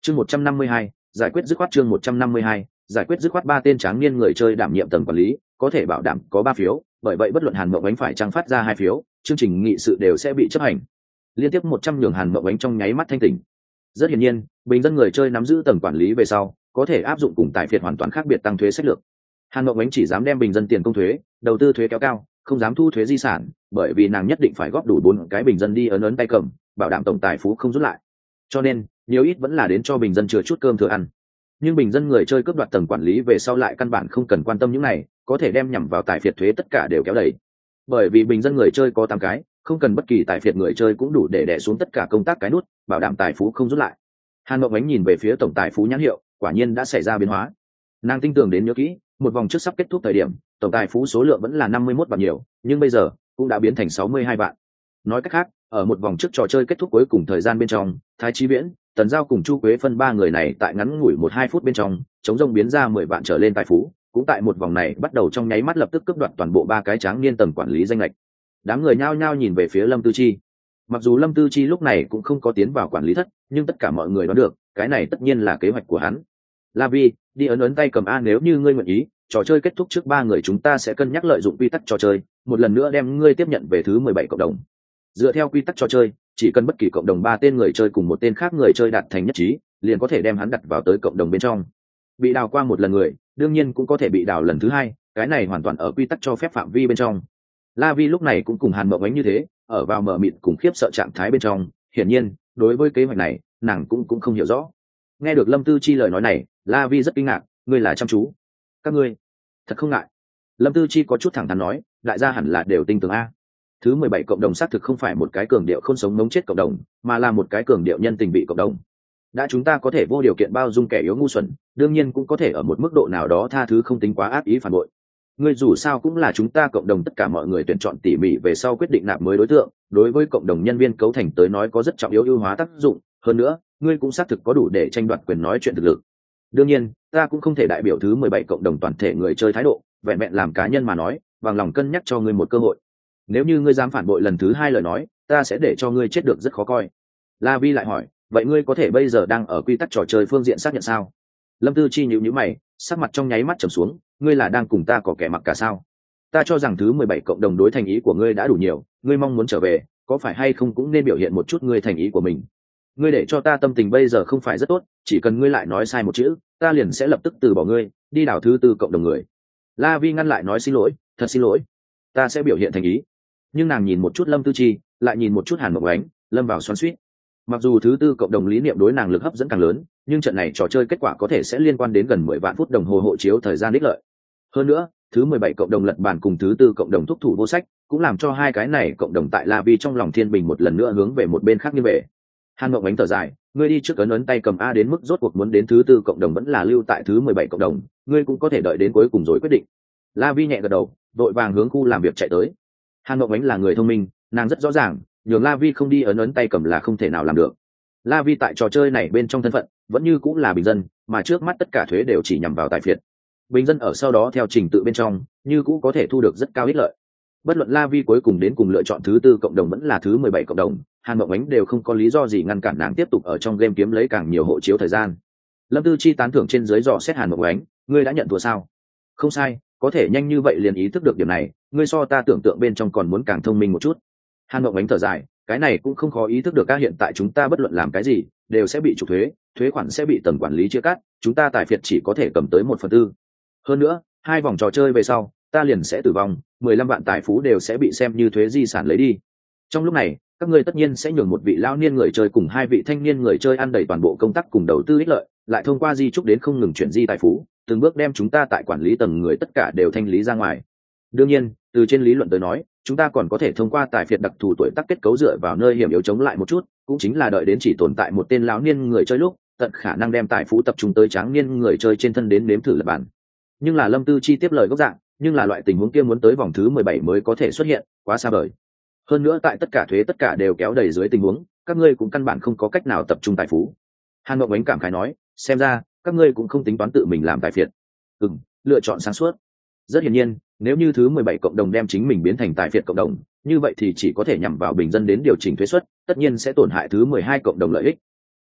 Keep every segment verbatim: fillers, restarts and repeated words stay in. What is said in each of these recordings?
chương một trăm năm mươi hai giải quyết dứt khoát chương một trăm năm mươi hai giải quyết dứt khoát ba tên tráng niên người chơi đảm nhiệm tầng quản lý có thể bảo đảm có ba phiếu, bởi vậy bất luận Hàn Mộng Ánh phải trang phát ra hai phiếu, chương trình nghị sự đều sẽ bị chấp hành. Liên tiếp một trăm nhường Hàn Mộng Ánh trong nháy mắt thanh tỉnh. Rất hiển nhiên, bình dân người chơi nắm giữ tầng quản lý về sau, có thể áp dụng cùng tài phiệt hoàn toàn khác biệt tăng thuế sách lược. Hàn Mộng Ánh chỉ dám đem bình dân tiền công thuế, đầu tư thuế kéo cao, không dám thu thuế di sản, bởi vì nàng nhất định phải góp đủ bốn cái bình dân đi ấn ấn tay cầm, bảo đảm tổng tài phú không rút lại. Cho nên, nhiều ít vẫn là đến cho bình dân chừa chút cơm thừa ăn. Nhưng bình dân người chơi cướp đoạt tầng quản lý về sau lại căn bản không cần quan tâm những này, có thể đem nhằm vào tài phiệt thuế tất cả đều kéo đầy. Bởi vì bình dân người chơi có tám cái, không cần bất kỳ tài phiệt người chơi cũng đủ để đè xuống tất cả công tác cái nút, bảo đảm tài phú không rút lại. Hàn Mộng Ánh nhìn về phía tổng tài phú nhãn hiệu, quả nhiên đã xảy ra biến hóa. Nàng tin tưởng đến nhớ kỹ, một vòng trước sắp kết thúc thời điểm, tổng tài phú số lượng vẫn là năm mươi mốt vạn nhiều, nhưng bây giờ cũng đã biến thành sáu mươi hai vạn. Nói cách khác, ở một vòng trước trò chơi kết thúc cuối cùng thời gian bên trong, Thái Chí Viễn, Tần Giao cùng Chu Quế phân ba người này tại ngắn ngủi một hai phút bên trong, chống rông biến ra mười vạn trở lên tài phú, cũng tại một vòng này bắt đầu trong nháy mắt lập tức cướp đoạt toàn bộ ba cái tráng niên tầng quản lý danh lệch. Đám người nhao nhao nhìn về phía Lâm Tư Chi. Mặc dù Lâm Tư Chi lúc này cũng không có tiến vào quản lý thất, nhưng tất cả mọi người đoán được, cái này tất nhiên là kế hoạch của hắn. La Vi, đi ấn ấn tay cầm a, nếu như ngươi nguyện ý, trò chơi kết thúc trước ba người chúng ta sẽ cân nhắc lợi dụng quy tắc trò chơi, một lần nữa đem ngươi tiếp nhận về thứ mười bảy cộng đồng. Dựa theo quy tắc trò chơi, chỉ cần bất kỳ cộng đồng ba tên người chơi cùng một tên khác người chơi đạt thành nhất trí, liền có thể đem hắn đặt vào tới cộng đồng bên trong. Bị đào qua một lần người, đương nhiên cũng có thể bị đào lần thứ hai, cái này hoàn toàn ở quy tắc cho phép phạm vi bên trong. La Vi lúc này cũng cùng Hàn Mộng Ánh như thế, ở vào mở mịt cùng khiếp sợ trạng thái bên trong, hiển nhiên, đối với kế hoạch này, nàng cũng cũng không hiểu rõ. Nghe được Lâm Tư Chi lời nói này, La Vi rất kinh ngạc, ngươi là chăm chú. Các ngươi, thật không ngại. Lâm Tư Chi có chút thẳng thắn nói, đại gia hẳn là đều tin tưởng a. Thứ mười bảy cộng đồng xác thực không phải một cái cường điệu không sống mống chết cộng đồng, mà là một cái cường điệu nhân tình vị cộng đồng. Đã chúng ta có thể vô điều kiện bao dung kẻ yếu ngu xuẩn, đương nhiên cũng có thể ở một mức độ nào đó tha thứ không tính quá ác ý phản bội. Ngươi dù sao cũng là chúng ta cộng đồng tất cả mọi người tuyển chọn tỉ mỉ về sau quyết định nạp mới đối tượng, đối với cộng đồng nhân viên cấu thành tới nói có rất trọng yếu ưu hóa tác dụng, hơn nữa, ngươi cũng xác thực có đủ để tranh đoạt quyền nói chuyện thực lực. Đương nhiên, ta cũng không thể đại biểu thứ mười bảy cộng đồng toàn thể người chơi thái độ, vẹn vẹn làm cá nhân mà nói, bằng lòng cân nhắc cho ngươi một cơ hội. Nếu như ngươi dám phản bội lần thứ hai lời nói, ta sẽ để cho ngươi chết được rất khó coi. La Vi lại hỏi, vậy ngươi có thể bây giờ đang ở quy tắc trò chơi phương diện xác nhận sao? Lâm Tư Chi nhíu nhíu mày, sắc mặt trong nháy mắt trầm xuống, ngươi là đang cùng ta có kẻ mặc cả sao? Ta cho rằng thứ mười bảy cộng đồng đối thành ý của ngươi đã đủ nhiều, ngươi mong muốn trở về, có phải hay không cũng nên biểu hiện một chút ngươi thành ý của mình. Ngươi để cho ta tâm tình bây giờ không phải rất tốt, chỉ cần ngươi lại nói sai một chữ, ta liền sẽ lập tức từ bỏ ngươi, đi đảo thứ tư cộng đồng người. La Vi ngăn lại nói xin lỗi, thật xin lỗi, ta sẽ biểu hiện thành ý. Nhưng nàng nhìn một chút Lâm Tư Chi, lại nhìn một chút Hàn Mộng Ánh, lâm vào xoắn xuýt. Mặc dù thứ tư cộng đồng lý niệm đối nàng lực hấp dẫn càng lớn, nhưng trận này trò chơi kết quả có thể sẽ liên quan đến gần mười vạn phút đồng hồ hộ chiếu thời gian ích lợi. Hơn nữa, thứ mười bảy cộng đồng lật bàn cùng thứ tư cộng đồng thúc thủ vô sách, cũng làm cho hai cái này cộng đồng tại La Vi trong lòng thiên bình một lần nữa hướng về một bên khác như về. Hàn Mộng Ánh thở dài, ngươi đi trước ấn ấn tay cầm a, đến mức rốt cuộc muốn đến thứ tư cộng đồng vẫn là lưu tại thứ mười bảy cộng đồng, ngươi cũng có thể đợi đến cuối cùng rồi quyết định. La Vi nhẹ gật đầu, vội vàng hướng khu làm việc chạy tới. Hàn Mộng Ánh là người thông minh, nàng rất rõ ràng, nhường La Vi không đi ấn ấn tay cầm là không thể nào làm được. La Vi tại trò chơi này bên trong thân phận vẫn như cũng là bình dân, mà trước mắt tất cả thuế đều chỉ nhằm vào tài phiệt. Bình dân ở sau đó theo trình tự bên trong, như cũng có thể thu được rất cao ích lợi. Bất luận La Vi cuối cùng đến cùng lựa chọn thứ tư cộng đồng vẫn là thứ mười bảy cộng đồng, Hàn Mộng Ánh đều không có lý do gì ngăn cản nàng tiếp tục ở trong game kiếm lấy càng nhiều hộ chiếu thời gian. Lâm Tư Chi tán thưởng trên dưới dò xét Hàn Mộng Ánh, ngươi đã nhận thua sao? Không sai, có thể nhanh như vậy liền ý thức được điểm này, ngươi so ta tưởng tượng bên trong còn muốn càng thông minh một chút. Hàn Mộng Ánh thở dài, cái này cũng không khó ý thức được, các hiện tại chúng ta bất luận làm cái gì đều sẽ bị trục thuế, thuế khoản sẽ bị tầng quản lý chia cắt, chúng ta tài phiệt chỉ có thể cầm tới một phần tư. Hơn nữa, hai vòng trò chơi về sau, ta liền sẽ tử vong, mười lăm vạn tài phú đều sẽ bị xem như thuế di sản lấy đi. Trong lúc này, các ngươi tất nhiên sẽ nhường một vị lão niên người chơi cùng hai vị thanh niên người chơi ăn đầy toàn bộ công tác cùng đầu tư ích lợi, lại thông qua di trúc đến không ngừng chuyển di tài phú, từng bước đem chúng ta tại quản lý tầng người tất cả đều thanh lý ra ngoài. Đương nhiên, từ trên lý luận tới nói, chúng ta còn có thể thông qua tài phiệt đặc thù tuổi tác kết cấu dựa vào nơi hiểm yếu chống lại một chút, cũng chính là đợi đến chỉ tồn tại một tên lão niên người chơi lúc, tận khả năng đem tài phú tập trung tới tráng niên người chơi trên thân đến nếm thử lập bản. Nhưng là Lâm Tư Chi tiếp lời gốc dạng, nhưng là loại tình huống kia muốn tới vòng thứ mười bảy mới có thể xuất hiện, quá xa vời. Hơn nữa tại tất cả thuế tất cả đều kéo đầy dưới tình huống, các ngươi cũng căn bản không có cách nào tập trung tài phú. Hàn Mộng Ánh cảm khái nói, xem ra các ngươi cũng không tính toán tự mình làm tài phiệt. Ừm, lựa chọn sáng suốt. Rất hiển nhiên, nếu như thứ mười bảy cộng đồng đem chính mình biến thành tài phiệt cộng đồng, như vậy thì chỉ có thể nhằm vào bình dân đến điều chỉnh thuế suất, tất nhiên sẽ tổn hại thứ mười hai cộng đồng lợi ích.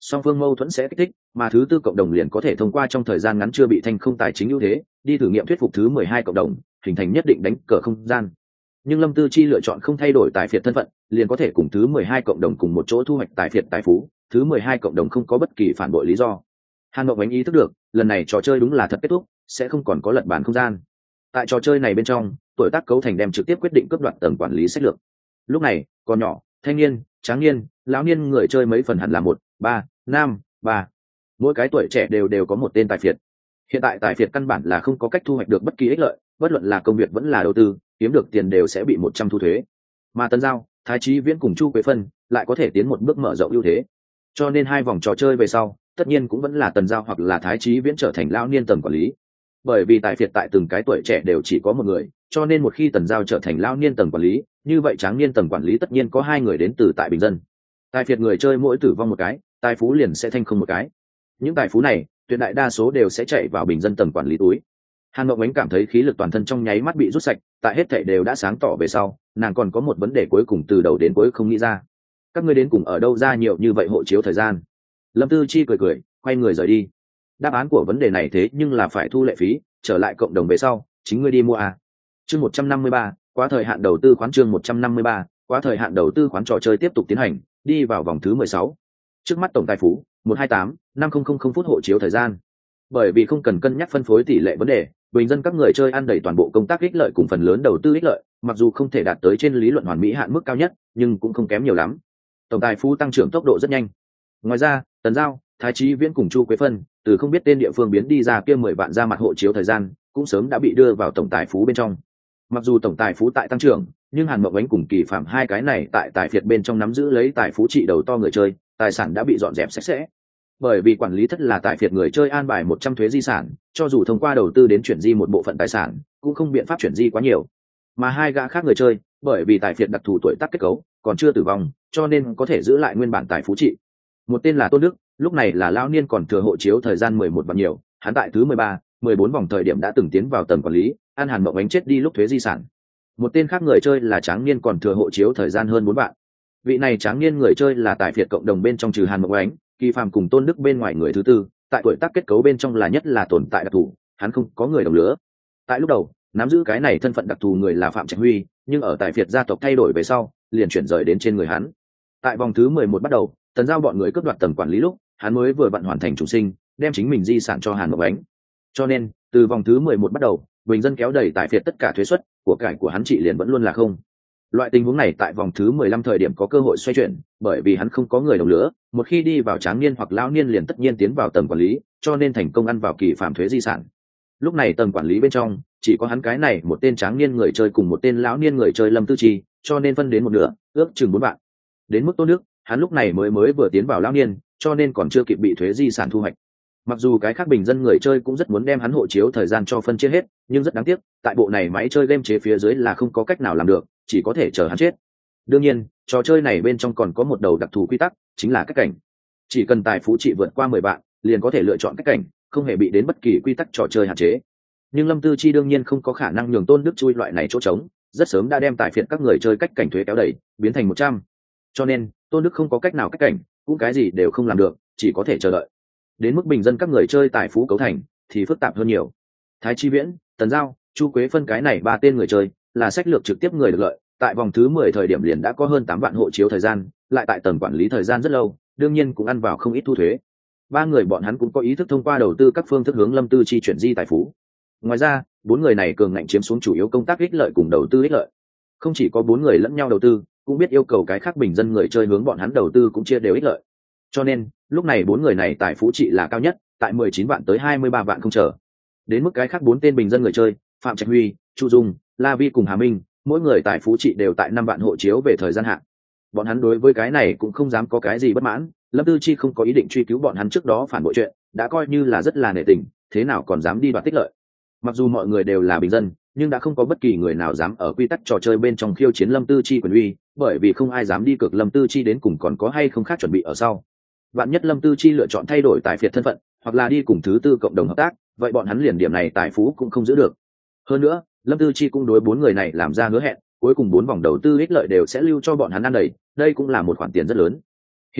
song phương mâu thuẫn sẽ kích thích, mà thứ tư cộng đồng liền có thể thông qua trong thời gian ngắn chưa bị thành không tài chính ưu thế đi thử nghiệm thuyết phục thứ mười hai cộng đồng hình thành nhất định đánh cờ không gian. Nhưng Lâm Tư Chi lựa chọn không thay đổi tài phiệt thân phận, liền có thể cùng thứ mười hai cộng đồng cùng một chỗ thu hoạch tài phiệt tài phú, thứ mười hai cộng đồng không có bất kỳ phản bội lý do. Hàn Mộng Ánh ý thức được, lần này trò chơi đúng là thật kết thúc, sẽ không còn có lật bàn không gian. Tại trò chơi này bên trong, tuổi tác cấu thành đem trực tiếp quyết định cướp đoạt tầng quản lý sách lược. Lúc này, còn nhỏ, thanh niên, tráng niên, lão niên người chơi mấy phần hẳn là một, ba, năm, ba. Mỗi cái tuổi trẻ đều đều có một tên tài phiệt. Hiện tại tài phiệt căn bản là không có cách thu hoạch được bất kỳ ích lợi, bất luận là công việc vẫn là đầu tư, kiếm được tiền đều sẽ bị một trăm thu thuế. Mà Tần Giao, Thái Chí Viễn cùng Chu Quế Phân lại có thể tiến một bước mở rộng ưu thế. Cho nên hai vòng trò chơi về sau, tất nhiên cũng vẫn là Tần Giao hoặc là Thái Chí Viễn trở thành lão niên tầng quản lý. Bởi vì tài phiệt tại từng cái tuổi trẻ đều chỉ có một người, cho nên một khi Tần Giao trở thành lão niên tầng quản lý, như vậy tráng niên tầng quản lý tất nhiên có hai người đến từ tại bình dân. Tài phiệt người chơi mỗi tử vong một cái, tài phú liền sẽ thanh không một cái. Những tài phú này, tuyệt đại đa số đều sẽ chạy vào bình dân tầng quản lý túi. Hàn Mộng Ánh cảm thấy khí lực toàn thân trong nháy mắt bị rút sạch, tại hết thảy đều đã sáng tỏ về sau, nàng còn có một vấn đề cuối cùng từ đầu đến cuối không nghĩ ra. Các ngươi đến cùng ở đâu ra nhiều như vậy hộ chiếu thời gian? Lâm Tư Chi cười cười, quay người rời đi. Đáp án của vấn đề này thế nhưng là phải thu lệ phí, trở lại cộng đồng về sau, chính ngươi đi mua à? Chương một trăm năm mươi ba, quá thời hạn đầu tư khoán chương một trăm năm mươi ba, quá thời hạn đầu tư khoán trò chơi tiếp tục tiến hành, đi vào vòng thứ mười sáu. Trước mắt tổng tài phú một hai tám năm không không không phút hộ chiếu thời gian. Bởi vì không cần cân nhắc phân phối tỷ lệ vấn đề, bình dân các người chơi ăn đầy toàn bộ công tác ích lợi cùng phần lớn đầu tư ích lợi, mặc dù không thể đạt tới trên lý luận hoàn mỹ hạn mức cao nhất, nhưng cũng không kém nhiều lắm. Tổng tài phú tăng trưởng tốc độ rất nhanh. Ngoài ra, Tần Giao, Thái Chí Viễn cùng Chu Quế Phân, từ không biết tên địa phương biến đi ra kia mười vạn ra mặt hộ chiếu thời gian, cũng sớm đã bị đưa vào tổng tài phú bên trong. Mặc dù tổng tài phú tại tăng trưởng, nhưng Hàn Mộng Ánh cùng Kỳ Phạm hai cái này tại tài phiệt bên trong nắm giữ lấy tài phú trị đầu to người chơi, tài sản đã bị dọn dẹp sạch sẽ. Bởi vì quản lý thất là tài phiệt người chơi an bài một trăm thuế di sản, cho dù thông qua đầu tư đến chuyển di một bộ phận tài sản, cũng không biện pháp chuyển di quá nhiều. Mà hai gã khác người chơi, bởi vì tài phiệt đặc thù tuổi tác kết cấu, còn chưa tử vong, cho nên có thể giữ lại nguyên bản tài phú trị. Một tên là Tôn Đức, lúc này là lão niên còn thừa hộ chiếu thời gian mười một vạn nhiều, hắn tại thứ mười ba, mười bốn vòng thời điểm đã từng tiến vào tầng quản lý, an Hàn Mộng Ánh chết đi lúc thuế di sản. Một tên khác người chơi là tráng niên còn thừa hộ chiếu thời gian hơn bốn vạn. Vị này tráng niên người chơi là tài phiệt cộng đồng bên trong trừ Hàn Mộng Ánh, Kỳ Phàm cùng Tôn Đức bên ngoài người thứ tư, tại tuổi tác kết cấu bên trong là nhất là tồn tại đặc thù, hắn không có người đồng lứa. Tại lúc đầu, nắm giữ cái này thân phận đặc thù người là Phạm Trạch Huy, nhưng ở tài phiệt gia tộc thay đổi về sau, liền chuyển rời đến trên người hắn. Tại vòng thứ mười một bắt đầu, Tần Giao bọn người cướp đoạt tầng quản lý lúc, hắn mới vừa vận hoàn thành trùng sinh, đem chính mình di sản cho Hàn Mộng Ánh. Cho nên, từ vòng thứ mười một bắt đầu, bình dân kéo đầy tài phiệt tất cả thuế suất, của cải của hắn trị liền vẫn luôn là không. Loại tình huống này tại vòng thứ mười lăm thời điểm có cơ hội xoay chuyển, bởi vì hắn không có người đồng lứa, một khi đi vào tráng niên hoặc lão niên liền tất nhiên tiến vào tầng quản lý, cho nên thành công ăn vào Kỳ Phạm thuế di sản. Lúc này tầng quản lý bên trong, chỉ có hắn cái này một tên tráng niên người chơi cùng một tên lão niên người chơi Lâm Tư Chi, cho nên phân đến một nửa, ước chừng bốn vạn. Đến mức Tôn Đức, hắn lúc này mới mới vừa tiến vào lão niên, cho nên còn chưa kịp bị thuế di sản thu hoạch. Mặc dù cái khác bình dân người chơi cũng rất muốn đem hắn hộ chiếu thời gian cho phân chia hết, nhưng rất đáng tiếc, tại bộ này máy chơi game chế phía dưới là không có cách nào làm được, chỉ có thể chờ hắn chết. Đương nhiên, trò chơi này bên trong còn có một đầu đặc thù quy tắc, chính là cách cảnh. Chỉ cần tài phú trị vượt qua mười vạn, liền có thể lựa chọn cách cảnh, không hề bị đến bất kỳ quy tắc trò chơi hạn chế. Nhưng Lâm Tư Chi đương nhiên không có khả năng nhường Tôn Đức chui loại này chỗ trống, rất sớm đã đem tài phiệt các người chơi cách cảnh thuế kéo đẩy, biến thành một trăm. Cho nên, Tôn Đức không có cách nào cách cảnh, cũng cái gì đều không làm được, chỉ có thể chờ đợi. Đến mức bình dân các người chơi tài phú cấu thành thì phức tạp hơn nhiều. Thái Chi Viễn, Tần Giao, Chu Quế Phân cái này ba tên người chơi là sách lược trực tiếp người được lợi, tại vòng thứ mười thời điểm liền đã có hơn tám vạn hộ chiếu thời gian, lại tại tầng quản lý thời gian rất lâu, đương nhiên cũng ăn vào không ít thu thuế. Ba người bọn hắn cũng có ý thức thông qua đầu tư các phương thức hướng Lâm Tư Chi chuyển di tài phú. Ngoài ra, bốn người này cường ngạnh chiếm xuống chủ yếu công tác ích lợi cùng đầu tư ích lợi. Không chỉ có bốn người lẫn nhau đầu tư, cũng biết yêu cầu cái khác bình dân người chơi hướng bọn hắn đầu tư cũng chia đều ích lợi. Cho nên, lúc này bốn người này tài phú trị là cao nhất, tại mười chín vạn tới hai mươi ba vạn không chờ. Đến mức cái khác bốn tên bình dân người chơi, Phạm Trạch Huy, Chu Dung, La Vi cùng Hà Minh, mỗi người tài phú trị đều tại năm vạn hộ chiếu về thời gian hạn. Bọn hắn đối với cái này cũng không dám có cái gì bất mãn, Lâm Tư Chi không có ý định truy cứu bọn hắn trước đó phản bội chuyện, đã coi như là rất là nể tình, thế nào còn dám đi đoạt tích lợi. Mặc dù mọi người đều là bình dân, nhưng đã không có bất kỳ người nào dám ở quy tắc trò chơi bên trong khiêu chiến Lâm Tư Chi quyền uy, bởi vì không ai dám đi cược Lâm Tư Chi đến cùng còn có hay không khác chuẩn bị ở sau. Vạn nhất Lâm Tư Chi lựa chọn thay đổi tài phiệt thân phận, hoặc là đi cùng thứ tư cộng đồng hợp tác, vậy bọn hắn liền điểm này tài phú cũng không giữ được. Hơn nữa, Lâm Tư Chi cũng đối bốn người này làm ra hứa hẹn, cuối cùng bốn vòng đầu tư ích lợi đều sẽ lưu cho bọn hắn ăn đầy, đây cũng là một khoản tiền rất lớn. Hiện tại,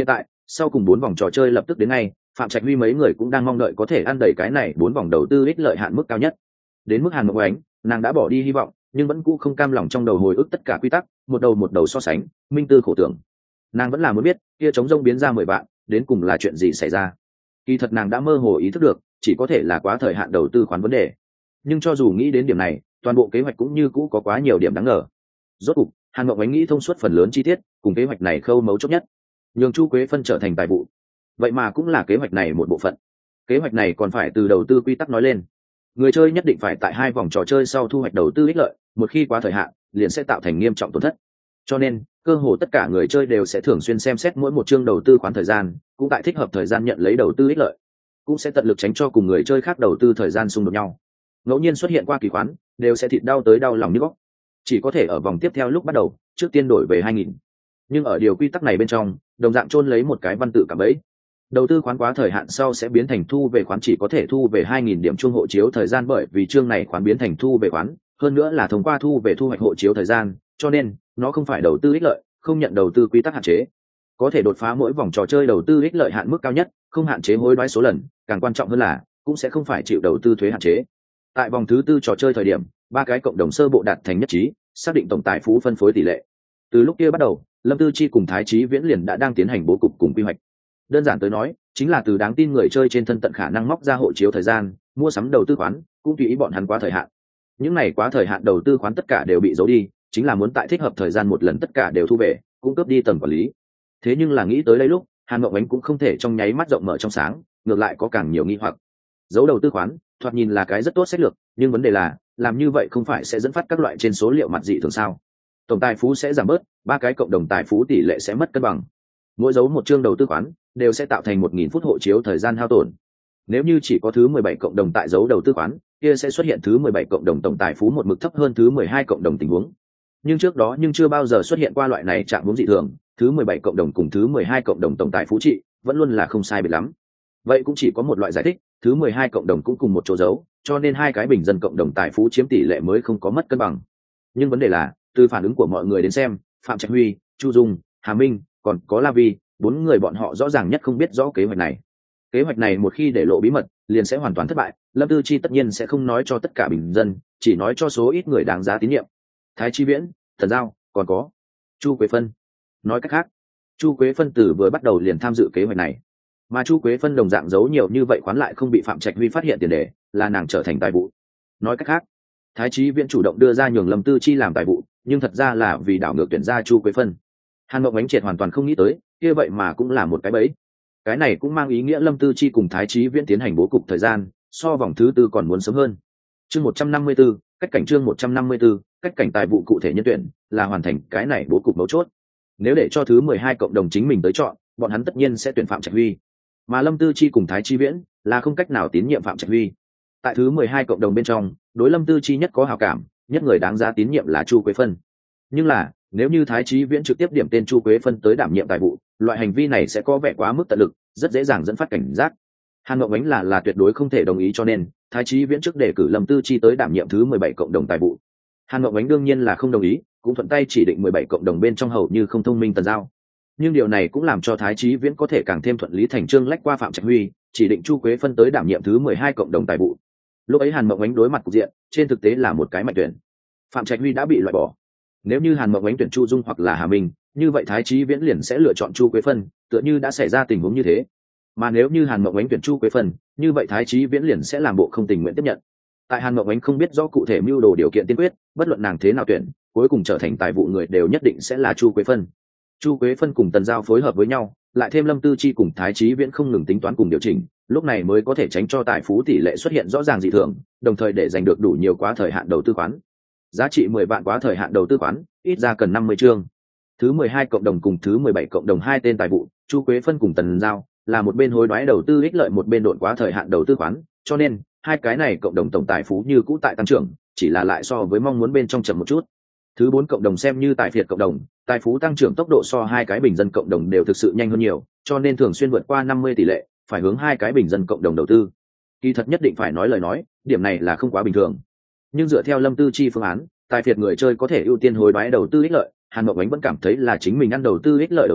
Sau cùng bốn vòng trò chơi lập tức đến ngay, Phạm Trạch Huy mấy người cũng đang mong đợi có thể ăn đầy cái này bốn vòng đầu tư ích lợi hạn mức cao nhất. Đến mức Hàn Mộng Ánh, nàng đã bỏ đi hy vọng, nhưng vẫn cũ không cam lòng trong đầu hồi ức tất cả quy tắc, một đầu một đầu so sánh, minh tư khổ tưởng. Nàng vẫn là muốn biết, kia trống rông biến ra mười vạn, đến cùng là chuyện gì xảy ra. Kỳ thật nàng đã mơ hồ ý thức được, chỉ có thể là quá thời hạn đầu tư khoán vấn đề. Nhưng cho dù nghĩ đến điểm này, toàn bộ kế hoạch cũng như cũ có quá nhiều điểm đáng ngờ. Rốt cục, Hàn Mộng Ánh nghĩ thông suốt phần lớn chi tiết, cùng kế hoạch này khâu mấu chốt nhất, nhường Chu Quế Phân trở thành tài vụ. Vậy mà cũng là kế hoạch này một bộ phận. Kế hoạch này còn phải từ đầu tư quy tắc nói lên. Người chơi nhất định phải tại hai vòng trò chơi sau thu hoạch đầu tư ích lợi, một khi quá thời hạn, liền sẽ tạo thành nghiêm trọng tổn thất. Cho nên, cơ hồ tất cả người chơi đều sẽ thường xuyên xem xét mỗi một chương đầu tư khoán thời gian, cũng tại thích hợp thời gian nhận lấy đầu tư ích lợi, cũng sẽ tận lực tránh cho cùng người chơi khác đầu tư thời gian xung đột nhau. Ngẫu nhiên xuất hiện qua kỳ khoán, đều sẽ thịt đau tới đau lòng như góc. Chỉ có thể ở vòng tiếp theo lúc bắt đầu, trước tiên đổi về hai nghìn. Nhưng ở điều quy tắc này bên trong, đồng dạng chôn lấy một cái văn tự cảm bẫy. Đầu tư khoán quá thời hạn sau sẽ biến thành thu về khoán chỉ có thể thu về hai nghìn điểm chung hộ chiếu thời gian, bởi vì chương này khoán biến thành thu về khoán, hơn nữa là thông qua thu về thu hoạch hộ chiếu thời gian, cho nên nó không phải đầu tư ích lợi, không nhận đầu tư quy tắc hạn chế. Có thể đột phá mỗi vòng trò chơi đầu tư ích lợi hạn mức cao nhất, không hạn chế hối đoái số lần, càng quan trọng hơn là cũng sẽ không phải chịu đầu tư thuế hạn chế. Tại vòng thứ tư trò chơi thời điểm, ba cái cộng đồng sơ bộ đạt thành nhất trí, xác định tổng tài phú phân phối tỷ lệ. Từ lúc kia bắt đầu, Lâm Tư Chi cùng Thái Chí Viễn liền đã đang tiến hành bố cục cùng quy hoạch. Đơn giản tới nói, chính là từ đáng tin người chơi trên thân tận khả năng móc ra hộ chiếu thời gian, mua sắm đầu tư khoán, cũng tùy ý bọn hắn quá thời hạn. Những này quá thời hạn đầu tư khoán tất cả đều bị giấu đi, chính là muốn tại thích hợp thời gian một lần tất cả đều thu về, cung cấp đi tầng quản lý. Thế nhưng là nghĩ tới đây lúc, Hàn Mộng Ánh cũng không thể trong nháy mắt rộng mở trong sáng, ngược lại có càng nhiều nghi hoặc. Giấu đầu tư khoán, thoạt nhìn là cái rất tốt sách lược, nhưng vấn đề là, làm như vậy không phải sẽ dẫn phát các loại trên số liệu mặt dị thường sao? Tổng tài phú sẽ giảm bớt, ba cái cộng đồng tài phú tỷ lệ sẽ mất cân bằng. Mỗi giấu một chương đầu tư khoán đều sẽ tạo thành một nghìn phút hộ chiếu thời gian hao tổn. Nếu như chỉ có thứ mười bảy cộng đồng tại giấu đầu tư khoán, kia sẽ xuất hiện thứ mười bảy cộng đồng tổng tài phú một mực thấp hơn thứ mười hai cộng đồng tình huống. Nhưng trước đó nhưng chưa bao giờ xuất hiện qua loại này trạng huống dị thường, thứ mười bảy cộng đồng cùng thứ mười hai cộng đồng tổng tài phú trị vẫn luôn là không sai biệt lắm. Vậy cũng chỉ có một loại giải thích, thứ mười hai cộng đồng cũng cùng một chỗ giấu, cho nên hai cái bình dân cộng đồng tài phú chiếm tỷ lệ mới không có mất cân bằng. Nhưng vấn đề là, từ phản ứng của mọi người đến xem, Phạm Trạch Huy, Chu Dung, Hà Minh, còn có La Vi, bốn người bọn họ rõ ràng nhất không biết rõ kế hoạch này. Kế hoạch này một khi để lộ bí mật, liền sẽ hoàn toàn thất bại. Lâm Tư Chi tất nhiên sẽ không nói cho tất cả bình dân, chỉ nói cho số ít người đáng giá tín nhiệm. Thái Chi Viễn, Thần Giao, còn có Chu Quế Phân. Nói cách khác, Chu Quế Phân từ vừa bắt đầu liền tham dự kế hoạch này, mà Chu Quế Phân đồng dạng giấu nhiều như vậy khoán lại không bị Phạm Trạch Huy phát hiện tiền đề, là nàng trở thành tài vụ. Nói cách khác, Thái Chí Viễn chủ động đưa ra nhường Lâm Tư Chi làm tài vụ, nhưng thật ra là vì đảo ngược tuyển ra Chu Quế Phân. Hàn Mộng Ánh triệt hoàn toàn không nghĩ tới, kia vậy mà cũng là một cái bẫy. Cái này cũng mang ý nghĩa Lâm Tư Chi cùng Thái Chí Viễn tiến hành bố cục thời gian, so vòng thứ tư còn muốn sớm hơn. Chương một trăm năm mươi 154, cách cảnh chương một trăm năm mươi 154, cách cảnh tài vụ cụ thể nhân tuyển, là hoàn thành cái này bố cục mấu chốt. Nếu để cho thứ mười hai cộng đồng chính mình tới chọn, bọn hắn tất nhiên sẽ tuyển Phạm Trạch Huy. Mà Lâm Tư Chi cùng Thái Chí Viễn là không cách nào tín nhiệm Phạm Trạch Huy. Tại thứ mười hai cộng đồng bên trong, đối Lâm Tư Chi nhất có hảo cảm, nhất người đáng giá tín nhiệm là Chu Quế Phân. Nhưng là, nếu như Thái Chí Viễn trực tiếp điểm tên Chu Quế Phân tới đảm nhiệm tài vụ, loại hành vi này sẽ có vẻ quá mức tận lực, rất dễ dàng dẫn phát cảnh giác. Hàn Mộng Ánh là là tuyệt đối không thể đồng ý, cho nên Thái Chí Viễn trước đề cử Lâm Tư Chi tới đảm nhiệm thứ mười bảy cộng đồng tài vụ. Hàn Mộng Ánh đương nhiên là không đồng ý, cũng thuận tay chỉ định mười bảy cộng đồng bên trong hầu như không thông minh Tần Giao. Nhưng điều này cũng làm cho Thái Chí Viễn có thể càng thêm thuận lý thành chương lách qua Phạm Trạch Huy, chỉ định Chu Quế Phân tới đảm nhiệm thứ mười hai cộng đồng tài vụ. Lúc ấy Hàn Mộng Ánh đối mặt cục diện, trên thực tế là một cái mạnh tuyển. Phạm Trạch Huy đã bị loại bỏ. Nếu như Hàn Mộng Ánh tuyển Chu Dung hoặc là Hà Minh, như vậy Thái Chí Viễn liền sẽ lựa chọn Chu Quế Phân, tựa như đã xảy ra tình huống như thế. Mà nếu như Hàn Mộng Ánh tuyển Chu Quế Phân, như vậy Thái Chí Viễn liền sẽ làm bộ không tình nguyện tiếp nhận. Tại Hàn Mộng Ánh không biết rõ cụ thể mưu đồ điều kiện tiên quyết, bất luận nàng thế nào tuyển, cuối cùng trở thành tài vụ người đều nhất định sẽ là Chu Quế Phân. Chu Quế Phân cùng Tần Giao phối hợp với nhau, lại thêm Lâm Tư Chi cùng Thái Chí Viễn không ngừng tính toán cùng điều chỉnh, lúc này mới có thể tránh cho tài phú tỷ lệ xuất hiện rõ ràng dị thường, đồng thời để giành được đủ nhiều quá thời hạn đầu tư khoán. Giá trị mười vạn quá thời hạn đầu tư khoán, ít ra cần năm mươi chương. Thứ mười hai cộng đồng cùng thứ mười bảy cộng đồng hai tên tài vụ, Chu Quế Phân cùng Tần Giao, là một bên hối đoái đầu tư ích lợi, một bên độn quá thời hạn đầu tư khoán, cho nên hai cái này cộng đồng tổng tài phú như cũ tại tăng trưởng, chỉ là lại so với mong muốn bên trong chậm một chút. Thứ bốn cộng đồng xem như tài phiệt cộng đồng, tài phú tăng trưởng tốc độ so hai cái bình dân cộng đồng đều thực sự nhanh hơn nhiều, cho nên thường xuyên vượt qua năm mươi tỷ lệ, phải hướng hai cái bình dân cộng đồng đầu tư. Kỳ thật nhất định phải nói lời nói, điểm này là không quá bình thường. Nhưng dựa theo Lâm Tư Chi phương án, tài phiệt người chơi có thể ưu tiên hối đoái đầu tư ích lợi, Hàn Mộng Ánh vẫn cảm thấy là chính mình ăn đầu tư ích lợi đầu to,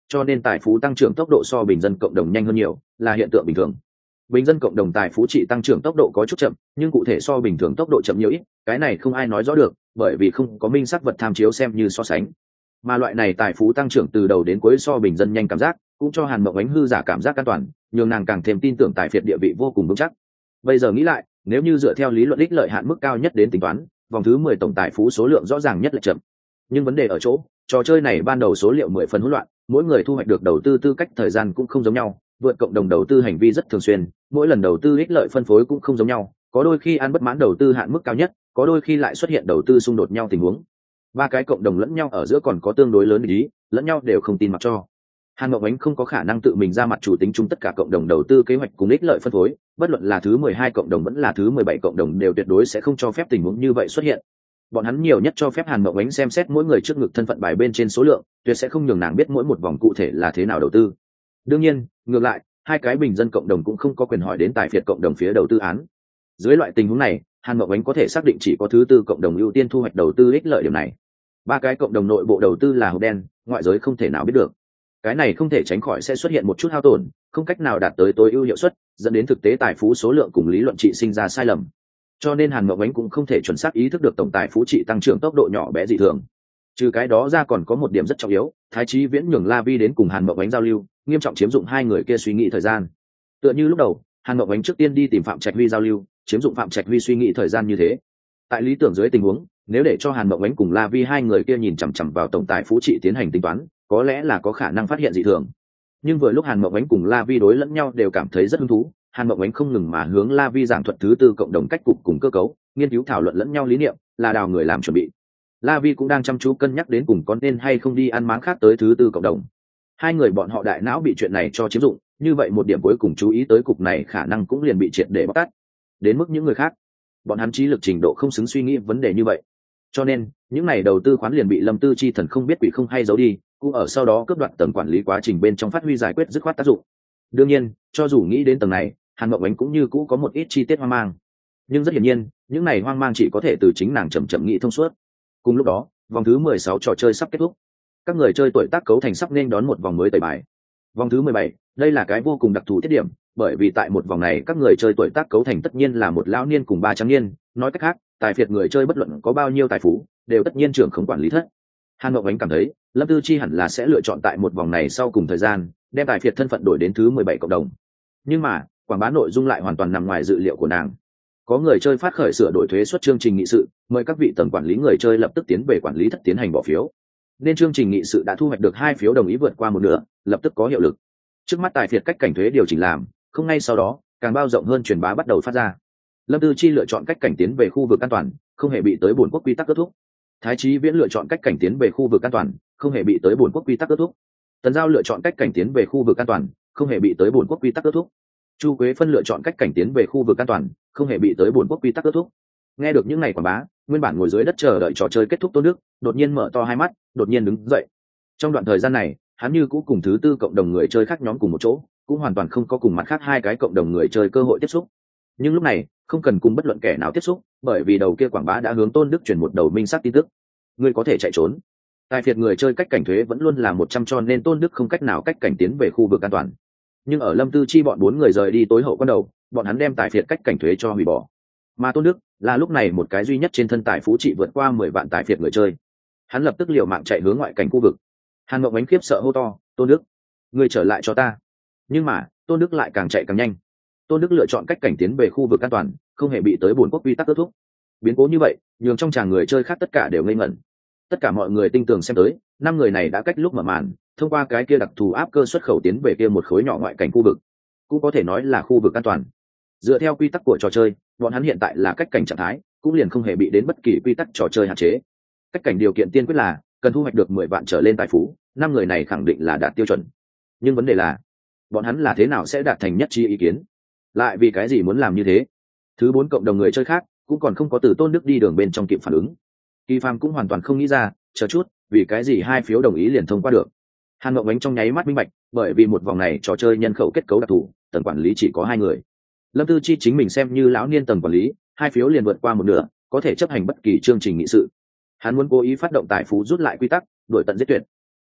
cho nên tài phú tăng trưởng tốc độ so bình dân cộng đồng nhanh hơn nhiều, là hiện tượng bình thường. Bình dân cộng đồng tài phú trị tăng trưởng tốc độ có chút chậm, nhưng cụ thể so bình thường tốc độ chậm nhiều ít, cái này không ai nói rõ được, bởi vì không có minh xác vật tham chiếu xem như so sánh. Mà loại này tài phú tăng trưởng từ đầu đến cuối so bình dân nhanh cảm giác, cũng cho Hàn Mộng Ánh hư giả cảm giác an toàn, nhường nàng càng thêm tin tưởng tài phiệt địa vị vô cùng vững chắc. Bây giờ nghĩ lại, nếu như dựa theo lý luận ích lợi hạn mức cao nhất đến tính toán, vòng thứ mười tổng tài phú số lượng rõ ràng nhất là chậm. Nhưng vấn đề ở chỗ, trò chơi này ban đầu số liệu mười phần hỗn loạn, mỗi người thu hoạch được đầu tư tư cách thời gian cũng không giống nhau, vượt cộng đồng đầu tư hành vi rất thường xuyên, mỗi lần đầu tư ích lợi phân phối cũng không giống nhau, có đôi khi ăn bất mãn đầu tư hạn mức cao nhất, có đôi khi lại xuất hiện đầu tư xung đột nhau tình huống. Ba cái cộng đồng lẫn nhau ở giữa còn có tương đối lớn ý, lẫn nhau đều không tin mặc cho. Hàn Mộng Ánh không có khả năng tự mình ra mặt chủ tính chung tất cả cộng đồng đầu tư kế hoạch cùng ích lợi phân phối, bất luận là thứ mười hai cộng đồng vẫn là thứ mười bảy cộng đồng đều tuyệt đối sẽ không cho phép tình huống như vậy xuất hiện. Bọn hắn nhiều nhất cho phép Hàn Mộng Ánh xem xét mỗi người trước ngực thân phận bài bên trên số lượng, tuyệt sẽ không nhường nàng biết mỗi một vòng cụ thể là thế nào đầu tư. Đương nhiên, ngược lại, hai cái bình dân cộng đồng cũng không có quyền hỏi đến tài phiệt cộng đồng phía đầu tư án. Dưới loại tình huống này, Hàn Mộng Ánh có thể xác định chỉ có thứ tư cộng đồng ưu tiên thu hoạch đầu tư ích lợi điểm này. Ba cái cộng đồng nội bộ đầu tư là hộp đen, ngoại giới không thể nào biết được. Cái này không thể tránh khỏi sẽ xuất hiện một chút hao tổn, không cách nào đạt tới tối ưu hiệu suất, dẫn đến thực tế tài phú số lượng cùng lý luận trị sinh ra sai lầm. Cho nên Hàn Mộng Ánh cũng không thể chuẩn xác ý thức được tổng tài phú trị tăng trưởng tốc độ nhỏ bé dị thường. Trừ cái đó ra còn có một điểm rất trọng yếu, Thái Chí Viễn nhường La Vi đến cùng Hàn Mộng Ánh giao lưu, nghiêm trọng chiếm dụng hai người kia suy nghĩ thời gian. Tựa như lúc đầu, Hàn Mộng Ánh trước tiên đi tìm Phạm Trạch Huy giao lưu, chiếm dụng Phạm Trạch Huy suy nghĩ thời gian như thế. Tại lý tưởng dưới tình huống, nếu để cho Hàn Mộng Ánh cùng La Vi hai người kia nhìn chằm chằm vào tổng tài phú trị tiến hành tính toán, có lẽ là có khả năng phát hiện dị thường. Nhưng vừa lúc Hàn Mộng Ánh cùng La Vi đối lẫn nhau đều cảm thấy rất hứng thú, Hàn Mộng Ánh không ngừng mà hướng La Vi giảng thuật thứ tư cộng đồng cách cục cùng cơ cấu, nghiên cứu thảo luận lẫn nhau lý niệm, là đào người làm chuẩn bị. La Vi cũng đang chăm chú cân nhắc đến cùng có nên hay không đi ăn máng khác tới thứ tư cộng đồng. Hai người bọn họ đại não bị chuyện này cho chiếm dụng, như vậy một điểm cuối cùng chú ý tới cục này khả năng cũng liền bị triệt để bóc tát. Đến mức những người khác, bọn hắn trí lực trình độ không xứng suy nghĩ vấn đề như vậy. Cho nên, những này đầu tư khoán liền bị Lâm Tư Chi thần không biết quỷ không hay giấu đi, cũng ở sau đó cướp đoạt tầng quản lý quá trình bên trong phát huy giải quyết dứt khoát tác dụng. Đương nhiên, cho dù nghĩ đến tầng này, Hàn Mộng Ánh cũng như cũ có một ít chi tiết hoang mang. Nhưng rất hiển nhiên, những này hoang mang chỉ có thể từ chính nàng chậm chậm nghĩ thông suốt. Cùng lúc đó, vòng thứ mười sáu trò chơi sắp kết thúc. Các người chơi tuổi tác cấu thành sắp nên đón một vòng mới tẩy bài. Vòng thứ mười bảy, đây là cái vô cùng đặc thù tiết điểm, bởi vì tại một vòng này các người chơi tuổi tác cấu thành tất nhiên là một lão niên cùng ba trắng niên, nói cách khác, tài phiệt người chơi bất luận có bao nhiêu tài phú, đều tất nhiên trưởng không quản lý thất. Hàn Mộng Ánh cảm thấy, Lâm Tư Chi hẳn là sẽ lựa chọn tại một vòng này sau cùng thời gian, đem tài phiệt thân phận đổi đến thứ mười bảy cộng đồng. Nhưng mà, quảng bá nội dung lại hoàn toàn nằm ngoài dự liệu của nàng. Có người chơi phát khởi sửa đổi thuế suất chương trình nghị sự, mời các vị tầng quản lý người chơi lập tức tiến về quản lý thất tiến hành bỏ phiếu. Nên chương trình nghị sự đã thu hoạch được hai phiếu đồng ý vượt qua một nửa, lập tức có hiệu lực. Trước mắt tài phiệt cách cảnh thuế điều chỉnh làm, không ngay sau đó, càng bao rộng hơn truyền bá bắt đầu phát ra. Lâm Tư Chi lựa chọn cách cảnh tiến về khu vực an toàn, không hề bị tới bổn quốc quy tắc kết thúc. Thái Chí Viễn lựa chọn cách cảnh tiến về khu vực an toàn, không hề bị tới bổn quốc quy tắc kết thúc. Tần Giao lựa chọn cách cảnh tiến về khu vực an toàn, không hề bị tới bổn quốc quy tắc kết thúc. Chu Quế Phân lựa chọn cách cảnh tiến về khu vực an toàn, không hề bị tới bổn quốc quy tắc kết thúc. Nghe được những ngày quảng bá, nguyên bản ngồi dưới đất chờ đợi trò chơi kết thúc Tôn Đức đột nhiên mở to hai mắt, đột nhiên đứng dậy. Trong đoạn thời gian này, hắn như cũ cùng thứ tư cộng đồng người chơi khác nhóm cùng một chỗ, cũng hoàn toàn không có cùng mặt khác hai cái cộng đồng người chơi cơ hội tiếp xúc. Nhưng lúc này, không cần cùng bất luận kẻ nào tiếp xúc, bởi vì đầu kia quảng bá đã hướng Tôn Đức truyền một đầu minh xác tin tức. Ngươi có thể chạy trốn. Tài phiệt người chơi cách cảnh thuế vẫn luôn là một trăm cho nên Tôn Đức không cách nào cách cảnh tiến về khu vực an toàn. Nhưng ở Lâm Tư Chi bọn bốn người rời đi tối hậu quan đầu, bọn hắn đem tài phiệt cách cảnh thuế cho hủy bỏ. Mà Tôn Đức là lúc này một cái duy nhất trên thân tài phú trị vượt qua mười vạn tài phiệt người chơi. Hắn lập tức liều mạng chạy hướng ngoại cảnh khu vực. Hàn Mộng Ánh khiếp sợ hô to, "Tôn Đức, ngươi trở lại cho ta!" Nhưng mà, Tôn Đức lại càng chạy càng nhanh. Tôn Đức lựa chọn cách cảnh tiến về khu vực an toàn, không hề bị tới bổn quốc quy tắc kết thúc. Biến cố như vậy, nhường trong tràng người chơi khác tất cả đều ngây ngẩn. Tất cả mọi người tinh tường xem tới, năm người này đã cách lúc mở màn, thông qua cái kia đặc thù áp cơ xuất khẩu tiến về kia một khối nhỏ ngoại cảnh khu vực, cũng có thể nói là khu vực an toàn. Dựa theo quy tắc của trò chơi, bọn hắn hiện tại là cách cảnh trạng thái, cũng liền không hề bị đến bất kỳ quy tắc trò chơi hạn chế. Cách cảnh điều kiện tiên quyết là cần thu hoạch được mười vạn trở lên tài phú, năm người này khẳng định là đạt tiêu chuẩn. Nhưng vấn đề là, bọn hắn là thế nào sẽ đạt thành nhất trí ý kiến? Lại vì cái gì muốn làm như thế? Thứ bốn cộng đồng người chơi khác cũng còn không có từ Tôn Đức đi đường bên trong kịp phản ứng. Kỳ Phàm cũng hoàn toàn không nghĩ ra, chờ chút, vì cái gì hai phiếu đồng ý liền thông qua được? Hàn Mộng Ánh trong nháy mắt minh bạch, bởi vì một vòng này trò chơi nhân khẩu kết cấu đặc thù, tầng quản lý chỉ có hai người. Lâm Tư Chi chính mình xem như lão niên tầng quản lý, hai phiếu liền vượt qua một nửa, có thể chấp hành bất kỳ chương trình nghị sự. Hắn muốn cố ý phát động tài phú rút lại quy tắc, đuổi tận giết tuyệt.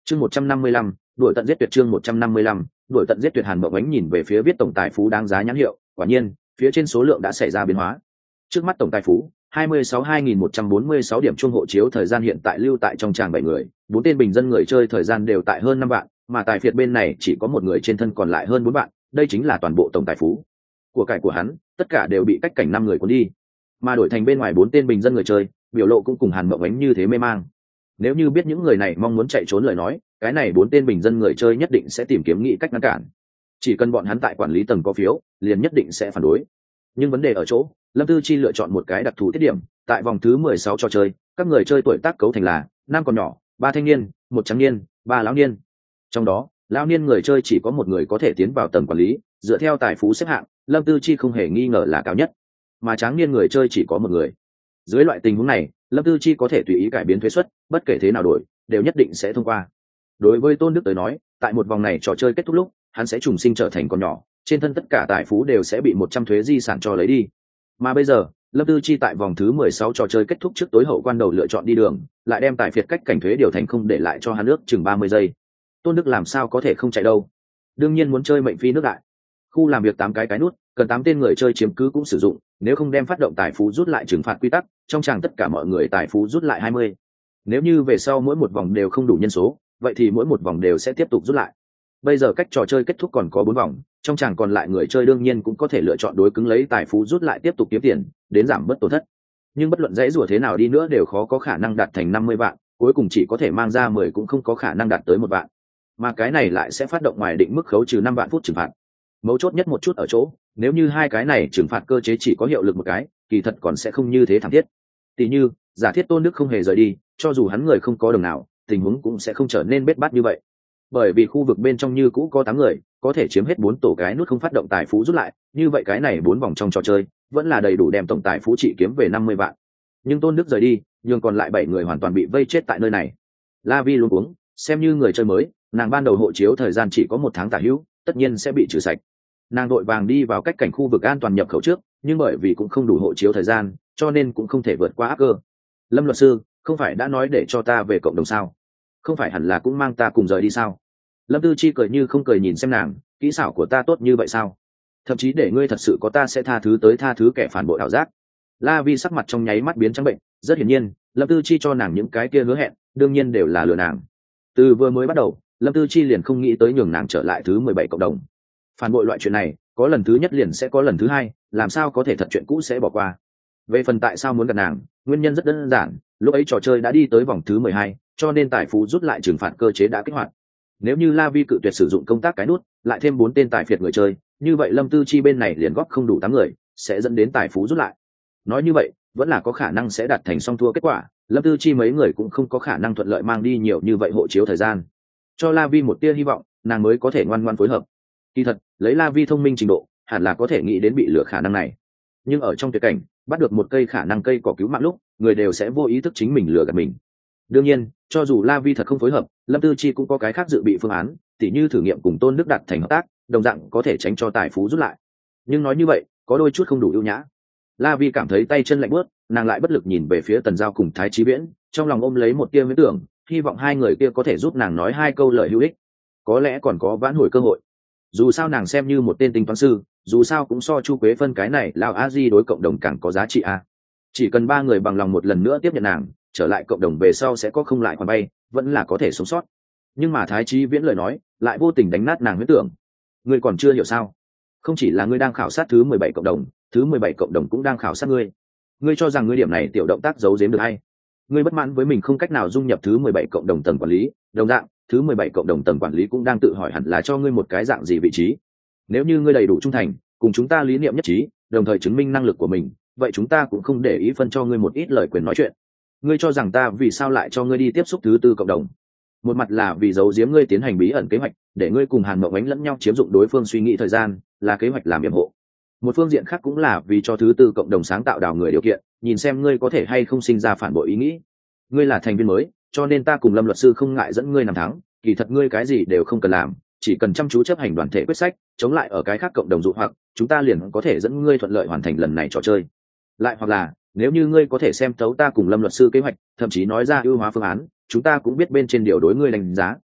chương một trăm năm mươi lăm, đuổi tận giết tuyệt. Chương một trăm năm mươi lăm, đuổi tận giết tuyệt. Hàn Mộng Ánh nhìn về phía viết tổng tài phú đáng giá nhãn hiệu, quả nhiên phía trên số lượng đã xảy ra biến hóa. Trước mắt tổng tài phú hai mươi sáu hai nghìn một trăm bốn mươi sáu điểm chuông hộ chiếu thời gian hiện tại lưu tại trong tràng bảy người, bốn tên bình dân người chơi thời gian đều tại hơn năm vạn, mà tài phiệt bên này chỉ có một người trên thân còn lại hơn bốn vạn, đây chính là toàn bộ tổng tài phú của cải của hắn, tất cả đều bị cách cảnh năm người cuốn đi. Mà đổi thành bên ngoài bốn tên bình dân người chơi, biểu lộ cũng cùng Hàn Mộng Ánh như thế mê mang. Nếu như biết những người này mong muốn chạy trốn lời nói, cái này bốn tên bình dân người chơi nhất định sẽ tìm kiếm nghĩ cách ngăn cản. Chỉ cần bọn hắn tại quản lý tầng có phiếu, liền nhất định sẽ phản đối. Nhưng vấn đề ở chỗ, Lâm Tư Chi lựa chọn một cái đặc thù tiết điểm, tại vòng thứ mười sáu trò chơi, các người chơi tuổi tác cấu thành là năm còn nhỏ, ba thanh niên, một trắng niên, ba lão niên. Trong đó, lão niên người chơi chỉ có một người có thể tiến vào tầng quản lý, dựa theo tài phú xếp hạng, Lâm Tư Chi không hề nghi ngờ là cao nhất, mà tráng niên người chơi chỉ có một người. Dưới loại tình huống này, Lâm Tư Chi có thể tùy ý cải biến thuế suất, bất kể thế nào đổi, đều nhất định sẽ thông qua. Đối với Tôn Đức tới nói, tại một vòng này trò chơi kết thúc lúc, hắn sẽ trùng sinh trở thành con nhỏ, trên thân tất cả tài phú đều sẽ bị một trăm thuế di sản cho lấy đi. Mà bây giờ, Lâm Tư Chi tại vòng thứ mười sáu trò chơi kết thúc trước tối hậu quan đầu lựa chọn đi đường, lại đem tài phiệt cách cảnh thuế điều thành không để lại cho hắn nước chừng ba mươi giây. Tôn Đức làm sao có thể không chạy đâu? Đương nhiên muốn chơi mệnh phi nước đại. Khu làm việc tám cái cái nút, cần tám tên người chơi chiếm cứ cũng sử dụng, nếu không đem phát động tài phú rút lại trừng phạt quy tắc, trong tràng tất cả mọi người tài phú rút lại hai mươi. Nếu như về sau mỗi một vòng đều không đủ nhân số, vậy thì mỗi một vòng đều sẽ tiếp tục rút lại. Bây giờ cách trò chơi kết thúc còn có bốn vòng, trong tràng còn lại người chơi đương nhiên cũng có thể lựa chọn đối cứng lấy tài phú rút lại tiếp tục kiếm tiền, đến giảm bớt tổn thất. Nhưng bất luận dãy rủa thế nào đi nữa đều khó có khả năng đạt thành năm mươi vạn, cuối cùng chỉ có thể mang ra mười cũng không có khả năng đạt tới một vạn. Mà cái này lại sẽ phát động ngoài định mức khấu trừ năm vạn phút trừng phạt. Mấu chốt nhất một chút ở chỗ, nếu như hai cái này trừng phạt cơ chế chỉ có hiệu lực một cái, kỳ thật còn sẽ không như thế thảm thiết. Tỷ như, giả thiết Tôn Đức không hề rời đi, cho dù hắn người không có đồng nào, tình huống cũng sẽ không trở nên bết bát như vậy. Bởi vì khu vực bên trong như cũ có tám người, có thể chiếm hết bốn tổ cái nút không phát động tài phú rút lại, như vậy cái này bốn vòng trong trò chơi vẫn là đầy đủ đem tổng tài phú trị kiếm về năm mươi vạn. Nhưng Tôn Đức rời đi, nhưng còn lại bảy người hoàn toàn bị vây chết tại nơi này. La Vi luôn uống, xem như người chơi mới, nàng ban đầu hộ chiếu thời gian chỉ có một tháng tả hữu, tất nhiên sẽ bị trừ sạch. Nàng đội vàng đi vào cách cảnh khu vực an toàn nhập khẩu trước, nhưng bởi vì cũng không đủ hộ chiếu thời gian, cho nên cũng không thể vượt qua áp cơ. Lâm luật sư, không phải đã nói để cho ta về cộng đồng sao? Không phải hẳn là cũng mang ta cùng rời đi sao? Lâm Tư Chi cười như không cười nhìn xem nàng, kỹ xảo của ta tốt như vậy sao? Thậm chí để ngươi thật sự có ta sẽ tha thứ tới tha thứ kẻ phản bội ảo giác. La Vi sắc mặt trong nháy mắt biến trắng bệnh, rất hiển nhiên, Lâm Tư Chi cho nàng những cái kia hứa hẹn, đương nhiên đều là lừa nàng. Từ vừa mới bắt đầu, Lâm Tư Chi liền không nghĩ tới nhường nàng trở lại thứ mười bảy cộng đồng. Phản bội loại chuyện này, có lần thứ nhất liền sẽ có lần thứ hai, làm sao có thể thật chuyện cũ sẽ bỏ qua. Về phần tại sao muốn gặp nàng, nguyên nhân rất đơn giản, lúc ấy trò chơi đã đi tới vòng thứ mười hai, cho nên tài phú rút lại trừng phạt cơ chế đã kích hoạt. Nếu như La Vi cự tuyệt sử dụng công tác cái nút, lại thêm bốn tên tài phiệt người chơi, như vậy Lâm Tư Chi bên này liền góp không đủ tám người, sẽ dẫn đến tài phú rút lại. Nói như vậy, vẫn là có khả năng sẽ đạt thành song thua kết quả, Lâm Tư Chi mấy người cũng không có khả năng thuận lợi mang đi nhiều như vậy hộ chiếu thời gian. Cho La Vi một tia hy vọng, nàng mới có thể ngoan ngoãn phối hợp. Kỳ thật, lấy La Vi thông minh trình độ, hẳn là có thể nghĩ đến bị lừa khả năng này. Nhưng ở trong tuyệt cảnh, bắt được một cây khả năng cây cỏ cứu mạng lúc, người đều sẽ vô ý thức chính mình lừa gạt mình. Đương nhiên, cho dù La Vi thật không phối hợp, Lâm Tư Chi cũng có cái khác dự bị phương án, tỉ như thử nghiệm cùng Tôn Đức đạt thành hợp tác, đồng dạng có thể tránh cho tài phú rút lại. Nhưng nói như vậy, có đôi chút không đủ ưu nhã. La Vi cảm thấy tay chân lạnh buốt, nàng lại bất lực nhìn về phía Tần Giao cùng Thái Chí Viễn, trong lòng ôm lấy một tia huyễn tưởng, hy vọng hai người kia có thể giúp nàng nói hai câu lời hữu ích, có lẽ còn có vãn hồi cơ hội. Dù sao nàng xem như một tên tính toán sư, dù sao cũng so Chu Quế Phân cái này lão a di đối cộng đồng càng có giá trị a. Chỉ cần ba người bằng lòng một lần nữa tiếp nhận nàng, trở lại cộng đồng về sau sẽ có không lại khoản bay, vẫn là có thể sống sót. Nhưng mà Thái Chí Viễn lời nói lại vô tình đánh nát nàng huyễn tưởng. Ngươi còn chưa hiểu sao? Không chỉ là ngươi đang khảo sát thứ mười bảy cộng đồng, thứ mười bảy cộng đồng cũng đang khảo sát ngươi. Ngươi cho rằng ngươi điểm này tiểu động tác giấu giếm được hay? Ngươi bất mãn với mình không cách nào dung nhập thứ mười bảy cộng đồng tầng quản lý, đồng dạng, thứ mười bảy cộng đồng tầng quản lý cũng đang tự hỏi hẳn là cho ngươi một cái dạng gì vị trí. Nếu như ngươi đầy đủ trung thành, cùng chúng ta lý niệm nhất trí, đồng thời chứng minh năng lực của mình, vậy chúng ta cũng không để ý phân cho ngươi một ít lời quyền nói chuyện. Ngươi cho rằng ta vì sao lại cho ngươi đi tiếp xúc thứ tư cộng đồng? Một mặt là vì giấu giếm ngươi tiến hành bí ẩn kế hoạch, để ngươi cùng Hàn Mộng Ánh lẫn nhau chiếm dụng đối phương suy nghĩ thời gian, là kế hoạch làm yểm hộ. Một phương diện khác cũng là vì cho thứ tư cộng đồng sáng tạo đào người điều kiện, nhìn xem ngươi có thể hay không sinh ra phản bội ý nghĩ. Ngươi là thành viên mới, cho nên ta cùng Lâm luật sư không ngại dẫn ngươi nằm thắng, kỳ thật ngươi cái gì đều không cần làm, chỉ cần chăm chú chấp hành đoàn thể quyết sách, chống lại ở cái khác cộng đồng dụ hoặc, chúng ta liền có thể dẫn ngươi thuận lợi hoàn thành lần này trò chơi. Lại hoặc là, nếu như ngươi có thể xem thấu ta cùng Lâm luật sư kế hoạch, thậm chí nói ra ưu hóa phương án, chúng ta cũng biết bên trên điều đối ngươi đánh giá.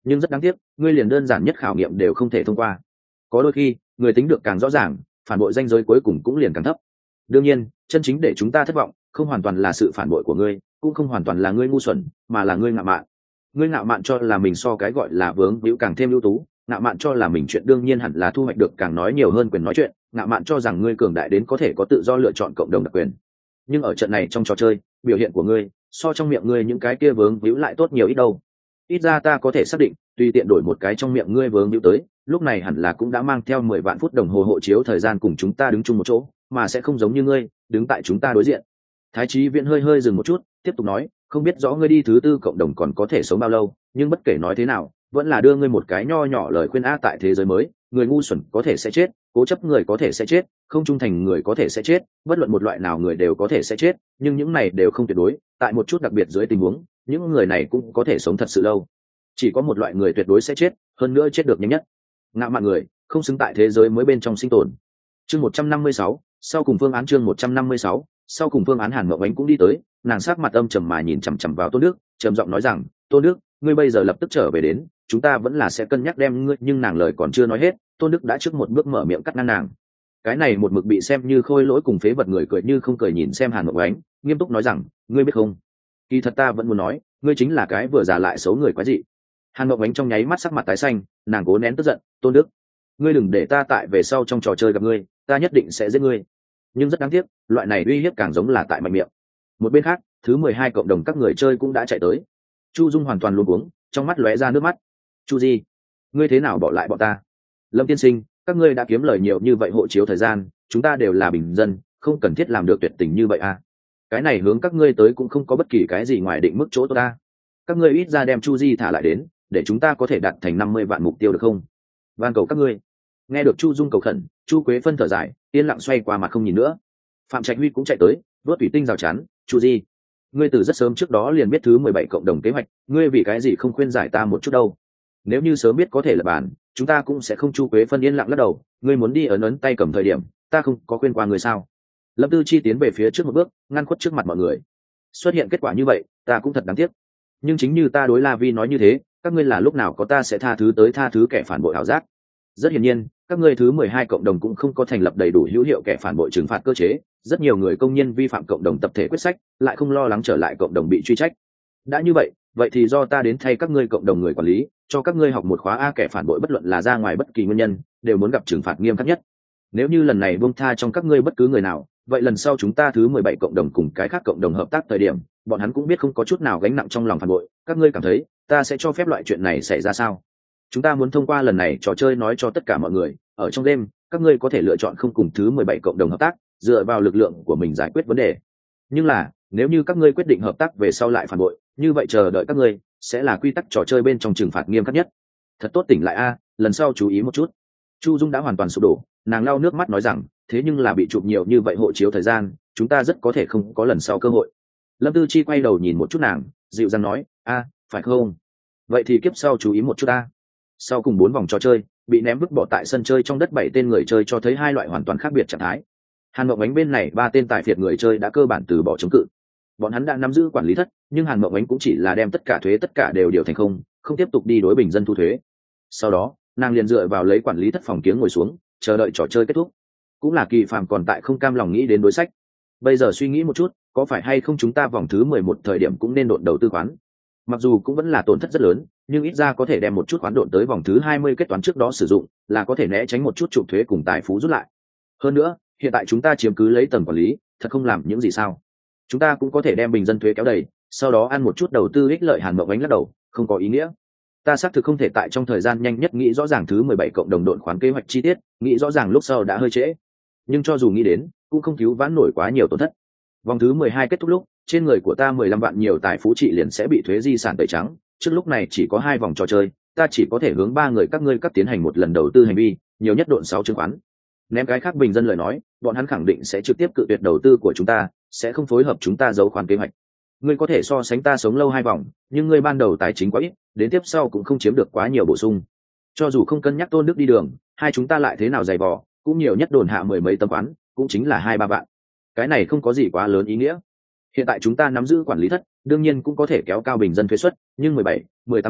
nhưng rất đáng tiếc ngươi liền đơn giản nhất khảo nghiệm đều không thể thông qua. Có đôi khi người tính được càng rõ ràng, phản bội danh giới cuối cùng cũng liền càng thấp. Đương nhiên chân chính để chúng ta thất vọng không hoàn toàn là sự phản bội của ngươi, cũng không hoàn toàn là ngươi ngu xuẩn, mà là ngươi ngạo mạn. Ngươi ngạo mạn cho là mình so cái gọi là vướng víu càng thêm ưu tú, ngạo mạn cho là mình chuyện đương nhiên hẳn là thu hoạch được càng nói nhiều hơn quyền nói chuyện, ngạo mạn cho rằng ngươi cường đại đến có thể có tự do lựa chọn cộng đồng đặc quyền. Nhưng ở trận này trong trò chơi, biểu hiện của ngươi so trong miệng ngươi những cái kia vướng víu lại tốt nhiều ít đâu. Ít ra ta có thể xác định, tùy tiện đổi một cái trong miệng ngươi vướng víu tới, lúc này hẳn là cũng đã mang theo mười vạn phút đồng hồ hộ chiếu thời gian cùng chúng ta đứng chung một chỗ, mà sẽ không giống như ngươi đứng tại chúng ta đối diện. Thái Chí Viễn hơi hơi dừng một chút, tiếp tục nói, không biết rõ ngươi đi thứ tư cộng đồng còn có thể sống bao lâu, nhưng bất kể nói thế nào vẫn là đưa ngươi một cái nho nhỏ lời khuyên a. Tại thế giới mới, người ngu xuẩn có thể sẽ chết, cố chấp người có thể sẽ chết, không trung thành người có thể sẽ chết, bất luận một loại nào người đều có thể sẽ chết, nhưng những này đều không tuyệt đối. Tại một chút đặc biệt dưới tình huống, những người này cũng có thể sống thật sự lâu. Chỉ có một loại người tuyệt đối sẽ chết, hơn nữa chết được nhanh nhất. Ngạo mạn người không xứng tại thế giới mới bên trong sinh tồn. Chương một trăm năm mươi sáu, sau cùng phương án. Chương một trăm năm mươi sáu, sau cùng phương án. Hàn Mộng Ánh cũng đi tới, nàng sắc mặt âm trầm mà nhìn chằm chằm vào Tôn Đức, trầm giọng nói rằng, Tôn Đức, ngươi bây giờ lập tức trở về đến, chúng ta vẫn là sẽ cân nhắc đem ngươi. Nhưng nàng lời còn chưa nói hết, Tôn Đức đã trước một bước mở miệng cắt ngang nàng. Cái này một mực bị xem như khôi lỗi cùng phế vật người cười như không cười nhìn xem Hàn Mộng Ánh, nghiêm túc nói rằng, ngươi biết không, kỳ thật ta vẫn muốn nói, ngươi chính là cái vừa già lại xấu người quái dị. Hàn Mộng Ánh trong nháy mắt sắc mặt tái xanh, nàng cố nén tức giận, Tôn Đức, ngươi đừng để ta tại về sau trong trò chơi gặp ngươi, ta nhất định sẽ giết ngươi. Nhưng rất đáng tiếc, loại này uy hiếp càng giống là tại mạnh miệng. Một bên khác, thứ mười hai cộng đồng các người chơi cũng đã chạy tới. Chu Dung hoàn toàn luống cuống, trong mắt lóe ra nước mắt. Chu Di, ngươi thế nào bỏ lại bọn ta? Lâm tiên sinh, các ngươi đã kiếm lời nhiều như vậy hộ chiếu thời gian, chúng ta đều là bình dân, không cần thiết làm được tuyệt tình như vậy à? Cái này hướng các ngươi tới cũng không có bất kỳ cái gì ngoài định mức chỗ tốt ta. Các ngươi ít ra đem Chu Di thả lại đến, để chúng ta có thể đạt thành năm mươi vạn mục tiêu được không? Van cầu các ngươi. Nghe được Chu Dung cầu khẩn, Chu Quế Phân thở dài, yên lặng xoay qua mặt không nhìn nữa. Phạm Trạch Huy cũng chạy tới, vớt thủy tinh rào chắn, Chu Di, ngươi từ rất sớm trước đó liền biết thứ mười bảy cộng đồng kế hoạch, ngươi vì cái gì không khuyên giải ta một chút đâu? Nếu như sớm biết có thể là bàn, chúng ta cũng sẽ không. Chu Quế Phân yên lặng lắc đầu, ngươi muốn đi ấn ấn tay cầm thời điểm, ta không có khuyên qua người sao? Lâm Tư Chi tiến về phía trước một bước, ngăn khuất trước mặt mọi người. Xuất hiện kết quả như vậy, ta cũng thật đáng tiếc. Nhưng chính như ta đối La Vi nói như thế, các ngươi là lúc nào có ta sẽ tha thứ tới tha thứ kẻ phản bội ảo giác. Rất hiển nhiên, các ngươi thứ mười hai cộng đồng cũng không có thành lập đầy đủ hữu hiệu kẻ phản bội trừng phạt cơ chế, rất nhiều người công nhân vi phạm cộng đồng tập thể quyết sách, lại không lo lắng trở lại cộng đồng bị truy trách. Đã như vậy, vậy thì do ta đến thay các ngươi cộng đồng người quản lý, cho các ngươi học một khóa a. Kẻ phản bội bất luận là ra ngoài bất kỳ nguyên nhân, đều muốn gặp trừng phạt nghiêm khắc nhất. Nếu như lần này buông tha trong các ngươi bất cứ người nào, vậy lần sau chúng ta thứ mười bảy cộng đồng cùng cái khác cộng đồng hợp tác thời điểm, bọn hắn cũng biết không có chút nào gánh nặng trong lòng phản bội. Các ngươi cảm thấy ta sẽ cho phép loại chuyện này xảy ra sao? Chúng ta muốn thông qua lần này trò chơi nói cho tất cả mọi người, ở trong đêm các ngươi có thể lựa chọn không cùng thứ mười bảy cộng đồng hợp tác, dựa vào lực lượng của mình giải quyết vấn đề. Nhưng là nếu như các ngươi quyết định hợp tác về sau lại phản bội, như vậy chờ đợi các ngươi sẽ là quy tắc trò chơi bên trong trừng phạt nghiêm khắc nhất. Thật tốt tỉnh lại a, lần sau chú ý một chút. Chu Dung đã hoàn toàn sụp đổ, nàng lau nước mắt nói rằng, thế nhưng là bị chụp nhiều như vậy hộ chiếu thời gian, chúng ta rất có thể không có lần sau cơ hội. Lâm Tư Chi quay đầu nhìn một chút nàng, dịu dàng nói, a, phải không? Vậy thì kiếp sau chú ý một chút ta. Sau cùng bốn vòng trò chơi, bị ném vứt bỏ tại sân chơi trong đất bảy tên người chơi cho thấy hai loại hoàn toàn khác biệt trạng thái. Hàn Mộng Ánh bên này ba tên tài phiệt người chơi đã cơ bản từ bỏ chống cự. Bọn hắn đã nắm giữ quản lý thất, nhưng Hàn Mộng Ánh cũng chỉ là đem tất cả thuế tất cả đều điều thành không, không tiếp tục đi đối bình dân thu thuế. Sau đó, nàng liền dựa vào lấy quản lý thất phòng kiếng ngồi xuống, chờ đợi trò chơi kết thúc. Cũng là Kỳ Phàm còn tại không cam lòng nghĩ đến đối sách. Bây giờ suy nghĩ một chút, có phải hay không chúng ta vòng thứ mười một thời điểm cũng nên độn đầu tư khoán. Mặc dù cũng vẫn là tổn thất rất lớn, nhưng ít ra có thể đem một chút khoán độn tới vòng thứ hai mươi kết toán trước đó sử dụng, là có thể né tránh một chút chụp thuế cùng tài phú rút lại. Hơn nữa, hiện tại chúng ta chiếm cứ lấy tầng quản lý, thật không làm những gì sao? Chúng ta cũng có thể đem bình dân thuế kéo đầy, sau đó ăn một chút đầu tư ích lợi. Hàn Mộng Ánh lắc đầu, không có ý nghĩa. Ta xác thực không thể tại trong thời gian nhanh nhất nghĩ rõ ràng thứ mười bảy cộng đồng độn khoán kế hoạch chi tiết, nghĩ rõ ràng lúc sau đã hơi trễ. Nhưng cho dù nghĩ đến, cũng không cứu vãn nổi quá nhiều tổn thất. Vòng thứ mười hai kết thúc lúc, trên người của ta mười lăm vạn nhiều tài phú trị liền sẽ bị thuế di sản tẩy trắng. Trước lúc này chỉ có hai vòng trò chơi, ta chỉ có thể hướng ba người các ngươi cắt tiến hành một lần đầu tư hành vi, nhiều nhất độn sáu chứng khoán. Ném cái khác bình dân lời nói, bọn hắn khẳng định sẽ trực tiếp cự tuyệt đầu tư của chúng ta, sẽ không phối hợp chúng ta giấu khoản kế hoạch. Ngươi có thể so sánh ta sống lâu hai vòng, nhưng ngươi ban đầu tài chính quá ít, đến tiếp sau cũng không chiếm được quá nhiều bổ sung. Cho dù không cân nhắc Tôn Đức đi đường, hai chúng ta lại thế nào dày vò, cũng nhiều nhất đồn hạ mười mấy tấm khoán, cũng chính là hai ba vạn. Cái này không có gì quá lớn ý nghĩa. Hiện tại chúng ta nắm giữ quản lý thất, đương nhiên cũng có thể kéo cao bình dân thuế suất, nhưng mười bảy, mười tám vòng,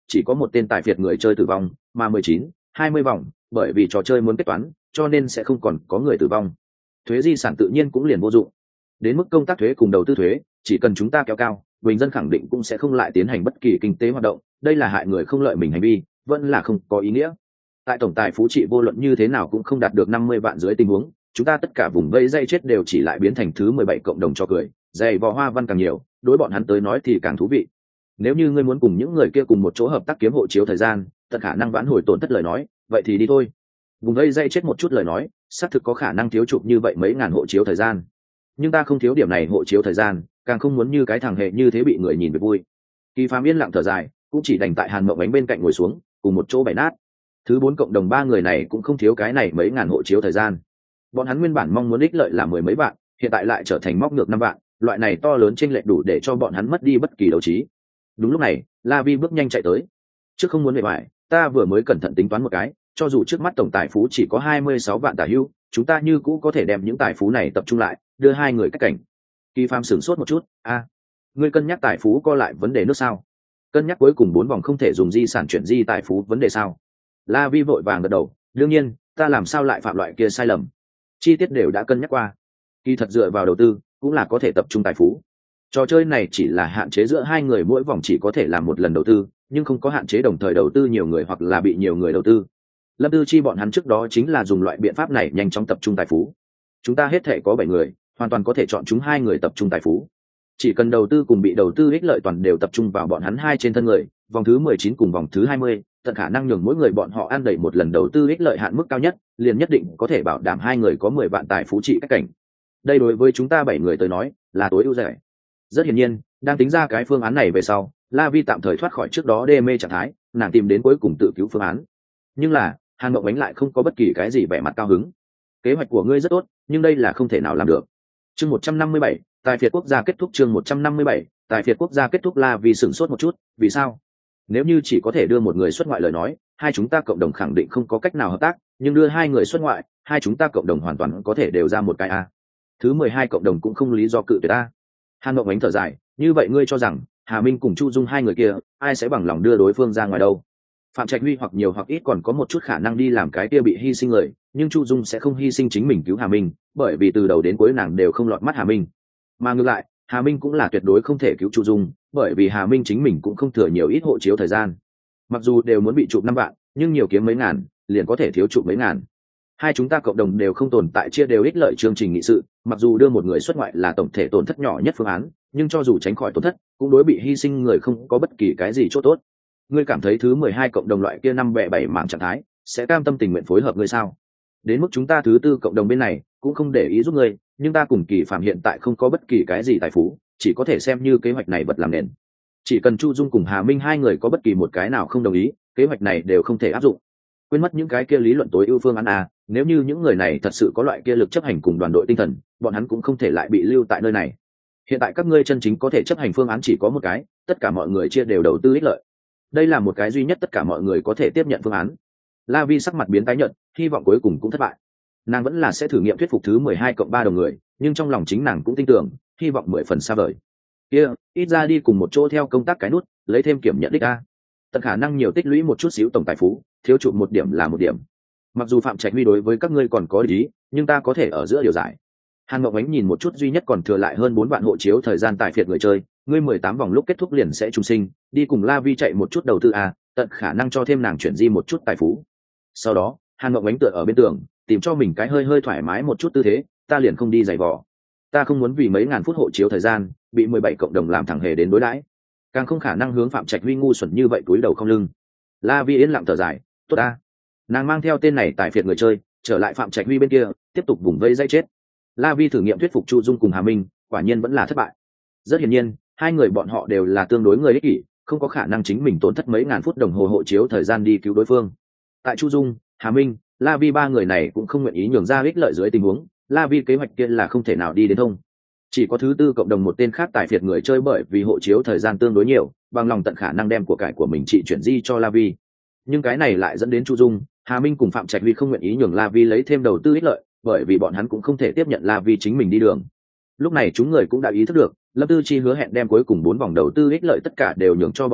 chỉ có một tên tài phiệt người chơi tử vong, mà mười chín, hai mươi vòng, bởi vì trò chơi muốn kết toán, cho nên sẽ không còn có người tử vong. Thuế di sản tự nhiên cũng liền vô dụng. Đến mức công tác thuế cùng đầu tư thuế, chỉ cần chúng ta kéo cao, bình dân khẳng định cũng sẽ không lại tiến hành bất kỳ kinh tế hoạt động, đây là hại người không lợi mình hành vi, vẫn là không có ý nghĩa. Tại tổng tài phú trị vô luận như thế nào cũng không đạt được năm mươi vạn dưới tình huống, chúng ta tất cả vùng vây dây chết đều chỉ lại biến thành thứ mười bảy cộng đồng cho cười, dày vò hoa văn càng nhiều, đối bọn hắn tới nói thì càng thú vị. Nếu như ngươi muốn cùng những người kia cùng một chỗ hợp tác kiếm hộ chiếu thời gian, tận khả năng vãn hồi tổn thất lời nói, vậy thì đi thôi. Vùng vây dây chết một chút lời nói, xác thực có khả năng thiếu chụp như vậy mấy ngàn hộ chiếu thời gian. Nhưng ta không thiếu điểm này hộ chiếu thời gian, càng không muốn như cái thằng hệ như thế bị người nhìn về vui. Kỳ Phàm yên lặng thở dài, cũng chỉ đành tại Hàn Mộng Ánh bên cạnh ngồi xuống, cùng một chỗ bày nát. Thứ bốn cộng đồng ba người này cũng không thiếu cái này mấy ngàn hộ chiếu thời gian. Bọn hắn nguyên bản mong muốn ích lợi là mười mấy vạn, hiện tại lại trở thành móc ngược năm vạn, loại này to lớn chênh lệch đủ để cho bọn hắn mất đi bất kỳ đấu trí. Đúng lúc này, La Vi bước nhanh chạy tới. Trước không muốn bề ngoài, ta vừa mới cẩn thận tính toán một cái, cho dù trước mắt tổng tài phú chỉ có hai mươi sáu vạn tả hữu, chúng ta như cũ có thể đem những tài phú này tập trung lại, đưa hai người cách cảnh. Kỳ Phàm sửng sốt một chút, a, à, ngươi cân nhắc tài phú co lại vấn đề nước sao? Cân nhắc cuối cùng bốn vòng không thể dùng di sản chuyển di tài phú vấn đề sao? La Vi vội vàng gật đầu, đương nhiên, ta làm sao lại phạm loại kia sai lầm? Chi tiết đều đã cân nhắc qua. Kỳ thật dựa vào đầu tư, cũng là có thể tập trung tài phú. Trò chơi này chỉ là hạn chế giữa hai người mỗi vòng chỉ có thể làm một lần đầu tư, nhưng không có hạn chế đồng thời đầu tư nhiều người hoặc là bị nhiều người đầu tư. Lâm Tư Chi bọn hắn trước đó chính là dùng loại biện pháp này nhanh chóng tập trung tài phú. Chúng ta hết thể có bảy người, hoàn toàn có thể chọn chúng hai người tập trung tài phú. Chỉ cần đầu tư cùng bị đầu tư ích lợi toàn đều tập trung vào bọn hắn hai trên thân người, vòng thứ mười chín cùng vòng thứ hai mươi, tận khả năng nhường mỗi người bọn họ ăn đẩy một lần đầu tư ích lợi hạn mức cao nhất, liền nhất định có thể bảo đảm hai người có mười vạn tài phú trị cách cảnh. Đây đối với chúng ta bảy người tới nói, là tối ưu giải. Rất hiển nhiên, đang tính ra cái phương án này về sau, La Vi tạm thời thoát khỏi trước đó đê mê trạng thái, nàng tìm đến cuối cùng tự cứu phương án. Nhưng là, Hàn Mộng Ánh lại không có bất kỳ cái gì vẻ mặt cao hứng. Kế hoạch của ngươi rất tốt, nhưng đây là không thể nào làm được. Chương một trăm năm mươi bảy, tài phiệt quốc gia kết thúc. Chương một trăm năm mươi bảy, tài phiệt quốc gia kết thúc. La Vi sửng sốt một chút, vì sao? Nếu như chỉ có thể đưa một người xuất ngoại lời nói, hai chúng ta cộng đồng khẳng định không có cách nào hợp tác, nhưng đưa hai người xuất ngoại, hai chúng ta cộng đồng hoàn toàn có thể đều ra một cái a. Thứ mười hai cộng đồng cũng không lý do cự tuyệt ta. Hàn Mộng Ánh thở dài, như vậy ngươi cho rằng Hà Minh cùng Chu Dung hai người kia, ai sẽ bằng lòng đưa đối phương ra ngoài đâu? Phạm Trạch Huy hoặc nhiều hoặc ít còn có một chút khả năng đi làm cái kia bị hy sinh người, nhưng Chu Dung sẽ không hy sinh chính mình cứu Hà Minh, bởi vì từ đầu đến cuối nàng đều không lọt mắt Hà Minh. Mà ngược lại, Hà Minh cũng là tuyệt đối không thể cứu Chu Dung, bởi vì Hà Minh chính mình cũng không thừa nhiều ít hộ chiếu thời gian. Mặc dù đều muốn bị chụp năm vạn, nhưng nhiều kiếm mấy ngàn, liền có thể thiếu chụp mấy ngàn. Hai chúng ta cộng đồng đều không tồn tại chia đều ích lợi chương trình nghị sự, mặc dù đưa một người xuất ngoại là tổng thể tổn thất nhỏ nhất phương án, nhưng cho dù tránh khỏi tổn thất, cũng đối bị hy sinh người không có bất kỳ cái gì chỗ tốt. Ngươi cảm thấy thứ mười hai cộng đồng loại kia năm bẻ bảy mảng trạng thái sẽ cam tâm tình nguyện phối hợp ngươi sao? Đến mức chúng ta thứ tư cộng đồng bên này cũng không để ý giúp ngươi, nhưng ta cùng Kỳ Phạm hiện tại không có bất kỳ cái gì tài phú, chỉ có thể xem như kế hoạch này vật làm nền. Chỉ cần Chu Dung cùng Hà Minh hai người có bất kỳ một cái nào không đồng ý, kế hoạch này đều không thể áp dụng. Quên mất những cái kia lý luận tối ưu phương án à, nếu như những người này thật sự có loại kia lực chấp hành cùng đoàn đội tinh thần, bọn hắn cũng không thể lại bị lưu tại nơi này. Hiện tại các ngươi chân chính có thể chấp hành phương án chỉ có một cái, tất cả mọi người chia đều đầu tư ích lợi. Đây là một cái duy nhất tất cả mọi người có thể tiếp nhận phương án. La Vi sắc mặt biến tái nhợt, hy vọng cuối cùng cũng thất bại. Nàng vẫn là sẽ thử nghiệm thuyết phục thứ mười hai cộng ba đồng người, nhưng trong lòng chính nàng cũng tin tưởng, hy vọng mười phần xa vời. Kia, ít ra đi cùng một chỗ theo công tác cái nút, lấy thêm kiểm nhận đích a. Tận khả năng nhiều tích lũy một chút xíu tổng tài phú, thiếu chụp một điểm là một điểm. Mặc dù Phạm Trạch Huy đối với các ngươi còn có ý, nhưng ta có thể ở giữa điều giải. Hàn Mộng Ánh nhìn một chút duy nhất còn thừa lại hơn bốn vạn hộ chiếu thời gian tài phiệt người chơi, ngươi mười tám vòng lúc kết thúc liền sẽ trùng sinh, đi cùng La Vi chạy một chút đầu tư a, tận khả năng cho thêm nàng chuyển di một chút tài phú. Sau đó, Hàn Mộng Ánh tựa ở bên tường, tìm cho mình cái hơi hơi thoải mái một chút tư thế, ta liền không đi giày vò. Ta không muốn vì mấy ngàn phút hộ chiếu thời gian, bị mười bảy cộng đồng làm thẳng hề đến đối đãi, càng không khả năng hướng Phạm Trạch Huy ngu xuẩn như vậy túi đầu không lưng. La Vi yên lặng thở dài, tốt ta. Nàng mang theo tên này tài phiệt người chơi, trở lại Phạm Trạch Huy bên kia, tiếp tục vùng vây dây chết. La Vi thử nghiệm thuyết phục Chu Dung cùng Hà Minh, quả nhiên vẫn là thất bại. Rất hiển nhiên, hai người bọn họ đều là tương đối người ích kỷ, không có khả năng chính mình tốn thất mấy ngàn phút đồng hồ hộ chiếu thời gian đi cứu đối phương. Tại Chu Dung, Hà Minh, La Vi ba người này cũng không nguyện ý nhường ra ích lợi dưới tình huống, La Vi kế hoạch kia là không thể nào đi đến thông. Chỉ có thứ tư cộng đồng một tên khác tài phiệt người chơi bởi vì hộ chiếu thời gian tương đối nhiều, bằng lòng tận khả năng đem của cải của mình trị chuyển di cho La Vi. Nhưng cái này lại dẫn đến Chu Dung, Hà Minh cùng Phạm Trạch Huy không nguyện ý nhường La Vi lấy thêm đầu tư ích lợi, bởi vì bọn hắn cũng không thể tiếp nhận La Vi chính mình đi đường. Lúc này chúng người cũng đã ý thức được, Lâm Tư Chi hứa hẹn đem cuối cùng bốn vòng đầu tư ích lợi tất cả đều nhường cho bọn họ,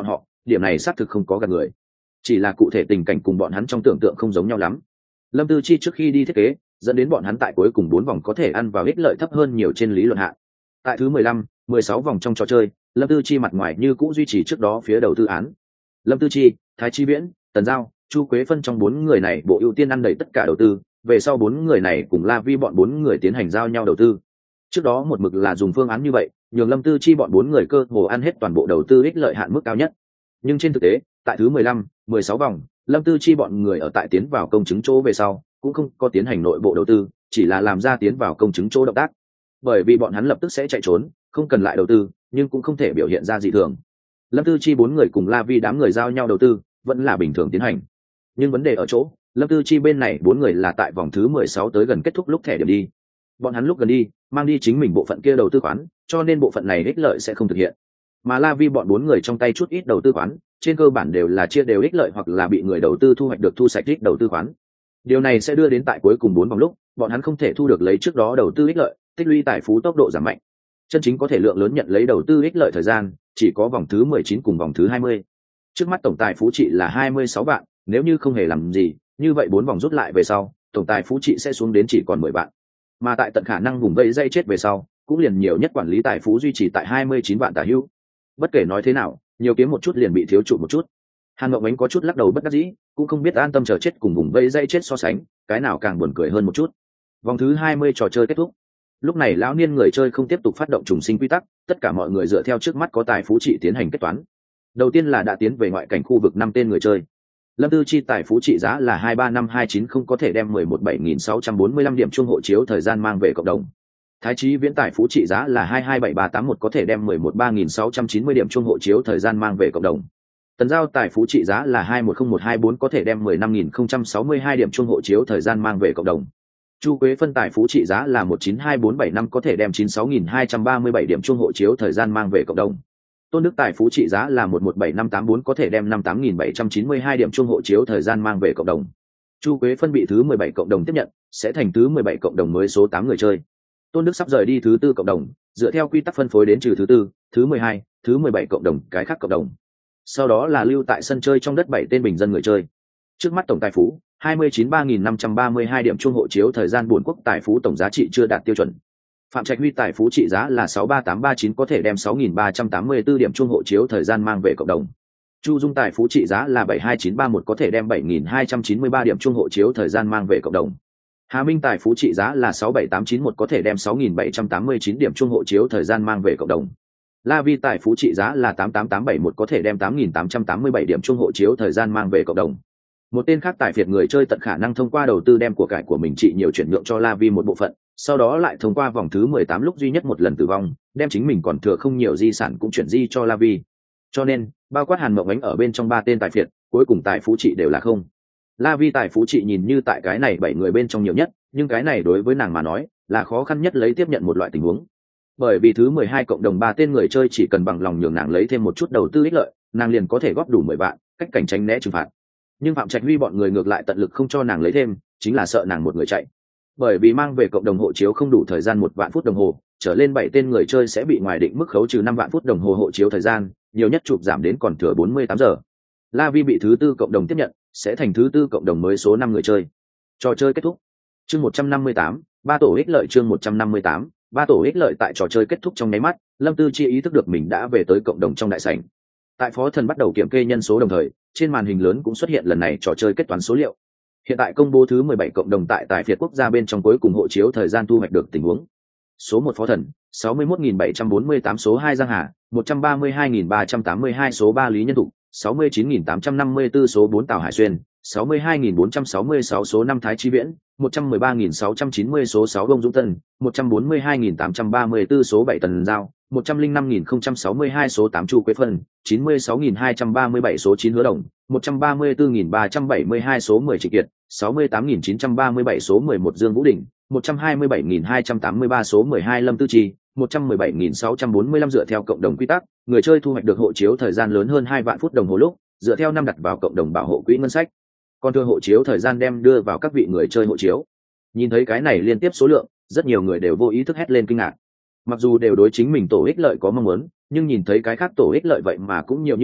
điểm này xác thực không có gạt người, chỉ là cụ thể tình cảnh cùng bọn hắn trong tưởng tượng không giống nhau lắm. Lâm Tư Chi trước khi đi thiết kế dẫn đến bọn hắn tại cuối cùng bốn vòng có thể ăn vào ích lợi thấp hơn nhiều trên lý luận hạ. Tại thứ mười lăm, mười sáu vòng trong trò chơi, Lâm Tư Chi mặt ngoài như cũ duy trì trước đó phía đầu tư án. Lâm Tư Chi, Thái Chi Viễn, Tần Giao, Chu Quế Phân trong bốn người này bộ ưu tiên ăn đầy tất cả đầu tư, về sau bốn người này cùng La Vi bọn bốn người tiến hành giao nhau đầu tư. Trước đó một mực là dùng phương án như vậy, nhường Lâm Tư Chi bọn bốn người cơ hồ ăn hết toàn bộ đầu tư ích lợi hạn mức cao nhất. Nhưng trên thực tế, tại thứ mười lăm, mười sáu vòng, Lâm Tư Chi bọn người ở tại tiến vào công chứng chỗ về sau, cũng không có tiến hành nội bộ đầu tư, chỉ là làm ra tiến vào công chứng chỗ động tác. Bởi vì bọn hắn lập tức sẽ chạy trốn, không cần lại đầu tư, nhưng cũng không thể biểu hiện ra dị thường. Lâm Tư Chi bốn người cùng La Vi đám người giao nhau đầu tư, vẫn là bình thường tiến hành. Nhưng vấn đề ở chỗ, Lâm Tư Chi bên này bốn người là tại vòng thứ mười sáu tới gần kết thúc lúc thẻ điểm đi. Bọn hắn lúc gần đi, mang đi chính mình bộ phận kia đầu tư khoán, cho nên bộ phận này ích lợi sẽ không thực hiện. Mà La Vi bọn bốn người trong tay chút ít đầu tư khoán, trên cơ bản đều là chia đều ích lợi hoặc là bị người đầu tư thu hoạch được thu sạch ít đầu tư khoán. Điều này sẽ đưa đến tại cuối cùng bốn vòng lúc, bọn hắn không thể thu được lấy trước đó đầu tư ích lợi, tích lũy tài phú tốc độ giảm mạnh. Chân chính có thể lượng lớn nhận lấy đầu tư ích lợi thời gian, chỉ có vòng thứ mười chín cùng vòng thứ hai mươi. Trước mắt tổng tài phú trị là hai mươi sáu vạn, nếu như không hề làm gì, như vậy bốn vòng rút lại về sau, tổng tài phú trị sẽ xuống đến chỉ còn mười vạn. Mà tại tận khả năng vùng vây dây chết về sau, cũng liền nhiều nhất quản lý tài phú duy trì tại hai mươi chín vạn tả hữu. Bất kể nói thế nào, nhiều kiếm một chút liền bị thiếu trụ một chút. Hàn Mộng Ánh có chút lắc đầu bất đắc dĩ, cũng không biết an tâm chờ chết cùng vùng vây dây chết so sánh, cái nào càng buồn cười hơn một chút. Vòng thứ hai mươi trò chơi kết thúc. Lúc này lão niên người chơi không tiếp tục phát động trùng sinh quy tắc, tất cả mọi người dựa theo trước mắt có tài phú trị tiến hành kết toán. Đầu tiên là đã tiến về ngoại cảnh khu vực năm tên người chơi. Lâm Tư Chi tài phú trị giá là hai ba năm hai chín không có thể đem mười một bảy nghìn sáu trăm bốn mươi lăm điểm chuông hộ chiếu thời gian mang về cộng đồng. Thái Chí Viễn tài phú trị giá là hai hai bảy ba tám một có thể đem mười một ba nghìn sáu trăm chín mươi điểm chuông hộ chiếu thời gian mang về cộng đồng. Tần Giao tài phú trị giá là hai một không một hai bốn có thể đem mười lăm nghìn không trăm sáu mươi hai điểm chuông hộ chiếu thời gian mang về cộng đồng. Chu Quế Phân tài phú trị giá là một chín hai bốn bảy năm có thể đem chín mươi sáu nghìn hai trăm ba mươi bảy điểm chuông hộ chiếu thời gian mang về cộng đồng. Tôn Đức tài phú trị giá là một một bảy năm tám bốn có thể đem năm mươi tám nghìn bảy trăm chín mươi hai điểm chuông hộ chiếu thời gian mang về cộng đồng. Chu Quế Phân bị thứ mười bảy cộng đồng tiếp nhận, sẽ thành thứ mười bảy cộng đồng mới số tám người chơi. Tôn Đức sắp rời đi thứ tư cộng đồng, dựa theo quy tắc phân phối đến trừ thứ tư, thứ mười hai, thứ mười bảy cộng đồng cái khác cộng đồng. Sau đó là lưu tại sân chơi trong đất bảy tên bình dân người chơi. Trước mắt tổng tài phú hai mươi chín ba nghìn năm trăm ba mươi hai điểm chuông hộ chiếu thời gian buồn quốc tài phú tổng giá trị chưa đạt tiêu chuẩn. Phạm Trạch Huy tài phú trị giá là sáu ba tám ba chín có thể đem sáu nghìn ba trăm tám mươi tư điểm chuông hộ chiếu thời gian mang về cộng đồng. Chu Dung tài phú trị giá là bảy hai chín ba một có thể đem bảy nghìn hai trăm chín mươi ba điểm chuông hộ chiếu thời gian mang về cộng đồng. Hà Minh tài phú trị giá là sáu bảy tám chín một có thể đem sáu nghìn bảy trăm tám mươi chín điểm chuông hộ chiếu thời gian mang về cộng đồng. La Vi tài phú trị giá là tám tám tám bảy một có thể đem tám nghìn tám trăm tám mươi bảy điểm chuông hộ chiếu thời gian mang về cộng đồng. Một tên khác tài phiệt người chơi tận khả năng thông qua đầu tư đem của cải của mình trị nhiều chuyển nhượng cho La Vi một bộ phận, sau đó lại thông qua vòng thứ mười tám lúc duy nhất một lần tử vong, đem chính mình còn thừa không nhiều di sản cũng chuyển di cho La Vi. Cho nên, bao quát Hàn Mộng Ánh ở bên trong ba tên tài phiệt, cuối cùng tài phú trị đều là không. La Vi tài phú trị nhìn như tại cái này bảy người bên trong nhiều nhất, nhưng cái này đối với nàng mà nói, là khó khăn nhất lấy tiếp nhận một loại tình huống. Bởi vì thứ mười hai cộng đồng ba tên người chơi chỉ cần bằng lòng nhường nàng lấy thêm một chút đầu tư ích lợi, nàng liền có thể góp đủ mười vạn, cách cảnh tránh né trừng phạt. Nhưng Phạm Trạch Huy bọn người ngược lại tận lực không cho nàng lấy thêm, chính là sợ nàng một người chạy. Bởi vì mang về cộng đồng hộ chiếu không đủ thời gian một vạn phút đồng hồ, trở lên bảy tên người chơi sẽ bị ngoài định mức khấu trừ năm vạn phút đồng hồ hộ chiếu thời gian, nhiều nhất chụp giảm đến còn thừa bốn mươi tám giờ. La Vi bị thứ tư cộng đồng tiếp nhận, sẽ thành thứ tư cộng đồng mới số năm người chơi. Trò chơi kết thúc. Chương một trăm năm mươi tám, ba tổ ích lợi chương một trăm năm mươi tám, ba tổ ích lợi tại trò chơi kết thúc trong nháy mắt, Lâm Tư Chi ý thức được mình đã về tới cộng đồng trong đại sảnh. Tại Phó Thần bắt đầu kiểm kê nhân số đồng thời, trên màn hình lớn cũng xuất hiện lần này trò chơi kết toán số liệu. Hiện tại công bố thứ mười bảy cộng đồng tại tại phiệt quốc gia bên trong cuối cùng hộ chiếu thời gian thu hoạch được tình huống. Số một Phó Thần, sáu mươi mốt nghìn bảy trăm bốn mươi tám số hai Giang Hà, một trăm ba mươi hai nghìn ba trăm tám mươi hai số ba Lý Nhân Thụ, sáu mươi chín nghìn tám trăm năm mươi tư số bốn Tào Hải Xuyên, sáu mươi hai nghìn bốn trăm sáu mươi sáu số năm Thái Chi Viễn, một trăm mười ba nghìn sáu trăm chín mươi số sáu Đông Dũng Tân, một trăm bốn mươi hai nghìn tám trăm ba mươi tư số bảy Tần Giao, một trăm linh năm nghìn không trăm sáu mươi hai số tám Chu Quế Phân, chín mươi sáu nghìn hai trăm ba mươi bảy số chín Hứa Đồng, một trăm ba mươi tư nghìn ba trăm bảy mươi hai số mười Trịnh Kiệt, sáu mươi tám nghìn chín trăm ba mươi bảy số mười một Dương Vũ Đình, một trăm hai mươi bảy nghìn hai trăm tám mươi ba số mười hai Lâm Tư Chi, một trăm mười bảy nghìn sáu trăm bốn mươi lăm dựa theo cộng đồng quy tắc, người chơi thu hoạch được hộ chiếu thời gian lớn hơn hai vạn phút đồng hồ lúc, dựa theo năm đặt vào cộng đồng bảo hộ quỹ ngân sách. Còn thừa hộ chiếu thời gian đem đưa vào các vị người chơi hộ chiếu. Nhìn thấy cái này liên tiếp số lượng, rất nhiều người đều vô ý thức hét lên kinh ngạc. Mặc dù đều đối chính mình tổ ích lợi có mong muốn, nhưng nhìn thấy cái khác tổ ích lợi vậy mà cũng nhiều như vậy,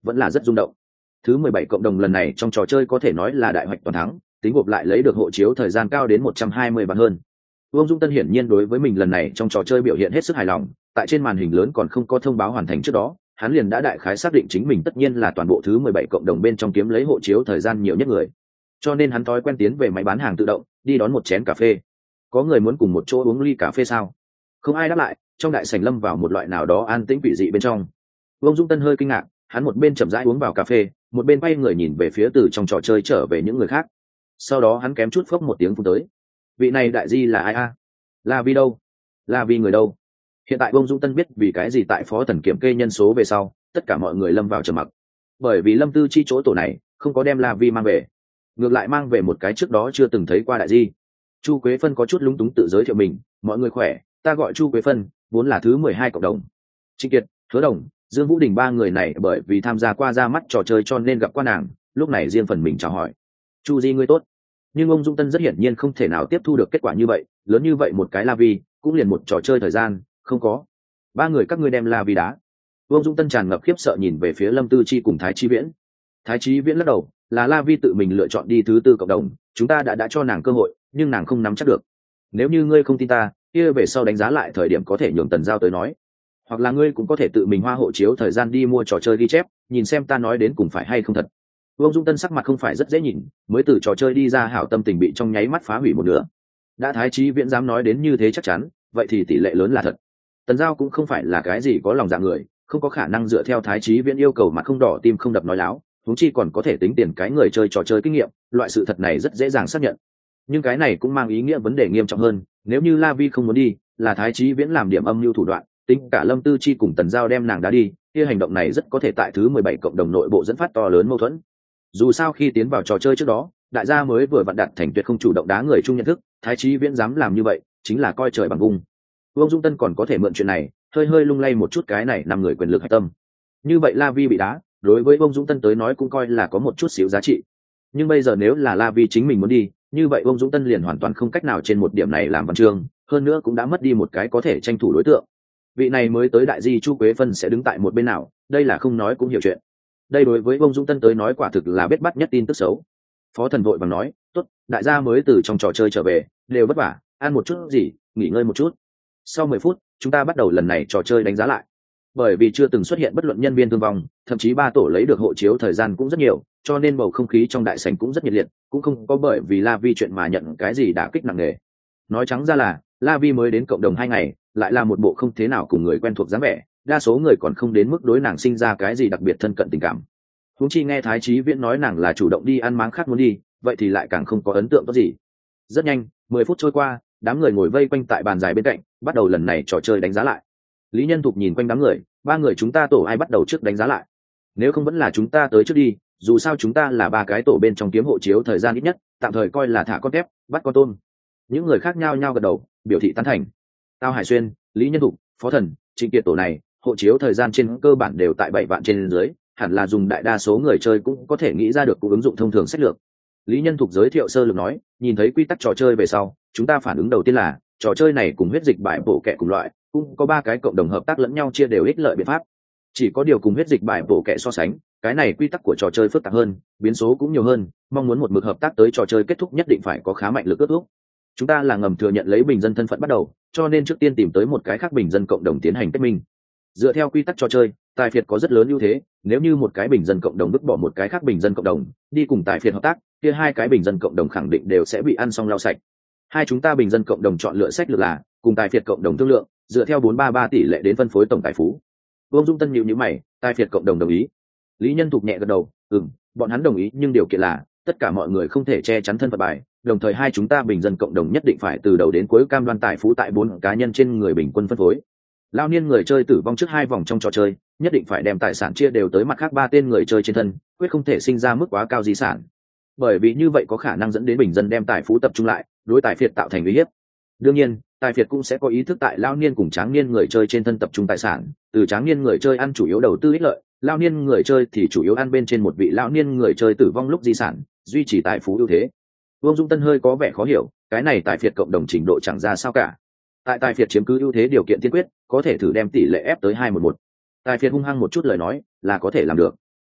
vẫn là rất rung động. Thứ mười bảy cộng đồng lần này trong trò chơi có thể nói là đại hoạch toàn thắng, tính gộp lại lấy được hộ chiếu thời gian cao đến một trăm hai mươi vạn hơn. Vương Dung Tân hiển nhiên đối với mình lần này trong trò chơi biểu hiện hết sức hài lòng, tại trên màn hình lớn còn không có thông báo hoàn thành trước đó, hắn liền đã đại khái xác định chính mình tất nhiên là toàn bộ thứ mười bảy cộng đồng bên trong kiếm lấy hộ chiếu thời gian nhiều nhất người. Cho nên hắn thói quen tiến về máy bán hàng tự động, đi đón một chén cà phê. Có người muốn cùng một chỗ uống ly cà phê sao? Không ai đáp lại, trong đại sảnh lâm vào một loại nào đó an tĩnh quỷ dị bên trong. Vương Dung Tân hơi kinh ngạc, hắn một bên chậm rãi uống vào cà phê, một bên quay người nhìn về phía từ trong trò chơi trở về những người khác. Sau đó hắn kém chút phốc một tiếng phun tới. Vị này đại di là ai a? Là vì đâu? Là vì người đâu? Hiện tại Vương Dung Tân biết vì cái gì tại phó thần kiểm kê nhân số về sau, tất cả mọi người lâm vào trầm mặc. Bởi vì Lâm Tư Chi chỗ tổ này không có đem La Vi mang về, ngược lại mang về một cái trước đó chưa từng thấy qua đại di. Chu Quế Phân có chút lúng túng tự giới thiệu mình, mọi người khỏe, ta gọi Chu Quế Phân, vốn là thứ mười hai cộng đồng. Trịnh Kiệt, Hứa Đồng, Dương Vũ Đình ba người này bởi vì tham gia qua ra mắt trò chơi cho nên gặp qua nàng, lúc này riêng phần mình chào hỏi. Chu di ngươi tốt. Nhưng ông Dung Tân rất hiển nhiên không thể nào tiếp thu được kết quả như vậy, lớn như vậy một cái La Vi, cũng liền một trò chơi thời gian, không có. Ba người các ngươi đem La Vi đá. Vương Dung Tân tràn ngập khiếp sợ nhìn về phía Lâm Tư Chi cùng Thái Chí Viễn. Thái Chí Viễn lắc đầu, là La Vi tự mình lựa chọn đi thứ tư cộng đồng, chúng ta đã đã cho nàng cơ hội, nhưng nàng không nắm chắc được. Nếu như ngươi không tin ta, kia về sau đánh giá lại thời điểm có thể nhường Tần Giao tới nói, hoặc là ngươi cũng có thể tự mình hoa hộ chiếu thời gian đi mua trò chơi ghi chép, nhìn xem ta nói đến cùng phải hay không thật. Vương Dung Tân sắc mặt không phải rất dễ nhìn, mới từ trò chơi đi ra hảo tâm tình bị trong nháy mắt phá hủy một nửa. Đã Thái Chí Viễn dám nói đến như thế chắc chắn, vậy thì tỷ lệ lớn là thật. Tần Giao cũng không phải là cái gì có lòng dạ người, không có khả năng dựa theo Thái Chí Viễn yêu cầu mà không đỏ tim không đập nói láo, huống chi còn có thể tính tiền cái người chơi trò chơi kinh nghiệm, loại sự thật này rất dễ dàng xác nhận. Nhưng cái này cũng mang ý nghĩa vấn đề nghiêm trọng hơn, nếu như La Vi không muốn đi, là Thái Chí Viễn làm điểm âm mưu thủ đoạn, tính cả Lâm Tư Chi cùng Tần Giao đem nàng đá đi, kia hành động này rất có thể tại thứ mười bảy cộng đồng nội bộ dẫn phát to lớn mâu thuẫn. Dù sao khi tiến vào trò chơi trước đó, đại gia mới vừa vặn đặt thành tuyệt không chủ động đá người chung nhận thức, Thái Chí Viễn dám làm như vậy, chính là coi trời bằng vùng. Vương Dung Tân còn có thể mượn chuyện này, hơi hơi lung lay một chút cái này nằm người quyền lực hạch tâm. Như vậy La Vi bị đá, đối với Vương Dũng Tân tới nói cũng coi là có một chút xíu giá trị. Nhưng bây giờ nếu là La Vi chính mình muốn đi, như vậy Vương Dũng Tân liền hoàn toàn không cách nào trên một điểm này làm văn chương, hơn nữa cũng đã mất đi một cái có thể tranh thủ đối tượng. Vị này mới tới đại di Chu Quế Phân sẽ đứng tại một bên nào, đây là không nói cũng hiểu chuyện. Đây đối với Vương Dũng Tân tới nói quả thực là biết bắt nhất tin tức xấu. Phó Thần vội vàng nói, tốt, đại gia mới từ trong trò chơi trở về, đều vất vả, ăn một chút gì, nghỉ ngơi một chút. Sau mười phút, chúng ta bắt đầu lần này trò chơi đánh giá lại. Bởi vì chưa từng xuất hiện bất luận nhân viên thương vong, thậm chí ba tổ lấy được hộ chiếu thời gian cũng rất nhiều, cho nên bầu không khí trong đại sảnh cũng rất nhiệt liệt, cũng không có bởi vì La Vi chuyện mà nhận cái gì đả kích nặng nề. Nói trắng ra là, La Vi mới đến cộng đồng hai ngày, lại là một bộ không thế nào cùng người quen thuộc dáng vẻ, đa số người còn không đến mức đối nàng sinh ra cái gì đặc biệt thân cận tình cảm. Huống chi nghe Thái Chí Viễn nói nàng là chủ động đi ăn máng khác muốn đi, vậy thì lại càng không có ấn tượng tốt gì. Rất nhanh, mười phút trôi qua, đám người ngồi vây quanh tại bàn dài bên cạnh, bắt đầu lần này trò chơi đánh giá lại. Lý Nhân Thục nhìn quanh đám người, ba người chúng ta tổ ai bắt đầu trước đánh giá lại? Nếu không vẫn là chúng ta tới trước đi, dù sao chúng ta là ba cái tổ bên trong kiếm hộ chiếu thời gian ít nhất, tạm thời coi là thả con tép, bắt con tôm. Những người khác nhao nhao gật đầu, biểu thị tán thành. Tao Hải Xuyên, Lý Nhân Thục, Phó Thần, Trịnh Kiệt tổ này, hộ chiếu thời gian trên cơ bản đều tại bảy vạn trên dưới, hẳn là dùng đại đa số người chơi cũng có thể nghĩ ra được cú ứng dụng thông thường sách lược. Lý Nhân Thục giới thiệu sơ lược nói, nhìn thấy quy tắc trò chơi về sau, chúng ta phản ứng đầu tiên là trò chơi này cùng huyết dịch bài bổ kẹ cùng loại, cũng có ba cái cộng đồng hợp tác lẫn nhau chia đều ích lợi biện pháp. Chỉ có điều cùng huyết dịch bài bổ kẹ so sánh, cái này quy tắc của trò chơi phức tạp hơn, biến số cũng nhiều hơn, mong muốn một mực hợp tác tới trò chơi kết thúc nhất định phải có khá mạnh lực ước thúc. Chúng ta là ngầm thừa nhận lấy bình dân thân phận bắt đầu, cho nên trước tiên tìm tới một cái khác bình dân cộng đồng tiến hành kết minh. Dựa theo quy tắc trò chơi, tài phiệt có rất lớn ưu thế, nếu như một cái bình dân cộng đồng vứt bỏ một cái khác bình dân cộng đồng, đi cùng tài phiệt hợp tác, kia hai cái bình dân cộng đồng khẳng định đều sẽ bị ăn xong lau sạch. Hai chúng ta bình dân cộng đồng chọn lựa sách lược là cùng tài phiệt cộng đồng thương lượng, dựa theo bốn ba ba tỷ lệ đến phân phối tổng tài phú. Vương Dung Tân nhíu nhíu mày, tài phiệt cộng đồng đồng ý. Lý Nhân Thục nhẹ gật đầu, ừm, bọn hắn đồng ý, nhưng điều kiện là tất cả mọi người không thể che chắn thân phận bài, đồng thời hai chúng ta bình dân cộng đồng nhất định phải từ đầu đến cuối cam đoan tài phú tại bốn cá nhân trên người bình quân phân phối. Lao niên người chơi tử vong trước hai vòng trong trò chơi, nhất định phải đem tài sản chia đều tới mặt khác ba tên người chơi trên thân, quyết không thể sinh ra mức quá cao di sản. Bởi vì như vậy có khả năng dẫn đến bình dân đem tài phú tập trung lại, đối tài phiệt tạo thành uy hiếp. Đương nhiên, tài phiệt cũng sẽ có ý thức tại lao niên cùng tráng niên người chơi trên thân tập trung tài sản, từ tráng niên người chơi ăn chủ yếu đầu tư ích lợi, lao niên người chơi thì chủ yếu ăn bên trên một vị lao niên người chơi tử vong lúc di sản, duy trì tài phú ưu thế. Vương Dung Tân hơi có vẻ khó hiểu, cái này tài phiệt cộng đồng trình độ chẳng ra sao cả. Tại tài phiệt chiếm cứ ưu thế điều kiện tiên quyết, có thể thử đem tỷ lệ ép tới hai một một. Tài phiệt hung hăng một chút lời nói, là có thể làm được.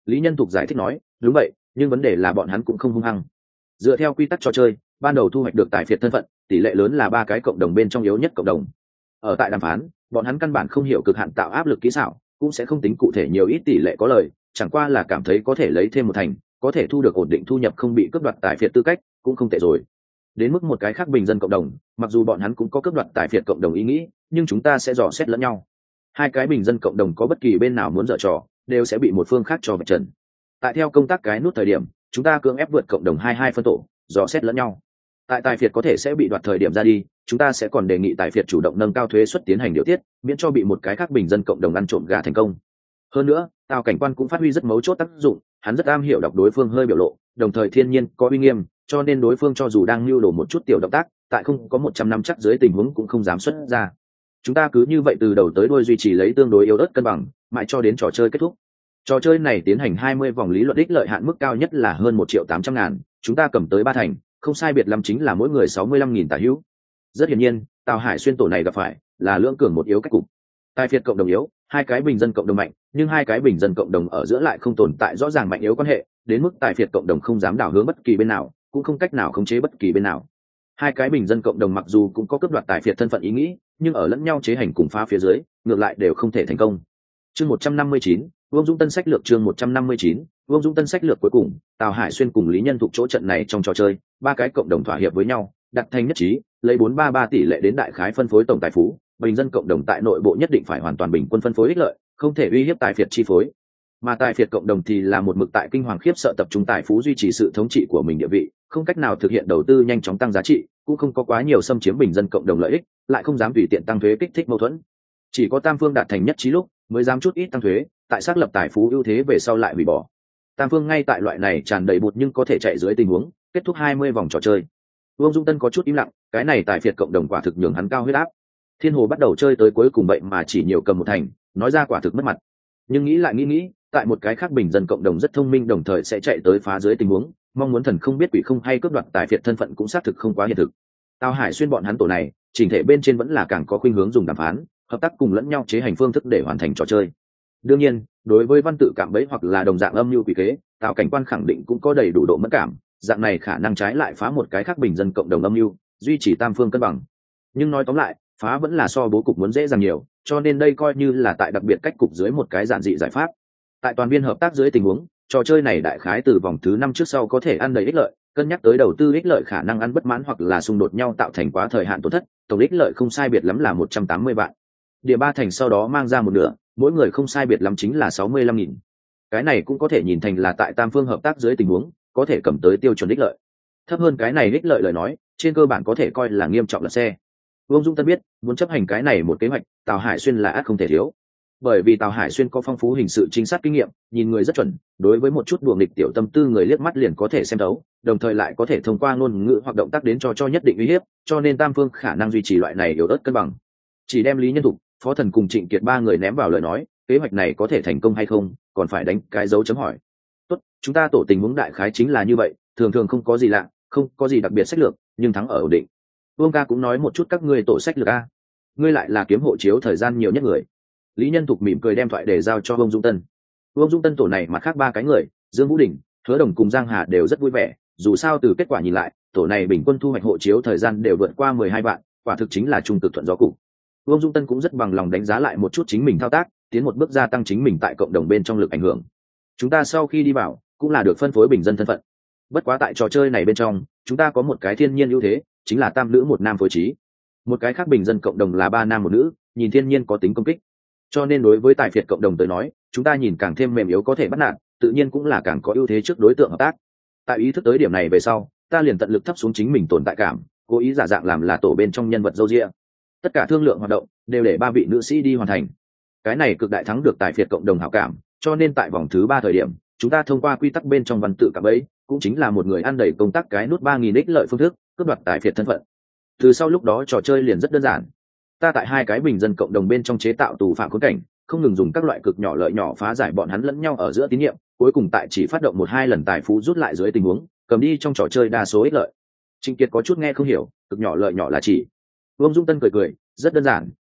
Lý Nhân Thục giải thích nói, đúng vậy, nhưng vấn đề là bọn hắn cũng không hung hăng. Dựa theo quy tắc trò chơi, ban đầu thu hoạch được tài phiệt thân phận, tỷ lệ lớn là ba cái cộng đồng bên trong yếu nhất cộng đồng. Ở tại đàm phán, bọn hắn căn bản không hiểu cực hạn tạo áp lực kỹ xảo, cũng sẽ không tính cụ thể nhiều ít tỷ lệ có lời, chẳng qua là cảm thấy có thể lấy thêm một thành, có thể thu được ổn định thu nhập không bị cướp đoạt tài phiệt tư cách, cũng không tệ rồi. Đến mức một cái khác bình dân cộng đồng, mặc dù bọn hắn cũng có cướp đoạt tài phiệt cộng đồng ý nghĩ, nhưng chúng ta sẽ dò xét lẫn nhau. Hai cái bình dân cộng đồng có bất kỳ bên nào muốn dở trò, đều sẽ bị một phương khác cho vạch trần. Tại theo công tác cái nút thời điểm, chúng ta cưỡng ép vượt cộng đồng hai hai phân tổ, dò xét lẫn nhau. Tại tài phiệt có thể sẽ bị đoạt thời điểm ra đi, chúng ta sẽ còn đề nghị tài phiệt chủ động nâng cao thuế suất tiến hành điều tiết, miễn cho bị một cái khác bình dân cộng đồng ăn trộm gà thành công. Hơn nữa, Tào cảnh quan cũng phát huy rất mấu chốt tác dụng, hắn rất am hiểu đọc đối phương hơi biểu lộ, đồng thời thiên nhiên có uy nghiêm, cho nên đối phương cho dù đang lưu đồ một chút tiểu động tác, tại không có một trăm năm chắc dưới tình huống cũng không dám xuất ra. Chúng ta cứ như vậy từ đầu tới đuôi duy trì lấy tương đối yếu ớt cân bằng, mãi cho đến trò chơi kết thúc. Trò chơi này tiến hành hai mươi vòng, lý luận ích lợi hạn mức cao nhất là hơn một triệu tám trăm ngàn, chúng ta cầm tới ba thành, không sai biệt lắm chính là mỗi người sáu mươi lăm nghìn tả hữu. Rất hiển nhiên, Tào Hải Xuyên tổ này gặp phải là lưỡng cường một yếu cách cục. Tài phiệt cộng đồng yếu, hai cái bình dân cộng đồng mạnh, nhưng hai cái bình dân cộng đồng ở giữa lại không tồn tại rõ ràng mạnh yếu quan hệ, đến mức tài phiệt cộng đồng không dám đảo hướng bất kỳ bên nào, cũng không cách nào khống chế bất kỳ bên nào. Hai cái bình dân cộng đồng mặc dù cũng có cướp đoạt tài phiệt thân phận ý nghĩ, nhưng ở lẫn nhau chế hành cùng phá phía dưới, ngược lại đều không thể thành công. Chương một trăm năm mươi chín, Vương Dung Tân sách lược chương một trăm năm mươi chín, Vương Dung Tân sách lược cuối cùng, Tào Hải Xuyên cùng Lý Nhân Thục chỗ trận này trong trò chơi, ba cái cộng đồng thỏa hiệp với nhau, đặt thành nhất trí, lấy bốn ba ba tỷ lệ đến đại khái phân phối tổng tài phú, bình dân cộng đồng tại nội bộ nhất định phải hoàn toàn bình quân phân phối ích lợi, không thể uy hiếp tài phiệt chi phối. Mà tài phiệt cộng đồng thì là một mực tại kinh hoàng khiếp sợ tập trung tài phú duy trì sự thống trị của mình địa vị, không cách nào thực hiện đầu tư nhanh chóng tăng giá trị, cũng không có quá nhiều xâm chiếm bình dân cộng đồng lợi ích, lại không dám tùy tiện tăng thuế kích thích mâu thuẫn. Chỉ có tam phương đạt thành nhất trí lúc mới dám chút ít tăng thuế, tại xác lập tài phú ưu thế về sau lại hủy bỏ. Tam phương ngay tại loại này tràn đầy bụt nhưng có thể chạy dưới tình huống, kết thúc hai mươi vòng trò chơi. Vương Dung Tân có chút im lặng, cái này tài phiệt cộng đồng quả thực nhường hắn cao huyết áp. Thiên Hồ bắt đầu chơi tới cuối cùng vậy mà chỉ nhiều cầm một thành, nói ra quả thực mất mặt. Nhưng nghĩ lại nghĩ nghĩ, tại một cái khác bình dân cộng đồng rất thông minh đồng thời sẽ chạy tới phá dưới tình huống, mong muốn thần không biết quỷ không hay cướp đoạt tài phiệt thân phận cũng xác thực không quá hiện thực. Tào Hải Xuyên bọn hắn tổ này, chỉnh thể bên trên vẫn là càng có khuynh hướng dùng đàm phán, hợp tác cùng lẫn nhau chế hành phương thức để hoàn thành trò chơi. Đương nhiên, đối với văn tự cạm bẫy hoặc là đồng dạng âm mưu quỷ kế, Tào cảnh quan khẳng định cũng có đầy đủ độ mẫn cảm, dạng này khả năng trái lại phá một cái khác bình dân cộng đồng âm mưu, duy trì tam phương cân bằng. Nhưng nói tóm lại, phá vẫn là so bố cục muốn dễ dàng nhiều, cho nên đây coi như là tại đặc biệt cách cục dưới một cái giản dị giải pháp. Tại toàn viên hợp tác dưới tình huống, trò chơi này đại khái từ vòng thứ năm trước sau có thể ăn đầy ích lợi, cân nhắc tới đầu tư ích lợi khả năng ăn bất mãn hoặc là xung đột nhau tạo thành quá thời hạn tổn thất, tổng ích lợi không sai biệt lắm là một trăm tám mươi vạn. Địa ba thành sau đó mang ra một nửa, mỗi người không sai biệt lắm chính là sáu mươi lăm nghìn. Cái này cũng có thể nhìn thành là tại tam phương hợp tác dưới tình huống, có thể cầm tới tiêu chuẩn ích lợi. Thấp hơn cái này ích lợi lời nói, trên cơ bản có thể coi là nghiêm trọng lật xe. Vương Dung Tân biết, muốn chấp hành cái này một kế hoạch, Tào Hải Xuyên là ắt không thể thiếu. Bởi vì Tào Hải Xuyên có phong phú hình sự trinh sát kinh nghiệm, nhìn người rất chuẩn, đối với một chút đùa nghịch tiểu tâm tư người liếc mắt liền có thể xem thấu, đồng thời lại có thể thông qua ngôn ngữ hoặc động tác đến cho cho nhất định uy hiếp, cho nên tam phương khả năng duy trì loại này yếu ớt cân bằng. Chỉ đem Lý Nhân Thục, Phó Thần cùng Trịnh Kiệt ba người ném vào lời nói, kế hoạch này có thể thành công hay không, còn phải đánh cái dấu chấm hỏi. Tốt, chúng ta tổ tình huống đại khái chính là như vậy, thường thường không có gì lạ, không có gì đặc biệt sách lược, nhưng thắng ở ổn định. Vương ca cũng nói một chút các ngươi tổ sách lược a. Ngươi lại là kiếm hộ chiếu thời gian nhiều nhất người. Lý Nhân Thục mỉm cười đem thoại để giao cho Vương Dung Tân. Vương Dung Tân tổ này mặt khác ba cái người, Dương Vũ Đình, Hứa Đồng cùng Giang Hà đều rất vui vẻ, dù sao từ kết quả nhìn lại, tổ này bình quân thu hoạch hộ chiếu thời gian đều vượt qua mười hai vạn, quả thực chính là trung cực thuận gió cục. Vương Dung Tân cũng rất bằng lòng đánh giá lại một chút chính mình thao tác, tiến một bước gia tăng chính mình tại cộng đồng bên trong lực ảnh hưởng. Chúng ta sau khi đi vào, cũng là được phân phối bình dân thân phận. Bất quá tại trò chơi này bên trong, chúng ta có một cái thiên nhiên ưu thế, chính là tam nữ một nam phối trí. Một cái khác bình dân cộng đồng là ba nam một nữ, nhìn thiên nhiên có tính công kích. Cho nên đối với tài phiệt cộng đồng tới nói, chúng ta nhìn càng thêm mềm yếu có thể bắt nạt, tự nhiên cũng là càng có ưu thế trước đối tượng hợp tác. Tại ý thức tới điểm này về sau, ta liền tận lực thấp xuống chính mình tồn tại cảm, cố ý giả dạng làm là tổ bên trong nhân vật dâu dịa. Tất cả thương lượng hoạt động đều để ba vị nữ sĩ đi hoàn thành. Cái này cực đại thắng được tài phiệt cộng đồng hảo cảm, cho nên tại vòng thứ ba thời điểm, chúng ta thông qua quy tắc bên trong văn tự cạm bẫy, cũng chính là một người ăn đầy công tác cái nút ba nghìn ích lợi phương thức, cướp đoạt tài phiệt thân phận. Từ sau lúc đó trò chơi liền rất đơn giản. Ta tại hai cái bình dân cộng đồng bên trong chế tạo tù phạm khốn cảnh, không ngừng dùng các loại cực nhỏ lợi nhỏ phá giải bọn hắn lẫn nhau ở giữa tín nhiệm, cuối cùng tại chỉ phát động một hai lần tài phú rút lại dưới tình huống, cầm đi trong trò chơi đa số ích lợi. Trịnh Kiệt có chút nghe không hiểu, cực nhỏ lợi nhỏ là chỉ. Vương Dung Tân cười cười, rất đơn giản,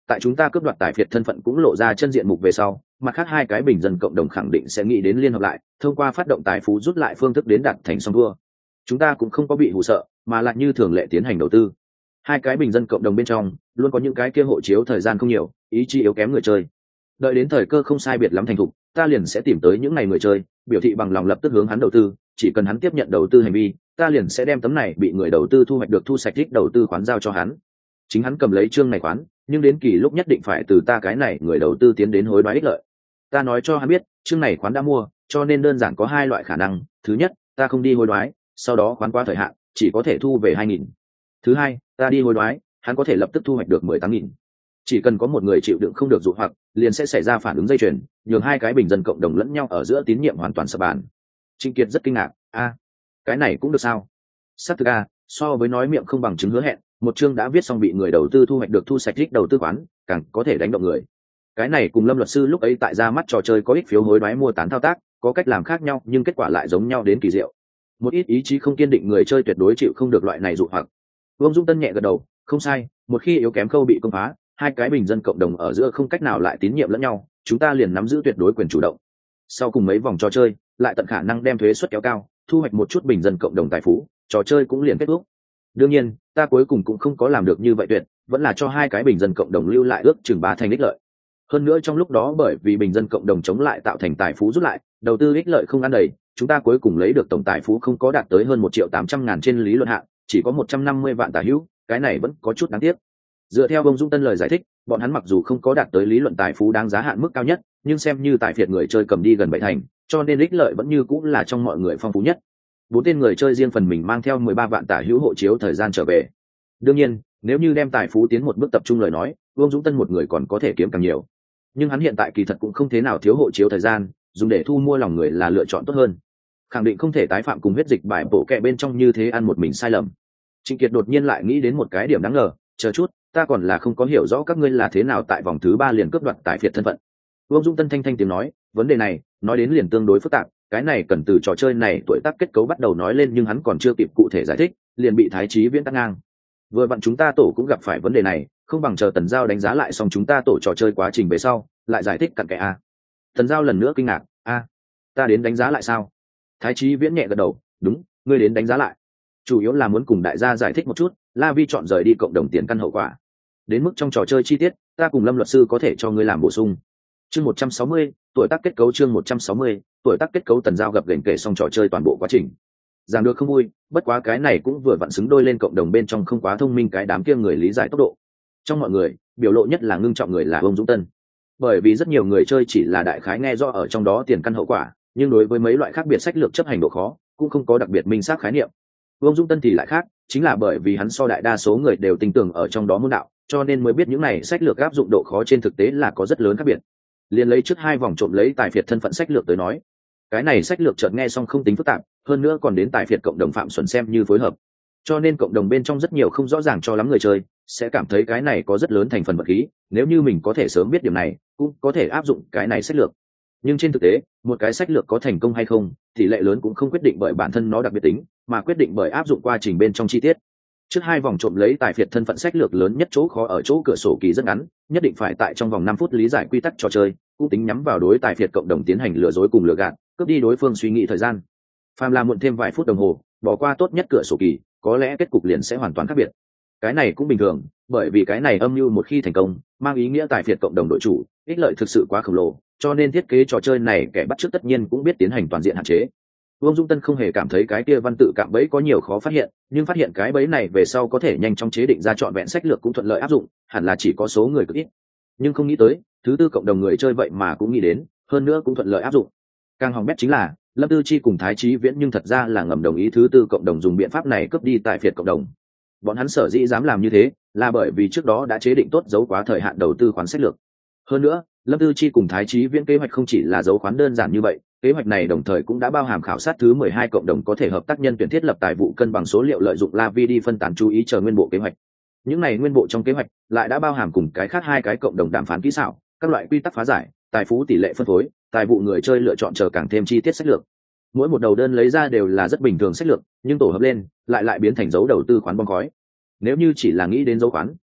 tại chúng ta cướp đoạt tài phiệt thân phận cũng lộ ra chân diện mục về sau, mặt khác hai cái bình dân cộng đồng khẳng định sẽ nghĩ đến liên hợp lại, thông qua phát động tài phú rút lại phương thức đến đạt thành song thua. Chúng ta cũng không có bị hù sợ, mà lại như thường lệ tiến hành đầu tư. Hai cái bình dân cộng đồng bên trong luôn có những cái kia hộ chiếu thời gian không nhiều, ý chí yếu kém người chơi. Đợi đến thời cơ không sai biệt lắm thành thục, ta liền sẽ tìm tới những ngày người chơi, biểu thị bằng lòng lập tức hướng hắn đầu tư, chỉ cần hắn tiếp nhận đầu tư hành vi, ta liền sẽ đem tấm này bị người đầu tư thu hoạch được thu sạch đích đầu tư khoán giao cho hắn. Chính hắn cầm lấy chương này khoán, nhưng đến kỳ lúc nhất định phải từ ta cái này người đầu tư tiến đến hối đoái ích lợi. Ta nói cho hắn biết, chương này khoán đã mua, cho nên đơn giản có hai loại khả năng. Thứ nhất, ta không đi hối đoái, sau đó khoán qua thời hạn, chỉ có thể thu về hai nghìn. Thứ hai, ta đi hối đoái, hắn có thể lập tức thu hoạch được mười tám nghìn. Chỉ cần có một người chịu đựng không được dụ hoặc, liền sẽ xảy ra phản ứng dây chuyền, nhường hai cái bình dân cộng đồng lẫn nhau ở giữa tín nhiệm hoàn toàn sập bàn. Trịnh Kiệt rất kinh ngạc, a, cái này cũng được sao? Xác thực a, so với nói miệng không bằng chứng hứa hẹn, một chương đã viết xong bị người đầu tư thu hoạch được thu sạch đích đầu tư khoán, càng có thể đánh động người. Cái này cùng Lâm luật sư lúc ấy tại ra mắt trò chơi có ích phiếu hối đoái mua tán thao tác, có cách làm khác nhau nhưng kết quả lại giống nhau đến kỳ diệu. Một ít ý chí không kiên định người chơi tuyệt đối chịu không được loại này dụ hoặc. Vương Dung Tân nhẹ gật đầu, không sai, một khi yếu kém khâu bị công phá, hai cái bình dân cộng đồng ở giữa không cách nào lại tín nhiệm lẫn nhau, chúng ta liền nắm giữ tuyệt đối quyền chủ động. Sau cùng mấy vòng trò chơi, lại tận khả năng đem thuế suất kéo cao, thu hoạch một chút bình dân cộng đồng tài phú, trò chơi cũng liền kết thúc. Đương nhiên, ta cuối cùng cũng không có làm được như vậy tuyệt, vẫn là cho hai cái bình dân cộng đồng lưu lại ước chừng ba thành ích lợi. Hơn nữa trong lúc đó bởi vì bình dân cộng đồng chống lại tạo thành tài phú rút lại, đầu tư ích lợi không ăn đầy, chúng ta cuối cùng lấy được tổng tài phú không có đạt tới hơn một triệu tám trăm ngàn trên lý luận hạn, chỉ có một trăm năm mươi vạn tả hữu, cái này vẫn có chút đáng tiếc. Dựa theo Bông Dung Tân lời giải thích, bọn hắn mặc dù không có đạt tới lý luận tài phú đáng giá hạn mức cao nhất, nhưng xem như tài phiệt người chơi cầm đi gần bảy thành, cho nên ích lợi vẫn như cũng là trong mọi người phong phú nhất. Bốn tên người chơi riêng phần mình mang theo mười ba vạn tả hữu hộ chiếu thời gian trở về. Đương nhiên, nếu như đem tài phú tiến một bước tập trung lời nói, Vương Dũng Tân một người còn có thể kiếm càng nhiều. Nhưng hắn hiện tại kỳ thật cũng không thế nào thiếu hộ chiếu thời gian, dùng để thu mua lòng người là lựa chọn tốt hơn. Khẳng định không thể tái phạm cùng huyết dịch bài bổ kẹ bên trong như thế ăn một mình sai lầm. Trịnh Kiệt đột nhiên lại nghĩ đến một cái điểm đáng ngờ, chờ chút, ta còn là không có hiểu rõ các ngươi là thế nào tại vòng thứ ba liền cướp đoạt tài phiệt thân phận. Vương Dung Tân thanh thanh tiếng nói, vấn đề này, nói đến liền tương đối phức tạp, cái này cần từ trò chơi này tuổi tác kết cấu bắt đầu nói lên, nhưng hắn còn chưa kịp cụ thể giải thích, liền bị Thái Chí Viễn cắt ngang. Vừa vặn chúng ta tổ cũng gặp phải vấn đề này, không bằng chờ Tần Giao đánh giá lại xong chúng ta tổ trò chơi quá trình về sau, lại giải thích cặn kẽ a. Tần Giao lần nữa kinh ngạc, a, ta đến đánh giá lại sao? Thái Chí Viễn nhẹ gật đầu, đúng, ngươi đến đánh giá lại. Chủ yếu là muốn cùng đại gia giải thích một chút, La Vi chọn rời đi cộng đồng tiền căn hậu quả. Đến mức trong trò chơi chi tiết, ta cùng Lâm luật sư có thể cho ngươi làm bổ sung. Chương một trăm sáu mươi, tuổi tác kết cấu chương một trăm sáu mươi, tuổi tác kết cấu. Tần Giao gặp gềnh kể xong trò chơi toàn bộ quá trình. Giảng được không vui, bất quá cái này cũng vừa vặn xứng đôi lên cộng đồng bên trong không quá thông minh cái đám kia người lý giải tốc độ. Trong mọi người, biểu lộ nhất là ngưng trọng người là ông Dũng Tân. Bởi vì rất nhiều người chơi chỉ là đại khái nghe rõ ở trong đó tiền căn hậu quả, nhưng đối với mấy loại khác biệt sách lược chấp hành độ khó, cũng không có đặc biệt minh xác khái niệm. Vương Dung Tân thì lại khác, chính là bởi vì hắn so đại đa số người đều tin tưởng ở trong đó môn đạo, cho nên mới biết những này sách lược áp dụng độ khó trên thực tế là có rất lớn khác biệt. Liên lấy trước hai vòng trộm lấy tài phiệt thân phận sách lược tới nói, cái này sách lược chợt nghe xong không tính phức tạp, hơn nữa còn đến tài phiệt cộng đồng phạm xuẩn xem như phối hợp, cho nên cộng đồng bên trong rất nhiều không rõ ràng cho lắm người chơi sẽ cảm thấy cái này có rất lớn thành phần vật khí. Nếu như mình có thể sớm biết điểm này, cũng có thể áp dụng cái này sách lược. Nhưng trên thực tế, một cái sách lược có thành công hay không, tỷ lệ lớn cũng không quyết định bởi bản thân nó đặc biệt tính, mà quyết định bởi áp dụng quá trình bên trong chi tiết. Trước hai vòng trộm lấy tài phiệt thân phận sách lược lớn nhất chỗ khó ở chỗ cửa sổ kỳ rất ngắn, nhất định phải tại trong vòng năm phút lý giải quy tắc trò chơi, cũng tính nhắm vào đối tài phiệt cộng đồng tiến hành lừa dối cùng lừa gạt, cướp đi đối phương suy nghĩ thời gian. Phàm là muộn thêm vài phút đồng hồ, bỏ qua tốt nhất cửa sổ kỳ, có lẽ kết cục liền sẽ hoàn toàn khác biệt. Cái này cũng bình thường, bởi vì cái này âm mưu một khi thành công, mang ý nghĩa tài phiệt cộng đồng đội chủ, ích lợi thực sự quá khổng lồ, cho nên thiết kế trò chơi này kẻ bắt chước tất nhiên cũng biết tiến hành toàn diện hạn chế. Vương Dung Tân không hề cảm thấy cái kia văn tự cạm bẫy có nhiều khó phát hiện, nhưng phát hiện cái bẫy này về sau có thể nhanh chóng chế định ra trọn vẹn sách lược cũng thuận lợi áp dụng, hẳn là chỉ có số người cực ít. Nhưng không nghĩ tới, thứ tư cộng đồng người chơi vậy mà cũng nghĩ đến, hơn nữa cũng thuận lợi áp dụng. Càng hỏng bét chính là, Lâm Tư Chi cùng Thái Chí Viễn nhưng thật ra là ngầm đồng ý thứ tư cộng đồng dùng biện pháp này cướp đi tài phiệt cộng đồng. Bọn hắn sở dĩ dám làm như thế, là bởi vì trước đó đã chế định tốt dấu quá thời hạn đầu tư khoán sách lược. Hơn nữa, Lâm Tư Chi cùng Thái Chí Viễn kế hoạch không chỉ là dấu khoán đơn giản như vậy, kế hoạch này đồng thời cũng đã bao hàm khảo sát thứ mười hai cộng đồng có thể hợp tác nhân tuyển thiết lập tài vụ cân bằng số liệu lợi dụng La Vi đi phân tán chú ý chờ nguyên bộ kế hoạch. Những này nguyên bộ trong kế hoạch lại đã bao hàm cùng cái khác hai cái cộng đồng đàm phán kỹ xảo, các loại quy tắc phá giải, tài phú tỷ lệ phân phối, tài vụ người chơi lựa chọn chờ càng thêm chi tiết sách lược. Mỗi một đầu đơn lấy ra đều là rất bình thường sách lược, nhưng tổ hợp lên lại lại biến thành dấu đầu tư khoán bong khói. Nếu như chỉ là nghĩ đến dấu khoán,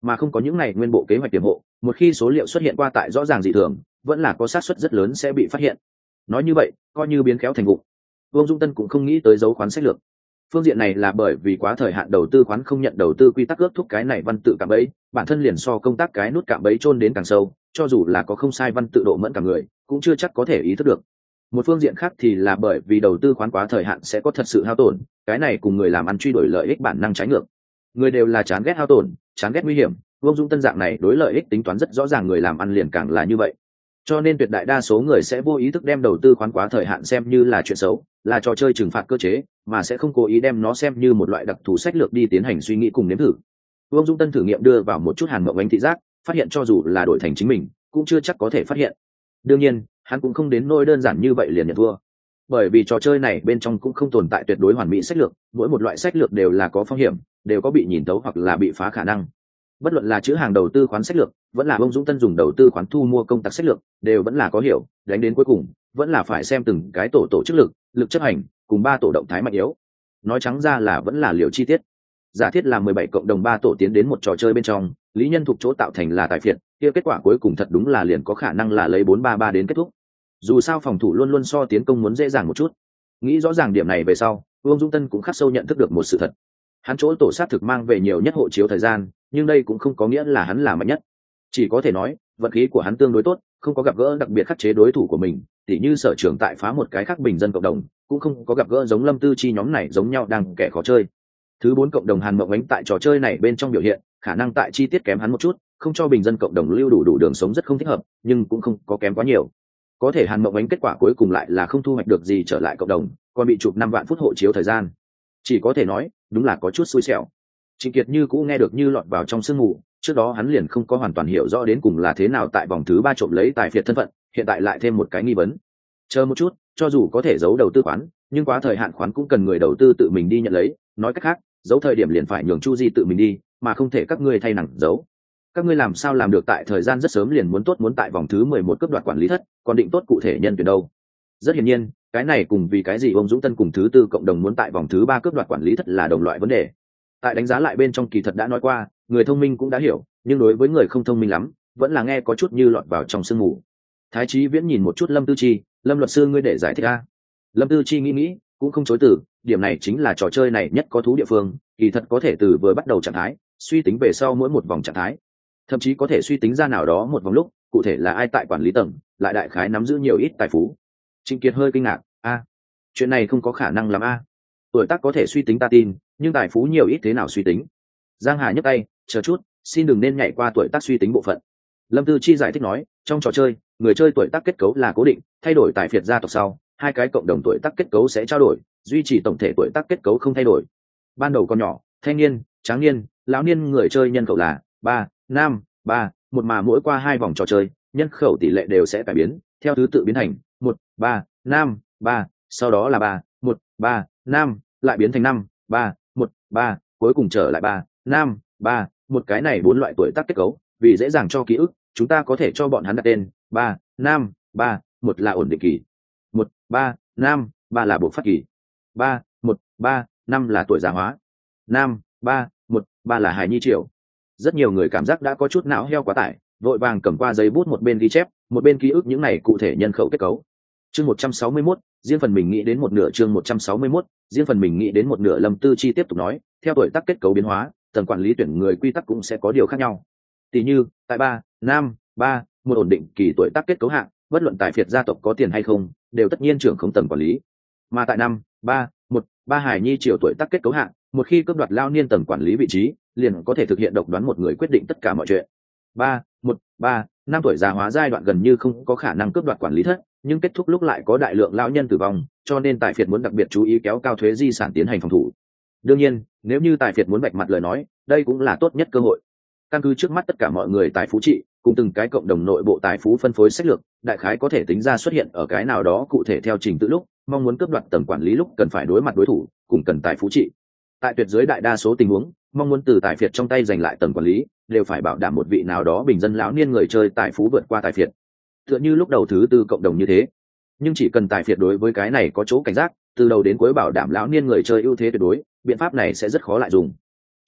mà không có những này nguyên bộ kế hoạch tiềm hộ, một khi số liệu xuất hiện qua tại rõ ràng dị thường, vẫn là có xác suất rất lớn sẽ bị phát hiện. Nói như vậy, coi như biến khéo thành vụng. Vương Dung Tân cũng không nghĩ tới dấu khoán sách lược. Phương diện này là bởi vì quá thời hạn đầu tư khoán không nhận đầu tư quy tắc ước thúc cái này văn tự cạm bẫy, bản thân liền so công tác cái nút cạm bẫy chôn đến càng sâu, cho dù là có không sai văn tự độ mẫn cả người, cũng chưa chắc có thể ý thức được. Một phương diện khác thì là bởi vì đầu tư khoán quá thời hạn sẽ có thật sự hao tổn, cái này cùng người làm ăn truy đuổi lợi ích bản năng trái ngược. Người đều là chán ghét hao tổn, chán ghét nguy hiểm, Vương Dung Tân dạng này đối lợi ích tính toán rất rõ ràng, người làm ăn liền càng là như vậy. Cho nên tuyệt đại đa số người sẽ vô ý thức đem đầu tư khoán quá thời hạn xem như là chuyện xấu, là trò chơi trừng phạt cơ chế, mà sẽ không cố ý đem nó xem như một loại đặc thù sách lược đi tiến hành suy nghĩ cùng nếm thử. Vương Dung Tân thử nghiệm đưa vào một chút Hàn Mộng Ánh thị giác, phát hiện cho dù là đổi thành chính mình, cũng chưa chắc có thể phát hiện. Đương nhiên, hắn cũng không đến nỗi đơn giản như vậy liền nhận thua, bởi vì trò chơi này bên trong cũng không tồn tại tuyệt đối hoàn mỹ sách lược, mỗi một loại sách lược đều là có phong hiểm, đều có bị nhìn tấu hoặc là bị phá khả năng. Bất luận là chữ hàng đầu tư khoán sách lược, vẫn là Vương Dũng Tân dùng đầu tư khoán thu mua công tác sách lược, đều vẫn là có hiểu, đánh đến cuối cùng vẫn là phải xem từng cái tổ tổ chức lực, lực chấp hành, cùng ba tổ động thái mạnh yếu. Nói trắng ra là vẫn là liệu chi tiết. Giả thiết là mười bảy cộng đồng ba tổ tiến đến một trò chơi bên trong, lý nhân thuộc chỗ tạo thành là tài phiệt, kia kết quả cuối cùng thật đúng là liền có khả năng là lấy bốn ba ba đến kết thúc. Dù sao phòng thủ luôn luôn so tiến công muốn dễ dàng một chút. Nghĩ rõ ràng điểm này về sau, Vương Dũng Tân cũng khắc sâu nhận thức được một sự thật. Hắn chỗ tổ sát thực mang về nhiều nhất hộ chiếu thời gian, nhưng đây cũng không có nghĩa là hắn là mạnh nhất. Chỉ có thể nói, vận khí của hắn tương đối tốt, không có gặp gỡ đặc biệt khắc chế đối thủ của mình, tỉ như sở trường tại phá một cái khác bình dân cộng đồng, cũng không có gặp gỡ giống Lâm Tư Chi nhóm này giống nhau đang kẻ khó chơi. Thứ bốn cộng đồng Hàn Mộng Ánh tại trò chơi này bên trong biểu hiện, khả năng tại chi tiết kém hắn một chút, không cho bình dân cộng đồng lưu đủ đủ đường sống rất không thích hợp, nhưng cũng không có kém quá nhiều. Có thể Hàn Mộng Ánh kết quả cuối cùng lại là không thu hoạch được gì trở lại cộng đồng, còn bị chụp năm vạn phút hộ chiếu thời gian. Chỉ có thể nói, đúng là có chút xui xẻo. Trịnh Kiệt như cũ nghe được như lọt vào trong sương mù, trước đó hắn liền không có hoàn toàn hiểu rõ đến cùng là thế nào tại vòng thứ ba trộm lấy tài phiệt thân phận, hiện tại lại thêm một cái nghi vấn. Chờ một chút, cho dù có thể giấu đầu tư khoán, nhưng quá thời hạn khoán cũng cần người đầu tư tự mình đi nhận lấy, nói cách khác, giấu thời điểm liền phải nhường Chu Di tự mình đi, mà không thể các ngươi thay nặng giấu. Các ngươi làm sao làm được tại thời gian rất sớm liền muốn tốt muốn tại vòng thứ mười một cấp đoạt quản lý thất, còn định tốt cụ thể nhân tuyển đâu? Rất hiển nhiên, cái này cùng vì cái gì ông Dũng Tân cùng thứ tư cộng đồng muốn tại vòng thứ ba cấp đoạt quản lý thất là đồng loại vấn đề. Tại đánh giá lại bên trong kỳ thật đã nói qua, người thông minh cũng đã hiểu, nhưng đối với người không thông minh lắm, vẫn là nghe có chút như lọt vào trong sương mù. Thái Chí Viễn nhìn một chút Lâm Tư Chi, Lâm luật sư ngươi để giải thích a. Lâm Tư Chi nghĩ nghĩ, cũng không chối từ, điểm này chính là trò chơi này nhất có thú địa phương, kỳ thật có thể từ vừa bắt đầu trạng thái, suy tính về sau mỗi một vòng trạng thái, thậm chí có thể suy tính ra nào đó một vòng lúc, cụ thể là ai tại quản lý tầng, lại đại khái nắm giữ nhiều ít tài phú. Trịnh Kiệt hơi kinh ngạc, a, chuyện này không có khả năng làm a. Tuổi tác có thể suy tính ta tin, nhưng tài phú nhiều ít thế nào suy tính? Giang Hà nhấc tay, chờ chút, xin đừng nên nhảy qua tuổi tác suy tính bộ phận. Lâm Tư Chi giải thích nói, trong trò chơi, người chơi tuổi tác kết cấu là cố định, thay đổi tại phiệt gia tộc sau, hai cái cộng đồng tuổi tác kết cấu sẽ trao đổi, duy trì tổng thể tuổi tác kết cấu không thay đổi. Ban đầu còn nhỏ, thanh niên, tráng niên, lão niên người chơi nhân khẩu là ba, năm, ba, một mà mỗi qua hai vòng trò chơi, nhân khẩu tỷ lệ đều sẽ cải biến, theo thứ tự biến thành một, ba, năm, ba, sau đó là ba, một, ba, năm, lại biến thành năm, ba, một, ba, cuối cùng trở lại ba, năm, ba, một cái này bốn loại tuổi tác kết cấu, vì dễ dàng cho ký ức, chúng ta có thể cho bọn hắn đặt tên ba, năm, ba, một là ổn định kỳ, một, ba, năm, ba là bộc phát kỳ, ba, một, ba, năm là tuổi già hóa, năm, ba, một, ba là hài nhi triều. Rất nhiều người cảm giác đã có chút não heo quá tải, vội vàng cầm qua giấy bút một bên ghi chép, một bên ký ức những này cụ thể nhân khẩu kết cấu. Chương một trăm sáu mươi mốt, riêng phần mình nghĩ đến một nửa. Chương một trăm sáu mươi mốt, riêng phần mình nghĩ đến một nửa. Lâm Tư Chi tiếp tục nói, theo tuổi tác kết cấu biến hóa, tầng quản lý tuyển người quy tắc cũng sẽ có điều khác nhau. Tỷ như, tại ba, năm, ba, một ổn định kỳ tuổi tác kết cấu hạng, bất luận tại phiệt gia tộc có tiền hay không, đều tất nhiên trưởng không tầng quản lý. Mà tại năm, ba, một, ba hải nhi triều tuổi tác kết cấu hạng, một khi cướp đoạt lao niên tầng quản lý vị trí, liền có thể thực hiện độc đoán một người quyết định tất cả mọi chuyện. Ba, một, ba, năm tuổi già hóa giai đoạn gần như không có khả năng cướp đoạt quản lý thất, nhưng kết thúc lúc lại có đại lượng lão nhân tử vong, cho nên tài phiệt muốn đặc biệt chú ý kéo cao thuế di sản tiến hành phòng thủ. Đương nhiên, nếu như tài phiệt muốn bạch mặt lời nói, đây cũng là tốt nhất cơ hội. Căn cứ trước mắt tất cả mọi người tài phú trị, cùng từng cái cộng đồng nội bộ tài phú phân phối sách lược, đại khái có thể tính ra xuất hiện ở cái nào đó cụ thể theo trình tự lúc, mong muốn cướp đoạt tầng quản lý lúc cần phải đối mặt đối thủ, cùng cần tài phú trị. Tại tuyệt dưới đại đa số tình huống, mong muốn từ tài phiệt trong tay giành lại tầng quản lý, đều phải bảo đảm một vị nào đó bình dân lão niên người chơi tài phú vượt qua tài phiệt. Tựa như lúc đầu thứ tư cộng đồng như thế. Nhưng chỉ cần tài phiệt đối với cái này có chỗ cảnh giác, từ đầu đến cuối bảo đảm lão niên người chơi ưu thế tuyệt đối, biện pháp này sẽ rất khó lại dùng.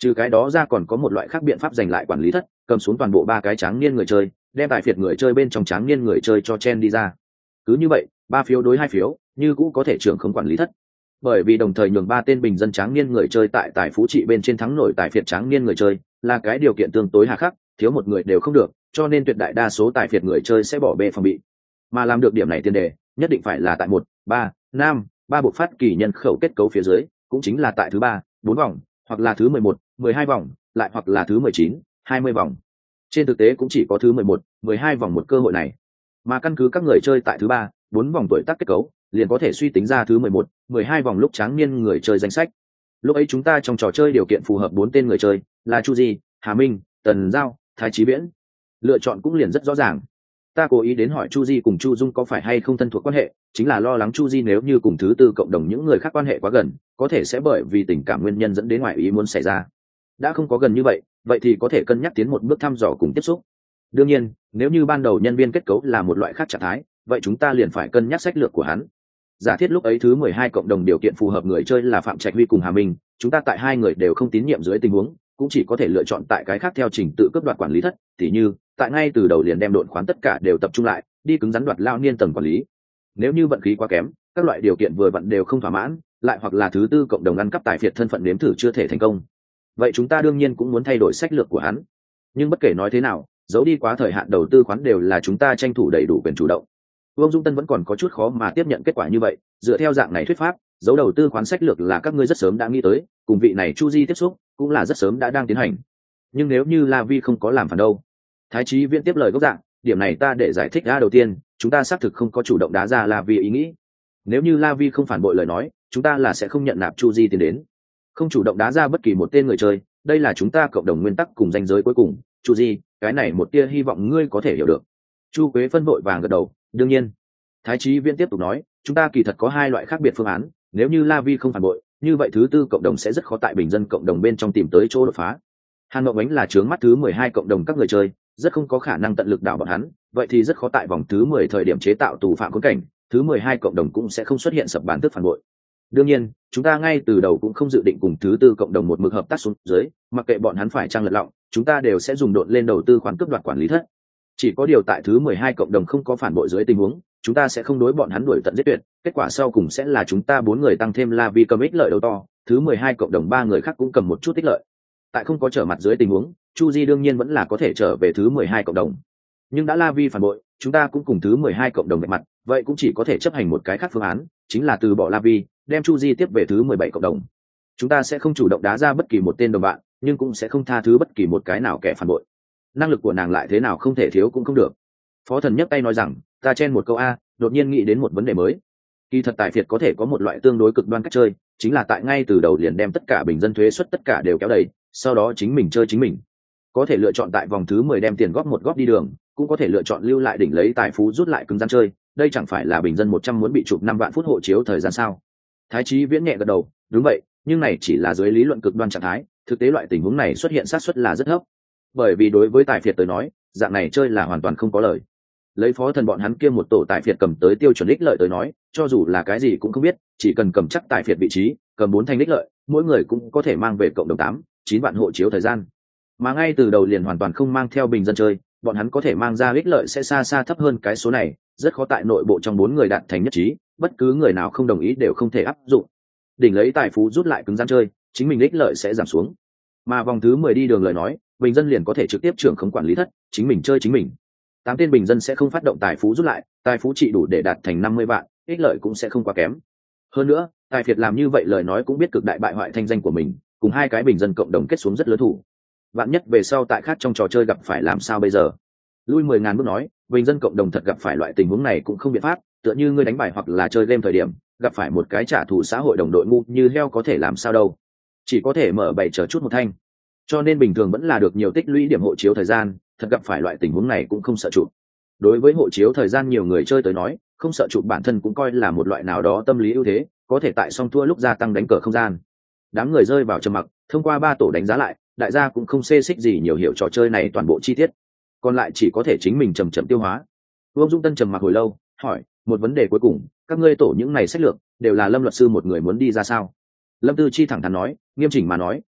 Trừ cái đó ra còn có một loại khác biện pháp giành lại quản lý thất, cầm xuống toàn bộ ba cái tráng niên người chơi, đem tài phiệt người chơi bên trong tráng niên người chơi cho chen đi ra. Cứ như vậy, ba phiếu đối hai phiếu, như cũ có thể trưởng không quản lý thất. Bởi vì đồng thời nhường ba tên bình dân tráng niên người chơi tại tài phú trị bên trên thắng nổi tài phiệt tráng niên người chơi, là cái điều kiện tương tối hà khắc, thiếu một người đều không được, cho nên tuyệt đại đa số tài phiệt người chơi sẽ bỏ bê phòng bị. Mà làm được điểm này tiền đề, nhất định phải là tại một, ba, năm, ba bộ phát kỳ nhân khẩu kết cấu phía dưới, cũng chính là tại thứ ba, bốn vòng, hoặc là thứ mười một, mười hai vòng, lại hoặc là thứ mười chín, hai mươi vòng. Trên thực tế cũng chỉ có thứ mười một, mười hai vòng một cơ hội này. Mà căn cứ các người chơi tại thứ ba, bốn vòng tuổi tác kết cấu, liền có thể suy tính ra thứ mười một, mười hai vòng lúc tráng niên người chơi danh sách. Lúc ấy chúng ta trong trò chơi điều kiện phù hợp bốn tên người chơi, là Chu Di, Hà Minh, Tần Giao, Thái Chí Viễn. Lựa chọn cũng liền rất rõ ràng. Ta cố ý đến hỏi Chu Di cùng Chu Dung có phải hay không thân thuộc quan hệ, chính là lo lắng Chu Di nếu như cùng thứ tư cộng đồng những người khác quan hệ quá gần, có thể sẽ bởi vì tình cảm nguyên nhân dẫn đến ngoại ý muốn xảy ra. Đã không có gần như vậy, vậy thì có thể cân nhắc tiến một bước thăm dò cùng tiếp xúc. Đương nhiên, nếu như ban đầu nhân viên kết cấu là một loại khác trạng thái, vậy chúng ta liền phải cân nhắc sách lược của hắn. Giả thiết lúc ấy thứ mười hai cộng đồng điều kiện phù hợp người chơi là Phạm Trạch Huy cùng Hà Minh, chúng ta tại hai người đều không tín nhiệm dưới tình huống, cũng chỉ có thể lựa chọn tại cái khác theo trình tự cướp đoạt quản lý thất, tỉ như tại ngay từ đầu liền đem độn khoán tất cả đều tập trung lại, đi cứng rắn đoạt lao niên tầng quản lý. Nếu như vận khí quá kém, các loại điều kiện vừa vặn đều không thỏa mãn, lại hoặc là thứ tư cộng đồng ăn cắp tài phiệt thân phận nếm thử chưa thể thành công, vậy chúng ta đương nhiên cũng muốn thay đổi sách lược của hắn. Nhưng bất kể nói thế nào, giấu đi quá thời hạn đầu tư khoán đều là chúng ta tranh thủ đầy đủ quyền chủ động. Vương Dung Tân vẫn còn có chút khó mà tiếp nhận kết quả như vậy, dựa theo dạng này thuyết pháp, giấu đầu tư khoán sách lược là các ngươi rất sớm đã nghĩ tới, cùng vị này Chu Di tiếp xúc, cũng là rất sớm đã đang tiến hành. Nhưng nếu như La Vi không có làm phản đâu? Thái Chí Viễn tiếp lời gốc dạng, điểm này ta để giải thích ra đầu tiên, chúng ta xác thực không có chủ động đá ra La Vi ý nghĩ. Nếu như La Vi không phản bội lời nói, chúng ta là sẽ không nhận nạp Chu Di tiền đến. Không chủ động đá ra bất kỳ một tên người chơi, đây là chúng ta cộng đồng nguyên tắc cùng ranh giới cuối cùng. Chu Di, cái này một tia hy vọng ngươi có thể hiểu được. Chu Quế phân vội vàng gật đầu, đương nhiên. Thái Chí Viễn tiếp tục nói, chúng ta kỳ thật có hai loại khác biệt phương án, nếu như La Vi không phản bội, như vậy thứ tư cộng đồng sẽ rất khó tại bình dân cộng đồng bên trong tìm tới chỗ đột phá. Hàn Mộng Ánh là trướng mắt thứ mười hai cộng đồng các người chơi, rất không có khả năng tận lực đảo bọn hắn, vậy thì rất khó tại vòng thứ mười thời điểm chế tạo tù phạm khốn cảnh, thứ mười hai cộng đồng cũng sẽ không xuất hiện sập bàn tức phản bội. Đương nhiên, chúng ta ngay từ đầu cũng không dự định cùng thứ tư cộng đồng một mực hợp tác xuống dưới, mặc kệ bọn hắn phải trang lật lọng, chúng ta đều sẽ dùng độn lên đầu tư khoán cướp đoạt quản lý thất. Chỉ có điều tại thứ mười hai cộng đồng không có phản bội dưới tình huống, chúng ta sẽ không đối bọn hắn đuổi tận giết tuyệt, kết quả sau cùng sẽ là chúng ta bốn người tăng thêm La Vi cầm ích lợi đầu to, thứ mười hai cộng đồng ba người khác cũng cầm một chút ích lợi. Tại không có trở mặt dưới tình huống, Chu Di đương nhiên vẫn là có thể trở về thứ mười hai cộng đồng. Nhưng đã La Vi phản bội, chúng ta cũng cùng thứ mười hai cộng đồng vạch mặt, vậy cũng chỉ có thể chấp hành một cái khác phương án, chính là từ bỏ La Vi, đem Chu Di tiếp về thứ mười bảy cộng đồng. Chúng ta sẽ không chủ động đá ra bất kỳ một tên đồng bạn, nhưng cũng sẽ không tha thứ bất kỳ một cái nào kẻ phản bội. Năng lực của nàng lại thế nào không thể thiếu cũng không được. Phó Thần nhấc tay nói rằng, ta chen một câu a, đột nhiên nghĩ đến một vấn đề mới. Kỳ thật tại Việt có thể có một loại tương đối cực đoan cách chơi, chính là tại ngay từ đầu liền đem tất cả bình dân thuế suất tất cả đều kéo đầy, sau đó chính mình chơi chính mình. Có thể lựa chọn tại vòng thứ mười đem tiền góp một góp đi đường, cũng có thể lựa chọn lưu lại đỉnh lấy tài phú rút lại cứng rắn chơi, đây chẳng phải là bình dân một trăm muốn bị chụp năm vạn phút hộ chiếu thời gian sao? Thái Chí Viễn nhẹ gật đầu, đúng vậy, nhưng này chỉ là dưới lý luận cực đoan trạng thái, thực tế loại tình huống này xuất hiện xác suất là rất thấp. Bởi vì đối với tài phiệt tới nói, dạng này chơi là hoàn toàn không có lời. Lấy Phó Thần bọn hắn kia một tổ tài phiệt cầm tới tiêu chuẩn ích lợi tới nói, cho dù là cái gì cũng không biết, chỉ cần cầm chắc tài phiệt vị trí, cầm bốn thanh ích lợi, mỗi người cũng có thể mang về cộng đồng tám, chín vạn hộ chiếu thời gian. Mà ngay từ đầu liền hoàn toàn không mang theo bình dân chơi, bọn hắn có thể mang ra ích lợi sẽ xa xa thấp hơn cái số này, rất khó tại nội bộ trong bốn người đạt thành nhất trí, bất cứ người nào không đồng ý đều không thể áp dụng. Đỉnh lấy tài phú rút lại cứng rắn chơi, chính mình ích lợi sẽ giảm xuống. Mà vòng thứ mười đi đường lời nói, bình dân liền có thể trực tiếp trưởng khống quản lý thất, chính mình chơi chính mình. Tám tên bình dân sẽ không phát động tài phú rút lại, tài phú trị đủ để đạt thành năm mươi vạn, ích lợi cũng sẽ không quá kém. Hơn nữa, tài phiệt làm như vậy lời nói cũng biết cực đại bại hoại thanh danh của mình, cùng hai cái bình dân cộng đồng kết xuống rất lớn thủ. Vạn nhất về sau tại khác trong trò chơi gặp phải làm sao bây giờ? Lui mười ngàn bước nói, bình dân cộng đồng thật gặp phải loại tình huống này cũng không biện pháp, tựa như ngươi đánh bài hoặc là chơi game thời điểm, gặp phải một cái trả thù xã hội đồng đội ngu như heo có thể làm sao đâu? Chỉ có thể mở bày chờ chút một thanh. Cho nên bình thường vẫn là được nhiều tích lũy điểm hộ chiếu thời gian, thật gặp phải loại tình huống này cũng không sợ chụp. Đối với hộ chiếu thời gian nhiều người chơi tới nói, không sợ chụp bản thân cũng coi là một loại nào đó tâm lý ưu thế, có thể tại song thua lúc gia tăng đánh cờ không gian. Đám người rơi vào trầm mặc, thông qua ba tổ đánh giá lại, đại gia cũng không xê xích gì nhiều hiểu trò chơi này toàn bộ chi tiết, còn lại chỉ có thể chính mình chầm chậm tiêu hóa. Vương Dung Tân trầm mặc hồi lâu, hỏi một vấn đề cuối cùng, các ngươi tổ những này sách lược đều là Lâm luật sư một người muốn đi ra sao? Lâm Tư Chi thẳng thắn nói, nghiêm chỉnh mà nói,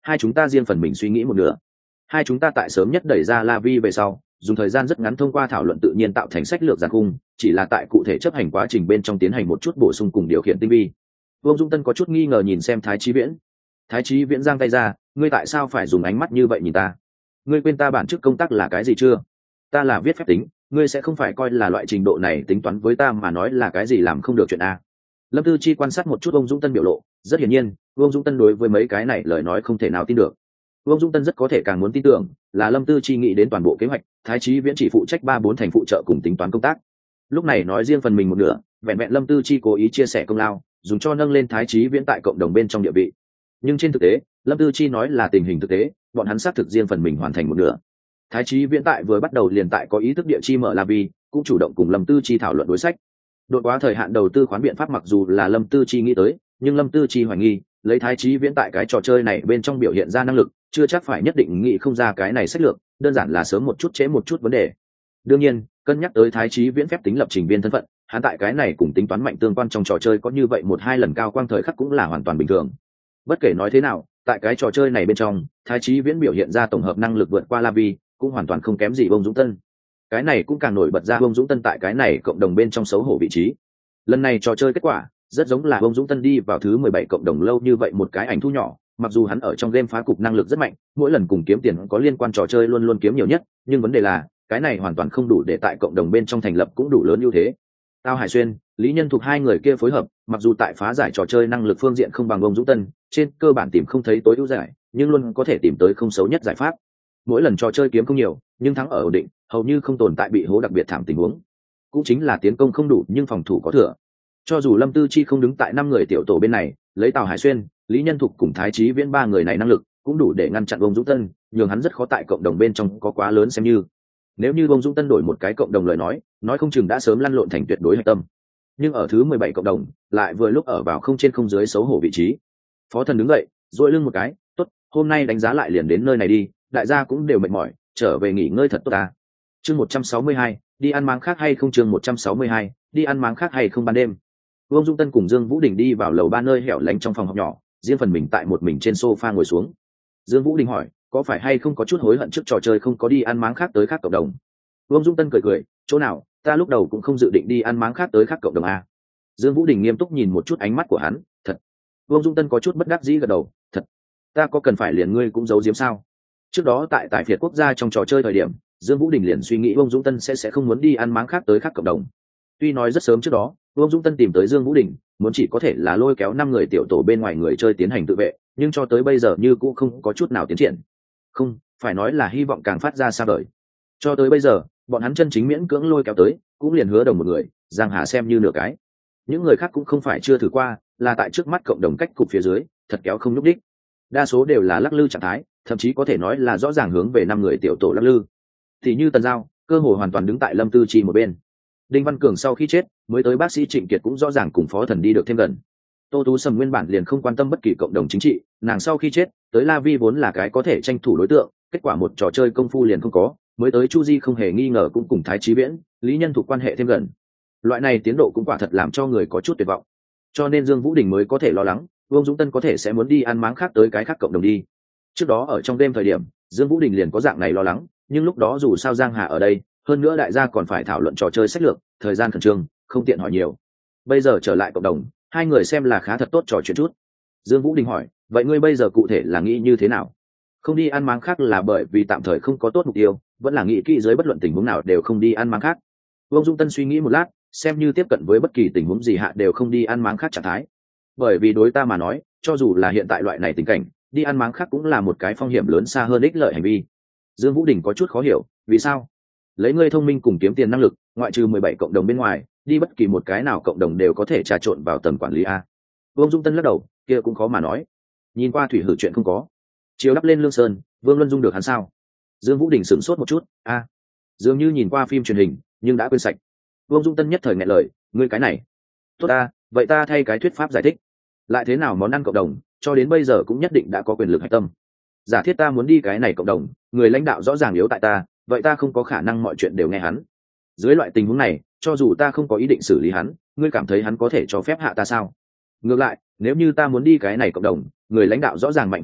hai chúng ta riêng phần mình suy nghĩ một nửa. Hai chúng ta tại sớm nhất đẩy ra La Vi về sau, dùng thời gian rất ngắn thông qua thảo luận tự nhiên tạo thành sách lược giàn khung, chỉ là tại cụ thể chấp hành quá trình bên trong tiến hành một chút bổ sung cùng điều khiển tinh vi. Vương Dung Tân có chút nghi ngờ nhìn xem Thái Chí Viễn. Thái Chí Viễn giang tay ra, ngươi tại sao phải dùng ánh mắt như vậy nhìn ta? Ngươi quên ta bản chức công tác là cái gì chưa? Ta là viết phép tính, ngươi sẽ không phải coi là loại trình độ này tính toán với ta mà nói là cái gì làm không được chuyện a. Lâm Tư Chi quan sát một chút ông Dũng Tân biểu lộ, rất hiển nhiên, Vương Dũng Tân đối với mấy cái này lời nói không thể nào tin được. Vương Dũng Tân rất có thể càng muốn tin tưởng là Lâm Tư Chi nghĩ đến toàn bộ kế hoạch, Thái Chí Viễn chỉ phụ trách ba bốn thành phụ trợ cùng tính toán công tác. Lúc này nói riêng phần mình một nửa, vẹn vẹn Lâm Tư Chi cố ý chia sẻ công lao, dùng cho nâng lên Thái Chí Viễn tại cộng đồng bên trong địa vị. Nhưng trên thực tế, Lâm Tư Chi nói là tình hình thực tế, bọn hắn xác thực riêng phần mình hoàn thành một nửa. Thái Chí Viễn tại vừa bắt đầu liền tại có ý thức địa chi mở La Vi, cũng chủ động cùng Lâm Tư Chi thảo luận đối sách. Đột quá thời hạn đầu tư khoán biện pháp mặc dù là Lâm Tư Chi nghĩ tới, nhưng Lâm Tư Chi hoài nghi, lấy Thái Chí Viễn tại cái trò chơi này bên trong biểu hiện ra năng lực, chưa chắc phải nhất định nghĩ không ra cái này sách lược, đơn giản là sớm một chút trễ một chút vấn đề. Đương nhiên, cân nhắc tới Thái Chí Viễn phép tính lập trình viên thân phận, hắn tại cái này cùng tính toán mạnh tương quan trong trò chơi có như vậy một hai lần cao quang thời khắc cũng là hoàn toàn bình thường. Bất kể nói thế nào, tại cái trò chơi này bên trong, Thái Chí Viễn biểu hiện ra tổng hợp năng lực vượt qua La Vi, cũng hoàn toàn không kém gì Vương Dũng Tân. Cái này cũng càng nổi bật ra Vương Dũng Tân tại cái này cộng đồng bên trong xấu hổ vị trí. Lần này trò chơi kết quả rất giống là Vương Dũng Tân đi vào thứ mười bảy cộng đồng lâu như vậy một cái ảnh thu nhỏ, mặc dù hắn ở trong game phá cục năng lực rất mạnh, mỗi lần cùng kiếm tiền có liên quan trò chơi luôn luôn kiếm nhiều nhất, nhưng vấn đề là cái này hoàn toàn không đủ để tại cộng đồng bên trong thành lập cũng đủ lớn ưu thế. Tao Hải Xuyên, Lý Nhân Thục hai người kia phối hợp, mặc dù tại phá giải trò chơi năng lực phương diện không bằng Vương Dũng Tân, trên cơ bản tìm không thấy tối ưu giải, nhưng luôn có thể tìm tới không xấu nhất giải pháp. Mỗi lần trò chơi kiếm không nhiều, nhưng thắng ở ổn định, hầu như không tồn tại bị hố đặc biệt thảm tình huống. Cũng chính là tiến công không đủ nhưng phòng thủ có thừa. Cho dù Lâm Tư Chi không đứng tại năm người tiểu tổ bên này, lấy Tào Hải Xuyên, Lý Nhân Thục cùng Thái Chí Viễn ba người này năng lực, cũng đủ để ngăn chặn Vương Dũng Tân, nhường hắn rất khó tại cộng đồng bên trong có quá lớn xem như. Nếu như Vương Dũng Tân đổi một cái cộng đồng lời nói, nói không chừng đã sớm lăn lộn thành tuyệt đối hạch tâm. Nhưng ở thứ mười bảy cộng đồng, lại vừa lúc ở vào không trên không dưới xấu hổ vị trí. Phó Thần đứng dậy, duỗi lưng một cái, "Tốt, hôm nay đánh giá lại liền đến nơi này đi, đại gia cũng đều mệt mỏi, trở về nghỉ ngơi thật tốt ta." Chương một trăm sáu mươi hai, đi ăn máng khác hay không? Chương một trăm sáu mươi hai, đi ăn máng khác hay không? Ban đêm, Vương Dung Tân cùng Dương Vũ Đình đi vào lầu ba nơi hẻo lánh trong phòng học nhỏ, riêng phần mình tại một mình trên sofa ngồi xuống. Dương Vũ Đình hỏi, có phải hay không có chút hối hận trước trò chơi không có đi ăn máng khác tới khác cộng đồng? Vương Dung Tân cười cười, chỗ nào, ta lúc đầu cũng không dự định đi ăn máng khác tới khác cộng đồng a. Dương Vũ Đình nghiêm túc nhìn một chút ánh mắt của hắn, thật. Vương Dung Tân có chút bất đắc dĩ gật đầu, thật. Ta có cần phải liền ngươi cũng giấu giếm sao? Trước đó tại tại Việt quốc gia trong trò chơi thời điểm, Dương Vũ Đình liền suy nghĩ Vương Dung Tân sẽ sẽ không muốn đi ăn máng khác tới khác cộng đồng. Tuy nói rất sớm trước đó, Vương Dung Tân tìm tới Dương Vũ Đình, muốn chỉ có thể là lôi kéo năm người tiểu tổ bên ngoài người chơi tiến hành tự vệ, nhưng cho tới bây giờ như cũng không có chút nào tiến triển. Không, phải nói là hy vọng càng phát ra xa vời. Cho tới bây giờ, bọn hắn chân chính miễn cưỡng lôi kéo tới, cũng liền hứa đồng một người, Giang Hà xem như nửa cái. Những người khác cũng không phải chưa thử qua, là tại trước mắt cộng đồng cách cục phía dưới, thật kéo không nhúc đích. Đa số đều là lắc lư trạng thái, thậm chí có thể nói là rõ ràng hướng về năm người tiểu tổ lắc lư. Thì như Tần Giao, cơ hội hoàn toàn đứng tại Lâm Tư Chi một bên. Đinh Văn Cường sau khi chết, mới tới bác sĩ Trịnh Kiệt cũng rõ ràng cùng Phó Thần đi được thêm gần. Tô Tú Sầm nguyên bản liền không quan tâm bất kỳ cộng đồng chính trị, nàng sau khi chết, tới La Vi vốn là cái có thể tranh thủ đối tượng, kết quả một trò chơi công phu liền không có, mới tới Chu Di không hề nghi ngờ cũng cùng Thái Chí Viễn, Lý Nhân Thục quan hệ thêm gần. Loại này tiến độ cũng quả thật làm cho người có chút tuyệt vọng. Cho nên Dương Vũ Đình mới có thể lo lắng, Vương Dũng Tân có thể sẽ muốn đi ăn máng khác tới cái khác cộng đồng đi. Trước đó ở trong đêm thời điểm, Dương Vũ Đình liền có dạng này lo lắng, nhưng lúc đó dù sao Giang Hà ở đây, hơn nữa đại gia còn phải thảo luận trò chơi sách lược, thời gian khẩn trương, không tiện hỏi nhiều. Bây giờ trở lại cộng đồng, hai người xem là khá thật tốt trò chuyện chút. Dương Vũ Đình hỏi, vậy ngươi bây giờ cụ thể là nghĩ như thế nào? Không đi ăn máng khác là bởi vì tạm thời không có tốt mục tiêu, vẫn là nghĩ kỹ dưới bất luận tình huống nào đều không đi ăn máng khác. Vương Dung Tân suy nghĩ một lát, xem như tiếp cận với bất kỳ tình huống gì hạ đều không đi ăn máng khác trạng thái. Bởi vì đối ta mà nói, cho dù là hiện tại loại này tình cảnh, đi ăn máng khác cũng là một cái phong hiểm lớn xa hơn ích lợi hành vi. Dương Vũ Đình có chút khó hiểu, vì sao? Lấy ngươi thông minh cùng kiếm tiền năng lực, ngoại trừ mười bảy cộng đồng bên ngoài, đi bất kỳ một cái nào cộng đồng đều có thể trà trộn vào tầm quản lý a. Vương Dung Tân lắc đầu, kia cũng khó mà nói. Nhìn qua thủy hử chuyện không có, chiếu đắp lên Lương Sơn, Vương Luân Dung được hắn sao? Dương Vũ Đình sửng sốt một chút, a, dường như nhìn qua phim truyền hình, nhưng đã quên sạch. Vương Dung Tân nhất thời nghẹn lời, ngươi cái này, tốt ta, vậy ta thay cái thuyết pháp giải thích. Lại thế nào món ăn cộng đồng, cho đến bây giờ cũng nhất định đã có quyền lực hạch tâm. Giả thiết ta muốn đi cái này cộng đồng, người lãnh đạo rõ ràng yếu tại ta, vậy ta không có khả năng mọi chuyện đều nghe hắn. Dưới loại tình huống này, cho dù ta không có ý định xử lý hắn, ngươi cảm thấy hắn có thể cho phép hạ ta sao? Ngược lại, nếu như ta muốn đi cái này cộng đồng, người lãnh đạo rõ ràng mạnh hơn ta,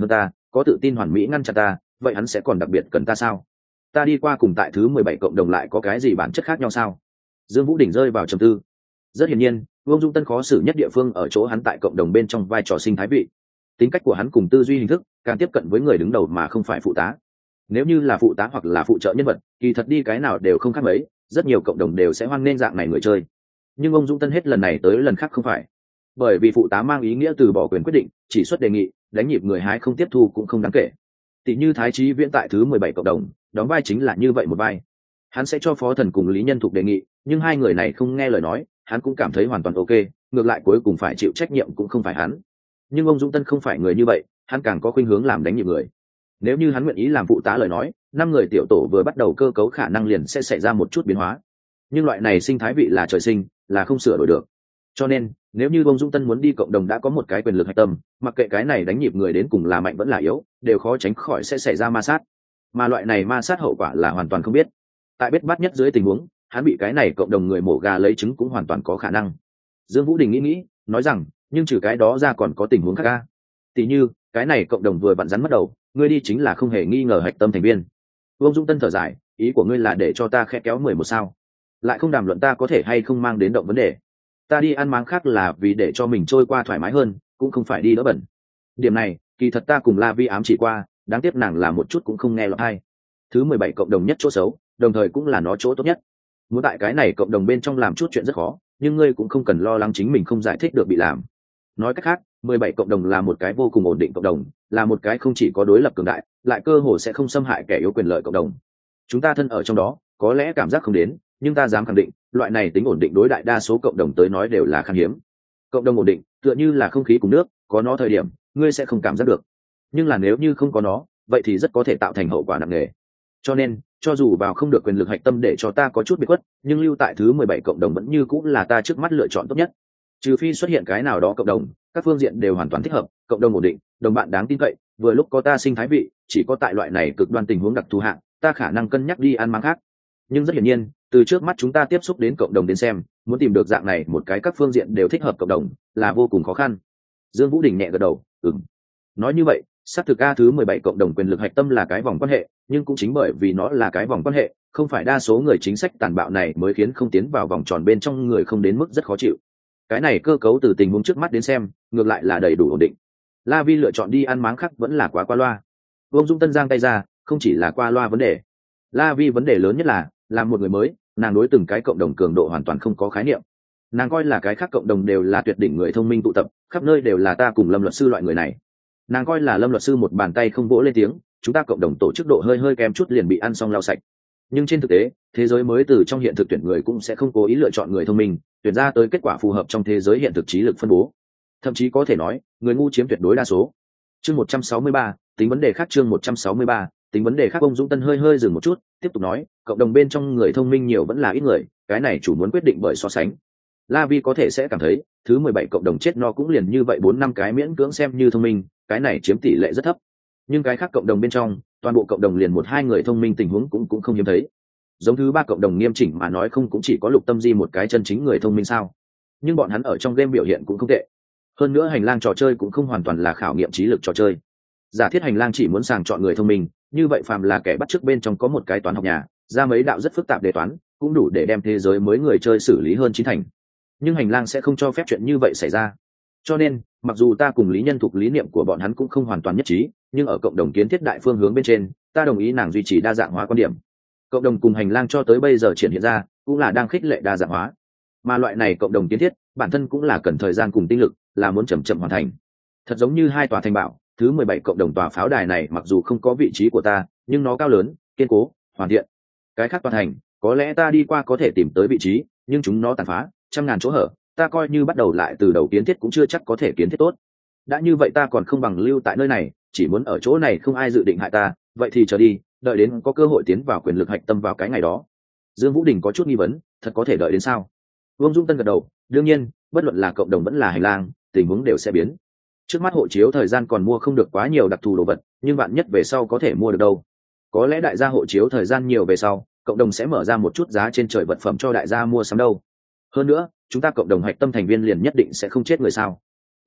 có tự tin hoàn mỹ ngăn chặn ta, vậy hắn sẽ còn đặc biệt cần ta sao? Ta đi qua cùng tại thứ mười bảy cộng đồng lại có cái gì bản chất khác nhau sao? Dương Vũ Đình rơi vào trầm tư. Rất hiển nhiên, Vương Dung Tân khó xử nhất địa phương ở chỗ hắn tại cộng đồng bên trong vai trò sinh thái vị. Tính cách của hắn cùng tư duy hình thức càng tiếp cận với người đứng đầu mà không phải phụ tá. Nếu như là phụ tá hoặc là phụ trợ nhân vật, kỳ thật đi cái nào đều không khác mấy, rất nhiều cộng đồng đều sẽ hoan nghênh dạng này người chơi. Nhưng ông Dung Tân hết lần này tới lần khác không phải, bởi vì phụ tá mang ý nghĩa từ bỏ quyền quyết định, chỉ xuất đề nghị, đánh nhịp người hái không tiếp thu cũng không đáng kể. Tỷ như Thái Chí Viễn tại thứ mười bảy cộng đồng, đóng vai chính là như vậy một vai. Hắn sẽ cho Phó Thần cùng Lý Nhân Thục đề nghị, nhưng hai người này không nghe lời nói, hắn cũng cảm thấy hoàn toàn ok, ngược lại cuối cùng phải chịu trách nhiệm cũng không phải hắn. Nhưng ông Dũng Tân không phải người như vậy, hắn càng có khuynh hướng làm đánh nhịp người. Nếu như hắn nguyện ý làm phụ tá lời nói, năm người tiểu tổ vừa bắt đầu cơ cấu khả năng liền sẽ xảy ra một chút biến hóa. Nhưng loại này sinh thái vị là trời sinh, là không sửa đổi được. Cho nên, nếu như ông Dũng Tân muốn đi cộng đồng đã có một cái quyền lực hạch tâm, mặc kệ cái này đánh nhịp người đến cùng là mạnh vẫn là yếu, đều khó tránh khỏi sẽ xảy ra ma sát. Mà loại này ma sát hậu quả là hoàn toàn không biết. Tại biết bắt nhất dưới tình huống, hắn bị cái này cộng đồng người mổ gà lấy trứng cũng hoàn toàn có khả năng. Dương Vũ Đình nghĩ nghĩ, nói rằng, nhưng trừ cái đó ra còn có tình huống khác ca. Tỷ như, cái này cộng đồng vừa vặn rắn mất đầu, ngươi đi chính là không hề nghi ngờ hạch tâm thành viên. Vương Dung Tân thở dài, ý của ngươi là để cho ta khẽ kéo mười một sao? Lại không đàm luận ta có thể hay không mang đến động vấn đề. Ta đi ăn máng khác là vì để cho mình trôi qua thoải mái hơn, cũng không phải đi đỡ bẩn. Điểm này, kỳ thật ta cùng La Vi ám chỉ qua, đáng tiếc nàng là một chút cũng không nghe lọt hay. Thứ mười bảy cộng đồng nhất chỗ xấu, đồng thời cũng là nó chỗ tốt nhất. Muốn tại cái này cộng đồng bên trong làm chút chuyện rất khó, nhưng ngươi cũng không cần lo lắng chính mình không giải thích được bị làm. Nói cách khác, mười bảy cộng đồng là một cái vô cùng ổn định cộng đồng, là một cái không chỉ có đối lập cường đại, lại cơ hồ sẽ không xâm hại kẻ yếu quyền lợi cộng đồng. Chúng ta thân ở trong đó, có lẽ cảm giác không đến, nhưng ta dám khẳng định, loại này tính ổn định đối đại đa số cộng đồng tới nói đều là khan hiếm. Cộng đồng ổn định, tựa như là không khí cùng nước, có nó thời điểm, ngươi sẽ không cảm giác được. Nhưng là nếu như không có nó, vậy thì rất có thể tạo thành hậu quả nặng nề. Cho nên, cho dù vào không được quyền lực hạch tâm để cho ta có chút biệt khuất, nhưng lưu tại thứ mười bảy cộng đồng vẫn như cũng là ta trước mắt lựa chọn tốt nhất. Trừ phi xuất hiện cái nào đó cộng đồng, các phương diện đều hoàn toàn thích hợp, cộng đồng ổn định, đồng bạn đáng tin cậy, vừa lúc có ta sinh thái vị, chỉ có tại loại này cực đoan tình huống đặc thù hạng, ta khả năng cân nhắc đi ăn máng khác. Nhưng rất hiển nhiên, từ trước mắt chúng ta tiếp xúc đến cộng đồng đến xem, muốn tìm được dạng này một cái các phương diện đều thích hợp cộng đồng, là vô cùng khó khăn. Dương Vũ Đình nhẹ gật đầu, ừm. Nói như vậy, xác thực A thứ mười bảy cộng đồng quyền lực hạch tâm là cái vòng quan hệ, nhưng cũng chính bởi vì nó là cái vòng quan hệ, không phải đa số người chính sách tàn bạo này mới khiến không tiến vào vòng tròn bên trong người không đến mức rất khó chịu. Cái này cơ cấu từ tình huống trước mắt đến xem, ngược lại là đầy đủ ổn định. La Vi lựa chọn đi ăn máng khác vẫn là quá qua loa. Vương Dung Tân giang tay ra, không chỉ là qua loa vấn đề. La Vi vấn đề lớn nhất là, làm một người mới, nàng đối từng cái cộng đồng cường độ hoàn toàn không có khái niệm. Nàng coi là cái khác cộng đồng đều là tuyệt đỉnh người thông minh tụ tập, khắp nơi đều là ta cùng Lâm luật sư loại người này. Nàng coi là Lâm luật sư một bàn tay không vỗ lên tiếng, chúng ta cộng đồng tổ chức độ hơi hơi kém chút liền bị ăn xong lau sạch. Nhưng trên thực tế, thế giới mới từ trong hiện thực tuyển người cũng sẽ không cố ý lựa chọn người thông minh, tuyển ra tới kết quả phù hợp trong thế giới hiện thực trí lực phân bố. Thậm chí có thể nói, người ngu chiếm tuyệt đối đa số. Chương một trăm sáu mươi ba, tính vấn đề khác chương một trăm sáu mươi ba, tính vấn đề khác. Ông Dũng Tân hơi hơi dừng một chút, tiếp tục nói, cộng đồng bên trong người thông minh nhiều vẫn là ít người, cái này chủ muốn quyết định bởi so sánh. La Vi có thể sẽ cảm thấy, thứ mười bảy cộng đồng chết no cũng liền như vậy bốn năm cái miễn cưỡng xem như thông minh, cái này chiếm tỷ lệ rất thấp. Nhưng cái khác cộng đồng bên trong, toàn bộ cộng đồng liền một hai người thông minh tình huống cũng cũng không hiếm thấy. Giống thứ ba cộng đồng nghiêm chỉnh mà nói không cũng chỉ có Lục Tâm Di một cái chân chính người thông minh sao? Nhưng bọn hắn ở trong game biểu hiện cũng không tệ. Hơn nữa hành lang trò chơi cũng không hoàn toàn là khảo nghiệm trí lực trò chơi. Giả thiết hành lang chỉ muốn sàng chọn người thông minh, như vậy phàm là kẻ bắt chước bên trong có một cái toán học nhà, ra mấy đạo rất phức tạp đề toán, cũng đủ để đem thế giới mới người chơi xử lý hơn chín thành. Nhưng hành lang sẽ không cho phép chuyện như vậy xảy ra. Cho nên, mặc dù ta cùng Lý Nhân Thục lý niệm của bọn hắn cũng không hoàn toàn nhất trí, nhưng ở cộng đồng kiến thiết đại phương hướng bên trên, ta đồng ý nàng duy trì đa dạng hóa quan điểm. Cộng đồng cùng hành lang cho tới bây giờ triển hiện ra, cũng là đang khích lệ đa dạng hóa. Mà loại này cộng đồng kiến thiết, bản thân cũng là cần thời gian cùng tinh lực, là muốn chậm chậm hoàn thành. Thật giống như hai tòa thành bảo, thứ mười bảy cộng đồng tòa pháo đài này mặc dù không có vị trí của ta, nhưng nó cao lớn, kiên cố, hoàn thiện. Cái khác tòa thành, có lẽ ta đi qua có thể tìm tới vị trí, nhưng chúng nó tàn phá, trăm ngàn chỗ hở, ta coi như bắt đầu lại từ đầu kiến thiết cũng chưa chắc có thể kiến thiết tốt. Đã như vậy ta còn không bằng lưu tại nơi này, chỉ muốn ở chỗ này không ai dự định hại ta, vậy thì chờ đi, đợi đến có cơ hội tiến vào quyền lực hạch tâm vào cái ngày đó. Dương Vũ Đình có chút nghi vấn, thật có thể đợi đến sao? Vương Dung Tân gật đầu, đương nhiên, bất luận là cộng đồng vẫn là hành lang, tình huống đều sẽ biến. Trước mắt hộ chiếu thời gian còn mua không được quá nhiều đặc thù đồ vật, nhưng bạn nhất về sau có thể mua được đâu. Có lẽ đại gia hộ chiếu thời gian nhiều về sau, cộng đồng sẽ mở ra một chút giá trên trời vật phẩm cho đại gia mua sắm đâu. Hơn nữa, chúng ta cộng đồng hạch tâm thành viên liền nhất định sẽ không chết người sao?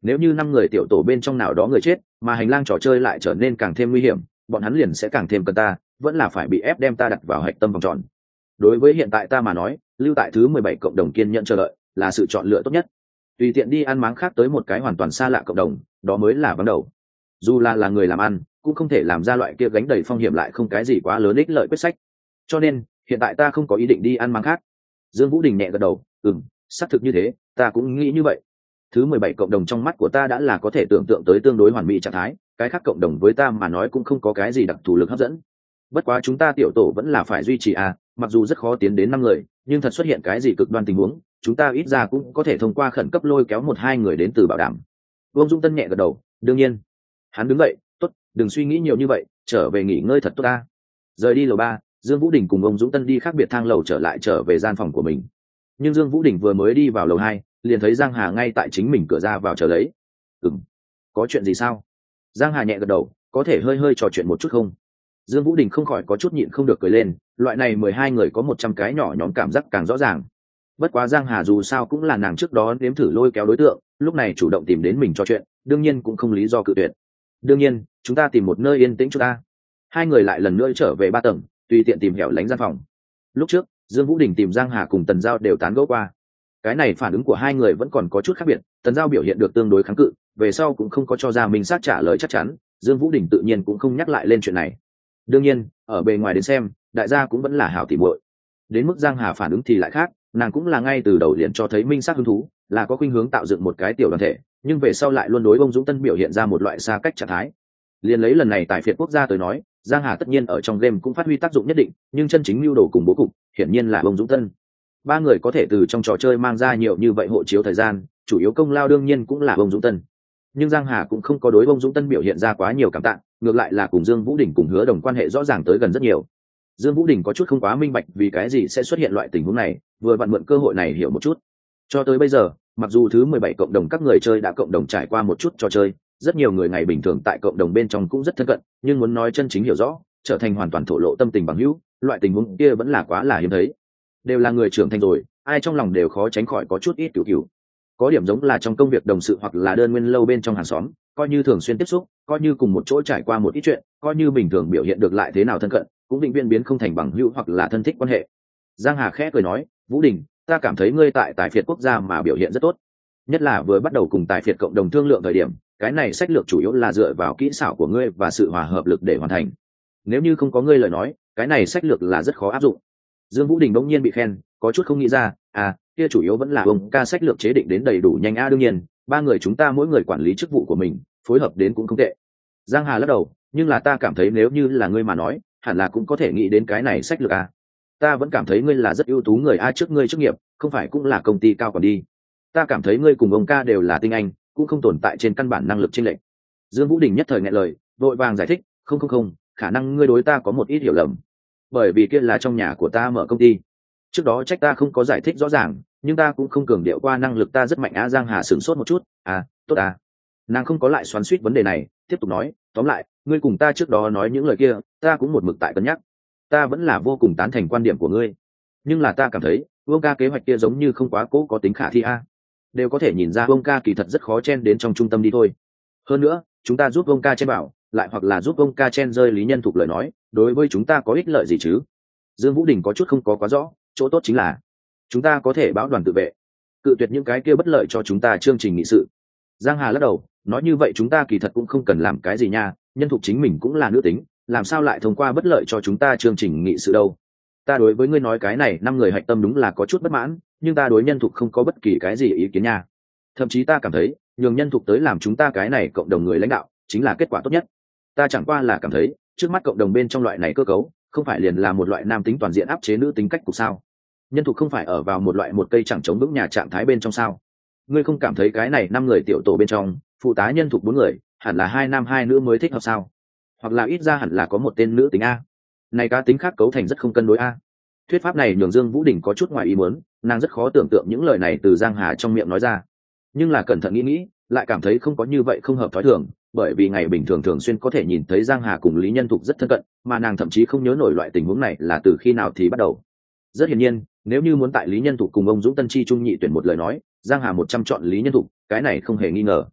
Nếu như năm người tiểu tổ bên trong nào đó người chết mà hành lang trò chơi lại trở nên càng thêm nguy hiểm, bọn hắn liền sẽ càng thêm cần ta, vẫn là phải bị ép đem ta đặt vào hạch tâm vòng tròn. Đối với hiện tại ta mà nói, lưu tại thứ mười bảy cộng đồng kiên nhẫn chờ đợi là sự chọn lựa tốt nhất. Tùy tiện đi ăn máng khác tới một cái hoàn toàn xa lạ cộng đồng, đó mới là vắng đầu. Dù là là người làm ăn, cũng không thể làm ra loại kia gánh đầy phong hiểm lại không cái gì quá lớn ích lợi quyết sách. Cho nên hiện tại ta không có ý định đi ăn máng khác. Dương Vũ Đình nhẹ gật đầu, ừm, xác thực như thế, ta cũng nghĩ như vậy. Thứ mười bảy cộng đồng trong mắt của ta đã là có thể tưởng tượng tới tương đối hoàn mỹ trạng thái, cái khác cộng đồng với ta mà nói cũng không có cái gì đặc thù lực hấp dẫn. Bất quá chúng ta tiểu tổ vẫn là phải duy trì à, mặc dù rất khó tiến đến năm người, nhưng thật xuất hiện cái gì cực đoan tình huống, chúng ta ít ra cũng có thể thông qua khẩn cấp lôi kéo một hai người đến từ bảo đảm. Vương Dung Tân nhẹ gật đầu, đương nhiên. Hắn đứng dậy, tốt, đừng suy nghĩ nhiều như vậy, trở về nghỉ ngơi thật tốt ta. Rời đi lầu ba, Dương Vũ Đình cùng ông Dũng Tân đi khác biệt thang lầu trở lại trở về gian phòng của mình. Nhưng Dương Vũ Đình vừa mới đi vào lầu hai, liền thấy Giang Hà ngay tại chính mình cửa ra vào chờ lấy. Ừm, có chuyện gì sao? Giang Hà nhẹ gật đầu, có thể hơi hơi trò chuyện một chút không? Dương Vũ Đình không khỏi có chút nhịn không được cười lên, loại này mười hai người có một trăm cái nhỏ nhóm cảm giác càng rõ ràng. Bất quá Giang Hà dù sao cũng là nàng trước đó nếm thử lôi kéo đối tượng, lúc này chủ động tìm đến mình trò chuyện, đương nhiên cũng không lý do cự tuyệt. Đương nhiên, chúng ta tìm một nơi yên tĩnh cho ta. Hai người lại lần nữa trở về ba tầng, tùy tiện tìm hẻo lánh gian phòng. Lúc trước, Dương Vũ Đình tìm Giang Hà cùng Tần Giao đều tán gẫu qua. Cái này phản ứng của hai người vẫn còn có chút khác biệt, Tần Giao biểu hiện được tương đối kháng cự, về sau cũng không có cho ra mình xác trả lời chắc chắn, Dương Vũ Đình tự nhiên cũng không nhắc lại lên chuyện này. Đương nhiên, ở bề ngoài đến xem, đại gia cũng vẫn là hảo tỉ muội. Đến mức Giang Hà phản ứng thì lại khác, nàng cũng là ngay từ đầu liền cho thấy minh xác hứng thú, là có khuynh hướng tạo dựng một cái tiểu đoàn thể, nhưng về sau lại luôn đối ông Dũng Tân biểu hiện ra một loại xa cách trạng thái. Liền lấy lần này tại phiệt quốc gia tới nói, Giang Hà tất nhiên ở trong game cũng phát huy tác dụng nhất định, nhưng chân chính mưu đồ cùng bố cục, hiển nhiên là ông Dũng Tân. Ba người có thể từ trong trò chơi mang ra nhiều như vậy hộ chiếu thời gian, chủ yếu công lao đương nhiên cũng là ông Dũng Tân. Nhưng Giang Hà cũng không có đối ông Dũng Tân biểu hiện ra quá nhiều cảm tạ, ngược lại là cùng Dương Vũ Đình cùng Hứa Đồng quan hệ rõ ràng tới gần rất nhiều. Dương Vũ Đình có chút không quá minh bạch vì cái gì sẽ xuất hiện loại tình huống này, vừa vặn mượn cơ hội này hiểu một chút. Cho tới bây giờ, mặc dù thứ mười bảy cộng đồng các người chơi đã cộng đồng trải qua một chút trò chơi, rất nhiều người ngày bình thường tại cộng đồng bên trong cũng rất thân cận, nhưng muốn nói chân chính hiểu rõ, trở thành hoàn toàn thổ lộ tâm tình bằng hữu, loại tình huống kia vẫn là quá là hiếm thấy. Đều là người trưởng thành rồi, ai trong lòng đều khó tránh khỏi có chút ít cửu cửu. Có điểm giống là trong công việc đồng sự hoặc là đơn nguyên lâu bên trong hàng xóm, coi như thường xuyên tiếp xúc, coi như cùng một chỗ trải qua một ít chuyện, coi như bình thường biểu hiện được lại thế nào thân cận, cũng định viên biến không thành bằng hữu hoặc là thân thích quan hệ. Giang Hà khẽ cười nói, Vũ Đình, ta cảm thấy ngươi tại tài phiệt quốc gia mà biểu hiện rất tốt, nhất là vừa bắt đầu cùng tài phiệt cộng đồng thương lượng thời điểm, cái này sách lược chủ yếu là dựa vào kỹ xảo của ngươi và sự hòa hợp lực để hoàn thành. Nếu như không có ngươi lời nói, cái này sách lược là rất khó áp dụng. Dương Vũ Đình bỗng nhiên bị khen, có chút không nghĩ ra, à, kia chủ yếu vẫn là ông ca sách lược chế định đến đầy đủ nhanh a. Đương nhiên, ba người chúng ta mỗi người quản lý chức vụ của mình, phối hợp đến cũng không tệ. Giang Hà lắc đầu, nhưng là ta cảm thấy nếu như là ngươi mà nói, hẳn là cũng có thể nghĩ đến cái này sách lược a. Ta vẫn cảm thấy ngươi là rất ưu tú người a, trước ngươi chức nghiệp, không phải cũng là công ty cao còn đi. Ta cảm thấy ngươi cùng ông ca đều là tinh anh, cũng không tồn tại trên căn bản năng lực chênh lệch. Dương Vũ Đình nhất thời nghẹn lời, vội vàng giải thích, không không không, khả năng ngươi đối ta có một ít hiểu lầm, bởi vì kia là trong nhà của ta mở công ty. Trước đó trách ta không có giải thích rõ ràng, nhưng ta cũng không cường điệu qua năng lực ta rất mạnh á. Giang Hà sửng sốt một chút, à, tốt à. Nàng không có lại xoắn xuýt vấn đề này, tiếp tục nói, tóm lại, ngươi cùng ta trước đó nói những lời kia, ta cũng một mực tại cân nhắc. Ta vẫn là vô cùng tán thành quan điểm của ngươi, nhưng là ta cảm thấy Vương ca kế hoạch kia giống như không quá cố có tính khả thi a. Đều có thể nhìn ra Vương ca kỳ thật rất khó chen đến trong trung tâm đi thôi. Hơn nữa, chúng ta giúp Vương ca chen bảo, lại hoặc là giúp Vương ca chen rơi Lý Nhân Thục lời nói, đối với chúng ta có ích lợi gì chứ? Dương Vũ Đình có chút không có quá rõ, chỗ tốt chính là chúng ta có thể báo đoàn tự vệ, cự tuyệt những cái kia bất lợi cho chúng ta chương trình nghị sự. Giang Hà lắc đầu, nói như vậy chúng ta kỳ thật cũng không cần làm cái gì nha, Nhân Thục chính mình cũng là nữ tính, làm sao lại thông qua bất lợi cho chúng ta chương trình nghị sự đâu. Ta đối với ngươi nói cái này năm người hạch tâm đúng là có chút bất mãn, nhưng ta đối Nhân Thục không có bất kỳ cái gì ý kiến nha. Thậm chí ta cảm thấy nhường Nhân Thục tới làm chúng ta cái này cộng đồng người lãnh đạo chính là kết quả tốt nhất. Ta chẳng qua là cảm thấy trước mắt cộng đồng bên trong loại này cơ cấu không phải liền là một loại nam tính toàn diện áp chế nữ tính cách cục sao? Nhân Thục không phải ở vào một loại một cây chẳng chống vững nhà trạng thái bên trong sao? Ngươi không cảm thấy cái này năm người tiểu tổ bên trong phụ tá Nhân Thục bốn người hẳn là hai nam hai nữ mới thích hợp sao? Hoặc là ít ra hẳn là có một tên nữ tính a. Này cá tính khác cấu thành rất không cân đối a. Thuyết pháp này nhường Dương Vũ Đình có chút ngoài ý muốn, nàng rất khó tưởng tượng những lời này từ Giang Hà trong miệng nói ra. Nhưng là cẩn thận nghĩ nghĩ, lại cảm thấy không có như vậy không hợp thói thường, bởi vì ngày bình thường thường xuyên có thể nhìn thấy Giang Hà cùng Lý Nhân Thục rất thân cận, mà nàng thậm chí không nhớ nổi loại tình huống này là từ khi nào thì bắt đầu. Rất hiển nhiên, nếu như muốn tại Lý Nhân Thục cùng ông Dũng Tân chi trung nhị tuyển một lời nói, Giang Hà một trăm chọn Lý Nhân Thục, cái này không hề nghi ngờ.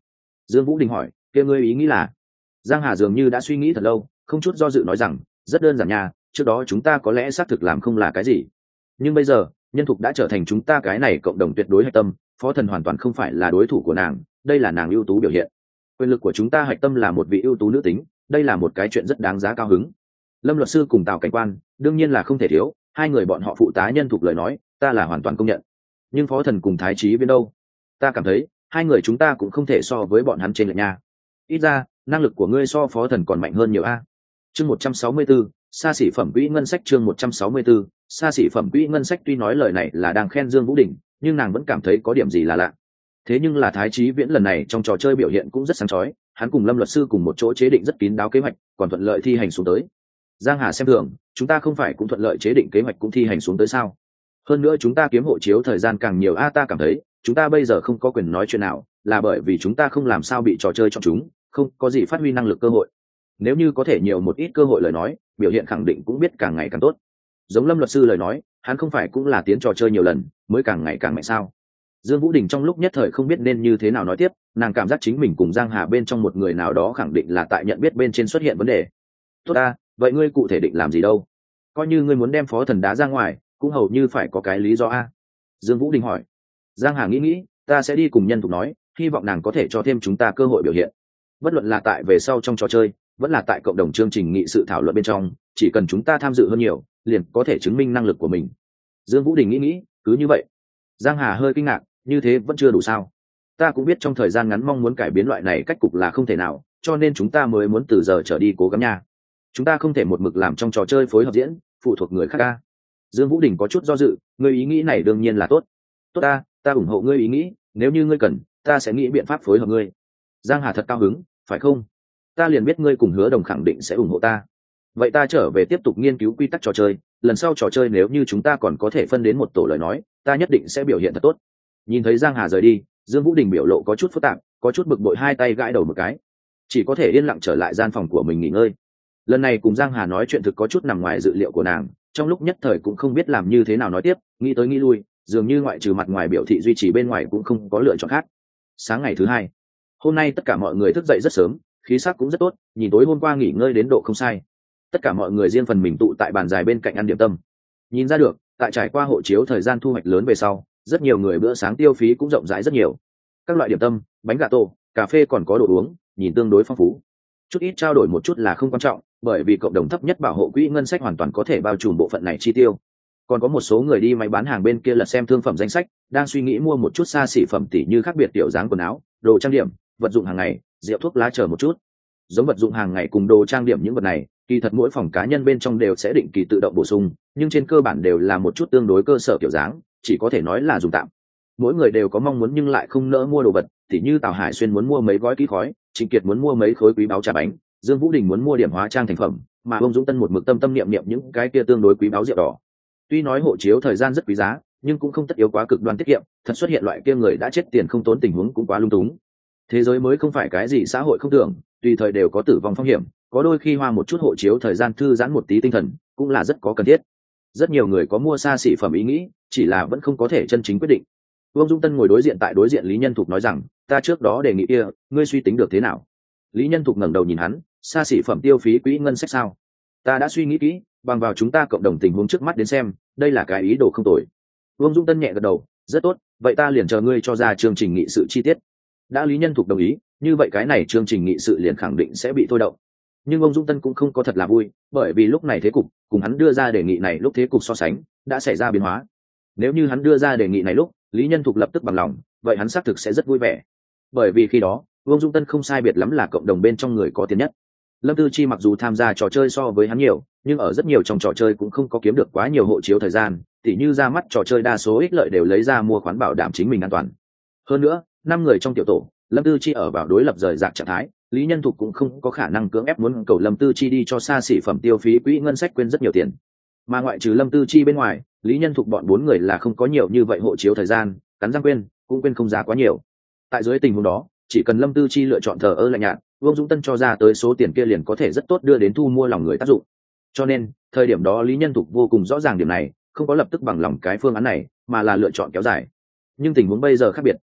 Dương Vũ Đình hỏi, kia ngươi ý nghĩ là? Giang Hà dường như đã suy nghĩ thật lâu, không chút do dự nói rằng, rất đơn giản nha, trước đó chúng ta có lẽ xác thực làm không là cái gì, nhưng bây giờ nhân thục đã trở thành chúng ta cái này cộng đồng tuyệt đối hạch tâm, phó thần hoàn toàn không phải là đối thủ của nàng, đây là nàng ưu tú biểu hiện. Quyền lực của chúng ta hạch tâm là một vị ưu tú nữ tính, đây là một cái chuyện rất đáng giá cao hứng. Lâm luật sư cùng Tào cảnh quan đương nhiên là không thể thiếu, hai người bọn họ phụ tá nhân thục lời nói ta là hoàn toàn công nhận, nhưng phó thần cùng thái trí bên đâu, ta cảm thấy hai người chúng ta cũng không thể so với bọn hắn trên lệch nha. Ít ra năng lực của ngươi so phó thần còn mạnh hơn nhiều a. Chương một trăm sáu mươi 164, xa xỉ phẩm quỹ ngân sách. Chương một trăm sáu mươi 164, xa xỉ phẩm quỹ ngân sách. Tuy nói lời này là đang khen Dương Vũ Đình, nhưng nàng vẫn cảm thấy có điểm gì là lạ. Thế nhưng là Thái Chí Viễn lần này trong trò chơi biểu hiện cũng rất sáng chói, hắn cùng Lâm luật sư cùng một chỗ chế định rất kín đáo kế hoạch, còn thuận lợi thi hành xuống tới. Giang Hà xem thường, chúng ta không phải cũng thuận lợi chế định kế hoạch cũng thi hành xuống tới sao? Hơn nữa chúng ta kiếm hộ chiếu thời gian càng nhiều a, ta cảm thấy chúng ta bây giờ không có quyền nói chuyện nào, là bởi vì chúng ta không làm sao bị trò chơi chọn chúng, không có gì phát huy năng lực cơ hội. Nếu như có thể nhiều một ít cơ hội lời nói, biểu hiện khẳng định cũng biết càng ngày càng tốt. Giống Lâm luật sư lời nói, hắn không phải cũng là tiến trò chơi nhiều lần mới càng ngày càng mạnh sao? Dương Vũ Đình trong lúc nhất thời không biết nên như thế nào nói tiếp, nàng cảm giác chính mình cùng Giang Hà bên trong một người nào đó khẳng định là tại nhận biết bên trên xuất hiện vấn đề. Tốt ta, vậy ngươi cụ thể định làm gì đâu? Coi như ngươi muốn đem phó thần đá ra ngoài, cũng hầu như phải có cái lý do a. Dương Vũ Đình hỏi. Giang Hà nghĩ nghĩ, ta sẽ đi cùng nhân thục nói, hy vọng nàng có thể cho thêm chúng ta cơ hội biểu hiện. Bất luận là tại về sau trong trò chơi, vẫn là tại cộng đồng chương trình nghị sự thảo luận bên trong, chỉ cần chúng ta tham dự hơn nhiều, liền có thể chứng minh năng lực của mình. Dương Vũ Đình nghĩ nghĩ, cứ như vậy. Giang Hà hơi kinh ngạc, như thế vẫn chưa đủ sao? Ta cũng biết trong thời gian ngắn mong muốn cải biến loại này cách cục là không thể nào, cho nên chúng ta mới muốn từ giờ trở đi cố gắng nha. Chúng ta không thể một mực làm trong trò chơi phối hợp diễn, phụ thuộc người khác ca. Dương Vũ Đình có chút do dự, ngươi ý nghĩ này đương nhiên là tốt. Tốt ta, ta ủng hộ ngươi ý nghĩ, nếu như ngươi cần, ta sẽ nghĩ biện pháp phối hợp ngươi. Giang Hà thật cao hứng, phải không? Ta liền biết ngươi cùng Hứa Đồng khẳng định sẽ ủng hộ ta. Vậy ta trở về tiếp tục nghiên cứu quy tắc trò chơi, lần sau trò chơi nếu như chúng ta còn có thể phân đến một tổ lời nói, ta nhất định sẽ biểu hiện thật tốt. Nhìn thấy Giang Hà rời đi, Dương Vũ Đình biểu lộ có chút phức tạp, có chút bực bội, hai tay gãi đầu một cái, chỉ có thể yên lặng trở lại gian phòng của mình nghỉ ngơi. Lần này cùng Giang Hà nói chuyện thực có chút nằm ngoài dự liệu của nàng, trong lúc nhất thời cũng không biết làm như thế nào nói tiếp, nghĩ tới nghĩ lui, dường như ngoại trừ mặt ngoài biểu thị duy trì bên ngoài cũng không có lựa chọn khác. Sáng ngày thứ hai, hôm nay tất cả mọi người thức dậy rất sớm, khí sắc cũng rất tốt, nhìn tối hôm qua nghỉ ngơi đến độ không sai. Tất cả mọi người riêng phần mình tụ tại bàn dài bên cạnh ăn điểm tâm. Nhìn ra được, tại trải qua hộ chiếu thời gian thu hoạch lớn về sau, rất nhiều người bữa sáng tiêu phí cũng rộng rãi rất nhiều. Các loại điểm tâm, bánh gà tô, cà phê còn có đồ uống, nhìn tương đối phong phú. Chút ít trao đổi một chút là không quan trọng, bởi vì cộng đồng thấp nhất bảo hộ quỹ ngân sách hoàn toàn có thể bao trùm bộ phận này chi tiêu. Còn có một số người đi máy bán hàng bên kia lật xem thương phẩm danh sách, đang suy nghĩ mua một chút xa xỉ phẩm tỉ như khác biệt tiểu dáng quần áo, đồ trang điểm, vật dụng hàng ngày, rượu thuốc lá chờ một chút. Giống vật dụng hàng ngày cùng đồ trang điểm những vật này, kỳ thật mỗi phòng cá nhân bên trong đều sẽ định kỳ tự động bổ sung, nhưng trên cơ bản đều là một chút tương đối cơ sở kiểu dáng, chỉ có thể nói là dùng tạm. Mỗi người đều có mong muốn nhưng lại không nỡ mua đồ vật, tỉ như Tào Hải Xuyên muốn mua mấy gói ký khói, Trịnh Kiệt muốn mua mấy khối quý báu trà bánh, Dương Vũ Đình muốn mua điểm hóa trang thành phẩm, mà ông Dũng Tân một mực tâm tâm niệm niệm những cái kia tương đối quý báu rượu đỏ. Tuy nói hộ chiếu thời gian rất quý giá, nhưng cũng không tất yếu quá cực đoan tiết kiệm, thật xuất hiện loại kia người đã chết tiền không tốn tình huống cũng quá lung túng. Thế giới mới không phải cái gì xã hội không tưởng, tùy thời đều có tử vong phong hiểm, có đôi khi hoa một chút hộ chiếu thời gian thư giãn một tí tinh thần, cũng là rất có cần thiết. Rất nhiều người có mua xa xỉ phẩm ý nghĩ, chỉ là vẫn không có thể chân chính quyết định. Vương Dung Tân ngồi đối diện tại đối diện Lý Nhân Thục nói rằng, ta trước đó đề nghị kia, ngươi suy tính được thế nào? Lý Nhân Thục ngẩng đầu nhìn hắn, xa xỉ phẩm tiêu phí quỹ ngân sách sao? Ta đã suy nghĩ kỹ, bằng vào chúng ta cộng đồng tình huống trước mắt đến xem, đây là cái ý đồ không tồi. Vương Dung Tân nhẹ gật đầu, rất tốt, vậy ta liền chờ ngươi cho ra chương trình nghị sự chi tiết. Đã Lý Nhân Thục đồng ý, như vậy cái này chương trình nghị sự liền khẳng định sẽ bị thôi động. Nhưng ông Dung Tân cũng không có thật là vui, bởi vì lúc này thế cục cùng hắn đưa ra đề nghị này lúc thế cục so sánh đã xảy ra biến hóa. Nếu như hắn đưa ra đề nghị này lúc Lý Nhân Thục lập tức bằng lòng, vậy hắn xác thực sẽ rất vui vẻ, bởi vì khi đó Vương Dung Tân không sai biệt lắm là cộng đồng bên trong người có tiền nhất. Lâm Tư Chi mặc dù tham gia trò chơi so với hắn nhiều, nhưng ở rất nhiều trong trò chơi cũng không có kiếm được quá nhiều hộ chiếu thời gian, tỉ như ra mắt trò chơi đa số ích lợi đều lấy ra mua khoán bảo đảm chính mình an toàn. Hơn nữa, năm người trong tiểu tổ, Lâm Tư Chi ở vào đối lập rời rạc trạng thái, Lý Nhân Thục cũng không có khả năng cưỡng ép muốn cầu Lâm Tư Chi đi cho xa xỉ phẩm tiêu phí quỹ ngân sách quên rất nhiều tiền. Mà ngoại trừ Lâm Tư Chi bên ngoài, Lý Nhân Thục bọn bốn người là không có nhiều như vậy hộ chiếu thời gian, cắn răng quên, cũng quên không ra quá nhiều. Tại dưới tình huống đó, chỉ cần Lâm Tư Chi lựa chọn thờ ơ lạnh nhạt, Vương Dũng Tân cho ra tới số tiền kia liền có thể rất tốt đưa đến thu mua lòng người tác dụng. Cho nên, thời điểm đó Lý Nhân Thục vô cùng rõ ràng điểm này, không có lập tức bằng lòng cái phương án này, mà là lựa chọn kéo dài. Nhưng tình huống bây giờ khác biệt.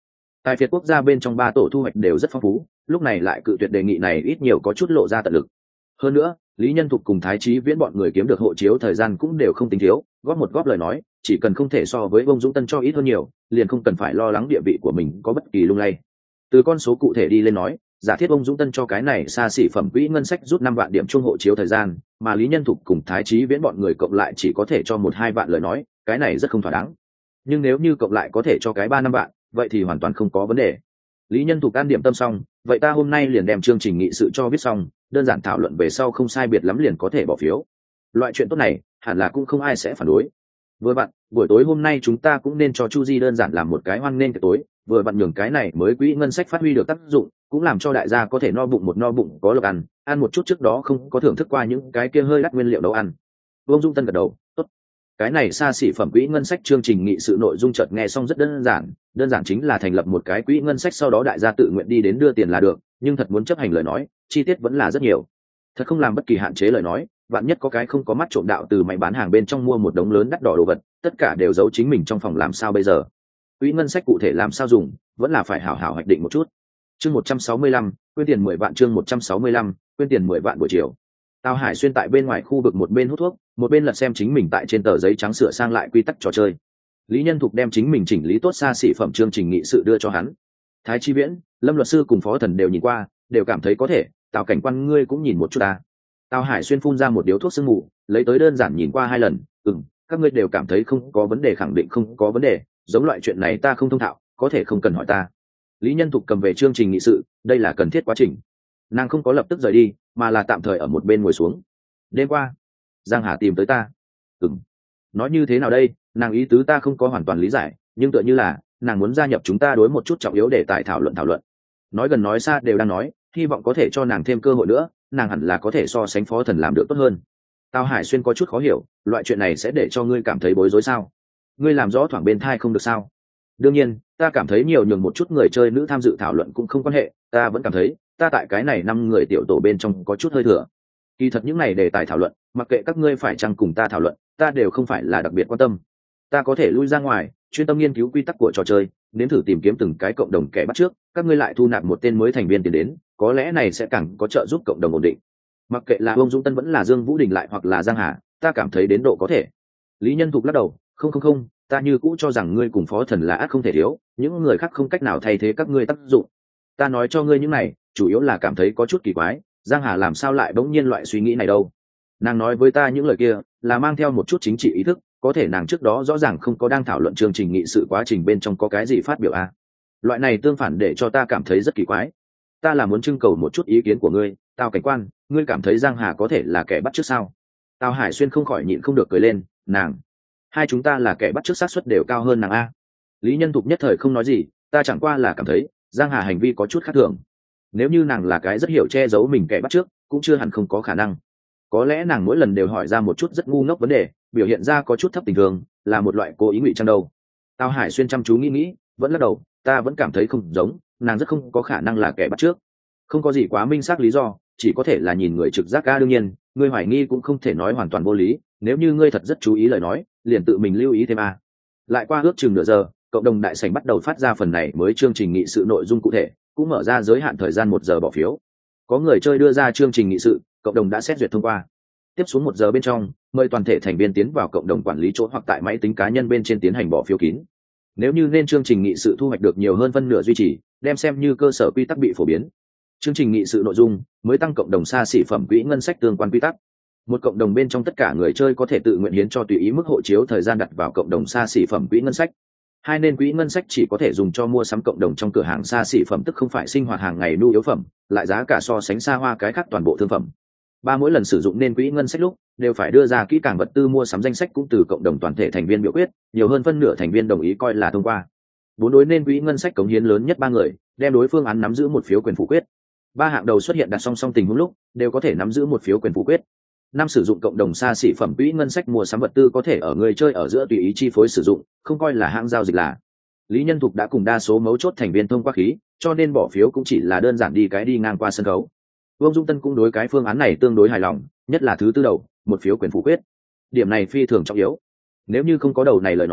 Tài phiệt quốc gia bên trong ba tổ thu hoạch đều rất phong phú, lúc này lại cự tuyệt đề nghị này ít nhiều có chút lộ ra tận lực. Hơn nữa, Lý Nhân Thục cùng Thái Chí Viễn bọn người kiếm được hộ chiếu thời gian cũng đều không tính thiếu, góp một góp lời nói, chỉ cần không thể so với Vương Dũng Tân cho ít hơn nhiều, liền không cần phải lo lắng địa vị của mình có bất kỳ lung lay. Từ con số cụ thể đi lên nói, giả thiết Vương Dũng Tân cho cái này xa xỉ phẩm quỹ ngân sách rút năm vạn điểm trung hộ chiếu thời gian, mà Lý Nhân Thục cùng Thái Chí Viễn bọn người cộng lại chỉ có thể cho một hai vạn lời nói, cái này rất không thỏa đáng. Nhưng nếu như cộng lại có thể cho cái ba năm vạn, vậy thì hoàn toàn không có vấn đề. Lý Nhân Thục an điểm tâm xong, vậy ta hôm nay liền đem chương trình nghị sự cho viết xong, đơn giản thảo luận về sau không sai biệt lắm liền có thể bỏ phiếu. Loại chuyện tốt này hẳn là cũng không ai sẽ phản đối. Vừa vặn buổi tối hôm nay chúng ta cũng nên cho Chu Di đơn giản làm một cái hoan nghênh tiệc tối, vừa vặn nhường cái này mới quỹ ngân sách phát huy được tác dụng, cũng làm cho đại gia có thể no bụng một no bụng có lộc ăn, ăn một chút trước đó không có thưởng thức qua những cái kia hơi đắt nguyên liệu nấu ăn. Vương Dung Tân gật đầu, tốt. Cái này xa xỉ phẩm quỹ ngân sách chương trình nghị sự nội dung chợt nghe xong rất đơn giản, đơn giản chính là thành lập một cái quỹ ngân sách, sau đó đại gia tự nguyện đi đến đưa tiền là được, nhưng thật muốn chấp hành lời nói, chi tiết vẫn là rất nhiều. Thật không làm bất kỳ hạn chế lời nói, vạn nhất có cái không có mắt trộm đạo từ máy bán hàng bên trong mua một đống lớn đắt đỏ đồ vật, tất cả đều giấu chính mình trong phòng, làm sao bây giờ? Quỹ ngân sách cụ thể làm sao dùng, vẫn là phải hảo hảo hoạch định một chút. Chương một trăm sáu mươi lăm, quyên tiền mười vạn. Chương một trăm sáu mươi lăm, quyên tiền mười vạn. Buổi chiều, Tào Hải Xuyên tại bên ngoài khu vực một bên hút thuốc, một bên lật xem chính mình tại trên tờ giấy trắng sửa sang lại quy tắc trò chơi. Lý Nhân Thục đem chính mình chỉnh lý tốt xa xỉ phẩm chương trình nghị sự đưa cho hắn. Thái Chi Viễn, Lâm luật sư cùng Phó Thần đều nhìn qua, đều cảm thấy có thể. Tào cảnh quan ngươi cũng nhìn một chút ta. Tào Hải Xuyên phun ra một điếu thuốc sương mù, lấy tới đơn giản nhìn qua hai lần. Ừm, các ngươi đều cảm thấy không có vấn đề, khẳng định không có vấn đề. Giống loại chuyện này ta không thông thạo, có thể không cần hỏi ta. Lý Nhân Thục cầm về chương trình nghị sự, đây là cần thiết quá trình. Nàng không có lập tức rời đi, mà là tạm thời ở một bên ngồi xuống. Đêm qua Giang Hà tìm tới ta. Ừm, nói như thế nào đây, nàng ý tứ ta không có hoàn toàn lý giải, nhưng tựa như là nàng muốn gia nhập chúng ta đối một chút trọng yếu để tài thảo luận thảo luận. Nói gần nói xa đều đang nói, hy vọng có thể cho nàng thêm cơ hội nữa, nàng hẳn là có thể so sánh Phó Thần làm được tốt hơn. Tào Hải Xuyên có chút khó hiểu, loại chuyện này sẽ để cho ngươi cảm thấy bối rối sao? Ngươi làm rõ thoảng bên thai không được sao? Đương nhiên, ta cảm thấy nhiều nhường một chút người chơi nữ tham dự thảo luận cũng không quan hệ, ta vẫn cảm thấy ta tại cái này năm người tiểu tổ bên trong có chút hơi thừa. Kỳ thật những này đề tài thảo luận, mặc kệ các ngươi phải chăng cùng ta thảo luận, ta đều không phải là đặc biệt quan tâm. Ta có thể lui ra ngoài, chuyên tâm nghiên cứu quy tắc của trò chơi, nếm thử tìm kiếm từng cái cộng đồng kẻ bắt trước, các ngươi lại thu nạp một tên mới thành viên tiến đến, có lẽ này sẽ càng có trợ giúp cộng đồng ổn định. Mặc kệ là Vương Dũng Tân vẫn là Dương Vũ Đình lại hoặc là Giang Hà, ta cảm thấy đến độ có thể. Lý Nhân Thục lắc đầu, không không không, ta như cũ cho rằng ngươi cùng Phó Thần là ác không thể thiếu, những người khác không cách nào thay thế các ngươi tác dụng. Ta nói cho ngươi những này, chủ yếu là cảm thấy có chút kỳ quái, Giang Hà làm sao lại bỗng nhiên loại suy nghĩ này đâu? Nàng nói với ta những lời kia là mang theo một chút chính trị ý thức, có thể nàng trước đó rõ ràng không có đang thảo luận chương trình nghị sự quá trình bên trong có cái gì phát biểu à? Loại này tương phản để cho ta cảm thấy rất kỳ quái. Ta là muốn trưng cầu một chút ý kiến của ngươi, Tào cảnh quan, ngươi cảm thấy Giang Hà có thể là kẻ bắt chước sao? Tào Hải Xuyên không khỏi nhịn không được cười lên, nàng, hai chúng ta là kẻ bắt chước xác suất đều cao hơn nàng a. Lý Nhân Thục nhất thời không nói gì, ta chẳng qua là cảm thấy Giang Hà hành vi có chút khác thường. Nếu như nàng là cái rất hiểu che giấu mình kẻ bắt chước, cũng chưa hẳn không có khả năng. Có lẽ nàng mỗi lần đều hỏi ra một chút rất ngu ngốc vấn đề, biểu hiện ra có chút thấp tình thường, là một loại cố ý ngụy trang đâu. Tào Hải Xuyên chăm chú nghĩ nghĩ, vẫn lắc đầu, ta vẫn cảm thấy không giống, nàng rất không có khả năng là kẻ bắt chước. Không có gì quá minh xác lý do, chỉ có thể là nhìn người trực giác ca. Đương nhiên, ngươi hoài nghi cũng không thể nói hoàn toàn vô lý, nếu như ngươi thật rất chú ý lời nói, liền tự mình lưu ý thêm a. Lại qua ước chừng nửa giờ, cộng đồng đại sảnh bắt đầu phát ra phần này mới chương trình nghị sự nội dung cụ thể, cũng mở ra giới hạn thời gian một giờ bỏ phiếu. Có người chơi đưa ra chương trình nghị sự, cộng đồng đã xét duyệt thông qua. Tiếp xuống một giờ bên trong, mời toàn thể thành viên tiến vào cộng đồng quản lý chỗ hoặc tại máy tính cá nhân bên trên tiến hành bỏ phiếu kín. Nếu như nên chương trình nghị sự thu hoạch được nhiều hơn phân nửa duy trì, đem xem như cơ sở quy tắc bị phổ biến. Chương trình nghị sự nội dung mới tăng cộng đồng xa xỉ phẩm quỹ ngân sách tương quan quy tắc. Một cộng đồng bên trong tất cả người chơi có thể tự nguyện hiến cho tùy ý mức hộ chiếu thời gian đặt vào cộng đồng xa xỉ phẩm quỹ ngân sách. Hai nên quỹ ngân sách chỉ có thể dùng cho mua sắm cộng đồng trong cửa hàng xa xỉ phẩm, tức không phải sinh hoạt hàng ngày nhu yếu phẩm, lại giá cả so sánh xa hoa cái khác toàn bộ thương phẩm. Ba mỗi lần sử dụng nên quỹ ngân sách lúc đều phải đưa ra kỹ càng vật tư mua sắm danh sách, cũng từ cộng đồng toàn thể thành viên biểu quyết, nhiều hơn phân nửa thành viên đồng ý coi là thông qua. Bốn đối nên quỹ ngân sách cống hiến lớn nhất ba người đem đối phương án nắm giữ một phiếu quyền phủ quyết. Ba hạng đầu xuất hiện đặt song song tình huống lúc đều có thể nắm giữ một phiếu quyền phủ quyết. Năm sử dụng cộng đồng xa xỉ phẩm quỹ ngân sách mua sắm vật tư có thể ở người chơi ở giữa tùy ý chi phối sử dụng, không coi là hãng giao dịch là. Lý Nhân Thục đã cùng đa số mấu chốt thành viên thông qua khí, cho nên bỏ phiếu cũng chỉ là đơn giản đi cái đi ngang qua sân khấu. Vương Dung Tân cũng đối cái phương án này tương đối hài lòng, nhất là thứ tư đầu, một phiếu quyền phủ quyết. Điểm này phi thường trọng yếu. Nếu như không có đầu này lời nói,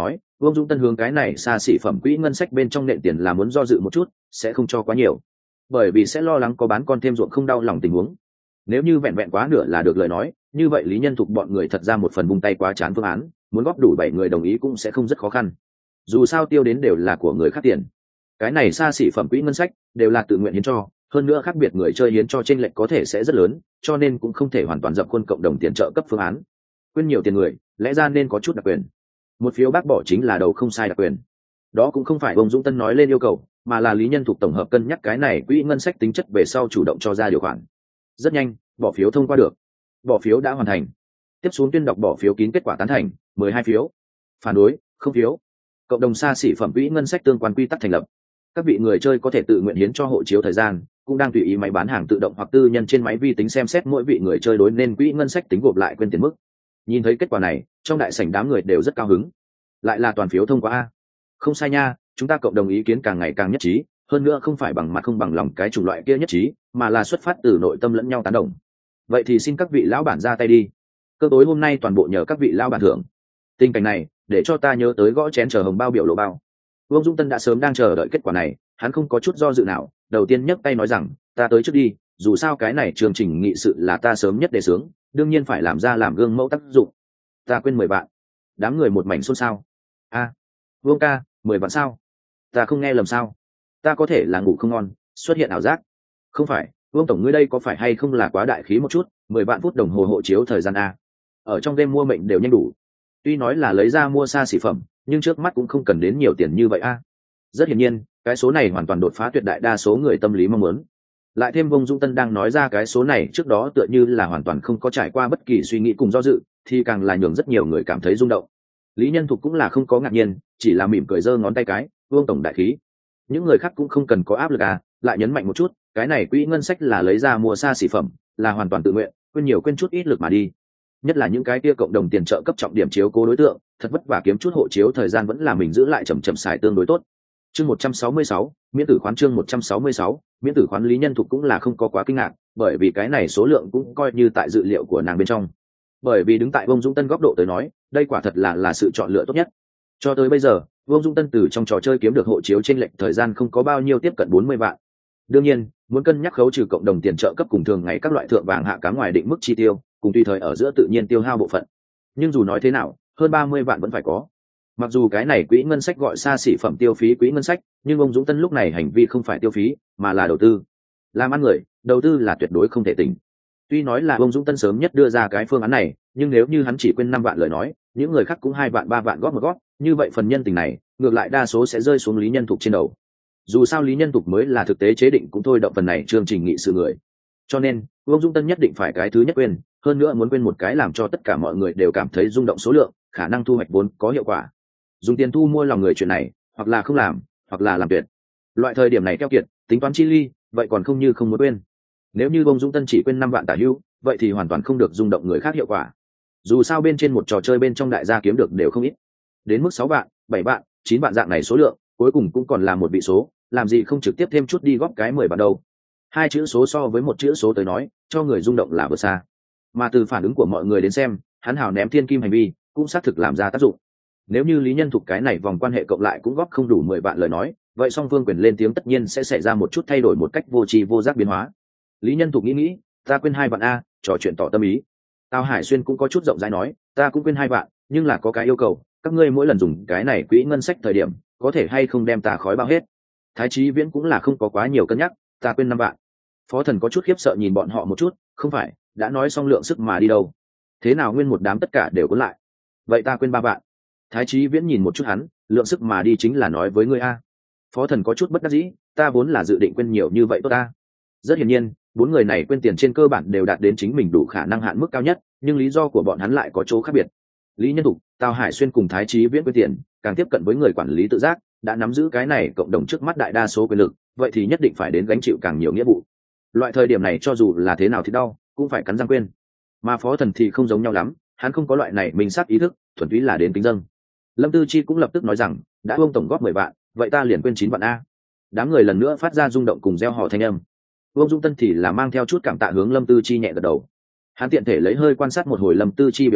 Vương Dũng Tân hướng cái này xa xỉ phẩm quỹ ngân sách bên trong nện tiền là muốn do dự một chút, sẽ không cho quá nhiều, bởi vì sẽ lo lắng có bán con thêm ruộng không đau lòng tình huống. Nếu như vẹn vẹn quá nửa là được lời nói, như vậy Lý Nhân Thục bọn người thật ra một phần vung tay quá chán phương án, muốn góp đủ bảy người đồng ý cũng sẽ không rất khó khăn. Dù sao tiêu đến đều là của người khác tiền. Cái này xa xỉ phẩm quỹ ngân sách đều là tự nguyện hiến cho, hơn nữa khác biệt người chơi hiến cho chênh lệch có thể sẽ rất lớn, cho nên cũng không thể hoàn toàn dập khuôn cộng đồng tiền trợ cấp phương án. Quyên nhiều tiền người, lẽ ra nên có chút đặc quyền. Một phiếu bác bỏ chính là đầu không sai đặc quyền. Đó cũng không phải ông Dũng Tân nói lên yêu cầu, mà là Lý Nhân Thục tổng hợp cân nhắc cái này quỹ ngân sách tính chất về sau chủ động cho ra điều khoản. Rất nhanh, bỏ phiếu thông qua được. Bỏ phiếu đã hoàn thành. Tiếp xuống tuyên đọc bỏ phiếu kín kết quả tán thành, mười hai phiếu. Phản đối, không phiếu. Cộng đồng xa xỉ phẩm quỹ ngân sách tương quan quy tắc thành lập. Các vị người chơi có thể tự nguyện hiến cho hộ chiếu thời gian, cũng đang tùy ý máy bán hàng tự động hoặc tư nhân trên máy vi tính xem xét mỗi vị người chơi đối nên quỹ ngân sách tính gộp lại quên tiền mức. Nhìn thấy kết quả này, trong đại sảnh đám người đều rất cao hứng. Lại là toàn phiếu thông qua a. Không sai nha, chúng ta cộng đồng ý kiến càng ngày càng nhất trí, hơn nữa không phải bằng mặt không bằng lòng cái chủng loại kia nhất trí, mà là xuất phát từ nội tâm lẫn nhau tán đồng. Vậy thì xin các vị lão bản ra tay đi. Cơ tối hôm nay toàn bộ nhờ các vị lão bản thưởng. Tình cảnh này, để cho ta nhớ tới gõ chén chờ hồng bao biểu lộ bao. Vương Dũng Tân đã sớm đang chờ đợi kết quả này, hắn không có chút do dự nào, đầu tiên nhấc tay nói rằng, ta tới trước đi, dù sao cái này chương trình nghị sự là ta sớm nhất đề xướng, đương nhiên phải làm ra làm gương mẫu tác dụng. Ta quên mười vạn. Đám người một mảnh xôn xao. A, Vương ca, mười vạn sao? Ta không nghe lầm sao? Ta có thể là ngủ không ngon, xuất hiện ảo giác. Không phải, Vương tổng ngươi đây có phải hay không là quá đại khí một chút, mười vạn phút đồng hồ hộ chiếu thời gian a. Ở trong game mua mệnh đều nhanh đủ. Tuy nói là lấy ra mua xa xỉ phẩm, nhưng trước mắt cũng không cần đến nhiều tiền như vậy a. Rất hiển nhiên, cái số này hoàn toàn đột phá tuyệt đại đa số người tâm lý mong muốn. Lại thêm Vương Dũng Tân đang nói ra cái số này trước đó tựa như là hoàn toàn không có trải qua bất kỳ suy nghĩ cùng do dự, thì càng là nhường rất nhiều người cảm thấy rung động. Lý Nhân Thục cũng là không có ngạc nhiên, chỉ là mỉm cười giơ ngón tay cái, Vương tổng đại khí. Những người khác cũng không cần có áp lực à, lại nhấn mạnh một chút, cái này quỹ ngân sách là lấy ra mua xa xỉ phẩm, là hoàn toàn tự nguyện, quên nhiều quên chút ít lực mà đi. Nhất là những cái kia cộng đồng tiền trợ cấp trọng điểm chiếu cố đối tượng, thật vất vả kiếm chút hộ chiếu thời gian vẫn là mình giữ lại chậm chậm xài tương đối tốt. Chương một trăm sáu mươi sáu, miễn tử khoán chương một trăm sáu mươi sáu, miễn tử khoán Lý Nhân Thục cũng là không có quá kinh ngạc, bởi vì cái này số lượng cũng coi như tại dự liệu của nàng bên trong. Bởi vì đứng tại Vương Dũng Tân góc độ tới nói, đây quả thật là là sự chọn lựa tốt nhất. Cho tới bây giờ, Vương Dũng Tân từ trong trò chơi kiếm được hộ chiếu chênh lệch thời gian không có bao nhiêu tiếp cận bốn mươi vạn. Đương nhiên, muốn cân nhắc khấu trừ cộng đồng tiền trợ cấp cùng thường ngày các loại thượng vàng hạ cá ngoài định mức chi tiêu, cùng tùy thời ở giữa tự nhiên tiêu hao bộ phận. Nhưng dù nói thế nào, hơn ba mươi vạn vẫn phải có. Mặc dù cái này quỹ ngân sách gọi xa xỉ phẩm tiêu phí quỹ ngân sách, nhưng ông Dũng Tân lúc này hành vi không phải tiêu phí, mà là đầu tư. Làm ăn người, đầu tư là tuyệt đối không thể tỉnh. Tuy nói là ông Dũng Tân sớm nhất đưa ra cái phương án này, nhưng nếu như hắn chỉ quên năm vạn lời nói, những người khác cũng hai vạn ba vạn góp một góp, như vậy phần nhân tình này, ngược lại đa số sẽ rơi xuống Lý Nhân Thục trên đầu. Dù sao Lý Nhân Thục mới là thực tế chế định cũng thôi động phần này chương trình nghị sự người. Cho nên, ông Dũng Tân nhất định phải cái thứ nhất quên, hơn nữa muốn quên một cái làm cho tất cả mọi người đều cảm thấy rung động số lượng, khả năng thu hoạch vốn có hiệu quả. Dùng tiền thu mua lòng người chuyện này, hoặc là không làm, hoặc là làm tuyệt. Loại thời điểm này keo kiệt, tính toán chi ly, vậy còn không như không muốn quên. Nếu như ông Dũng Tân chỉ quên năm vạn tả hữu, vậy thì hoàn toàn không được rung động người khác hiệu quả. Dù sao bên trên một trò chơi bên trong đại gia kiếm được đều không ít. Đến mức sáu vạn, bảy vạn, chín vạn dạng này số lượng, cuối cùng cũng còn là một vị số, làm gì không trực tiếp thêm chút đi góp cái mười vạn đâu. Hai chữ số so với một chữ số tới nói, cho người rung động là vượt xa. Mà từ phản ứng của mọi người đến xem, hắn hào ném thiên kim hành vi, cũng xác thực làm ra tác dụng. Nếu như Lý Nhân Thục cái này vòng quan hệ cộng lại cũng góp không đủ mười vạn lời nói, vậy song phương quyền lên tiếng tất nhiên sẽ xảy ra một chút thay đổi một cách vô tri vô giác biến hóa. Lý Nhân Thục nghĩ nghĩ, ta quên hai vạn a, trò chuyện tỏ tâm ý. Tào Hải Xuyên cũng có chút rộng rãi nói, ta cũng quên hai vạn, nhưng là có cái yêu cầu, các ngươi mỗi lần dùng cái này quỹ ngân sách thời điểm, có thể hay không đem tà khói bao hết. Thái Chí Viễn cũng là không có quá nhiều cân nhắc, ta quên năm vạn. Phó Thần có chút khiếp sợ nhìn bọn họ một chút, không phải, đã nói xong lượng sức mà đi đâu. Thế nào nguyên một đám tất cả đều cuốn lại. Vậy ta quên ba vạn. Thái Chí Viễn nhìn một chút hắn, lượng sức mà đi chính là nói với ngươi a. Phó Thần có chút bất đắc dĩ, ta vốn là dự định quên nhiều như vậy tốt ta. Rất hiển nhiên, bốn người này quên tiền trên cơ bản đều đạt đến chính mình đủ khả năng hạn mức cao nhất, nhưng lý do của bọn hắn lại có chỗ khác biệt. Lý Nhân Thục, Tào Hải Xuyên cùng Thái Chí Viễn quên tiền, càng tiếp cận với người quản lý tự giác, đã nắm giữ cái này cộng đồng trước mắt đại đa số quyền lực, vậy thì nhất định phải đến gánh chịu càng nhiều nghĩa vụ. Loại thời điểm này cho dù là thế nào thì đau, cũng phải cắn răng quên. Mà Phó Thần thì không giống nhau lắm, hắn không có loại này mình sát ý thức, thuần túy là đến tính dâng. Lâm Tư Chi cũng lập tức nói rằng, đã Vương tổng góp mười vạn, vậy ta liền quên chín vạn a. Đám người lần nữa phát ra rung động cùng reo hò thanh âm. Vương Dung Tân thì là mang theo chút cảm tạ hướng Lâm Tư Chi nhẹ gật đầu. Hắn tiện thể lấy hơi quan sát một hồi Lâm Tư Chi biểu lộ,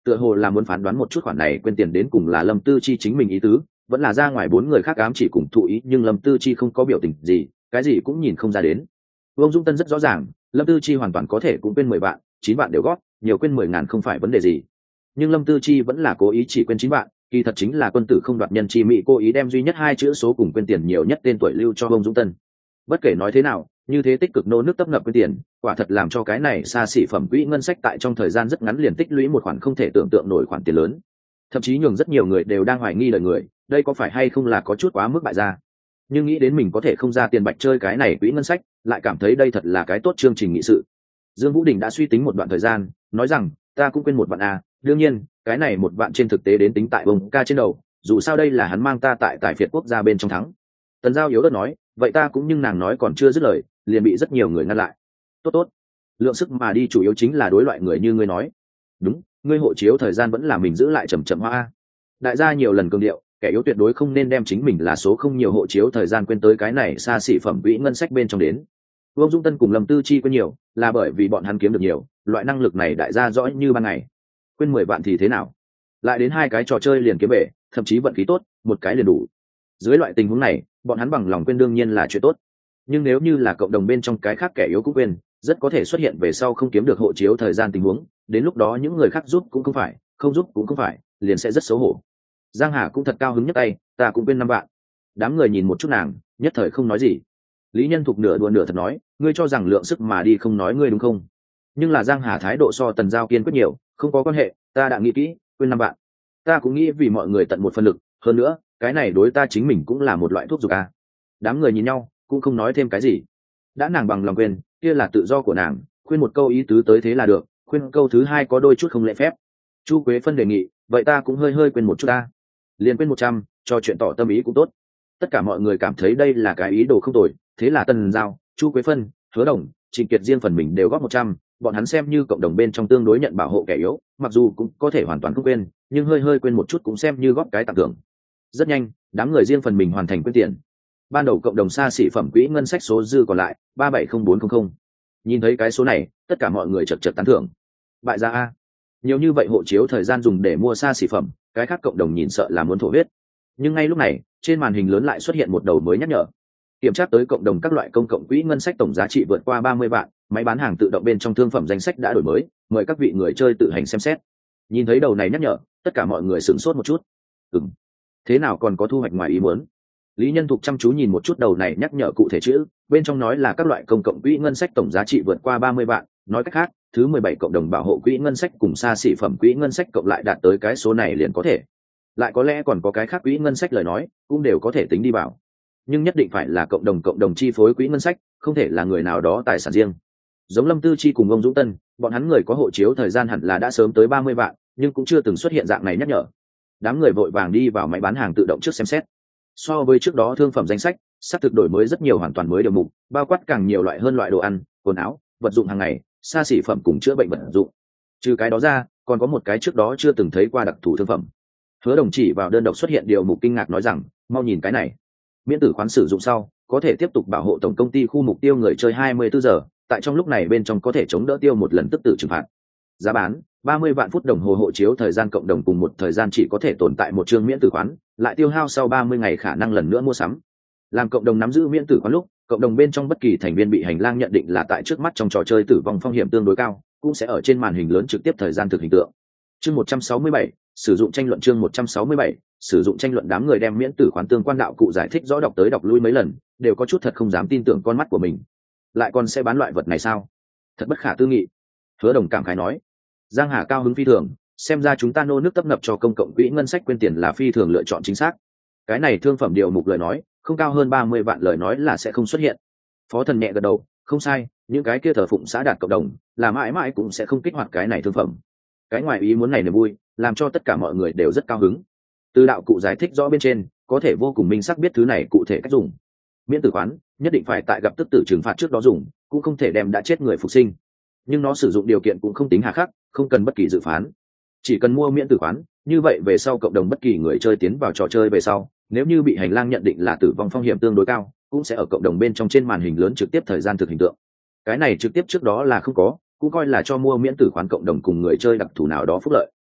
tựa hồ là muốn phán đoán một chút khoản này quên tiền đến cùng là Lâm Tư Chi chính mình ý tứ vẫn là ra ngoài bốn người khác ám chỉ cùng thụ ý, nhưng Lâm Tư Chi không có biểu tình gì, cái gì cũng nhìn không ra đến. Vương Dung Tân rất rõ ràng, Lâm Tư Chi hoàn toàn có thể cũng quên mười vạn, chín vạn đều góp, nhiều quên mười ngàn không phải vấn đề gì. Nhưng Lâm Tư Chi vẫn là cố ý chỉ quên chín vạn, kỳ thật chính là quân tử không đoạt nhân chi mỹ, cố ý đem duy nhất hai chữ số cùng quên tiền nhiều nhất tên tuổi lưu cho Vương Dung Tân. Bất kể nói thế nào, như thế tích cực nô nước tấp nập quên tiền, quả thật làm cho cái này xa xỉ phẩm quỹ ngân sách tại trong thời gian rất ngắn liền tích lũy một khoản không thể tưởng tượng nổi khoản tiền lớn. Thậm chí nhường rất nhiều người đều đang hoài nghi lời người, đây có phải hay không là có chút quá mức bại gia. Nhưng nghĩ đến mình có thể không ra tiền bạch chơi cái này quỹ ngân sách, lại cảm thấy đây thật là cái tốt chương trình nghị sự. Dương Vũ Đình đã suy tính một đoạn thời gian, nói rằng ta cũng quên một vạn à, đương nhiên cái này một vạn trên thực tế đến tính tại bông ca trên đầu, dù sao đây là hắn mang ta tại tài phiệt quốc gia bên trong thắng. Tần Giao yếu ớt nói, vậy ta cũng, nhưng nàng nói còn chưa dứt lời liền bị rất nhiều người ngăn lại. Tốt tốt, lượng sức mà đi chủ yếu chính là đối loại người như ngươi nói. Đúng, ngươi hộ chiếu thời gian vẫn là mình giữ lại chậm chậm hoa. Đại gia nhiều lần cường điệu, kẻ yếu tuyệt đối không nên đem chính mình là số không nhiều hộ chiếu thời gian quên tới cái này xa xỉ phẩm quỹ ngân sách bên trong đến. Vương Dung Tân cùng Lâm Tư Chi quên nhiều là bởi vì bọn hắn kiếm được nhiều, loại năng lực này đại gia rõ như ban ngày. Quên mười vạn thì thế nào, lại đến hai cái trò chơi liền kiếm bể, thậm chí vận khí tốt một cái liền đủ. Dưới loại tình huống này bọn hắn bằng lòng quên đương nhiên là chuyện tốt, nhưng nếu như là cộng đồng bên trong cái khác kẻ yếu cũng quên, rất có thể xuất hiện về sau không kiếm được hộ chiếu thời gian tình huống, đến lúc đó những người khác giúp cũng không phải, không giúp cũng không phải, liền sẽ rất xấu hổ. Giang Hà cũng thật cao hứng nhấc tay, ta cũng quên năm vạn. Đám người nhìn một chút nàng, nhất thời không nói gì. Lý Nhân Thục nửa đùa nửa thật nói, ngươi cho rằng lượng sức mà đi không nói ngươi đúng không? Nhưng là Giang Hà thái độ so Tần Giao kiên quyết nhiều, không có quan hệ, ta đã nghĩ kỹ, quên năm vạn. Ta cũng nghĩ vì mọi người tận một phần lực, hơn nữa, cái này đối ta chính mình cũng là một loại thuốc giục à. Đám người nhìn nhau, cũng không nói thêm cái gì. Đã nàng bằng lòng quên, kia là tự do của nàng, khuyên một câu ý tứ tới thế là được, khuyên câu thứ hai có đôi chút không lễ phép. Chu Quế Phân đề nghị, vậy ta cũng hơi hơi quên một chút ta. Liền quên một trăm, cho chuyện tỏ tâm ý cũng tốt. Tất cả mọi người cảm thấy đây là cái ý đồ không tồi, thế là Tần Giao, Chu Quế Phân, Hứa Đồng, Trịnh Kiệt riêng phần mình đều góp một trăm, bọn hắn xem như cộng đồng bên trong tương đối nhận bảo hộ kẻ yếu, mặc dù cũng có thể hoàn toàn không quên, nhưng hơi hơi quên một chút cũng xem như góp cái tặng thưởng. Rất nhanh, đám người riêng phần mình hoàn thành quên tiền. Ban đầu cộng đồng xa xỉ phẩm quỹ ngân sách số dư còn lại ba bảy không bốn không không. Nhìn thấy cái số này, tất cả mọi người chật chật tán thưởng. Bại gia a, nhiều như vậy hộ chiếu thời gian dùng để mua xa xỉ phẩm, cái khác cộng đồng nhìn sợ là muốn thổ huyết. Nhưng ngay lúc này, trên màn hình lớn lại xuất hiện một đầu mới nhắc nhở. Kiểm tra tới cộng đồng các loại công cộng quỹ ngân sách tổng giá trị vượt qua ba mươi vạn, máy bán hàng tự động bên trong thương phẩm danh sách đã đổi mới, mời các vị người chơi tự hành xem xét. Nhìn thấy đầu này nhắc nhở, tất cả mọi người sửng sốt một chút. Ừm, thế nào còn có thu hoạch ngoài ý muốn? Lý Nhân Thục chăm chú nhìn một chút đầu này nhắc nhở cụ thể chữ, bên trong nói là các loại công cộng quỹ ngân sách tổng giá trị vượt qua ba mươi vạn, nói cách khác, thứ mười bảy cộng đồng bảo hộ quỹ ngân sách cùng xa xỉ phẩm quỹ ngân sách cộng lại đạt tới cái số này liền có thể. Lại có lẽ còn có cái khác quỹ ngân sách lời nói, cũng đều có thể tính đi vào. Nhưng nhất định phải là cộng đồng cộng đồng chi phối quỹ ngân sách, không thể là người nào đó tài sản riêng. Giống Lâm Tư Chi cùng ông Dũng Tân, bọn hắn người có hộ chiếu thời gian hẳn là đã sớm tới ba mươi vạn, nhưng cũng chưa từng xuất hiện dạng này nhắc nhở. Đám người vội vàng đi vào máy bán hàng tự động trước xem xét. So với trước đó thương phẩm danh sách, sắp thực đổi mới rất nhiều hoàn toàn mới điều mục, bao quát càng nhiều loại hơn loại đồ ăn, quần áo, vật dụng hàng ngày, xa xỉ phẩm cùng chữa bệnh vật dụng. Trừ cái đó ra, còn có một cái trước đó chưa từng thấy qua đặc thù thương phẩm. Hứa Đồng chỉ vào đơn độc xuất hiện điều mục kinh ngạc nói rằng, mau nhìn cái này. Miễn tử khoán sử dụng sau, có thể tiếp tục bảo hộ tổng công ty khu mục tiêu người chơi hai mươi bốn giờ, tại trong lúc này bên trong có thể chống đỡ tiêu một lần tức tử trừng phạt. Giá bán ba mươi vạn phút đồng hồ hộ chiếu thời gian cộng đồng cùng một thời gian chỉ có thể tồn tại một chương miễn tử khoán, lại tiêu hao sau ba mươi ngày khả năng lần nữa mua sắm. Làm cộng đồng nắm giữ miễn tử khoán lúc, cộng đồng bên trong bất kỳ thành viên bị hành lang nhận định là tại trước mắt trong trò chơi tử vong phong hiểm tương đối cao, cũng sẽ ở trên màn hình lớn trực tiếp thời gian thực hình tượng. Chương một trăm sáu mươi bảy, sử dụng tranh luận chương một trăm sáu mươi bảy, sử dụng tranh luận đám người đem miễn tử khoán tương quan đạo cụ giải thích rõ đọc tới đọc lui mấy lần, đều có chút thật không dám tin tưởng con mắt của mình. Lại còn sẽ bán loại vật này sao? Thật bất khả tư nghị. Hứa Đồng cảm khái nói. Giang Hà cao hứng phi thường, xem ra chúng ta nô nước tấp nập cho công cộng quỹ ngân sách quên tiền là phi thường lựa chọn chính xác. Cái này thương phẩm điều mục lời nói, không cao hơn ba mươi vạn lời nói là sẽ không xuất hiện. Phó Thần nhẹ gật đầu, không sai, những cái kia thờ phụng xã đạt cộng đồng, là mãi mãi cũng sẽ không kích hoạt cái này thương phẩm. Cái ngoài ý muốn này niềm vui, làm cho tất cả mọi người đều rất cao hứng. Từ đạo cụ giải thích rõ bên trên, có thể vô cùng minh xác biết thứ này cụ thể cách dùng. Miễn tử khoán, nhất định phải tại gặp tức tử trừng phạt trước đó dùng, cũng không thể đem đã chết người phục sinh. Nhưng nó sử dụng điều kiện cũng không tính hà khắc, không cần bất kỳ dự phán, chỉ cần mua miễn tử khoán, như vậy về sau cộng đồng bất kỳ người chơi tiến vào trò chơi về sau, nếu như bị hành lang nhận định là tử vong phong hiểm tương đối cao, cũng sẽ ở cộng đồng bên trong trên màn hình lớn trực tiếp thời gian thực hình tượng. Cái này trực tiếp trước đó là không có, cũng coi là cho mua miễn tử khoán cộng đồng cùng người chơi đặc thù nào đó phúc lợi.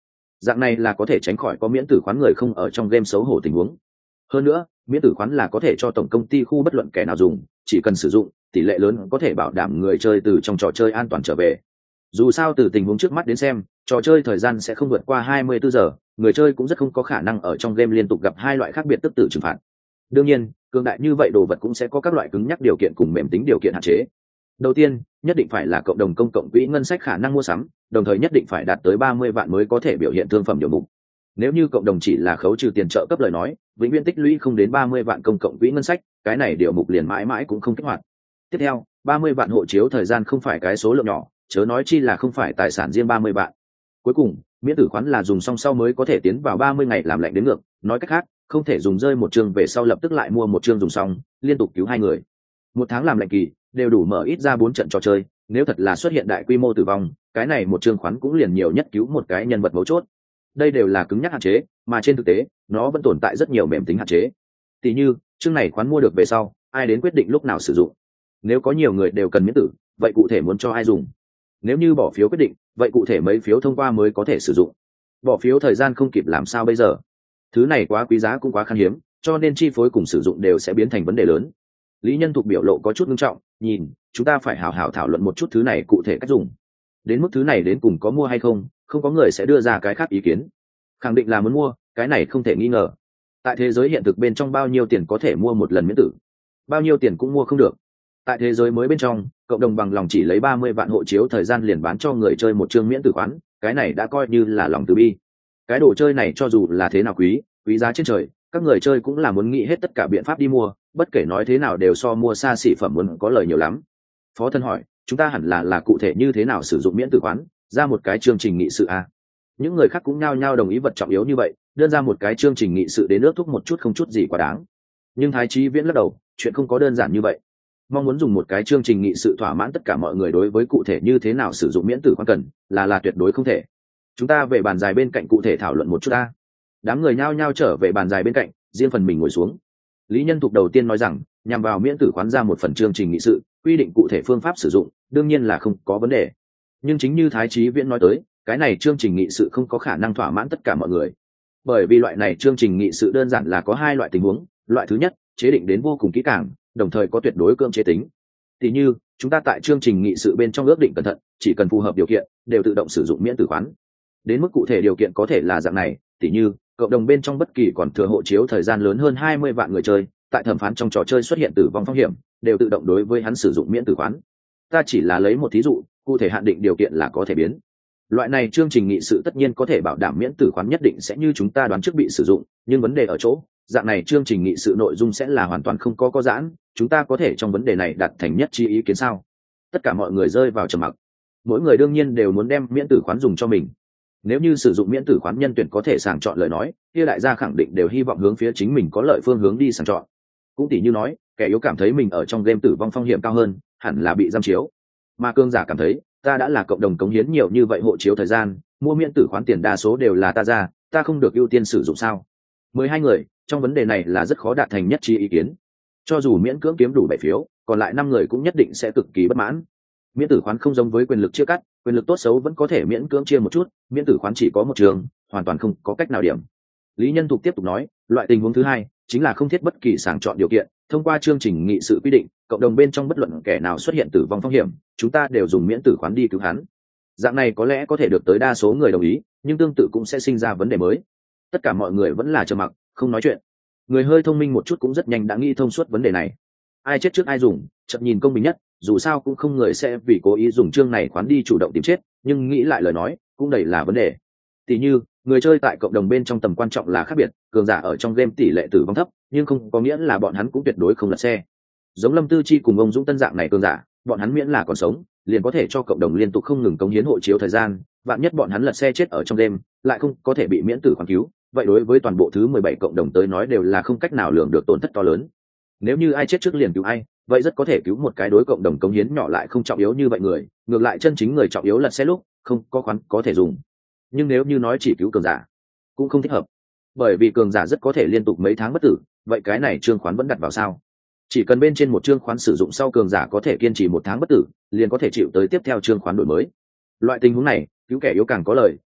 Dạng này là có thể tránh khỏi có miễn tử khoán người không ở trong game xấu hổ tình huống. Hơn nữa, miễn tử khoán là có thể cho tổng công ty khu bất luận kẻ nào dùng, chỉ cần sử dụng, tỷ lệ lớn có thể bảo đảm người chơi từ trong trò chơi an toàn trở về. Dù sao từ tình huống trước mắt đến xem, trò chơi thời gian sẽ không vượt qua hai mươi bốn giờ, người chơi cũng rất không có khả năng ở trong game liên tục gặp hai loại khác biệt tức tử trừng phạt. Đương nhiên, cường đại như vậy đồ vật cũng sẽ có các loại cứng nhắc điều kiện cùng mềm tính điều kiện hạn chế. Đầu tiên, nhất định phải là cộng đồng công cộng quỹ ngân sách khả năng mua sắm, đồng thời nhất định phải đạt tới ba mươi vạn mới có thể biểu hiện thương phẩm điều mục. Nếu như cộng đồng chỉ là khấu trừ tiền trợ cấp lời nói, vĩnh viễn tích lũy không đến ba mươi vạn công cộng quỹ ngân sách, cái này điều mục liền mãi mãi cũng không kích hoạt. Tiếp theo, ba mươi vạn hộ chiếu thời gian không phải cái số lượng nhỏ, chớ nói chi là không phải tài sản riêng ba mươi vạn. Cuối cùng, miễn tử khoán là dùng xong sau mới có thể tiến vào ba mươi ngày làm lệnh đến ngược, nói cách khác, không thể dùng rơi một chương về sau lập tức lại mua một chương dùng xong, liên tục cứu hai người. Một tháng làm lệnh kỳ, đều đủ mở ít ra bốn trận trò chơi, nếu thật là xuất hiện đại quy mô tử vong, cái này một chương khoán cũng liền nhiều nhất cứu một cái nhân vật mấu chốt. Đây đều là cứng nhắc hạn chế, mà trên thực tế, nó vẫn tồn tại rất nhiều mềm tính hạn chế. Tỷ như, chương này khoán mua được về sau, ai đến quyết định lúc nào sử dụng. Nếu có nhiều người đều cần miễn tử, vậy cụ thể muốn cho ai dùng? Nếu như bỏ phiếu quyết định, vậy cụ thể mấy phiếu thông qua mới có thể sử dụng? Bỏ phiếu thời gian không kịp làm sao bây giờ? Thứ này quá quý giá cũng quá khan hiếm, cho nên chi phối cùng sử dụng đều sẽ biến thành vấn đề lớn. Lý Nhân Thục biểu lộ có chút nghiêm trọng, nhìn, chúng ta phải hào hào thảo luận một chút thứ này cụ thể cách dùng. Đến mức thứ này đến cùng có mua hay không, không có người sẽ đưa ra cái khác ý kiến. Khẳng định là muốn mua, cái này không thể nghi ngờ. Tại thế giới hiện thực bên trong bao nhiêu tiền có thể mua một lần miễn tử? Bao nhiêu tiền cũng mua không được. Tại thế giới mới bên trong, cộng đồng bằng lòng chỉ lấy ba mươi vạn hộ chiếu thời gian liền bán cho người chơi một chương miễn tử khoán, cái này đã coi như là lòng từ bi. Cái đồ chơi này cho dù là thế nào quý, quý giá trên trời, các người chơi cũng là muốn nghĩ hết tất cả biện pháp đi mua, bất kể nói thế nào đều so mua xa xỉ phẩm muốn có lời nhiều lắm. Phó Thân hỏi, chúng ta hẳn là là cụ thể như thế nào sử dụng miễn tử khoán, ra một cái chương trình nghị sự a. Những người khác cũng nhao nhao đồng ý vật trọng yếu như vậy, đơn ra một cái chương trình nghị sự đến ước thúc một chút không chút gì quá đáng. Nhưng Thái Chí Viễn lắc đầu, chuyện không có đơn giản như vậy. Mong muốn dùng một cái chương trình nghị sự thỏa mãn tất cả mọi người đối với cụ thể như thế nào sử dụng miễn tử khoán cần, là là tuyệt đối không thể. Chúng ta về bàn dài bên cạnh cụ thể thảo luận một chút ta. Đám người nhao nhao trở về bàn dài bên cạnh, riêng phần mình ngồi xuống. Lý Nhân Thục đầu tiên nói rằng, nhằm vào miễn tử khoán ra một phần chương trình nghị sự, quy định cụ thể phương pháp sử dụng, đương nhiên là không có vấn đề. Nhưng chính như Thái Chí Viễn nói tới, cái này chương trình nghị sự không có khả năng thỏa mãn tất cả mọi người. Bởi vì loại này chương trình nghị sự đơn giản là có hai loại tình huống, loại thứ nhất, chế định đến vô cùng kỹ càng, đồng thời có tuyệt đối cưỡng chế tính. Tỷ như, chúng ta tại chương trình nghị sự bên trong ước định cẩn thận, chỉ cần phù hợp điều kiện, đều tự động sử dụng miễn tử khoán. Đến mức cụ thể điều kiện có thể là dạng này, tỷ như, cộng đồng bên trong bất kỳ còn thừa hộ chiếu thời gian lớn hơn hai mươi vạn người chơi, tại thẩm phán trong trò chơi xuất hiện tử vong phong hiểm, đều tự động đối với hắn sử dụng miễn tử khoán. Ta chỉ là lấy một thí dụ, cụ thể hạn định điều kiện là có thể biến. Loại này chương trình nghị sự tất nhiên có thể bảo đảm miễn tử khoán nhất định sẽ như chúng ta đoán trước bị sử dụng, nhưng vấn đề ở chỗ, dạng này chương trình nghị sự nội dung sẽ là hoàn toàn không có có giãn, chúng ta có thể trong vấn đề này đạt thành nhất trí ý kiến sao? Tất cả mọi người rơi vào trầm mặc. Mỗi người đương nhiên đều muốn đem miễn tử khoán dùng cho mình. Nếu như sử dụng miễn tử khoán nhân tuyển có thể sàng chọn lời nói, kia đại gia khẳng định đều hy vọng hướng phía chính mình có lợi phương hướng đi sàng chọn. Cũng tỷ như nói, kẻ yếu cảm thấy mình ở trong game tử vong phong hiểm cao hơn, hẳn là bị giam chiếu. Mà cương giả cảm thấy, ta đã là cộng đồng cống hiến nhiều như vậy hộ chiếu thời gian, mua miễn tử khoán tiền đa số đều là ta ra, ta không được ưu tiên sử dụng sao? Mười hai người, trong vấn đề này là rất khó đạt thành nhất trí ý kiến. Cho dù miễn cưỡng kiếm đủ bảy phiếu, còn lại năm người cũng nhất định sẽ cực kỳ bất mãn. Miễn tử khoán không giống với quyền lực chia cắt, quyền lực tốt xấu vẫn có thể miễn cưỡng chia một chút, miễn tử khoán chỉ có một trường, hoàn toàn không có cách nào điểm. Lý Nhân Thục tiếp tục nói, loại tình huống thứ hai chính là không thiết bất kỳ sàng chọn điều kiện, thông qua chương trình nghị sự quy định, cộng đồng bên trong bất luận kẻ nào xuất hiện tử vong phong hiểm, chúng ta đều dùng miễn tử khoán đi cứu hắn. Dạng này có lẽ có thể được tới đa số người đồng ý, nhưng tương tự cũng sẽ sinh ra vấn đề mới. Tất cả mọi người vẫn là trầm mặc, không nói chuyện. Người hơi thông minh một chút cũng rất nhanh đã nghĩ thông suốt vấn đề này. Ai chết trước ai dùng, chậm nhìn công bình nhất, dù sao cũng không người sẽ vì cố ý dùng chương này khoán đi chủ động tìm chết, nhưng nghĩ lại lời nói, cũng đầy là vấn đề. Tỷ như, người chơi tại cộng đồng bên trong tầm quan trọng là khác biệt, cường giả ở trong game tỷ lệ tử vong thấp, nhưng không có nghĩa là bọn hắn cũng tuyệt đối không lật xe. Giống Lâm Tư Chi cùng ông Dũng Tân dạng này cường giả, bọn hắn miễn là còn sống, liền có thể cho cộng đồng liên tục không ngừng cống hiến hộ chiếu thời gian, vạn nhất bọn hắn lật xe chết ở trong game, lại không có thể bị miễn tử khoán cứu, vậy đối với toàn bộ thứ mười bảy cộng đồng tới nói đều là không cách nào lường được tổn thất to lớn. Nếu như ai chết trước liền cứu ai, vậy rất có thể cứu một cái đối cộng đồng cống hiến nhỏ lại không trọng yếu như vậy người, ngược lại chân chính người trọng yếu lật xe lúc không có khoán có thể dùng. Nhưng nếu như nói chỉ cứu cường giả, cũng không thích hợp, bởi vì cường giả rất có thể liên tục mấy tháng bất tử, vậy cái này trương khoán vẫn đặt vào sao? Chỉ cần bên trên một trương khoán sử dụng sau cường giả có thể kiên trì một tháng bất tử, liền có thể chịu tới tiếp theo trương khoán đổi mới. Loại tình huống này, cứu kẻ yếu càng có lợi,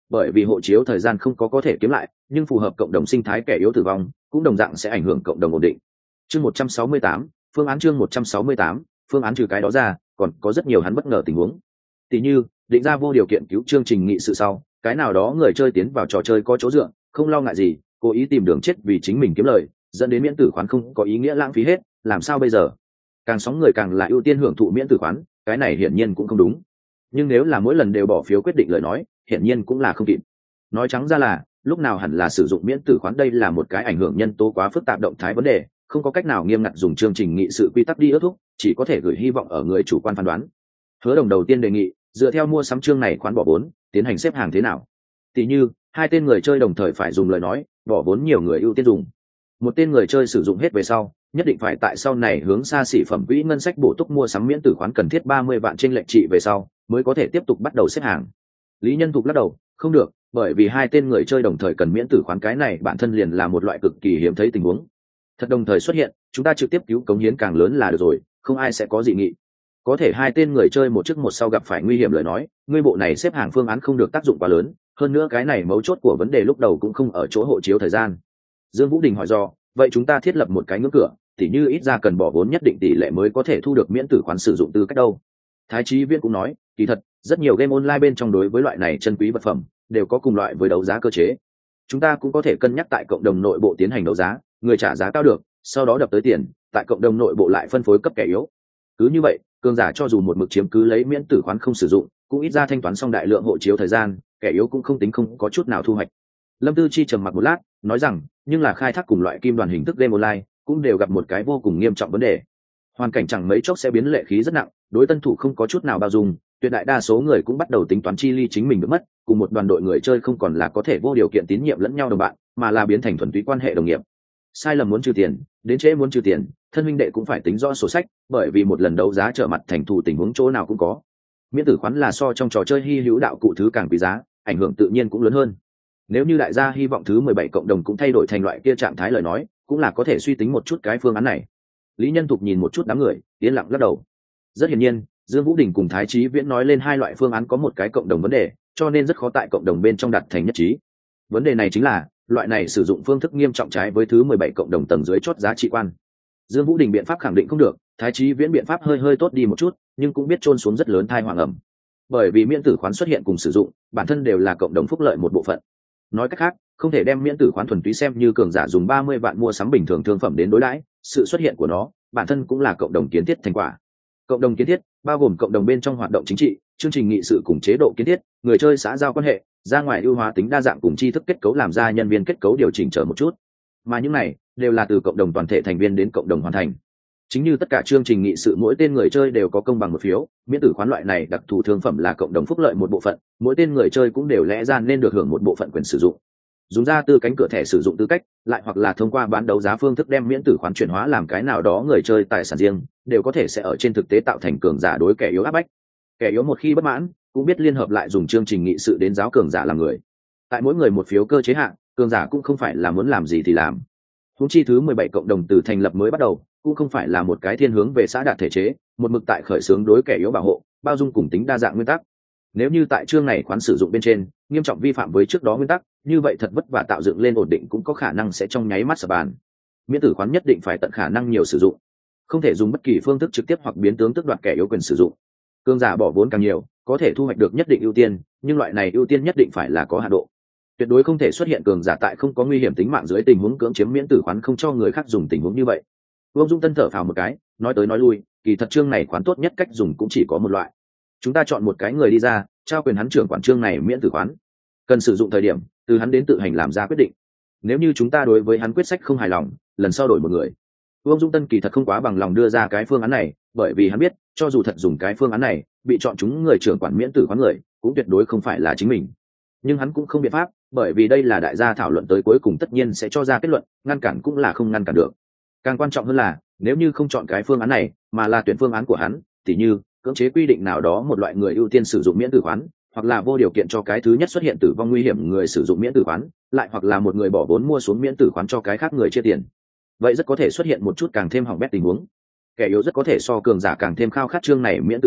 bởi vì hộ chiếu thời gian không có có thể kiếm lại, nhưng phù hợp cộng đồng sinh thái kẻ yếu tử vong cũng đồng dạng sẽ ảnh hưởng cộng đồng ổn định. Chương một trăm sáu mươi tám, phương án chương một trăm sáu mươi tám, phương án trừ cái đó ra, còn có rất nhiều hắn bất ngờ tình huống. Tỷ như, định ra vô điều kiện cứu chương trình nghị sự sau, cái nào đó người chơi tiến vào trò chơi có chỗ dựa, không lo ngại gì, cố ý tìm đường chết vì chính mình kiếm lời, dẫn đến miễn tử khoán không có ý nghĩa lãng phí hết, làm sao bây giờ? Càng sóng người càng là ưu tiên hưởng thụ miễn tử khoán, cái này hiển nhiên cũng không đúng. Nhưng nếu là mỗi lần đều bỏ phiếu quyết định lời nói, hiển nhiên cũng là không kịp. Nói trắng ra là, lúc nào hẳn là sử dụng miễn tử khoán, đây là một cái ảnh hưởng nhân tố quá phức tạp động thái vấn đề, không có cách nào nghiêm ngặt dùng chương trình nghị sự quy tắc đi ước thúc, chỉ có thể gửi hy vọng ở người chủ quan phán đoán. Hứa Đồng đầu tiên đề nghị, dựa theo mua sắm chương này khoán bỏ vốn, tiến hành xếp hàng thế nào? Tỷ như, hai tên người chơi đồng thời phải dùng lời nói, bỏ vốn nhiều người ưu tiên dùng. Một tên người chơi sử dụng hết về sau, nhất định phải tại sau này hướng xa xỉ phẩm quỹ ngân sách bổ túc mua sắm miễn tử khoán cần thiết ba mươi vạn trên lệnh trị về sau, mới có thể tiếp tục bắt đầu xếp hàng. Lý Nhân Thục lắc đầu, không được, bởi vì hai tên người chơi đồng thời cần miễn tử khoán, cái này bản thân liền là một loại cực kỳ hiếm thấy tình huống. Thật đồng thời xuất hiện, chúng ta trực tiếp cứu cống hiến càng lớn là được rồi, không ai sẽ có dị nghị. Có thể hai tên người chơi một trước một sau gặp phải nguy hiểm lời nói, ngươi bộ này xếp hàng phương án không được tác dụng quá lớn, hơn nữa cái này mấu chốt của vấn đề lúc đầu cũng không ở chỗ hộ chiếu thời gian. Dương Vũ Đình hỏi do, vậy chúng ta thiết lập một cái ngưỡng cửa, tỉ như ít ra cần bỏ vốn nhất định tỷ lệ mới có thể thu được miễn tử khoán sử dụng tư cách đâu. Thái Chí Viễn cũng nói, kỳ thật, rất nhiều game online bên trong đối với loại này chân quý vật phẩm đều có cùng loại với đấu giá cơ chế. Chúng ta cũng có thể cân nhắc tại cộng đồng nội bộ tiến hành đấu giá, người trả giá cao được, sau đó đập tới tiền, tại cộng đồng nội bộ lại phân phối cấp kẻ yếu. Cứ như vậy, cường giả cho dù một mực chiếm cứ lấy miễn tử khoán không sử dụng, cũng ít ra thanh toán xong đại lượng hộ chiếu thời gian, kẻ yếu cũng không tính không có chút nào thu hoạch. Lâm Tư Chi trầm mặc một lát, nói rằng, nhưng là khai thác cùng loại kim đoàn hình thức game online, cũng đều gặp một cái vô cùng nghiêm trọng vấn đề. Hoàn cảnh chẳng mấy chốc sẽ biến lệ khí rất nặng, đối tân thủ không có chút nào bao dung, tuyệt đại đa số người cũng bắt đầu tính toán chi ly chính mình bị mất, cùng một đoàn đội người chơi không còn là có thể vô điều kiện tín nhiệm lẫn nhau đồng bạn, mà là biến thành thuần túy quan hệ đồng nghiệp. Sai lầm muốn trừ tiền, đến trễ muốn trừ tiền, thân huynh đệ cũng phải tính rõ sổ sách, bởi vì một lần đấu giá trở mặt thành thù tình huống chỗ nào cũng có. Miễn tử khoán là so trong trò chơi hy hữu đạo cụ thứ càng quý giá, ảnh hưởng tự nhiên cũng lớn hơn. Nếu như đại gia hy vọng thứ mười bảy cộng đồng cũng thay đổi thành loại kia trạng thái lời nói, cũng là có thể suy tính một chút cái phương án này. Lý Nhân Thục nhìn một chút đám người, yên lặng lắc đầu. Rất hiển nhiên, Dương Vũ Đình cùng Thái Chí Viễn nói lên hai loại phương án có một cái cộng đồng vấn đề, cho nên rất khó tại cộng đồng bên trong đạt thành nhất trí. Vấn đề này chính là, loại này sử dụng phương thức nghiêm trọng trái với thứ mười bảy cộng đồng tầng dưới chốt giá trị quan. Dương Vũ Đình biện pháp khẳng định không được, Thái Chí Viễn biện pháp hơi hơi tốt đi một chút, nhưng cũng biết trôn xuống rất lớn thai hoàng ẩm. Bởi vì miễn tử khoán xuất hiện cùng sử dụng, bản thân đều là cộng đồng phúc lợi một bộ phận. Nói cách khác, không thể đem miễn tử khoán thuần túy xem như cường giả dùng ba mươi vạn mua sắm bình thường thương phẩm đến đối đãi, sự xuất hiện của nó, bản thân cũng là cộng đồng kiến thiết thành quả. Cộng đồng kiến thiết bao gồm cộng đồng bên trong hoạt động chính trị, chương trình nghị sự cùng chế độ kiến thiết, người chơi xã giao quan hệ, ra ngoài ưu hóa tính đa dạng cùng tri thức kết cấu làm ra nhân viên kết cấu điều chỉnh trở một chút. Mà những này đều là từ cộng đồng toàn thể thành viên đến cộng đồng hoàn thành. Chính như tất cả chương trình nghị sự mỗi tên người chơi đều có công bằng một phiếu, miễn tử khoán loại này đặc thù thương phẩm là cộng đồng phúc lợi một bộ phận, mỗi tên người chơi cũng đều lẽ ra nên được hưởng một bộ phận quyền sử dụng. Dùng ra từ cánh cửa thẻ sử dụng tư cách, lại hoặc là thông qua bán đấu giá phương thức đem miễn tử khoán chuyển hóa làm cái nào đó người chơi tài sản riêng, đều có thể sẽ ở trên thực tế tạo thành cường giả đối kẻ yếu áp bách. Kẻ yếu một khi bất mãn, cũng biết liên hợp lại dùng chương trình nghị sự đến giáo cường giả làm người. Tại mỗi người một phiếu cơ chế hạn, cường giả cũng không phải là muốn làm gì thì làm. Huống chi thứ mười bảy cộng đồng từ thành lập mới bắt đầu, cũng không phải là một cái thiên hướng về xã đạt thể chế, một mực tại khởi xướng đối kẻ yếu bảo hộ, bao dung cùng tính đa dạng nguyên tắc. Nếu như tại chương này khoán sử dụng bên trên nghiêm trọng vi phạm với trước đó nguyên tắc, như vậy thật vất vả tạo dựng lên ổn định cũng có khả năng sẽ trong nháy mắt sập bàn. Miễn tử khoán nhất định phải tận khả năng nhiều sử dụng, không thể dùng bất kỳ phương thức trực tiếp hoặc biến tướng tước đoạt kẻ yếu quyền sử dụng. Cường giả bỏ vốn càng nhiều, có thể thu hoạch được nhất định ưu tiên, nhưng loại này ưu tiên nhất định phải là có hạn độ. Tuyệt đối không thể xuất hiện cường giả tại không có nguy hiểm tính mạng dưới tình huống cưỡng chiếm miễn tử khoán không cho người khác dùng tình huống như vậy. Vương Dung Tân thở phào một cái, nói tới nói lui, kỳ thật chương này khoán tốt nhất cách dùng cũng chỉ có một loại. Chúng ta chọn một cái người đi ra, trao quyền hắn trưởng quản chương này miễn tử khoán. Cần sử dụng thời điểm, từ hắn đến tự hành làm ra quyết định. Nếu như chúng ta đối với hắn quyết sách không hài lòng, lần sau đổi một người. Vương Dung Tân kỳ thật không quá bằng lòng đưa ra cái phương án này, bởi vì hắn biết, cho dù thật dùng cái phương án này, bị chọn chúng người trưởng quản miễn tử khoán người, cũng tuyệt đối không phải là chính mình. Nhưng hắn cũng không biện pháp, bởi vì đây là đại gia thảo luận tới cuối cùng tất nhiên sẽ cho ra kết luận, ngăn cản cũng là không ngăn cản được. Càng quan trọng hơn là, nếu như không chọn cái phương án này, mà là tuyển phương án của hắn, tỉ như cưỡng chế quy định nào đó một loại người ưu tiên sử dụng miễn tử khoán, hoặc là vô điều kiện cho cái thứ nhất xuất hiện tử vong nguy hiểm người sử dụng miễn tử khoán, lại hoặc là một người bỏ vốn mua xuống miễn tử khoán cho cái khác người chia tiền. Vậy rất có thể xuất hiện một chút càng thêm hỏng bét tình huống. Kẻ yếu rất có thể so cường giả càng thêm khao khát chương này miễn tử khoán,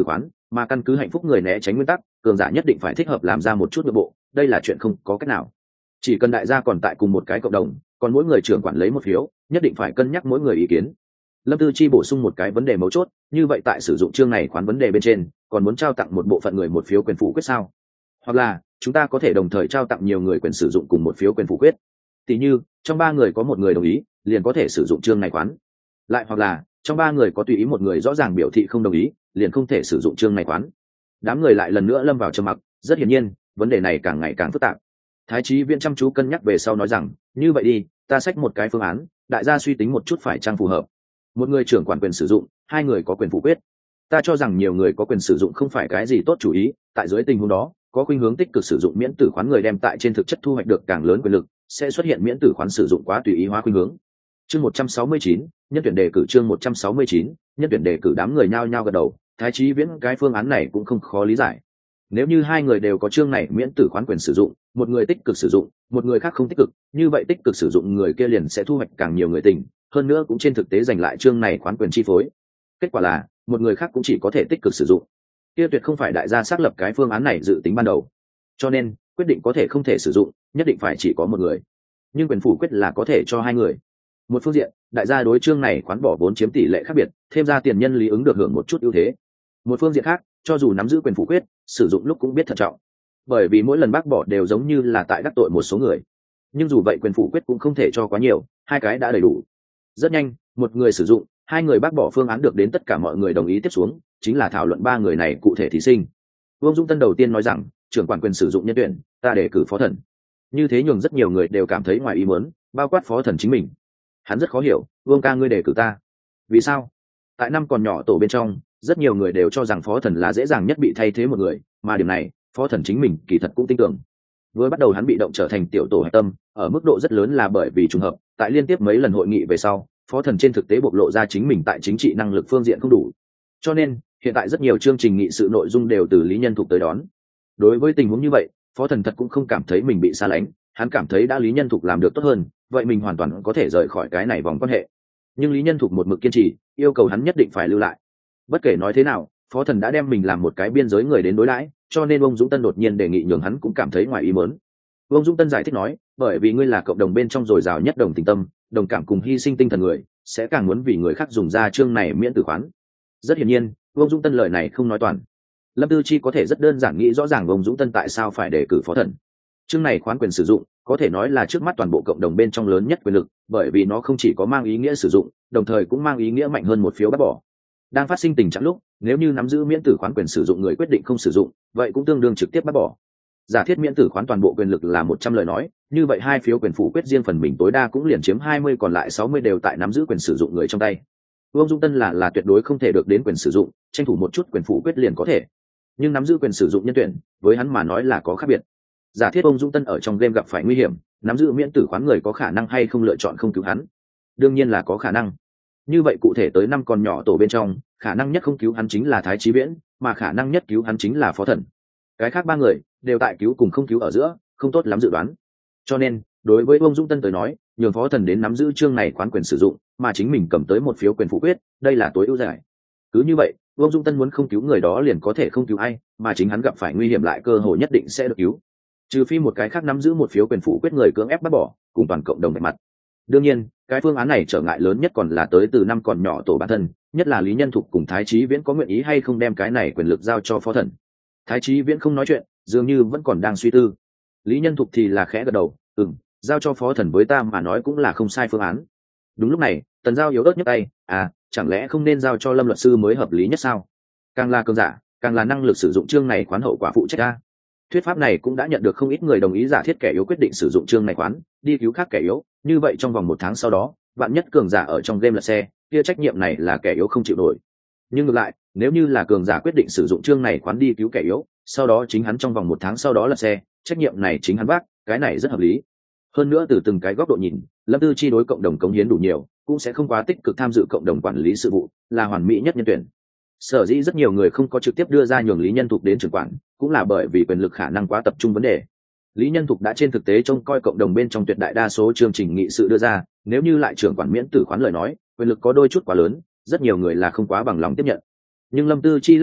mà căn cứ hạnh phúc người né tránh nguyên tắc, cường giả nhất định phải thích hợp làm ra một chút nội bộ, đây là chuyện không có cách nào. Chỉ cần đại gia còn tại cùng một cái cộng đồng, còn mỗi người trưởng quản lấy một phiếu, nhất định phải cân nhắc mỗi người ý kiến. Lâm Tư Chi bổ sung một cái vấn đề mấu chốt, như vậy tại sử dụng chương này khoán vấn đề bên trên, còn muốn trao tặng một bộ phận người một phiếu quyền phủ quyết sao? Hoặc là chúng ta có thể đồng thời trao tặng nhiều người quyền sử dụng cùng một phiếu quyền phủ quyết. Tỷ như trong ba người có một người đồng ý, liền có thể sử dụng chương này khoán. Lại hoặc là trong ba người có tùy ý một người rõ ràng biểu thị không đồng ý, liền không thể sử dụng chương này khoán. Đám người lại lần nữa lâm vào trầm mặc, rất hiển nhiên, vấn đề này càng ngày càng phức tạp. Thái Chí Viễn chăm chú cân nhắc về sau nói rằng, như vậy đi, ta xách một cái phương án, đại gia suy tính một chút phải chăng phù hợp. Một người trưởng quản quyền sử dụng, hai người có quyền phủ quyết. Ta cho rằng nhiều người có quyền sử dụng không phải cái gì tốt chủ ý, tại dưới tình huống đó, có khuynh hướng tích cực sử dụng miễn tử khoán người đem tại trên thực chất thu hoạch được càng lớn quyền lực, sẽ xuất hiện miễn tử khoán sử dụng quá tùy ý hóa khuynh hướng. Chương một trăm sáu mươi chín, nhân tuyển đề cử chương một trăm sáu mươi chín, nhân tuyển đề cử đám người nhao nhao gật đầu, Thái Chí Viễn cái phương án này cũng không khó lý giải. Nếu như hai người đều có chương này miễn tử khoán quyền sử dụng, một người tích cực sử dụng, một người khác không tích cực, như vậy tích cực sử dụng người kia liền sẽ thu hoạch càng nhiều người tình, hơn nữa cũng trên thực tế giành lại chương này khoán quyền chi phối. Kết quả là, một người khác cũng chỉ có thể tích cực sử dụng. Kia tuyệt không phải đại gia xác lập cái phương án này dự tính ban đầu. Cho nên, quyết định có thể không thể sử dụng, nhất định phải chỉ có một người. Nhưng quyền phủ quyết là có thể cho hai người. Một phương diện, đại gia đối chương này khoán bỏ vốn chiếm tỷ lệ khác biệt, thêm ra tiền nhân lý ứng được hưởng một chút ưu thế. Một phương diện khác, cho dù nắm giữ quyền phủ quyết, sử dụng lúc cũng biết thận trọng. Bởi vì mỗi lần bác bỏ đều giống như là tại đắc tội một số người. Nhưng dù vậy quyền phủ quyết cũng không thể cho quá nhiều, hai cái đã đầy đủ. Rất nhanh, một người sử dụng, hai người bác bỏ phương án được đến tất cả mọi người đồng ý tiếp xuống, chính là thảo luận ba người này cụ thể thí sinh. Vương Dung Tân đầu tiên nói rằng, trưởng quản quyền sử dụng nhân tuyển, ta đề cử Phó Thần. Như thế nhường rất nhiều người đều cảm thấy ngoài ý muốn, bao quát Phó Thần chính mình. Hắn rất khó hiểu, Vương ca ngươi đề cử ta. Vì sao? Tại năm còn nhỏ tổ bên trong, rất nhiều người đều cho rằng Phó Thần là dễ dàng nhất bị thay thế một người, mà điểm này, Phó Thần chính mình kỳ thật cũng tin tưởng. Vừa bắt đầu hắn bị động trở thành tiểu tổ hạch tâm, ở mức độ rất lớn là bởi vì trùng hợp, tại liên tiếp mấy lần hội nghị về sau, Phó Thần trên thực tế bộc lộ ra chính mình tại chính trị năng lực phương diện không đủ. Cho nên, hiện tại rất nhiều chương trình nghị sự nội dung đều từ Lý Nhân Thục tới đón. Đối với tình huống như vậy, Phó Thần thật cũng không cảm thấy mình bị xa lánh, hắn cảm thấy đã Lý Nhân Thục làm được tốt hơn, vậy mình hoàn toàn có thể rời khỏi cái này vòng quan hệ. Nhưng Lý Nhân Thục một mực kiên trì, yêu cầu hắn nhất định phải lưu lại. Bất kể nói thế nào, Phó Thần đã đem mình làm một cái biên giới người đến đối đãi, cho nên ông Dũng Tân đột nhiên đề nghị nhường hắn cũng cảm thấy ngoài ý muốn. Ông Dũng Tân giải thích nói, bởi vì ngươi là cộng đồng bên trong dồi dào nhất đồng tình tâm, đồng cảm cùng hy sinh tinh thần người, sẽ càng muốn vì người khác dùng ra chương này miễn tử khoán. Rất hiển nhiên, ông Dũng Tân lời này không nói toàn. Lâm Tư Chi có thể rất đơn giản nghĩ rõ ràng ông Dũng Tân tại sao phải đề cử Phó Thần. Chương này khoán quyền sử dụng, có thể nói là trước mắt toàn bộ cộng đồng bên trong lớn nhất quyền lực, bởi vì nó không chỉ có mang ý nghĩa sử dụng, đồng thời cũng mang ý nghĩa mạnh hơn một phiếu bác bỏ. Đang phát sinh tình trạng lúc, nếu như nắm giữ miễn tử khoán quyền sử dụng người quyết định không sử dụng, vậy cũng tương đương trực tiếp bác bỏ. Giả thiết miễn tử khoán toàn bộ quyền lực là một trăm lời nói, như vậy hai phiếu quyền phủ quyết riêng phần mình tối đa cũng liền chiếm hai mươi, còn lại sáu mươi đều tại nắm giữ quyền sử dụng người trong tay. Vương Dung Tân là là tuyệt đối không thể được đến quyền sử dụng, tranh thủ một chút quyền phủ quyết liền có thể. Nhưng nắm giữ quyền sử dụng nhân tuyển, với hắn mà nói là có khác biệt. Giả thiết ông Dung Tân ở trong game gặp phải nguy hiểm, nắm giữ miễn tử khoán người có khả năng hay không lựa chọn không cứu hắn? Đương nhiên là có khả năng. Như vậy cụ thể tới năm con nhỏ tổ bên trong, khả năng nhất không cứu hắn chính là Thái Chí Viễn, mà khả năng nhất cứu hắn chính là Phó Thần. Cái khác ba người đều tại cứu cùng không cứu ở giữa, không tốt lắm dự đoán. Cho nên, đối với ông Dung Tân tới nói, nhường Phó Thần đến nắm giữ chương này khoán quyền sử dụng, mà chính mình cầm tới một phiếu quyền phủ quyết, đây là tối ưu giải. Cứ như vậy, ông Dung Tân muốn không cứu người đó liền có thể không cứu ai, mà chính hắn gặp phải nguy hiểm lại cơ hội nhất định sẽ được cứu. Trừ phi một cái khác nắm giữ một phiếu quyền phủ quyết người cưỡng ép bắt bỏ, cùng toàn cộng đồng vạch mặt. Đương nhiên, cái phương án này trở ngại lớn nhất còn là tới từ năm còn nhỏ tổ bản thân, nhất là Lý Nhân Thục cùng Thái Chí Viễn có nguyện ý hay không đem cái này quyền lực giao cho Phó Thần. Thái Chí Viễn không nói chuyện, dường như vẫn còn đang suy tư. Lý Nhân Thục thì là khẽ gật đầu, ừm, giao cho Phó Thần với ta mà nói cũng là không sai phương án. Đúng lúc này, Tần Giao yếu ớt nhấc tay, à, chẳng lẽ không nên giao cho Lâm luật sư mới hợp lý nhất sao? Càng là cường giả, càng là năng lực sử dụng chương này khoán hậu quả phụ trách a. Thuyết pháp này cũng đã nhận được không ít người đồng ý giả thiết kẻ yếu quyết định sử dụng chương này khoán, đi cứu khác kẻ yếu, như vậy trong vòng một tháng sau đó, bạn nhất cường giả ở trong game lật xe, kia trách nhiệm này là kẻ yếu không chịu nổi. Nhưng ngược lại, nếu như là cường giả quyết định sử dụng chương này khoán đi cứu kẻ yếu, sau đó chính hắn trong vòng một tháng sau đó lật xe, trách nhiệm này chính hắn vác, cái này rất hợp lý. Hơn nữa từ từng cái góc độ nhìn, Lâm Tư Chi đối cộng đồng cống hiến đủ nhiều, cũng sẽ không quá tích cực tham dự cộng đồng quản lý sự vụ, là hoàn mỹ nhất nhân tuyển. Sở dĩ rất nhiều người không có trực tiếp đưa ra nhường Lý Nhân Thục đến trưởng quản, cũng là bởi vì quyền lực khả năng quá tập trung vấn đề. Lý Nhân Thục đã trên thực tế trông coi cộng đồng bên trong tuyệt đại đa số chương trình nghị sự đưa ra, nếu như lại trưởng quản miễn tử khoán lời nói, quyền lực có đôi chút quá lớn, rất nhiều người là không quá bằng lòng tiếp nhận. Nhưng Lâm Tư Chi lắc đầu,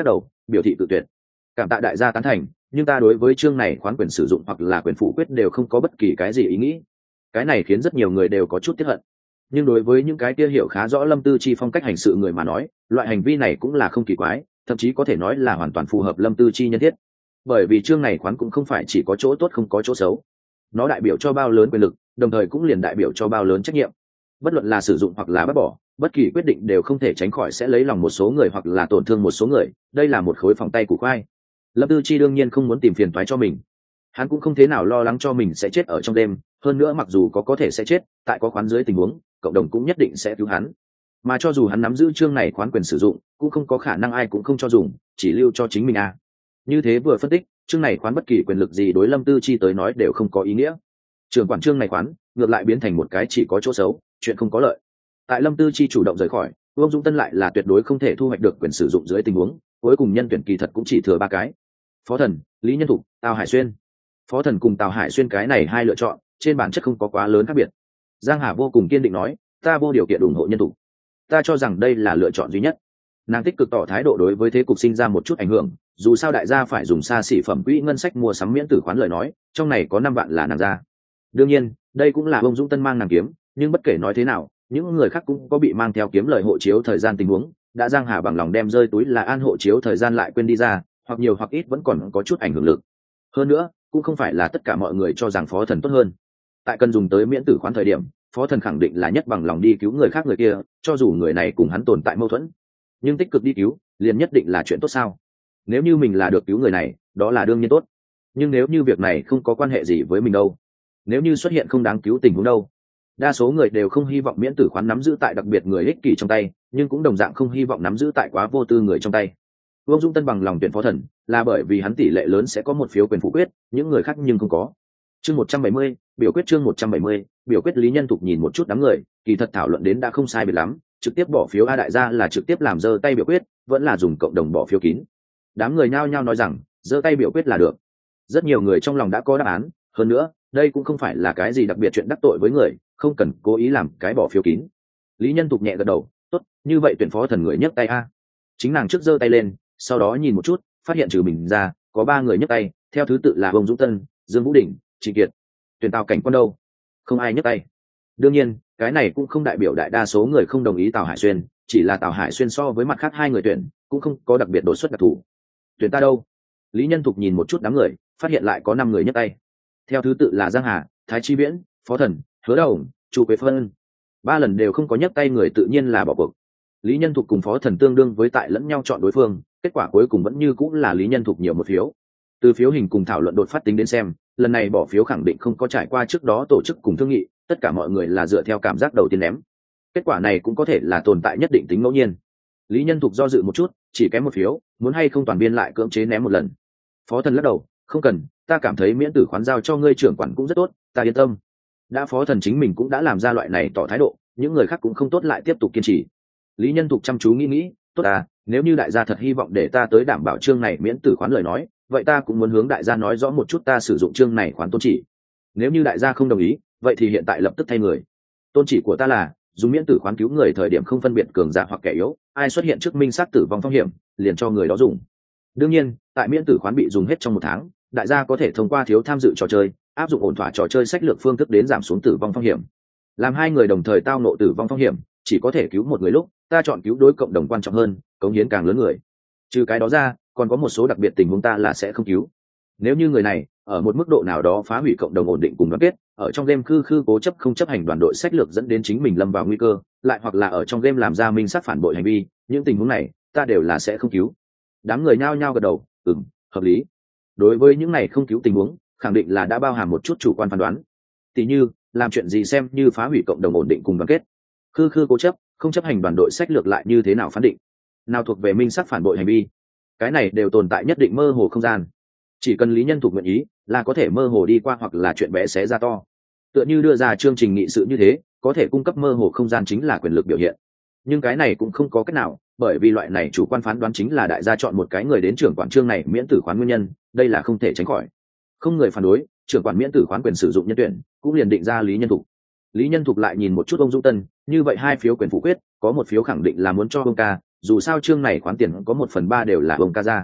biểu thị tự tuyệt. Cảm tạ đại gia tán thành, nhưng ta đối với chương này khoán quyền sử dụng hoặc là quyền phủ quyết đều không có bất kỳ cái gì ý nghĩ. Cái này khiến rất nhiều người đều có chút tiếc hận. Nhưng đối với những cái kia hiểu khá rõ Lâm Tư Chi phong cách hành sự người mà nói, loại hành vi này cũng là không kỳ quái, thậm chí có thể nói là hoàn toàn phù hợp Lâm Tư Chi nhân thiết. Bởi vì chương này khoán cũng không phải chỉ có chỗ tốt không có chỗ xấu, nó đại biểu cho bao lớn quyền lực, đồng thời cũng liền đại biểu cho bao lớn trách nhiệm. Bất luận là sử dụng hoặc là bác bỏ, bất kỳ quyết định đều không thể tránh khỏi sẽ lấy lòng một số người hoặc là tổn thương một số người, đây là một khối phòng tay củ khoai. Lâm Tư Chi đương nhiên không muốn tìm phiền toái cho mình, hắn cũng không thế nào lo lắng cho mình sẽ chết ở trong đêm, hơn nữa mặc dù có có thể sẽ chết, tại có khoán dưới tình huống, cộng đồng cũng nhất định sẽ cứu hắn. Mà cho dù hắn nắm giữ chương này khoán quyền sử dụng, cũng không có khả năng ai cũng không cho dùng, chỉ lưu cho chính mình à. Như thế vừa phân tích, chương này khoán bất kỳ quyền lực gì đối Lâm Tư Chi tới nói đều không có ý nghĩa. Trường quản chương này khoán, ngược lại biến thành một cái chỉ có chỗ xấu, chuyện không có lợi. Tại Lâm Tư Chi chủ động rời khỏi, Vương Dung Tân lại là tuyệt đối không thể thu hoạch được quyền sử dụng dưới tình huống, cuối cùng nhân tuyển kỳ thật cũng chỉ thừa ba cái. Phó Thần, Lý Nhân Thục, Tào Hải Xuyên. Phó Thần cùng Tào Hải Xuyên cái này hai lựa chọn, trên bản chất không có quá lớn khác biệt. Giang Hà vô cùng kiên định nói, ta vô điều kiện ủng hộ Nhân Thục. Ta cho rằng đây là lựa chọn duy nhất. Nàng tích cực tỏ thái độ đối với thế cục sinh ra một chút ảnh hưởng, dù sao đại gia phải dùng xa xỉ phẩm quỹ ngân sách mua sắm miễn tử khoán lời nói, trong này có năm vạn là nàng ra. Đương nhiên, đây cũng là ông Dũng Tân mang nàng kiếm, nhưng bất kể nói thế nào, những người khác cũng có bị mang theo kiếm lời hộ chiếu thời gian tình huống, đã Giang Hà bằng lòng đem rơi túi là an hộ chiếu thời gian lại quên đi ra, hoặc nhiều hoặc ít vẫn còn có chút ảnh hưởng lực. Hơn nữa, cũng không phải là tất cả mọi người cho rằng Phó Thần tốt hơn. Tại cần dùng tới miễn tử khoán thời điểm, Phó Thần khẳng định là nhất bằng lòng đi cứu người khác người kia, cho dù người này cùng hắn tồn tại mâu thuẫn. Nhưng tích cực đi cứu, liền nhất định là chuyện tốt sao? Nếu như mình là được cứu người này, đó là đương nhiên tốt. Nhưng nếu như việc này không có quan hệ gì với mình đâu, nếu như xuất hiện không đáng cứu tình huống đâu, đa số người đều không hy vọng miễn tử khoán nắm giữ tại đặc biệt người ích kỷ trong tay, nhưng cũng đồng dạng không hy vọng nắm giữ tại quá vô tư người trong tay. Vương Dung Tân bằng lòng tuyển Phó Thần, là bởi vì hắn tỷ lệ lớn sẽ có một phiếu quyền phủ quyết, những người khác nhưng không có. Chương một trăm bảy mươi, biểu quyết chương một trăm bảy mươi, biểu quyết Lý Nhân Thục nhìn một chút đám người, kỳ thật thảo luận đến đã không sai biệt lắm, trực tiếp bỏ phiếu a đại gia là trực tiếp làm giơ tay biểu quyết, vẫn là dùng cộng đồng bỏ phiếu kín. Đám người nhao nhao nói rằng, giơ tay biểu quyết là được. Rất nhiều người trong lòng đã có đáp án, hơn nữa, đây cũng không phải là cái gì đặc biệt chuyện đắc tội với người, không cần cố ý làm cái bỏ phiếu kín. Lý Nhân Thục nhẹ gật đầu, tốt, như vậy tuyển Phó Thần người nhấc tay a. Chính nàng trước giơ tay lên, sau đó nhìn một chút, phát hiện trừ mình ra, có ba người nhấc tay, theo thứ tự là Vương Dũng Tân, Dương Vũ Đình, Trịnh Kiệt. Tuyển Tào Cảnh Quân đâu? Không ai nhấc tay. Đương nhiên, cái này cũng không đại biểu đại đa số người không đồng ý Tào Hải Xuyên, chỉ là Tào Hải Xuyên so với mặt khác hai người tuyển, cũng không có đặc biệt đột xuất đặc thù. Tuyển ta đâu? Lý Nhân Thục nhìn một chút đám người, phát hiện lại có năm người nhấc tay. Theo thứ tự là Giang Hà, Thái Chi Viễn, Phó Thần, Hứa Đầu, Chu Quế Phân. Ba lần đều không có nhấc tay người tự nhiên là bỏ cuộc. Lý Nhân Thục cùng Phó Thần tương đương với tại lẫn nhau chọn đối phương, kết quả cuối cùng vẫn như cũng là Lý Nhân Thục nhiều một phiếu. Từ phiếu hình cùng thảo luận đột phát tính đến xem, lần này bỏ phiếu khẳng định không có trải qua trước đó tổ chức cùng thương nghị, tất cả mọi người là dựa theo cảm giác đầu tiên ném. Kết quả này cũng có thể là tồn tại nhất định tính ngẫu nhiên. Lý Nhân Thục do dự một chút, chỉ kém một phiếu, muốn hay không toàn biên lại cưỡng chế ném một lần. Phó Thần lắc đầu, không cần, ta cảm thấy miễn tử khoán giao cho ngươi trưởng quản cũng rất tốt, ta yên tâm. Đã Phó Thần chính mình cũng đã làm ra loại này tỏ thái độ, những người khác cũng không tốt lại tiếp tục kiên trì. Lý Nhân Thục chăm chú nghĩ nghĩ, tốt à, nếu như đại gia thật hy vọng để ta tới đảm bảo chương này miễn tử khoán lời nói, vậy ta cũng muốn hướng đại gia nói rõ một chút ta sử dụng chương này khoán tôn chỉ. Nếu như đại gia không đồng ý, vậy thì hiện tại lập tức thay người. Tôn chỉ của ta là dùng miễn tử khoán cứu người thời điểm không phân biệt cường giả hoặc kẻ yếu, ai xuất hiện trước minh sát tử vong phong hiểm, liền cho người đó dùng. Đương nhiên, tại miễn tử khoán bị dùng hết trong một tháng, đại gia có thể thông qua thiếu tham dự trò chơi, áp dụng ổn thỏa trò chơi sách lược phương thức đến giảm xuống tử vong phong hiểm. Làm hai người đồng thời tao nộ tử vong phong hiểm, chỉ có thể cứu một người lúc, ta chọn cứu đối cộng đồng quan trọng hơn, cống hiến càng lớn người. Trừ cái đó ra, còn có một số đặc biệt tình huống ta là sẽ không cứu. Nếu như người này ở một mức độ nào đó phá hủy cộng đồng ổn định cùng đoàn kết, ở trong game khư khư cố chấp không chấp hành đoàn đội sách lược dẫn đến chính mình lâm vào nguy cơ, lại hoặc là ở trong game làm ra minh sát phản bội hành vi, những tình huống này ta đều là sẽ không cứu. Đám người nhao nhao gật đầu, ừm, hợp lý. Đối với những này không cứu tình huống, khẳng định là đã bao hàm một chút chủ quan phán đoán. Tỷ như làm chuyện gì xem như phá hủy cộng đồng ổn định cùng đoàn kết, khư khư cố chấp không chấp hành đoàn đội sách lược lại như thế nào phán định, nào thuộc về minh sát phản bội hành vi, cái này đều tồn tại nhất định mơ hồ không gian. Chỉ cần Lý Nhân Thục nguyện ý, là có thể mơ hồ đi qua hoặc là chuyện bé xé ra to. Tựa như đưa ra chương trình nghị sự như thế, có thể cung cấp mơ hồ không gian chính là quyền lực biểu hiện. Nhưng cái này cũng không có cách nào, bởi vì loại này chủ quan phán đoán chính là đại gia chọn một cái người đến trưởng quản chương này miễn tử khoán nguyên nhân, đây là không thể tránh khỏi. Không người phản đối, trưởng quản miễn tử khoán quyền sử dụng nhân tuyển, cũng liền định ra Lý Nhân Thục. Lý Nhân Thục lại nhìn một chút ông Dũng Tân, như vậy hai phiếu quyền phủ quyết, có một phiếu khẳng định là muốn cho ông ca, dù sao chương này khoán tiền có một phần ba đều là ông ca ra.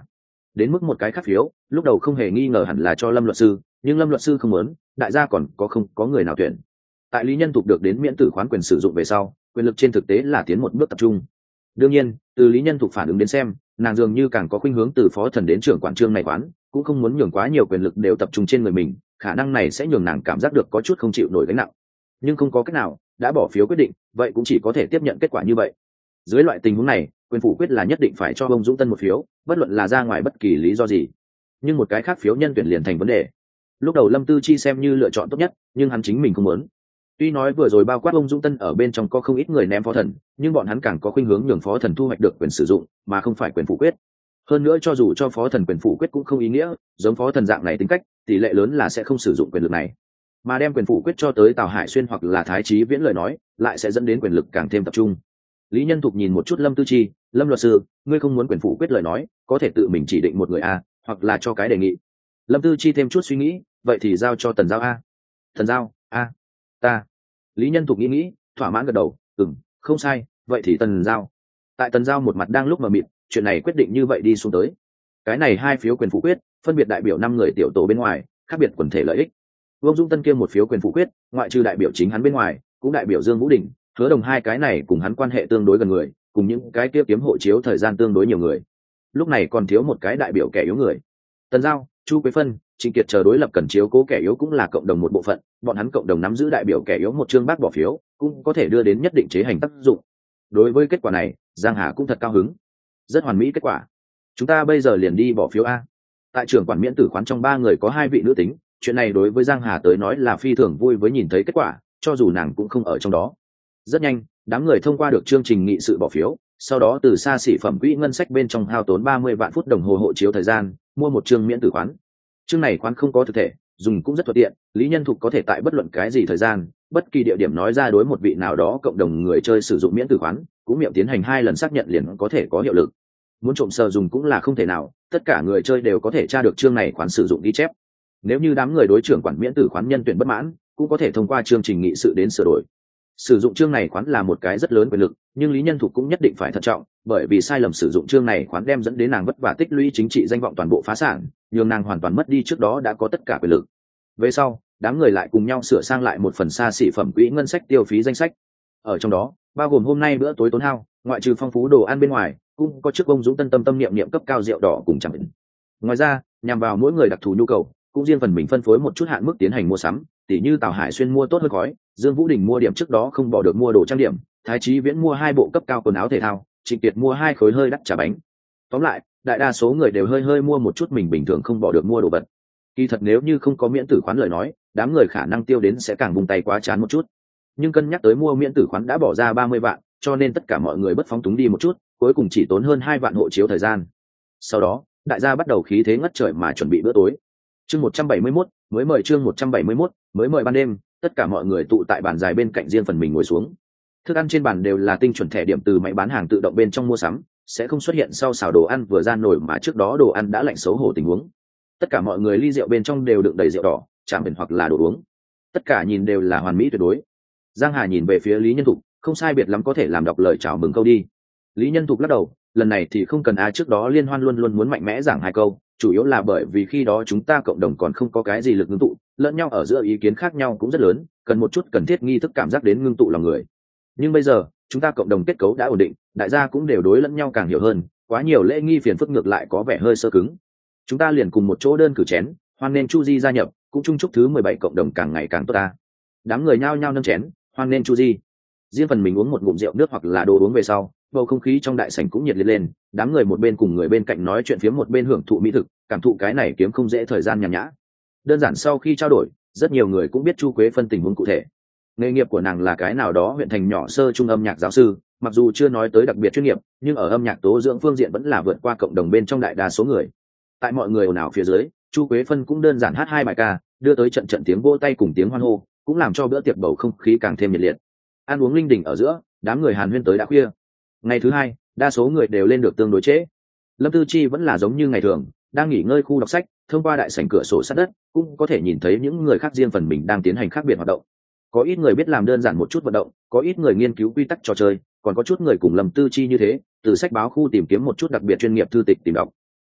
đến mức một cái khác phiếu lúc đầu không hề nghi ngờ hẳn là cho lâm luật sư, nhưng lâm luật sư không muốn, đại gia còn có không có người nào tuyển. Tại lý nhân thục được đến miễn tử khoán quyền sử dụng về sau, quyền lực trên thực tế là tiến một bước tập trung. Đương nhiên từ lý nhân thục phản ứng đến xem, nàng dường như càng có khuynh hướng từ phó thần đến trưởng quản trương này khoán, cũng không muốn nhường quá nhiều quyền lực đều tập trung trên người mình, khả năng này sẽ nhường nàng cảm giác được có chút không chịu nổi gánh nặng. Nhưng không có cách nào, đã bỏ phiếu quyết định, vậy cũng chỉ có thể tiếp nhận kết quả như vậy. Dưới loại tình huống này, quyền phủ quyết là nhất định phải cho ông Dũng Tân một phiếu, bất luận là ra ngoài bất kỳ lý do gì. Nhưng một cái khác phiếu nhân tuyển liền thành vấn đề. Lúc đầu Lâm Tư Chi xem như lựa chọn tốt nhất, nhưng hắn chính mình không muốn. Tuy nói vừa rồi bao quát ông Dũng Tân ở bên trong có không ít người ném phó thần, nhưng bọn hắn càng có khuynh hướng nhường phó thần thu hoạch được quyền sử dụng, mà không phải quyền phủ quyết. Hơn nữa cho dù cho phó thần quyền phủ quyết cũng không ý nghĩa, giống phó thần dạng này tính cách, tỷ lệ lớn là sẽ không sử dụng quyền lực này. Mà đem quyền phủ quyết cho tới Tào Hải Xuyên hoặc là Thái Chí Viễn lời nói, lại sẽ dẫn đến quyền lực càng thêm tập trung. Lý Nhân Thục nhìn một chút Lâm Tư Chi, Lâm luật sư, ngươi không muốn quyền phủ quyết lời nói, có thể tự mình chỉ định một người a, hoặc là cho cái đề nghị. Lâm Tư Chi thêm chút suy nghĩ, vậy thì giao cho Tần Giao a. Thần Giao, a, ta. Lý Nhân Thục nghĩ nghĩ, thỏa mãn gật đầu, ừm, không sai, vậy thì Tần Giao. Tại Tần Giao một mặt đang lúc mờ mịt, chuyện này quyết định như vậy đi xuống tới. Cái này hai phiếu quyền phủ quyết, phân biệt đại biểu năm người tiểu tổ bên ngoài, khác biệt quần thể lợi ích. Vương Dung Tân kia một phiếu quyền phủ quyết, ngoại trừ đại biểu chính hắn bên ngoài, cũng đại biểu Dương Vũ Đình, Hứa Đồng hai cái này cùng hắn quan hệ tương đối gần người, cùng những cái kia kiếm hộ chiếu thời gian tương đối nhiều người. Lúc này còn thiếu một cái đại biểu kẻ yếu người. Tần Giao, Chu Quế Phân, Trịnh Kiệt chờ đối lập cần chiếu cố kẻ yếu cũng là cộng đồng một bộ phận, bọn hắn cộng đồng nắm giữ đại biểu kẻ yếu một chương bác bỏ phiếu, cũng có thể đưa đến nhất định chế hành tác dụng. Đối với kết quả này, Giang Hà cũng thật cao hứng. Rất hoàn mỹ kết quả. Chúng ta bây giờ liền đi bỏ phiếu a. Tại trưởng quản miễn tử khoán trong ba người có hai vị nữ tính, chuyện này đối với Giang Hà tới nói là phi thường vui với nhìn thấy kết quả, cho dù nàng cũng không ở trong đó. Rất nhanh, đám người thông qua được chương trình nghị sự bỏ phiếu, sau đó từ xa xỉ phẩm quỹ ngân sách bên trong hao tốn ba mươi vạn phút đồng hồ hộ chiếu thời gian, mua một chương miễn tử khoán. Chương này khoán không có thực thể, dùng cũng rất thuận tiện, Lý Nhân Thục có thể tại bất luận cái gì thời gian, bất kỳ địa điểm nói ra đối một vị nào đó cộng đồng người chơi sử dụng miễn tử khoán, cũng miệng tiến hành hai lần xác nhận liền có thể có hiệu lực. Muốn trộm sờ dùng cũng là không thể nào, tất cả người chơi đều có thể tra được chương này khoán sử dụng ghi chép. Nếu như đám người đối trưởng quản miễn tử khoán nhân tuyển bất mãn, cũng có thể thông qua chương trình nghị sự đến sửa đổi. Sử dụng chương này khoán là một cái rất lớn quyền lực, nhưng Lý Nhân Thục cũng nhất định phải thận trọng, bởi vì sai lầm sử dụng chương này khoán đem dẫn đến nàng vất vả tích lũy chính trị danh vọng toàn bộ phá sản, nhường nàng hoàn toàn mất đi trước đó đã có tất cả quyền lực. Về sau, đám người lại cùng nhau sửa sang lại một phần xa xỉ phẩm quỹ ngân sách tiêu phí danh sách. Ở trong đó, bao gồm hôm nay bữa tối tốn hao, ngoại trừ phong phú đồ ăn bên ngoài, cũng có trước ông Dũng Tân tâm tâm niệm niệm cấp cao rượu đỏ cùng chẳng. Ngoài ra, nhằm vào mỗi người đặc thù nhu cầu, cũng riêng phần mình phân phối một chút hạn mức tiến hành mua sắm, tỉ như Tào Hải Xuyên mua tốt hơn gói, Dương Vũ Đình mua điểm trước đó không bỏ được mua đồ trang điểm, Thái Chí Viễn mua hai bộ cấp cao quần áo thể thao, Trịnh Kiệt mua hai khối hơi đắt trà bánh. Tóm lại, đại đa số người đều hơi hơi mua một chút mình bình thường không bỏ được mua đồ vật. Kỳ thật nếu như không có miễn tử khoán lời nói, đám người khả năng tiêu đến sẽ càng vùng tay quá chán một chút. Nhưng cân nhắc tới mua miễn tử khoán đã bỏ ra ba mươi vạn, cho nên tất cả mọi người bất phóng túng đi một chút, cuối cùng chỉ tốn hơn hai vạn hộ chiếu thời gian. Sau đó, đại gia bắt đầu khí thế ngất trời mà chuẩn bị bữa tối. Chương một trăm bảy mươi mốt, mới mời chương một trăm bảy mươi mốt, mới mời ban đêm, tất cả mọi người tụ tại bàn dài bên cạnh riêng phần mình ngồi xuống. Thức ăn trên bàn đều là tinh chuẩn thẻ điểm từ máy bán hàng tự động bên trong mua sắm, sẽ không xuất hiện sau xào đồ ăn vừa ra nổi mà trước đó đồ ăn đã lạnh xấu hổ tình huống. Tất cả mọi người ly rượu bên trong đều đựng đầy rượu đỏ, trà biển hoặc là đồ uống. Tất cả nhìn đều là hoàn mỹ tuyệt đối. Giang Hà nhìn về phía Lý Nhân Thục, không sai biệt lắm có thể làm đọc lời chào mừng câu đi. Lý Nhân Thục lắc đầu, lần này thì không cần ai, trước đó liên hoan luôn luôn muốn mạnh mẽ giảng hai câu, chủ yếu là bởi vì khi đó chúng ta cộng đồng còn không có cái gì lực ngưng tụ, lẫn nhau ở giữa ý kiến khác nhau cũng rất lớn, cần một chút cần thiết nghi thức cảm giác đến ngưng tụ lòng người. Nhưng bây giờ chúng ta cộng đồng kết cấu đã ổn định, đại gia cũng đều đối lẫn nhau càng hiểu hơn, quá nhiều lễ nghi phiền phức ngược lại có vẻ hơi sơ cứng. Chúng ta liền cùng một chỗ đơn cử chén, hoan nên Chu Di gia nhập, cũng chung chúc thứ mười bảy cộng đồng càng ngày càng tốt ta. Đám người nhao nhao nâng chén, hoan nên Chu Di. Riêng phần mình uống một ngụm rượu nước hoặc là đồ uống về sau, bầu không khí trong đại sảnh cũng nhiệt liệt lên, đám người một bên cùng người bên cạnh nói chuyện phiếm một bên hưởng thụ mỹ thực, cảm thụ cái này kiếm không dễ thời gian nhàn nhã. Đơn giản sau khi trao đổi, rất nhiều người cũng biết Chu Quế Phân tình huống cụ thể. Nghề nghiệp của nàng là cái nào đó huyện thành nhỏ sơ trung âm nhạc giáo sư, mặc dù chưa nói tới đặc biệt chuyên nghiệp, nhưng ở âm nhạc tố dưỡng phương diện vẫn là vượt qua cộng đồng bên trong đại đa số người. Tại mọi người ồn ào phía dưới, Chu Quế Phân cũng đơn giản hát hai bài ca, đưa tới trận trận tiếng vỗ tay cùng tiếng hoan hô, cũng làm cho bữa tiệc bầu không khí càng thêm nhiệt liệt. Ăn uống linh đình ở giữa, đám người hàn huyên tới đã khuya. Ngày thứ hai, đa số người đều lên được tương đối trễ. Lâm Tư Chi vẫn là giống như ngày thường, đang nghỉ ngơi khu đọc sách, thông qua đại sảnh cửa sổ sát đất, cũng có thể nhìn thấy những người khác riêng phần mình đang tiến hành khác biệt hoạt động. Có ít người biết làm đơn giản một chút vận động, có ít người nghiên cứu quy tắc trò chơi, còn có chút người cùng Lâm Tư Chi như thế, từ sách báo khu tìm kiếm một chút đặc biệt chuyên nghiệp thư tịch tìm đọc.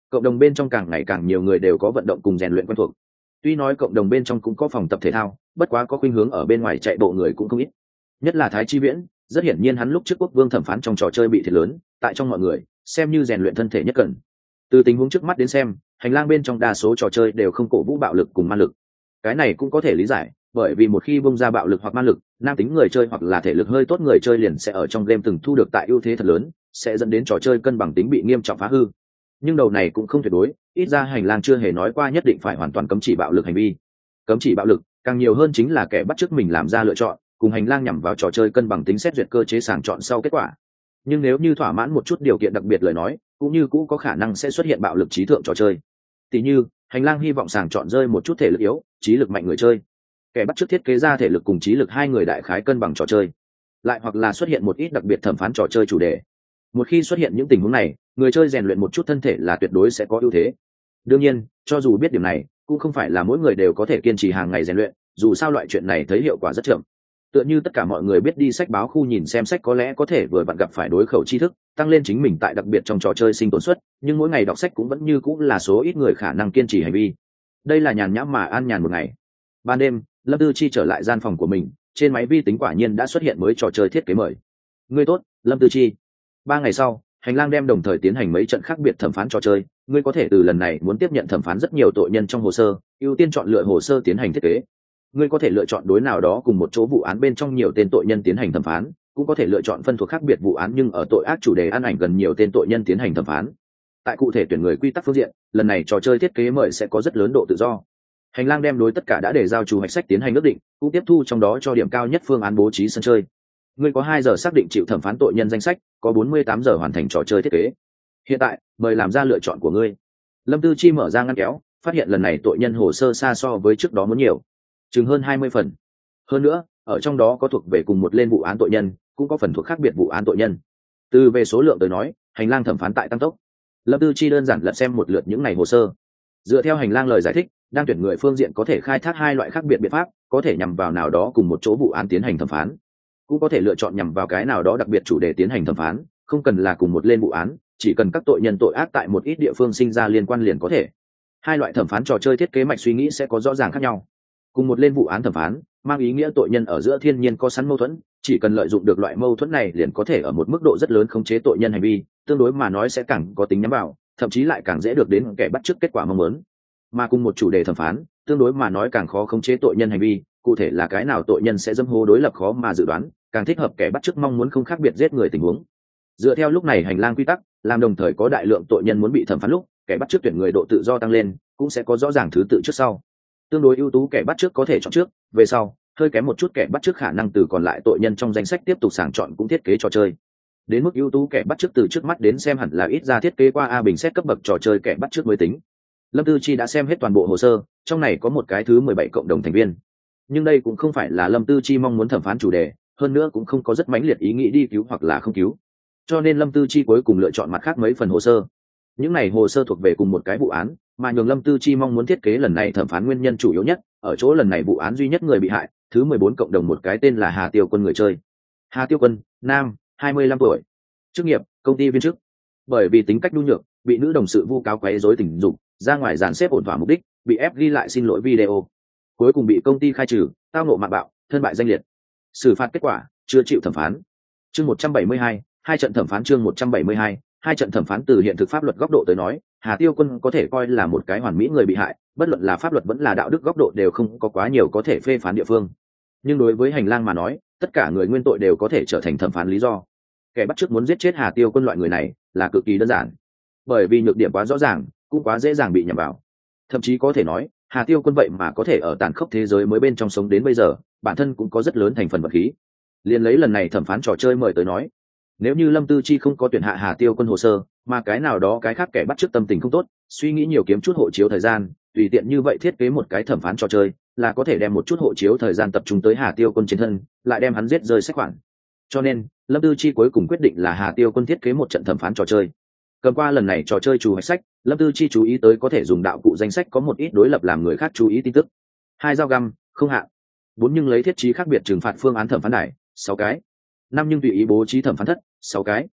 cộng đồng bên trong càng ngày càng nhiều người đều có vận động cùng rèn luyện quen thuộc. Tuy nói cộng đồng bên trong cũng có phòng tập thể thao, bất quá có khuynh hướng ở bên ngoài chạy bộ người cũng không ít. Nhất là Thái Chi Viễn, rất hiển nhiên hắn lúc trước quốc vương thẩm phán trong trò chơi bị thiệt lớn, tại trong mọi người xem như rèn luyện thân thể nhất cần. Từ tình huống trước mắt đến xem, hành lang bên trong đa số trò chơi đều không cổ vũ bạo lực cùng man lực. Cái này cũng có thể lý giải, bởi vì một khi bung ra bạo lực hoặc man lực, nam tính người chơi hoặc là thể lực hơi tốt người chơi liền sẽ ở trong game từng thu được tại ưu thế thật lớn, sẽ dẫn đến trò chơi cân bằng tính bị nghiêm trọng phá hư. Nhưng đầu này cũng không tuyệt đối, ít ra hành lang chưa hề nói qua nhất định phải hoàn toàn cấm chỉ bạo lực hành vi. Cấm chỉ bạo lực, càng nhiều hơn chính là kẻ bắt chước mình làm ra lựa chọn, cùng hành lang nhằm vào trò chơi cân bằng tính xét duyệt cơ chế sàng chọn sau kết quả. Nhưng nếu như thỏa mãn một chút điều kiện đặc biệt lời nói, cũng như cũ có khả năng sẽ xuất hiện bạo lực trí thượng trò chơi. Tỷ như, hành lang hy vọng sàng chọn rơi một chút thể lực yếu, trí lực mạnh người chơi. Kẻ bắt chước thiết kế ra thể lực cùng trí lực hai người đại khái cân bằng trò chơi. Lại hoặc là xuất hiện một ít đặc biệt thẩm phán trò chơi chủ đề. Một khi xuất hiện những tình huống này, người chơi rèn luyện một chút thân thể là tuyệt đối sẽ có ưu thế. Đương nhiên, cho dù biết điểm này, cũng không phải là mỗi người đều có thể kiên trì hàng ngày rèn luyện, dù sao loại chuyện này thấy hiệu quả rất chậm. Tựa như tất cả mọi người biết đi sách báo khu nhìn xem sách có lẽ có thể vừa vặn gặp phải đối khẩu tri thức, tăng lên chính mình tại đặc biệt trong trò chơi sinh tồn suất, nhưng mỗi ngày đọc sách cũng vẫn như cũng là số ít người khả năng kiên trì hành vi. Đây là nhàn nhã mà an nhàn một ngày. Ban đêm, Lâm Tư Chi trở lại gian phòng của mình, trên máy vi tính quả nhiên đã xuất hiện mới trò chơi thiết kế mời. Ngươi tốt, Lâm Tư Chi. Ba ngày sau, hành lang đem đồng thời tiến hành mấy trận khác biệt thẩm phán trò chơi. Ngươi có thể từ lần này muốn tiếp nhận thẩm phán rất nhiều tội nhân trong hồ sơ, ưu tiên chọn lựa hồ sơ tiến hành thiết kế. Ngươi có thể lựa chọn đối nào đó cùng một chỗ vụ án bên trong nhiều tên tội nhân tiến hành thẩm phán, cũng có thể lựa chọn phân thuộc khác biệt vụ án nhưng ở tội ác chủ đề ăn ảnh gần nhiều tên tội nhân tiến hành thẩm phán. Tại cụ thể tuyển người quy tắc phương diện, lần này trò chơi thiết kế mời sẽ có rất lớn độ tự do. Hành lang đem đối tất cả đã để giao chủ hoạch sách tiến hành ước định, cũng tiếp thu trong đó cho điểm cao nhất phương án bố trí sân chơi. Ngươi có hai giờ xác định chịu thẩm phán tội nhân danh sách, có bốn mươi tám giờ hoàn thành trò chơi thiết kế. Hiện tại, mời làm ra lựa chọn của ngươi. Lâm Tư Chi mở ra ngăn kéo, phát hiện lần này tội nhân hồ sơ xa so với trước đó muốn nhiều, chừng hơn hai mươi phần. Hơn nữa, ở trong đó có thuộc về cùng một lên vụ án tội nhân, cũng có phần thuộc khác biệt vụ án tội nhân. Từ về số lượng tới nói, hành lang thẩm phán tại tăng tốc. Lâm Tư Chi đơn giản lật xem một lượt những ngày hồ sơ. Dựa theo hành lang lời giải thích, đang tuyển người phương diện có thể khai thác hai loại khác biệt biện pháp, có thể nhằm vào nào đó cùng một chỗ vụ án tiến hành thẩm phán, cũng có thể lựa chọn nhằm vào cái nào đó đặc biệt chủ đề tiến hành thẩm phán, không cần là cùng một lên vụ án, chỉ cần các tội nhân tội ác tại một ít địa phương sinh ra liên quan liền có thể. Hai loại thẩm phán trò chơi thiết kế mạch suy nghĩ sẽ có rõ ràng khác nhau. Cùng một lên vụ án thẩm phán mang ý nghĩa tội nhân ở giữa thiên nhiên có sẵn mâu thuẫn, chỉ cần lợi dụng được loại mâu thuẫn này liền có thể ở một mức độ rất lớn khống chế tội nhân hành vi, tương đối mà nói sẽ càng có tính nhắm vào, thậm chí lại càng dễ được đến kẻ bắt chước kết quả mong muốn. Mà cùng một chủ đề thẩm phán tương đối mà nói càng khó khống chế tội nhân hành vi, cụ thể là cái nào tội nhân sẽ dâm hô đối lập khó mà dự đoán, càng thích hợp kẻ bắt chước mong muốn không khác biệt giết người tình huống. Dựa theo lúc này hành lang quy tắc, làm đồng thời có đại lượng tội nhân muốn bị thẩm phán lúc, kẻ bắt chước tuyển người độ tự do tăng lên, cũng sẽ có rõ ràng thứ tự trước sau. Tương đối ưu tú kẻ bắt chước có thể chọn trước, về sau hơi kém một chút kẻ bắt chước khả năng từ còn lại tội nhân trong danh sách tiếp tục sàng chọn cũng thiết kế trò chơi. Đến mức ưu tú kẻ bắt chước từ trước mắt đến xem hẳn là ít ra thiết kế qua A bình xét cấp bậc trò chơi kẻ bắt chước mới tính. Lâm Tư Chi đã xem hết toàn bộ hồ sơ, trong này có một cái thứ mười bảy cộng đồng thành viên. Nhưng đây cũng không phải là Lâm Tư Chi mong muốn thẩm phán chủ đề, hơn nữa cũng không có rất mãnh liệt ý nghĩ đi cứu hoặc là không cứu. Cho nên Lâm Tư Chi cuối cùng lựa chọn mặt khác mấy phần hồ sơ. Những này hồ sơ thuộc về cùng một cái vụ án, mà nhường Lâm Tư Chi mong muốn thiết kế lần này thẩm phán nguyên nhân chủ yếu nhất, ở chỗ lần này vụ án duy nhất người bị hại, thứ mười bốn cộng đồng một cái tên là Hà Tiêu Quân người chơi. Hà Tiêu Quân, nam, hai mươi lăm tuổi. Chức nghiệp, công ty viên chức. Bởi vì tính cách nhu nhược, bị nữ đồng sự vu cáo quấy rối tình dục, ra ngoài dàn xếp ổn thỏa mục đích, bị ép ghi lại xin lỗi video. Cuối cùng bị công ty khai trừ, tao ngộ mạng bạo, thân bại danh liệt. Xử phạt kết quả, chưa chịu thẩm phán. Chương một trăm bảy mươi hai, hai trận thẩm phán chương một trăm bảy mươi hai, hai trận thẩm phán từ hiện thực pháp luật góc độ tới nói, Hà Tiêu Quân có thể coi là một cái hoàn mỹ người bị hại, bất luận là pháp luật vẫn là đạo đức góc độ đều không có quá nhiều có thể phê phán địa phương. Nhưng đối với hành lang mà nói, tất cả người nguyên tội đều có thể trở thành thẩm phán lý do. Kẻ bắt chước muốn giết chết Hà Tiêu Quân loại người này là cực kỳ đơn giản, bởi vì nhược điểm quá rõ ràng, cũng quá dễ dàng bị nhầm vào. Thậm chí có thể nói, Hà Tiêu Quân vậy mà có thể ở tàn khốc thế giới mới bên trong sống đến bây giờ, bản thân cũng có rất lớn thành phần vật khí. Liên lấy lần này thẩm phán trò chơi mời tới nói, nếu như Lâm Tư Chi không có tuyển hạ Hà Tiêu Quân hồ sơ, mà cái nào đó cái khác kẻ bắt chước tâm tình không tốt, suy nghĩ nhiều kiếm chút hộ chiếu thời gian, tùy tiện như vậy thiết kế một cái thẩm phán trò chơi, là có thể đem một chút hộ chiếu thời gian tập trung tới Hà Tiêu Quân trên thân, lại đem hắn giết rơi sách khoản. Cho nên, Lâm Tư Chi cuối cùng quyết định là Hà Tiêu Quân thiết kế một trận thẩm phán trò chơi. Cầm qua lần này trò chơi chủ hoạch sách, Lâm Tư Chi chú ý tới có thể dùng đạo cụ danh sách có một ít đối lập làm người khác chú ý tin tức. Hai dao găm, không hạn. Bốn nhưng lấy thiết trí khác biệt trừng phạt phương án thẩm phán đài, sáu cái. Năm nhưng tùy ý bố trí thẩm phán thất, sáu cái.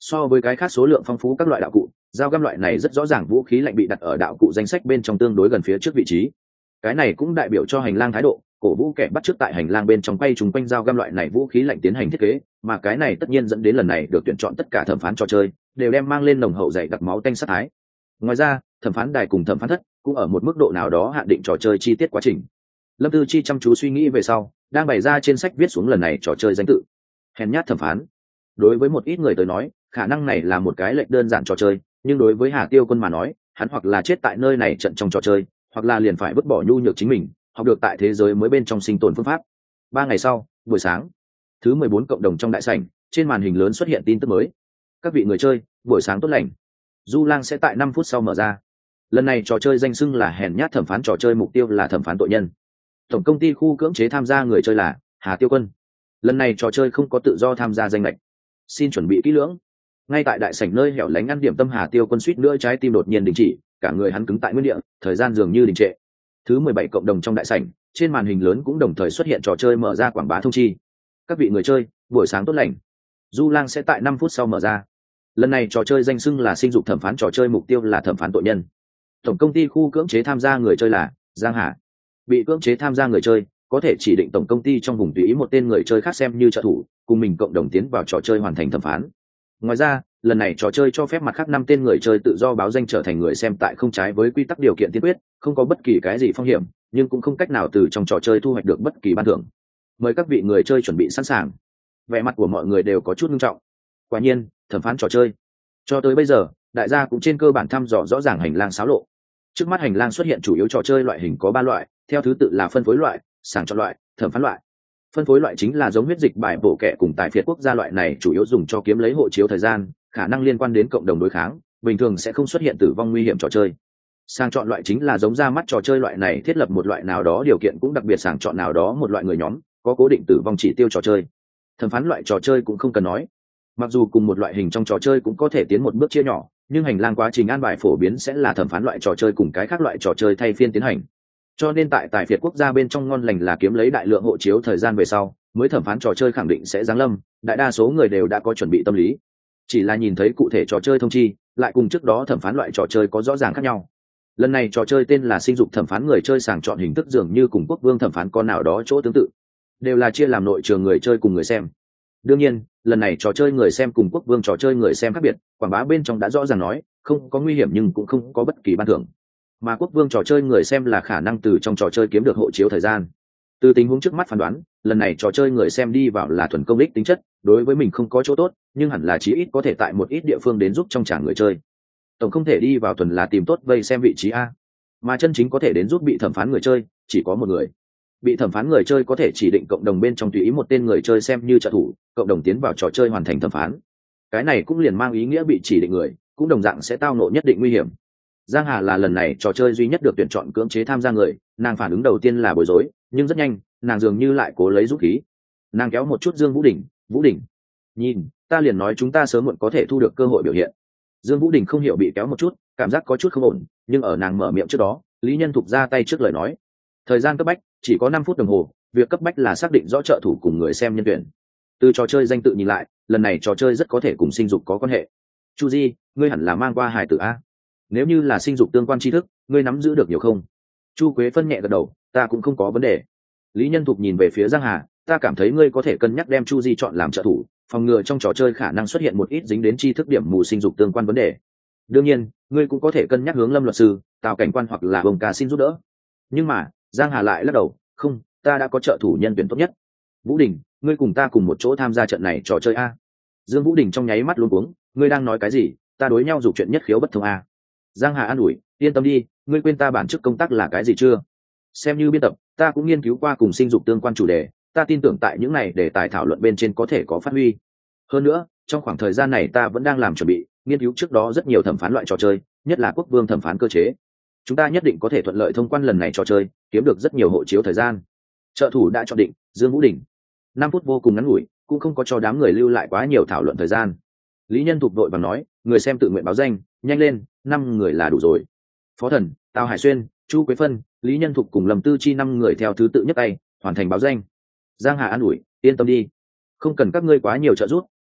So với cái khác số lượng phong phú các loại đạo cụ, dao găm loại này rất rõ ràng vũ khí lạnh bị đặt ở đạo cụ danh sách bên trong tương đối gần phía trước vị trí. Cái này cũng đại biểu cho hành lang thái độ, cổ vũ kẻ bắt chước tại hành lang bên trong quay trúng quanh dao găm loại này vũ khí lạnh tiến hành thiết kế, mà cái này tất nhiên dẫn đến lần này được tuyển chọn tất cả thẩm phán trò chơi đều đem mang lên nồng hậu dày đặc máu tanh sát thái. Ngoài ra, thẩm phán đài cùng thẩm phán thất cũng ở một mức độ nào đó hạn định trò chơi chi tiết quá trình. Lâm Tư Chi chăm chú suy nghĩ về sau, đang bày ra trên sách viết xuống lần này trò chơi danh tự. Hèn nhát thẩm phán. Đối với một ít người tới nói, khả năng này là một cái lệnh đơn giản trò chơi, nhưng đối với Hà Tiêu Quân mà nói, hắn hoặc là chết tại nơi này trận trong trò chơi, hoặc là liền phải vứt bỏ nhu nhược chính mình, học được tại thế giới mới bên trong sinh tồn phương pháp. Ba ngày sau, buổi sáng, thứ mười bốn cộng đồng trong đại sảnh, trên màn hình lớn xuất hiện tin tức mới. Các vị người chơi, buổi sáng tốt lành. Du Lang sẽ tại năm phút sau mở ra. Lần này trò chơi danh xưng là hèn nhát thẩm phán, trò chơi mục tiêu là thẩm phán tội nhân. Tổng công ty khu cưỡng chế tham gia người chơi là Hà Tiêu Quân. Lần này trò chơi không có tự do tham gia danh lệch, xin chuẩn bị kỹ lưỡng. Ngay tại đại sảnh nơi hẻo lánh ăn điểm tâm, Hà Tiêu Quân suýt nữa trái tim đột nhiên đình chỉ, cả người hắn cứng tại nguyên địa, thời gian dường như đình trệ. Thứ mười bảy cộng đồng trong đại sảnh, trên màn hình lớn cũng đồng thời xuất hiện trò chơi mở ra quảng bá thông chi. Các vị người chơi, buổi sáng tốt lành. Du Lang sẽ tại năm phút sau mở ra. Lần này trò chơi danh xưng là sinh dục thẩm phán, trò chơi mục tiêu là thẩm phán tội nhân. Tổng công ty khu cưỡng chế tham gia người chơi là Giang Hà. Bị cưỡng chế tham gia người chơi có thể chỉ định tổng công ty trong vùng tùy ý một tên người chơi khác xem như trợ thủ, cùng mình cộng đồng tiến vào trò chơi hoàn thành thẩm phán. Ngoài ra, lần này trò chơi cho phép mặt khác năm tên người chơi tự do báo danh trở thành người xem, tại không trái với quy tắc điều kiện tiên quyết, không có bất kỳ cái gì phong hiểm, nhưng cũng không cách nào từ trong trò chơi thu hoạch được bất kỳ ban thưởng. Mời các vị người chơi chuẩn bị sẵn sàng. Vẻ mặt của mọi người đều có chút nghiêm trọng. Quả nhiên, thẩm phán trò chơi. Cho tới bây giờ, đại gia cũng trên cơ bản thăm dò rõ ràng hành lang xáo lộ. Trước mắt hành lang xuất hiện chủ yếu trò chơi loại hình có ba loại, theo thứ tự là phân phối loại, sàng chọn loại, thẩm phán loại. Phân phối loại chính là giống huyết dịch bài bổ kẹ cùng tài phiệt quốc gia loại này, chủ yếu dùng cho kiếm lấy hộ chiếu thời gian, khả năng liên quan đến cộng đồng đối kháng, bình thường sẽ không xuất hiện tử vong nguy hiểm trò chơi. Sàng chọn loại chính là giống ra mắt trò chơi loại này thiết lập một loại nào đó điều kiện, cũng đặc biệt sàng chọn nào đó một loại người nhóm, có cố định tử vong chỉ tiêu trò chơi. Thẩm phán loại trò chơi cũng không cần nói, mặc dù cùng một loại hình trong trò chơi cũng có thể tiến một bước chia nhỏ, nhưng hành lang quá trình an bài phổ biến sẽ là thẩm phán loại trò chơi cùng cái khác loại trò chơi thay phiên tiến hành. Cho nên tại tài phiệt quốc gia bên trong ngon lành là kiếm lấy đại lượng hộ chiếu thời gian về sau mới thẩm phán trò chơi khẳng định sẽ giáng lâm, đại đa số người đều đã có chuẩn bị tâm lý, chỉ là nhìn thấy cụ thể trò chơi thông chi lại cùng trước đó thẩm phán loại trò chơi có rõ ràng khác nhau. Lần này trò chơi tên là sinh dục thẩm phán, người chơi sàng chọn hình thức dường như cùng quốc vương thẩm phán con nào đó chỗ tương tự, đều là chia làm nội trường người chơi cùng người xem. Đương nhiên, lần này trò chơi người xem cùng quốc vương trò chơi người xem khác biệt, quảng bá bên trong đã rõ ràng nói không có nguy hiểm nhưng cũng không có bất kỳ ban thưởng, mà quốc vương trò chơi người xem là khả năng từ trong trò chơi kiếm được hộ chiếu thời gian. Từ tình huống trước mắt phán đoán, lần này trò chơi người xem đi vào là thuần công ích tính chất, đối với mình không có chỗ tốt, nhưng hẳn là chí ít có thể tại một ít địa phương đến giúp trong trả người chơi. Tổng không thể đi vào thuần là tìm tốt vây xem vị trí a, mà chân chính có thể đến giúp bị thẩm phán người chơi chỉ có một người. Bị thẩm phán người chơi có thể chỉ định cộng đồng bên trong tùy ý một tên người chơi xem như trợ thủ, cộng đồng tiến vào trò chơi hoàn thành thẩm phán. Cái này cũng liền mang ý nghĩa bị chỉ định người cũng đồng dạng sẽ tao nộ nhất định nguy hiểm. Giang Hà là lần này trò chơi duy nhất được tuyển chọn cưỡng chế tham gia người, nàng phản ứng đầu tiên là bối rối, nhưng rất nhanh nàng dường như lại cố lấy dũng khí. Nàng kéo một chút Dương Vũ Đình, Vũ Đình, nhìn, ta liền nói chúng ta sớm muộn có thể thu được cơ hội biểu hiện. Dương Vũ Đình không hiểu bị kéo một chút, cảm giác có chút không ổn, nhưng ở nàng mở miệng trước đó, Lý Nhân Thục ra tay trước lời nói. Thời gian cấp bách chỉ có năm phút đồng hồ, việc cấp bách là xác định rõ trợ thủ cùng người xem nhân tuyển. Từ trò chơi danh tự nhìn lại, lần này trò chơi rất có thể cùng sinh dục có quan hệ. Chu Di, ngươi hẳn là mang qua hài tử a? Nếu như là sinh dục tương quan tri thức, ngươi nắm giữ được nhiều không? Chu Quế Phân nhẹ gật đầu, ta cũng không có vấn đề. Lý Nhân Thục nhìn về phía Giang Hà, ta cảm thấy ngươi có thể cân nhắc đem Chu Di chọn làm trợ thủ, phòng ngừa trong trò chơi khả năng xuất hiện một ít dính đến tri thức điểm mù sinh dục tương quan vấn đề. Đương nhiên, ngươi cũng có thể cân nhắc hướng Lâm luật sư, Tào cảnh quan hoặc là Bồng Ca xin giúp đỡ. Nhưng mà, Giang Hà lại lắc đầu, không, ta đã có trợ thủ nhân tuyển tốt nhất. Vũ Đình, ngươi cùng ta cùng một chỗ tham gia trận này trò chơi a? Dương Vũ Đình trong nháy mắt luống cuống, ngươi đang nói cái gì? Ta đối nhau dục chuyện nhất khiếu bất thông a. Giang Hà an ủi, yên tâm đi, ngươi quên ta bản chức công tác là cái gì chưa? Xem như biên tập, ta cũng nghiên cứu qua cùng sinh dục tương quan chủ đề, ta tin tưởng tại những này để tài thảo luận bên trên có thể có phát huy. Hơn nữa, trong khoảng thời gian này ta vẫn đang làm chuẩn bị, nghiên cứu trước đó rất nhiều thẩm phán loại trò chơi, nhất là quốc vương thẩm phán cơ chế. Chúng ta nhất định có thể thuận lợi thông quan lần này trò chơi, kiếm được rất nhiều hộ chiếu thời gian. Trợ thủ đã chọn định, Dương Vũ Đình. Năm phút vô cùng ngắn ngủi, cũng không có cho đám người lưu lại quá nhiều thảo luận thời gian. Lý Nhân Thục đội và nói, người xem tự nguyện báo danh, nhanh lên, năm người là đủ rồi. Phó Thần, Tào Hải Xuyên, Chu Quế Phân, Lý Nhân Thục cùng Lâm Tư Chi năm người theo thứ tự nhấc tay, hoàn thành báo danh. Giang Hà an ủi, yên tâm đi, không cần các ngươi quá nhiều trợ giúp,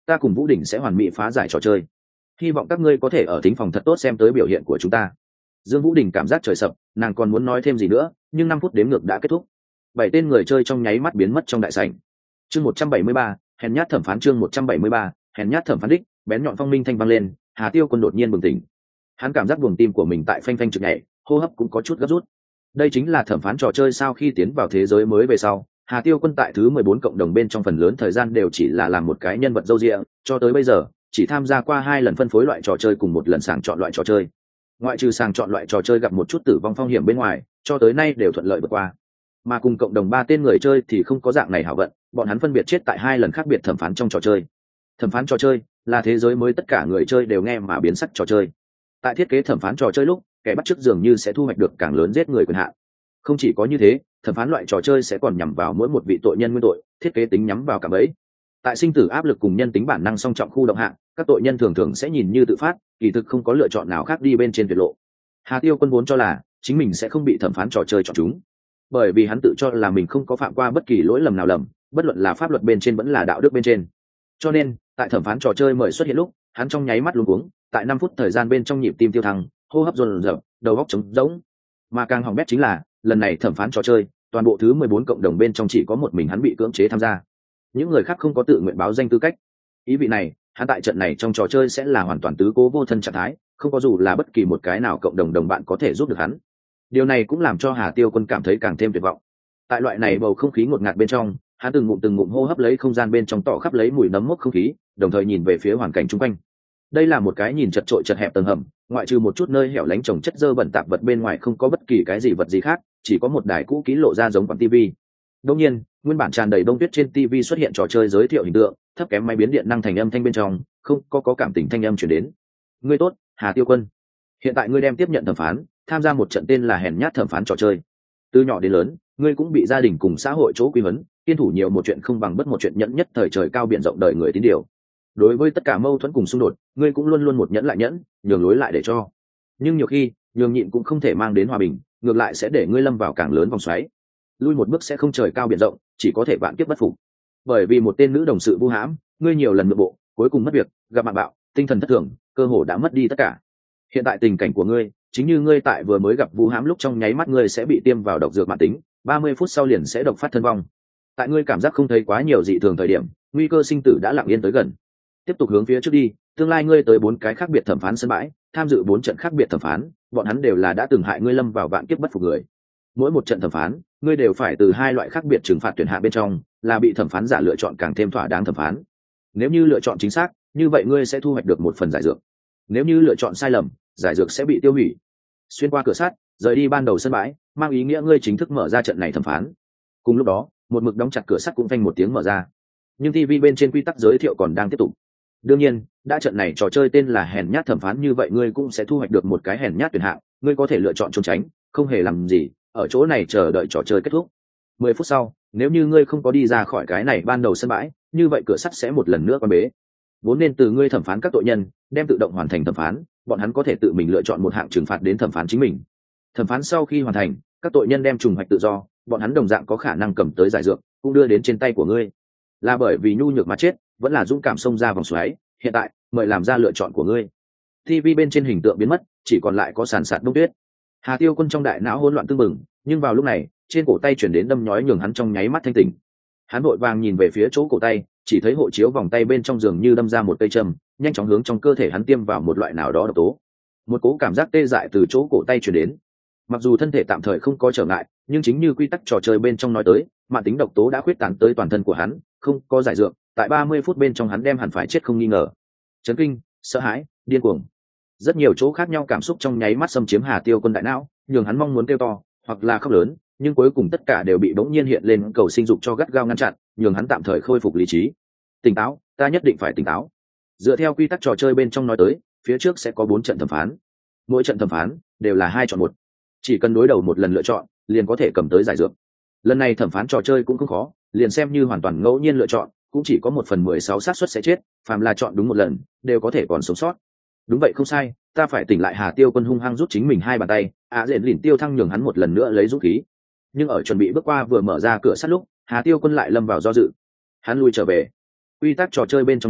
ta cùng Vũ Đình sẽ hoàn mỹ phá giải trò chơi, hy vọng các ngươi có thể ở thính phòng thật tốt xem tới biểu hiện của chúng ta. Dương Vũ Đình cảm giác trời sập, nàng còn muốn nói thêm gì nữa, nhưng năm phút đếm ngược đã kết thúc. Bảy tên người chơi trong nháy mắt biến mất trong đại sảnh. Chương một trăm bảy mươi ba, hèn nhát thẩm phán. Chương một trăm bảy mươi ba, hèn nhát thẩm phán đích, bén nhọn phong minh thanh vang lên, Hà Tiêu Quân đột nhiên bừng tỉnh. Hắn cảm giác buồng tim của mình tại phanh phanh trực nhảy, hô hấp cũng có chút gấp rút. Đây chính là thẩm phán trò chơi sau khi tiến vào thế giới mới về sau, Hà Tiêu Quân tại thứ mười bốn cộng đồng bên trong phần lớn thời gian đều chỉ là làm một cái nhân vật dâu dịa, cho tới bây giờ, chỉ tham gia qua hai lần phân phối loại trò chơi cùng một lần sàng chọn loại trò chơi. Ngoại trừ sàng chọn loại trò chơi gặp một chút tử vong phong hiểm bên ngoài, cho tới nay đều thuận lợi vượt qua. Mà cùng cộng đồng ba tên người chơi thì không có dạng này hảo vận, bọn hắn phân biệt chết tại hai lần khác biệt thẩm phán trong trò chơi. Thẩm phán trò chơi là thế giới mới tất cả người chơi đều nghe mà biến sắc trò chơi. Tại thiết kế thẩm phán trò chơi lúc, kẻ bắt chước dường như sẽ thu hoạch được càng lớn giết người quyền hạn. Không chỉ có như thế, thẩm phán loại trò chơi sẽ còn nhắm vào mỗi một vị tội nhân nguyên tội, thiết kế tính nhắm vào cả bẫy. Tại sinh tử áp lực cùng nhân tính bản năng song trọng khu động hạng, các tội nhân thường thường sẽ nhìn như tự phát, kỳ thực không có lựa chọn nào khác đi bên trên tuyệt lộ. Hà Tiêu Quân vốn cho là chính mình sẽ không bị thẩm phán trò chơi chọn chúng, bởi vì hắn tự cho là mình không có phạm qua bất kỳ lỗi lầm nào lầm, bất luận là pháp luật bên trên vẫn là đạo đức bên trên. Cho nên, tại thẩm phán trò chơi mời xuất hiện lúc, hắn trong nháy mắt luống cuống, tại năm phút thời gian bên trong nhịp tim tiêu thăng, hô hấp dồn dập, đầu óc trống rỗng. Mà càng hỏng bét chính là, lần này thẩm phán trò chơi, toàn bộ thứ mười bốn cộng đồng bên trong chỉ có một mình hắn bị cưỡng chế tham gia. Những người khác không có tự nguyện báo danh tư cách. Ý vị này, hắn tại trận này trong trò chơi sẽ là hoàn toàn tứ cố vô thân trạng thái, không có dù là bất kỳ một cái nào cộng đồng đồng bạn có thể giúp được hắn. Điều này cũng làm cho Hà Tiêu Quân cảm thấy càng thêm tuyệt vọng. Tại loại này bầu không khí ngột ngạt bên trong, hắn từng ngụm từng ngụm hô hấp lấy không gian bên trong tỏ khắp lấy mùi nấm mốc không khí, đồng thời nhìn về phía hoàn cảnh xung quanh. Đây là một cái nhìn chật trội chật hẹp tầng hầm, ngoại trừ một chút nơi hẻo lánh trồng chất dơ bẩn tạp vật bên ngoài không có bất kỳ cái gì vật gì khác, chỉ có một đài cũ kỹ lộ ra giống quán tivi. Đương nhiên, nguyên bản tràn đầy bông tuyết trên tivi xuất hiện trò chơi giới thiệu hình tượng, thấp kém máy biến điện năng thành âm thanh bên trong, không có có cảm tình thanh âm truyền đến. Ngươi tốt, Hà Tiêu Quân. Hiện tại ngươi đem tiếp nhận thẩm phán, tham gia một trận tên là hèn nhát thẩm phán trò chơi. Từ nhỏ đến lớn, ngươi cũng bị gia đình cùng xã hội chỗ quy vấn, kiên thủ nhiều một chuyện không bằng bất một chuyện nhẫn nhất thời trời cao biển rộng đời người tín điều. Đối với tất cả mâu thuẫn cùng xung đột, ngươi cũng luôn luôn một nhẫn lại nhẫn, nhường lối lại để cho. Nhưng nhiều khi, nhường nhịn cũng không thể mang đến hòa bình, ngược lại sẽ để ngươi lâm vào càng lớn vòng xoáy. Lui một bước sẽ không trời cao biển rộng, chỉ có thể vạn kiếp bất phục. Bởi vì một tên nữ đồng sự vu hãm, ngươi nhiều lần nội bộ, cuối cùng mất việc, gặp bạn bạo, tinh thần thất thường, cơ hồ đã mất đi tất cả. Hiện tại tình cảnh của ngươi, chính như ngươi tại vừa mới gặp vu hãm lúc trong nháy mắt ngươi sẽ bị tiêm vào độc dược mãn tính, ba mươi phút sau liền sẽ độc phát thân vong. Tại ngươi cảm giác không thấy quá nhiều dị thường thời điểm, nguy cơ sinh tử đã lặng yên tới gần. Tiếp tục hướng phía trước đi, tương lai ngươi tới bốn cái khác biệt thẩm phán sân bãi, tham dự bốn trận khác biệt thẩm phán, bọn hắn đều là đã từng hại ngươi lâm vào vạn kiếp bất phục người. Mỗi một trận thẩm phán, ngươi đều phải từ hai loại khác biệt trừng phạt tuyển hạ bên trong, là bị thẩm phán giả lựa chọn càng thêm thỏa đáng thẩm phán. Nếu như lựa chọn chính xác, như vậy ngươi sẽ thu hoạch được một phần giải dược. Nếu như lựa chọn sai lầm, giải dược sẽ bị tiêu hủy. Xuyên qua cửa sắt, rời đi ban đầu sân bãi, mang ý nghĩa ngươi chính thức mở ra trận này thẩm phán. Cùng lúc đó, một mực đóng chặt cửa sắt cũng vang một tiếng mở ra. Nhưng ti vi bên trên quy tắc giới thiệu còn đang tiếp tục. Đương nhiên, đã trận này trò chơi tên là hèn nhát thẩm phán như vậy ngươi cũng sẽ thu hoạch được một cái hèn nhát tuyển hạng, ngươi có thể lựa chọn trốn tránh, không hề làm gì, ở chỗ này chờ đợi trò chơi kết thúc. Mười phút sau, nếu như ngươi không có đi ra khỏi cái này ban đầu sân bãi, như vậy cửa sắt sẽ một lần nữa quan bế. Vốn nên từ ngươi thẩm phán các tội nhân, đem tự động hoàn thành thẩm phán, bọn hắn có thể tự mình lựa chọn một hạng trừng phạt đến thẩm phán chính mình. Thẩm phán sau khi hoàn thành, các tội nhân đem trùng hoạch tự do, bọn hắn đồng dạng có khả năng cầm tới giải dược, cũng đưa đến trên tay của ngươi. Là bởi vì nhu nhược mà chết, vẫn là dũng cảm xông ra vòng xoáy, hiện tại, mời làm ra lựa chọn của ngươi. ti vi bên trên hình tượng biến mất, chỉ còn lại có sàn sạt bông tuyết. Hà Tiêu Quân trong đại não hỗn loạn tương mừng, nhưng vào lúc này, trên cổ tay chuyển đến đâm nhói nhường hắn trong nháy mắt thanh tỉnh. Hắn vội vàng nhìn về phía chỗ cổ tay, chỉ thấy hộ chiếu vòng tay bên trong giường như đâm ra một cây châm, nhanh chóng hướng trong cơ thể hắn tiêm vào một loại nào đó độc tố. Một cố cảm giác tê dại từ chỗ cổ tay chuyển đến. Mặc dù thân thể tạm thời không có trở ngại, nhưng chính như quy tắc trò chơi bên trong nói tới, mạn tính độc tố đã khuyết tán tới toàn thân của hắn, không có giải dược, tại ba mươi phút bên trong hắn đem hẳn phải chết không nghi ngờ. Chấn kinh, sợ hãi, điên cuồng, rất nhiều chỗ khác nhau cảm xúc trong nháy mắt xâm chiếm Hà Tiêu Quân đại não, nhường hắn mong muốn kêu to hoặc là khóc lớn, nhưng cuối cùng tất cả đều bị bỗng nhiên hiện lên cầu sinh dục cho gắt gao ngăn chặn, nhường hắn tạm thời khôi phục lý trí. Tỉnh táo, ta nhất định phải tỉnh táo. Dựa theo quy tắc trò chơi bên trong nói tới, phía trước sẽ có bốn trận thẩm phán, mỗi trận thẩm phán đều là hai chọn một, chỉ cần đối đầu một lần lựa chọn liền có thể cầm tới giải dược. Lần này thẩm phán trò chơi cũng không khó, liền xem như hoàn toàn ngẫu nhiên lựa chọn cũng chỉ có một phần mười sáu xác suất sẽ chết, phàm là chọn đúng một lần đều có thể còn sống sót. Đúng vậy, không sai, ta phải tỉnh lại. Hà Tiêu Quân hung hăng rút chính mình hai bàn tay, ạ dện lìn tiêu thăng nhường hắn một lần nữa lấy dũng khí. Nhưng ở chuẩn bị bước qua vừa mở ra cửa sắt lúc, Hà Tiêu Quân lại lâm vào do dự. Hắn lui trở về. Quy tắc trò chơi bên trong nói,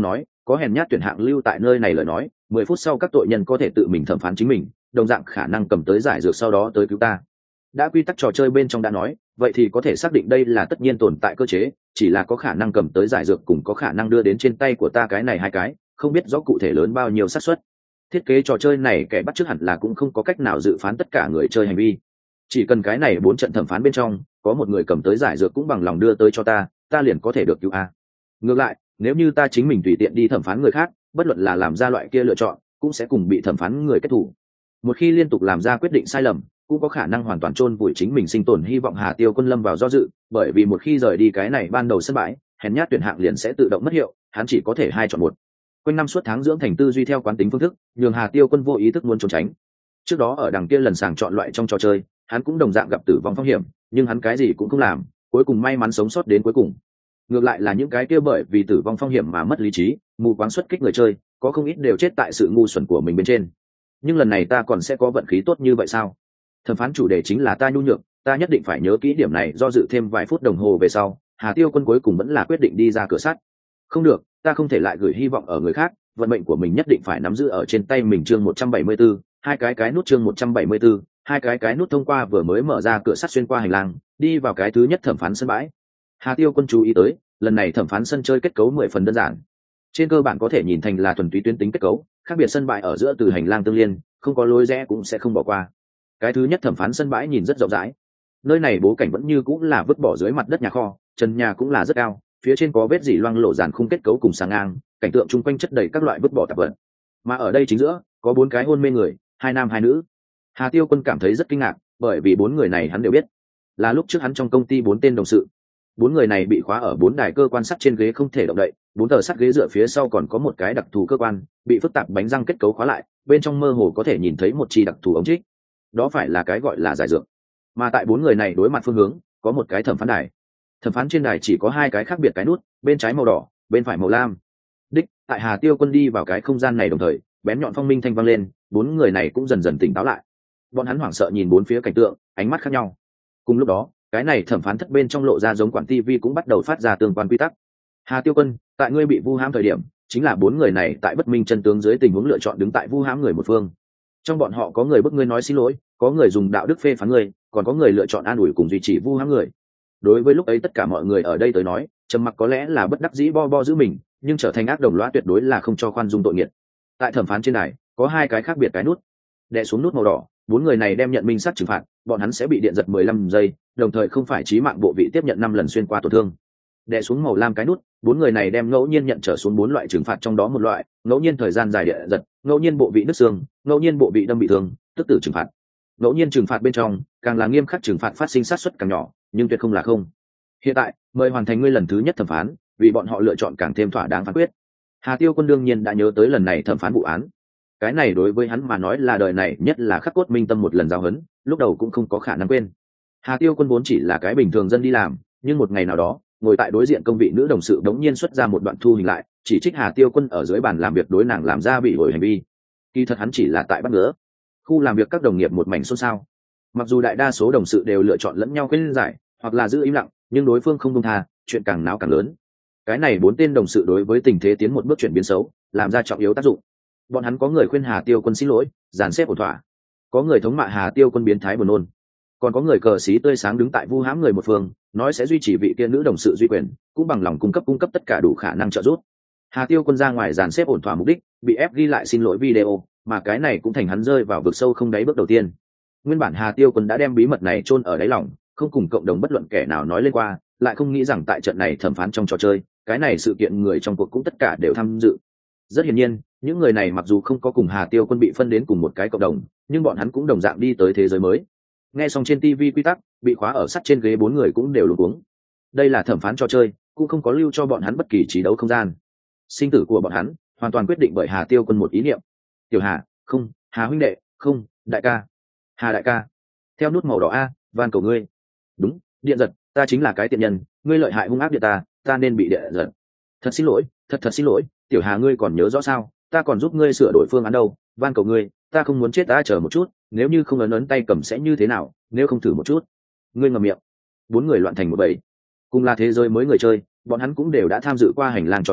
có hèn nhát tuyển hạng lưu tại nơi này lời nói, mười phút sau các tội nhân có thể tự mình thẩm phán chính mình, đồng dạng khả năng cầm tới giải dược sau đó tới cứu ta. Đã quy tắc trò chơi bên trong đã nói, vậy thì có thể xác định đây là tất nhiên tồn tại cơ chế, chỉ là có khả năng cầm tới giải dược cùng có khả năng đưa đến trên tay của ta cái này hai cái, không biết rõ cụ thể lớn bao nhiêu xác suất. Thiết kế trò chơi này kẻ bắt chước hẳn là cũng không có cách nào dự phán tất cả người chơi hành vi. Chỉ cần cái này bốn trận thẩm phán bên trong, có một người cầm tới giải dược cũng bằng lòng đưa tới cho ta, ta liền có thể được cứu a. Ngược lại, nếu như ta chính mình tùy tiện đi thẩm phán người khác, bất luận là làm ra loại kia lựa chọn, cũng sẽ cùng bị thẩm phán người kết thủ. Một khi liên tục làm ra quyết định sai lầm, cũng có khả năng hoàn toàn chôn vùi chính mình sinh tồn hy vọng. Hà Tiêu Quân lâm vào do dự, bởi vì một khi rời đi cái này ban đầu sân bãi, hèn nhát tuyển hạng liền sẽ tự động mất hiệu, hắn chỉ có thể hai chọn một. Quanh năm suốt tháng dưỡng thành tư duy theo quán tính phương thức, nhường Hà Tiêu Quân vô ý thức muốn trốn tránh. Trước đó ở đằng kia lần sàng chọn loại trong trò chơi, hắn cũng đồng dạng gặp tử vong phong hiểm, nhưng hắn cái gì cũng không làm, cuối cùng may mắn sống sót đến cuối cùng. Ngược lại là những cái kia bởi vì tử vong phong hiểm mà mất lý trí, mù quáng xuất kích người chơi, có không ít đều chết tại sự ngu xuẩn của mình bên trên. Nhưng lần này ta còn sẽ có vận khí tốt như vậy sao? Thẩm phán chủ đề chính là ta nhu nhược, ta nhất định phải nhớ kỹ điểm này. Do dự thêm vài phút đồng hồ về sau, Hà Tiêu Quân cuối cùng vẫn là quyết định đi ra cửa sắt. Không được, ta không thể lại gửi hy vọng ở người khác, vận mệnh của mình nhất định phải nắm giữ ở trên tay mình. Chương một trăm bảy mươi tư, hai cái cái nút. Chương một trăm bảy mươi tư, hai cái cái nút. Thông qua vừa mới mở ra cửa sắt xuyên qua hành lang, đi vào cái thứ nhất thẩm phán sân bãi. Hà Tiêu Quân chú ý tới, lần này thẩm phán sân chơi kết cấu mười phần đơn giản. Trên cơ bản có thể nhìn thành là thuần túy tuyến tính kết cấu, khác biệt sân bãi ở giữa từ hành lang tương liên, không có lối rẽ cũng sẽ không bỏ qua. Cái thứ nhất thẩm phán sân bãi nhìn rất rộng rãi, nơi này bố cảnh vẫn như cũng là vứt bỏ dưới mặt đất nhà kho, trần nhà cũng là rất cao, phía trên có vết dỉ loang lổ dàn khung kết cấu cùng sáng ngang, cảnh tượng chung quanh chất đầy các loại vứt bỏ tạp vật. Mà ở đây chính giữa có bốn cái hôn mê người, hai nam hai nữ. Hà Tiêu Quân cảm thấy rất kinh ngạc, bởi vì bốn người này hắn đều biết, là lúc trước hắn trong công ty bốn tên đồng sự. Bốn người này bị khóa ở bốn đài cơ quan sắt trên ghế không thể động đậy, bốn tờ sắt ghế dựa phía sau còn có một cái đặc thù cơ quan, bị phức tạp bánh răng kết cấu khóa lại, bên trong mơ hồ có thể nhìn thấy một chi đặc thù ống trích. Đó phải là cái gọi là giải dược. Mà tại bốn người này đối mặt phương hướng, có một cái thẩm phán đài. Thẩm phán trên đài chỉ có hai cái khác biệt cái nút, bên trái màu đỏ, bên phải màu lam. Đích, tại Hà Tiêu Quân đi vào cái không gian này đồng thời, bén nhọn phong minh thanh vang lên, bốn người này cũng dần dần tỉnh táo lại. Bọn hắn hoảng sợ nhìn bốn phía cảnh tượng, ánh mắt khác nhau. Cùng lúc đó, cái này thẩm phán thất bên trong lộ ra giống quản tivi cũng bắt đầu phát ra tương quan quy tắc. Hà Tiêu Quân, tại ngươi bị vu hãm thời điểm, chính là bốn người này tại bất minh chân tướng dưới tình huống lựa chọn đứng tại vu hãm người một phương. Trong bọn họ có người bức ngươi nói xin lỗi, có người dùng đạo đức phê phán ngươi, còn có người lựa chọn an ủi cùng duy trì vu hãm người. Đối với lúc ấy tất cả mọi người ở đây tới nói, trầm mặc có lẽ là bất đắc dĩ bo bo giữ mình, nhưng trở thành ác đồng lõa tuyệt đối là không cho khoan dung tội nghiệt. Tại thẩm phán trên đài, có hai cái khác biệt cái nút. Đè xuống nút màu đỏ, bốn người này đem nhận minh sát trừng phạt, bọn hắn sẽ bị điện giật mười lăm giây, đồng thời không phải chí mạng bộ vị tiếp nhận năm lần xuyên qua tổn thương. Đè xuống màu lam cái nút, bốn người này đem ngẫu nhiên nhận trở xuống bốn loại trừng phạt, trong đó một loại, ngẫu nhiên thời gian dài điện giật, ngẫu nhiên bộ vị nứt xương, ngẫu nhiên bộ vị đâm bị thương, tức tử trừng phạt. Ngẫu nhiên trừng phạt bên trong, càng là nghiêm khắc trừng phạt phát sinh sát suất càng nhỏ, nhưng tuyệt không là không. Hiện tại, mời hoàn thành ngươi lần thứ nhất thẩm phán, vì bọn họ lựa chọn càng thêm thỏa đáng phán quyết. Hà Tiêu Quân đương nhiên đã nhớ tới lần này thẩm phán vụ án. Cái này đối với hắn mà nói là đời này nhất là khắc cốt minh tâm một lần giao hấn, lúc đầu cũng không có khả năng quên. Hà Tiêu Quân vốn chỉ là cái bình thường dân đi làm, nhưng một ngày nào đó, ngồi tại đối diện công vị nữ đồng sự đống nhiên xuất ra một đoạn thu hình lại, chỉ trích Hà Tiêu Quân ở dưới bàn làm việc đối nàng làm ra bị ổi hành vi. Kỳ thật hắn chỉ là tại bắt ngứa. Khu làm việc các đồng nghiệp một mảnh xôn xao. Mặc dù đại đa số đồng sự đều lựa chọn lẫn nhau khuyên giải, hoặc là giữ im lặng, nhưng đối phương không buông tha, chuyện càng náo càng lớn. Cái này bốn tên đồng sự đối với tình thế tiến một bước chuyển biến xấu, làm ra trọng yếu tác dụng. Bọn hắn có người khuyên Hà Tiêu Quân xin lỗi, dàn xếp ổn thỏa, có người thống mạ Hà Tiêu Quân biến thái buồn nôn, còn có người cờ xí tươi sáng đứng tại vu hãm người một phương, nói sẽ duy trì vị kia nữ đồng sự duy quyền, cũng bằng lòng cung cấp cung cấp tất cả đủ khả năng trợ giúp. Hà Tiêu Quân ra ngoài dàn xếp ổn thỏa mục đích, bị ép ghi lại xin lỗi video, mà cái này cũng thành hắn rơi vào vực sâu không đáy bước đầu tiên. Nguyên bản Hà Tiêu Quân đã đem bí mật này chôn ở đáy lòng, không cùng cộng đồng bất luận kẻ nào nói lên qua, lại không nghĩ rằng tại trận này thẩm phán trong trò chơi, cái này sự kiện người trong cuộc cũng tất cả đều tham dự. Rất hiển nhiên, những người này mặc dù không có cùng Hà Tiêu Quân bị phân đến cùng một cái cộng đồng, nhưng bọn hắn cũng đồng dạng đi tới thế giới mới. Nghe xong trên ti vi quy tắc, bị khóa ở sắt trên ghế bốn người cũng đều luống cuống. Đây là thẩm phán trò chơi, cũng không có lưu cho bọn hắn bất kỳ trí đấu không gian. Sinh tử của bọn hắn hoàn toàn quyết định bởi Hà Tiêu Quân một ý niệm. Tiểu Hà, không, Hà huynh đệ, không, đại ca. Hà đại ca. Theo nút màu đỏ a, van cầu ngươi. Đúng, điện giật, ta chính là cái tiện nhân, ngươi lợi hại hung ác điện ta, ta nên bị điện giật. Thật xin lỗi, thật thật xin lỗi, Tiểu Hà ngươi còn nhớ rõ sao, ta còn giúp ngươi sửa đổi phương án đâu, van cầu ngươi, ta không muốn chết, ta chờ một chút, nếu như không ấn ấn tay cầm sẽ như thế nào, nếu không thử một chút. Ngươi ngậm miệng. Bốn người loạn thành một bầy. Cùng là thế giới mới người chơi, bọn hắn cũng đều đã tham dự qua hành lang trò chơi,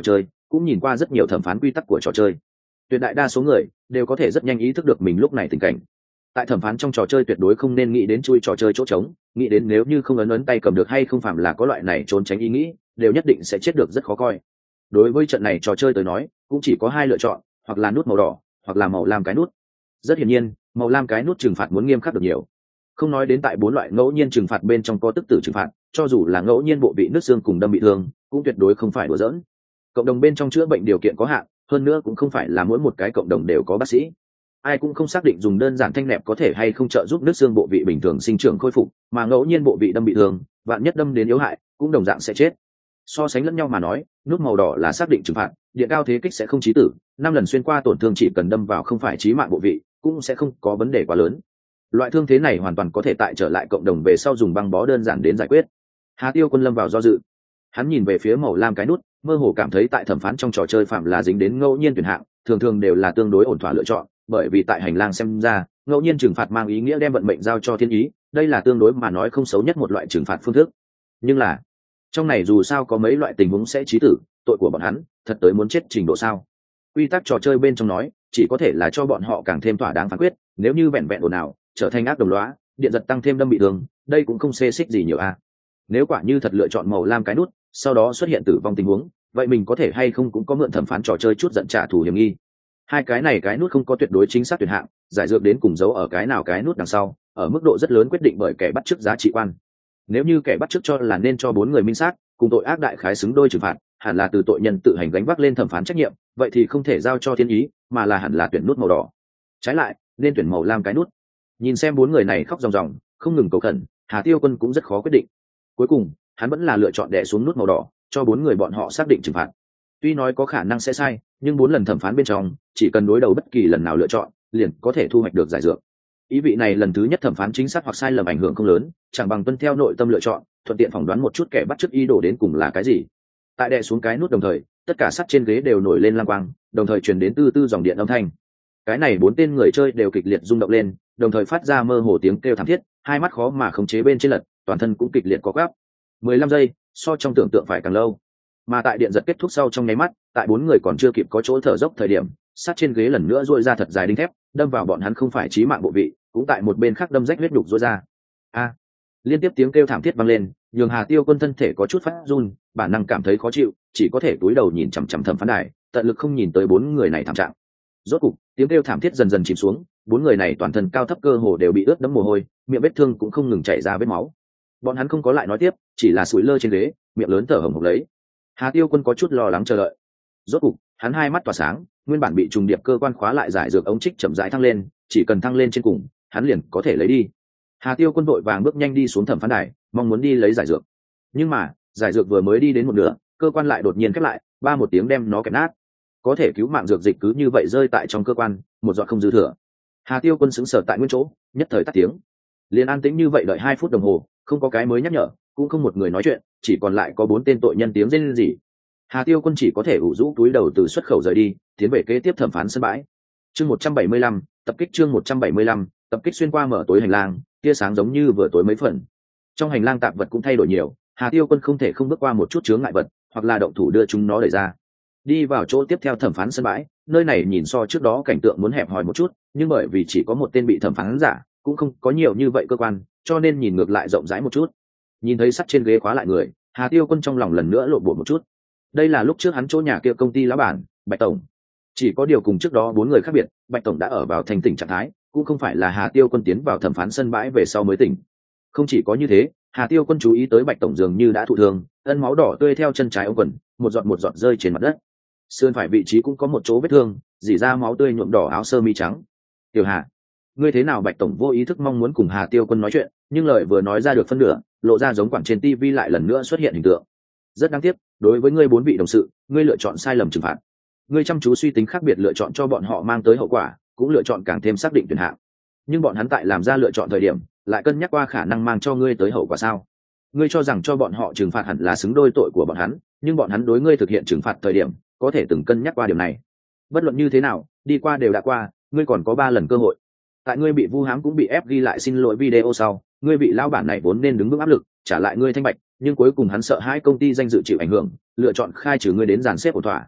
cũng nhìn qua rất nhiều thẩm phán quy tắc của trò chơi. Tuyệt đại đa số người đều có thể rất nhanh ý thức được mình lúc này tình cảnh. Tại thẩm phán trong trò chơi tuyệt đối không nên nghĩ đến chui trò chơi chỗ trống, nghĩ đến nếu như không ấn ấn tay cầm được hay không phạm là có loại này trốn tránh ý nghĩ, đều nhất định sẽ chết được rất khó coi. Đối với trận này trò chơi tới nói, cũng chỉ có hai lựa chọn, hoặc là nút màu đỏ, hoặc là màu lam cái nút. Rất hiển nhiên, màu lam cái nút trừng phạt muốn nghiêm khắc được nhiều. Không nói đến tại bốn loại ngẫu nhiên trừng phạt bên trong có tức tử trừng phạt, cho dù là ngẫu nhiên bộ vị nứt xương cùng đâm bị thương, cũng tuyệt đối không phải đùa giỡn. Cộng đồng bên trong chữa bệnh điều kiện có hạn, hơn nữa cũng không phải là mỗi một cái cộng đồng đều có bác sĩ. Ai cũng không xác định dùng đơn giản thanh nẹp có thể hay không trợ giúp nứt xương bộ vị bình thường sinh trưởng khôi phục, mà ngẫu nhiên bộ vị đâm bị thương, vạn nhất đâm đến yếu hại, cũng đồng dạng sẽ chết. So sánh lẫn nhau mà nói, nút màu đỏ là xác định trừng phạt, điện cao thế kích sẽ không chí tử, năm lần xuyên qua tổn thương chỉ cần đâm vào không phải chí mạng bộ vị, cũng sẽ không có vấn đề quá lớn. Loại thương thế này hoàn toàn có thể tại trở lại cộng đồng về sau dùng băng bó đơn giản đến giải quyết. Hà Tiêu Quân lâm vào do dự. Hắn nhìn về phía màu lam cái nút, mơ hồ cảm thấy tại thẩm phán trong trò chơi phạm là dính đến ngẫu nhiên tuyển hạng, thường thường đều là tương đối ổn thỏa lựa chọn, bởi vì tại hành lang xem ra, ngẫu nhiên trừng phạt mang ý nghĩa đem vận mệnh giao cho thiên ý, đây là tương đối mà nói không xấu nhất một loại trừng phạt phương thức. Nhưng là, trong này dù sao có mấy loại tình huống sẽ chí tử, tội của bọn hắn thật tới muốn chết trình độ sao? Quy tắc trò chơi bên trong nói, chỉ có thể là cho bọn họ càng thêm thỏa đáng phán quyết, nếu như vẹn vẹn ồn ào, trở thành ác đồng lõa, điện giật tăng thêm đâm bị thương, đây cũng không xê xích gì nhiều a. À. Nếu quả như thật lựa chọn màu lam cái nút, sau đó xuất hiện tử vong tình huống, vậy mình có thể hay không cũng có mượn thẩm phán trò chơi chút giận trả thù hiểm nghi. Hai cái này cái nút không có tuyệt đối chính xác tuyển hạng, giải dược đến cùng giấu ở cái nào cái nút đằng sau, ở mức độ rất lớn quyết định bởi kẻ bắt chước giá trị quan. Nếu như kẻ bắt chước cho là nên cho bốn người minh sát, cùng tội ác đại khái xứng đôi trừng phạt, hẳn là từ tội nhân tự hành gánh vác lên thẩm phán trách nhiệm, vậy thì không thể giao cho thiên ý, mà là hẳn là tuyển nút màu đỏ. Trái lại, nên tuyển màu lam cái nút. Nhìn xem bốn người này khóc ròng ròng, không ngừng cầu khẩn, Hà Tiêu Quân cũng rất khó quyết định. Cuối cùng, hắn vẫn là lựa chọn đè xuống nút màu đỏ, cho bốn người bọn họ xác định trừng phạt. Tuy nói có khả năng sẽ sai, nhưng bốn lần thẩm phán bên trong, chỉ cần đối đầu bất kỳ lần nào lựa chọn, liền có thể thu hoạch được giải dược. Ý vị này lần thứ nhất thẩm phán chính xác hoặc sai lầm ảnh hưởng không lớn, chẳng bằng tuân theo nội tâm lựa chọn, thuận tiện phỏng đoán một chút kẻ bắt chước ý đồ đến cùng là cái gì. Tại đè xuống cái nút đồng thời, tất cả sắt trên ghế đều nổi lên lam quang, đồng thời truyền đến tư tư dòng điện âm thanh. Cái này bốn tên người chơi đều kịch liệt rung động lên, đồng thời phát ra mơ hồ tiếng kêu thảm thiết, hai mắt khó mà khống chế bên trên lật, toàn thân cũng kịch liệt co quắp. mười lăm giây, so trong tưởng tượng phải càng lâu. Mà tại điện giật kết thúc sau trong nháy mắt, tại bốn người còn chưa kịp có chỗ thở dốc thời điểm, sắt trên ghế lần nữa duỗi ra thật dài đinh thép, đâm vào bọn hắn không phải chí mạng bộ vị, cũng tại một bên khác đâm rách huyết đục duỗi ra. A! Liên tiếp tiếng kêu thảm thiết vang lên, nhường Hà Tiêu Quân thân thể có chút phát run, bản năng cảm thấy khó chịu, chỉ có thể cúi đầu nhìn chằm chằm thẩm phán đài, tận lực không nhìn tới bốn người này thảm trạng. Rốt cục, tiếng kêu thảm thiết dần dần chìm xuống, bốn người này toàn thân cao thấp cơ hồ đều bị ướt đẫm mồ hôi, miệng vết thương cũng không ngừng chảy ra vết máu. Bọn hắn không có lại nói tiếp, chỉ là sủi lơ trên ghế, miệng lớn thở hổn hộc lấy. Hà Tiêu Quân có chút lo lắng chờ đợi. Rốt cục, hắn hai mắt tỏa sáng, nguyên bản bị trùng điệp cơ quan khóa lại giải dược ống trích chậm rãi thăng lên, chỉ cần thăng lên trên cùng, hắn liền có thể lấy đi. Hà Tiêu Quân vội vàng bước nhanh đi xuống thẩm phán đài, mong muốn đi lấy giải dược. Nhưng mà, giải dược vừa mới đi đến một nửa, cơ quan lại đột nhiên khép lại, ba một tiếng đem nó kẹp nát. Có thể cứu mạng dược dịch cứ như vậy rơi tại trong cơ quan, một giọt không dư thừa. Hà Tiêu Quân sững sờ tại nguyên chỗ, nhất thời tắt tiếng. Liền an tĩnh như vậy đợi hai phút đồng hồ, không có cái mới nhắc nhở, cũng không một người nói chuyện, chỉ còn lại có bốn tên tội nhân tiếng rên rỉ. Hà Tiêu Quân chỉ có thể ủ rũ túi đầu từ xuất khẩu rời đi, tiến về kế tiếp thẩm phán sân bãi. Chương một trăm bảy mươi lăm, tập kích chương một trăm bảy mươi lăm, tập kích xuyên qua mở tối hành lang, tia sáng giống như vừa tối mấy phần. Trong hành lang tạp vật cũng thay đổi nhiều, Hà Tiêu Quân không thể không bước qua một chút chướng ngại vật, hoặc là động thủ đưa chúng nó đẩy ra. Đi vào chỗ tiếp theo thẩm phán sân bãi, nơi này nhìn so trước đó cảnh tượng muốn hẹp hòi một chút, nhưng bởi vì chỉ có một tên bị thẩm phán giả, cũng không có nhiều như vậy cơ quan, cho nên nhìn ngược lại rộng rãi một chút. Nhìn thấy sắt trên ghế khóa lại người, Hà Tiêu Quân trong lòng lần nữa lộn bột một chút. Đây là lúc trước hắn chỗ nhà kia công ty lão bản, Bạch tổng. Chỉ có điều cùng trước đó bốn người khác biệt, Bạch tổng đã ở vào thành tỉnh trạng thái, cũng không phải là Hà Tiêu Quân tiến vào thẩm phán sân bãi về sau mới tỉnh. Không chỉ có như thế, Hà Tiêu Quân chú ý tới Bạch tổng dường như đã thụ thương, ân máu đỏ tươi theo chân trái ống quần, một giọt một giọt rơi trên mặt đất. Sườn phải vị trí cũng có một chỗ vết thương, rỉ ra máu tươi nhuộm đỏ áo sơ mi trắng. Tiểu Hà, ngươi thế nào? Bạch tổng vô ý thức mong muốn cùng Hà Tiêu Quân nói chuyện, nhưng lời vừa nói ra được phân nửa, lộ ra giống quảng trên tivi lại lần nữa xuất hiện hình tượng. Rất đáng tiếc, đối với ngươi bốn vị đồng sự, ngươi lựa chọn sai lầm trừng phạt. Ngươi chăm chú suy tính khác biệt lựa chọn cho bọn họ mang tới hậu quả, cũng lựa chọn càng thêm xác định tuyển hạng. Nhưng bọn hắn tại làm ra lựa chọn thời điểm, lại cân nhắc qua khả năng mang cho ngươi tới hậu quả sao? Ngươi cho rằng cho bọn họ trừng phạt hẳn là xứng đôi tội của bọn hắn, nhưng bọn hắn đối ngươi thực hiện trừng phạt thời điểm, có thể từng cân nhắc qua điều này. Bất luận như thế nào, đi qua đều đã qua, ngươi còn có ba lần cơ hội. Tại ngươi bị vu hãm cũng bị ép ghi lại xin lỗi video sau, ngươi bị lao bản này vốn nên đứng vững áp lực, trả lại ngươi thanh bạch, nhưng cuối cùng hắn sợ hai công ty danh dự chịu ảnh hưởng, lựa chọn khai trừ ngươi đến dàn xếp ổn thỏa.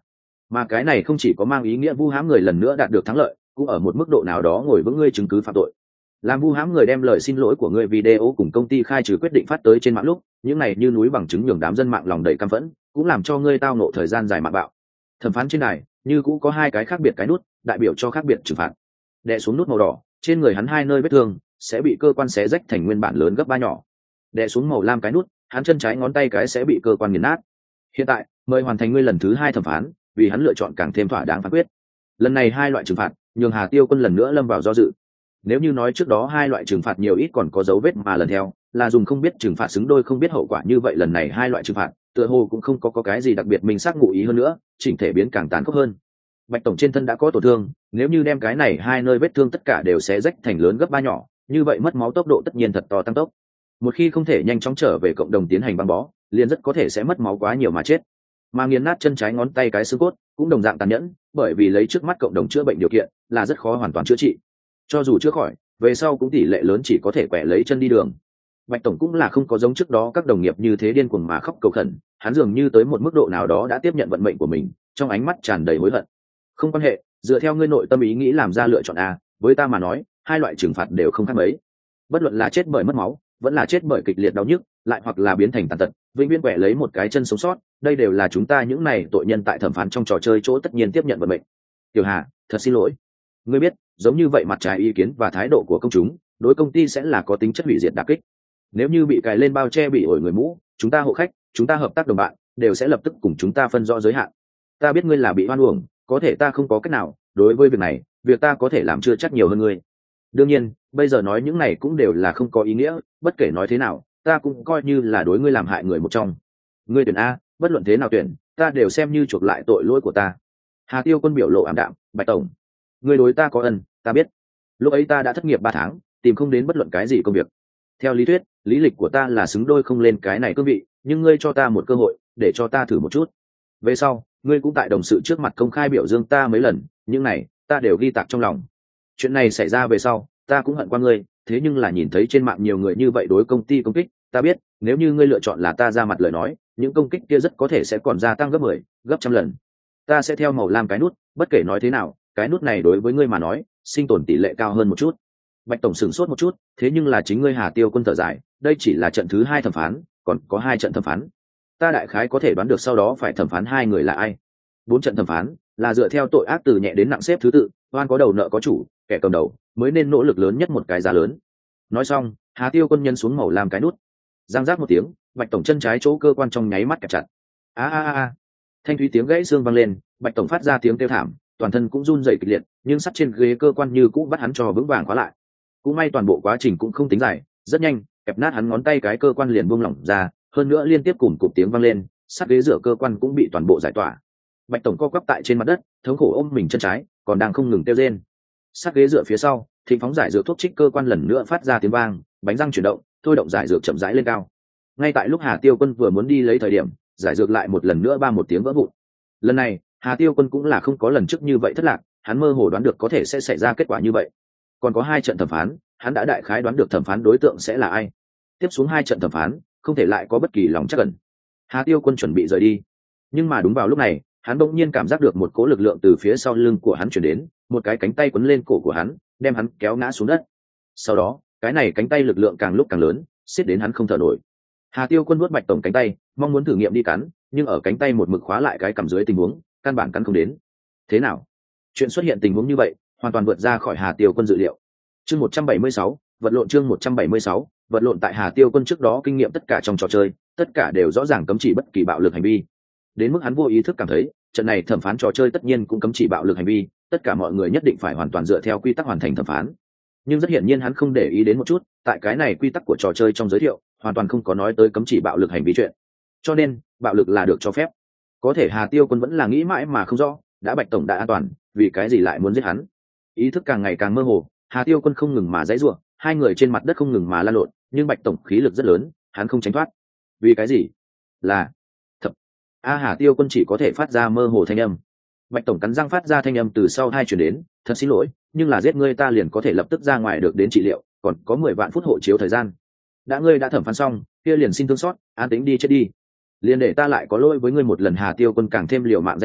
mà cái này không chỉ có mang ý nghĩa vu hãm người lần nữa đạt được thắng lợi, cũng ở một mức độ nào đó ngồi vững ngươi chứng cứ phạm tội. Làm vu hãm người đem lời xin lỗi của ngươi video cùng công ty khai trừ quyết định phát tới trên mạng lúc, những này như núi bằng chứng nhường đám dân mạng lòng đầy căm phẫn, cũng làm cho ngươi tao nộ thời gian dài mạng bạo. Thẩm phán trên này như cũng có hai cái khác biệt cái nút, đại biểu cho khác biệt trừng phạt. Đè xuống nút màu đỏ, trên người hắn hai nơi vết thương sẽ bị cơ quan xé rách thành nguyên bản lớn gấp ba nhỏ. Đè xuống màu lam cái nút, hắn chân trái ngón tay cái sẽ bị cơ quan nghiền nát. Hiện tại mời hoàn thành ngươi lần thứ hai thẩm phán, vì hắn lựa chọn càng thêm thỏa đáng phán quyết. Lần này hai loại trừng phạt nhường Hà Tiêu Quân lần nữa lâm vào do dự. Nếu như nói trước đó hai loại trừng phạt nhiều ít còn có dấu vết mà lần theo là dùng không biết trừng phạt xứng đôi không biết hậu quả, như vậy lần này hai loại trừng phạt tựa hồ cũng không có, có cái gì đặc biệt mình xác ngụ ý hơn nữa, chỉnh thể biến càng tàn khốc hơn. Bạch tổng trên thân đã có tổn thương, nếu như đem cái này hai nơi vết thương tất cả đều xé rách thành lớn gấp ba nhỏ, như vậy mất máu tốc độ tất nhiên thật to tăng tốc. Một khi không thể nhanh chóng trở về cộng đồng tiến hành băng bó, liền rất có thể sẽ mất máu quá nhiều mà chết. Mà nghiền nát chân trái ngón tay cái xương cốt cũng đồng dạng tàn nhẫn, bởi vì lấy trước mắt cộng đồng chữa bệnh điều kiện là rất khó hoàn toàn chữa trị. Cho dù chữa khỏi, về sau cũng tỷ lệ lớn chỉ có thể quẹ lấy chân đi đường. Bạch tổng cũng là không có giống trước đó các đồng nghiệp như thế điên cuồng mà khóc cầu khẩn, hắn dường như tới một mức độ nào đó đã tiếp nhận vận mệnh của mình, trong ánh mắt tràn đầy hối hận. Không quan hệ, dựa theo ngươi nội tâm ý nghĩ làm ra lựa chọn a, với ta mà nói hai loại trừng phạt đều không khác mấy. Bất luận là chết bởi mất máu, vẫn là chết bởi kịch liệt đau nhức, lại hoặc là biến thành tàn tật vĩnh viễn quẹ lấy một cái chân sống sót, đây đều là chúng ta những này tội nhân tại thẩm phán trong trò chơi chỗ tất nhiên tiếp nhận vận mệnh. Tiểu Hà, thật xin lỗi. Ngươi biết, giống như vậy mặt trái ý kiến và thái độ của công chúng đối công ty sẽ là có tính chất hủy diệt đả kích. Nếu như bị cài lên bao che bị ổi người mũ, chúng ta hộ khách, chúng ta hợp tác đồng bạn đều sẽ lập tức cùng chúng ta phân rõ giới hạn. Ta biết ngươi là bị oan uổng, có thể ta không có cách nào, đối với việc này việc ta có thể làm chưa chắc nhiều hơn ngươi. Đương nhiên bây giờ nói những này cũng đều là không có ý nghĩa, bất kể nói thế nào ta cũng coi như là đối ngươi làm hại người một trong. Ngươi tuyển a, bất luận thế nào tuyển, ta đều xem như chuộc lại tội lỗi của ta. Hà Tiêu Quân biểu lộ ảm đạm. Bạch tổng, ngươi đối ta có ân, ta biết. Lúc ấy ta đã thất nghiệp ba tháng, tìm không đến bất luận cái gì công việc. Theo lý thuyết lý lịch của ta là xứng đôi không lên cái này cương vị, nhưng ngươi cho ta một cơ hội để cho ta thử một chút. Về sau ngươi cũng tại đồng sự trước mặt công khai biểu dương ta mấy lần, những này ta đều ghi tạc trong lòng. Chuyện này xảy ra về sau ta cũng hận qua ngươi, thế nhưng là nhìn thấy trên mạng nhiều người như vậy đối công ty công kích, ta biết nếu như ngươi lựa chọn là ta ra mặt lời nói, những công kích kia rất có thể sẽ còn gia tăng gấp mười, gấp trăm lần. Ta sẽ theo màu lam cái nút, bất kể nói thế nào cái nút này đối với ngươi mà nói sinh tồn tỷ lệ cao hơn một chút. Bạch tổng sửng sốt một chút, thế nhưng là chính ngươi Hà Tiêu Quân thở dài, đây chỉ là trận thứ hai thẩm phán, còn có hai trận thẩm phán. Ta đại khái có thể đoán được sau đó phải thẩm phán hai người là ai. Bốn trận thẩm phán là dựa theo tội ác từ nhẹ đến nặng xếp thứ tự, oan có đầu nợ có chủ, kẻ cầm đầu mới nên nỗ lực lớn nhất một cái giá lớn. Nói xong Hà Tiêu Quân nhân xuống màu làm cái nút, giang giác một tiếng, Bạch tổng chân trái chỗ cơ quan trong nháy mắt kẹp chặt. A a a, thanh thúy tiếng gãy xương vang lên, Bạch tổng phát ra tiếng kêu thảm, toàn thân cũng run rẩy kịch liệt, nhưng sắt trên ghế cơ quan như cũ bắt hắn cho vững vàng khóa lại. Cũng may toàn bộ quá trình cũng không tính dài, rất nhanh kẹp nát hắn ngón tay cái cơ quan liền buông lỏng ra, hơn nữa liên tiếp cùng cụm tiếng vang lên, sắt ghế rửa cơ quan cũng bị toàn bộ giải tỏa. Bạch tổng co quắp tại trên mặt đất, thống khổ ôm mình chân trái, còn đang không ngừng kêu rên. Sắt ghế rửa phía sau, Thịnh phóng giải dược thuốc trích cơ quan lần nữa phát ra tiếng vang, bánh răng chuyển động, thôi động giải dược chậm rãi lên cao. Ngay tại lúc Hà Tiêu Quân vừa muốn đi lấy thời điểm, giải dược lại một lần nữa ba một tiếng vỡ vụn. Lần này Hà Tiêu Quân cũng là không có lần trước như vậy thất lạc, hắn mơ hồ đoán được có thể sẽ xảy ra kết quả như vậy. Còn có hai trận thẩm phán, hắn đã đại khái đoán được thẩm phán đối tượng sẽ là ai. Tiếp xuống hai trận thẩm phán không thể lại có bất kỳ lòng chắc ẩn. Hà Tiêu Quân chuẩn bị rời đi, nhưng mà đúng vào lúc này hắn bỗng nhiên cảm giác được một cỗ lực lượng từ phía sau lưng của hắn chuyển đến, một cái cánh tay quấn lên cổ của hắn, đem hắn kéo ngã xuống đất. Sau đó cái này cánh tay lực lượng càng lúc càng lớn, siết đến hắn không thở nổi. Hà Tiêu Quân vuốt Bạch tổng cánh tay, mong muốn thử nghiệm đi cắn, nhưng ở cánh tay một mực khóa lại cái cằm dưới tình huống căn bản cắn không đến. Thế nào? Chuyện xuất hiện tình huống như vậy hoàn toàn vượt ra khỏi Hà Tiêu Quân dự liệu. Chương một trăm bảy mươi sáu, vật lộn chương một trăm bảy mươi sáu, vật lộn. Tại Hà Tiêu Quân trước đó kinh nghiệm tất cả trong trò chơi, tất cả đều rõ ràng cấm chỉ bất kỳ bạo lực hành vi. Đến mức hắn vô ý thức cảm thấy, trận này thẩm phán trò chơi tất nhiên cũng cấm chỉ bạo lực hành vi, tất cả mọi người nhất định phải hoàn toàn dựa theo quy tắc hoàn thành thẩm phán. Nhưng rất hiển nhiên hắn không để ý đến một chút, tại cái này quy tắc của trò chơi trong giới thiệu, hoàn toàn không có nói tới cấm chỉ bạo lực hành vi chuyện. Cho nên, bạo lực là được cho phép. Có thể Hà Tiêu Quân vẫn là nghĩ mãi mà không rõ, đã Bạch tổng đã an toàn, vì cái gì lại muốn giết hắn? Ý thức càng ngày càng mơ hồ, Hà Tiêu Quân không ngừng mà giãy giụa, hai người trên mặt đất không ngừng mà lăn lộn, nhưng Bạch tổng khí lực rất lớn, hắn không tránh thoát. Vì cái gì? Là thập. A Hà Tiêu Quân chỉ có thể phát ra mơ hồ thanh âm. Bạch tổng cắn răng phát ra thanh âm từ sau hai chuyển đến, thật xin lỗi, nhưng là giết ngươi ta liền có thể lập tức ra ngoài được đến trị liệu, còn có mười vạn phút hộ chiếu thời gian. Đã ngươi đã thẩm phán xong, kia liền xin thương xót, an tĩnh đi chết đi. Liền để ta lại có lỗi với ngươi một lần. Hà Tiêu Quân càng thêm liều mạng giãy giụa,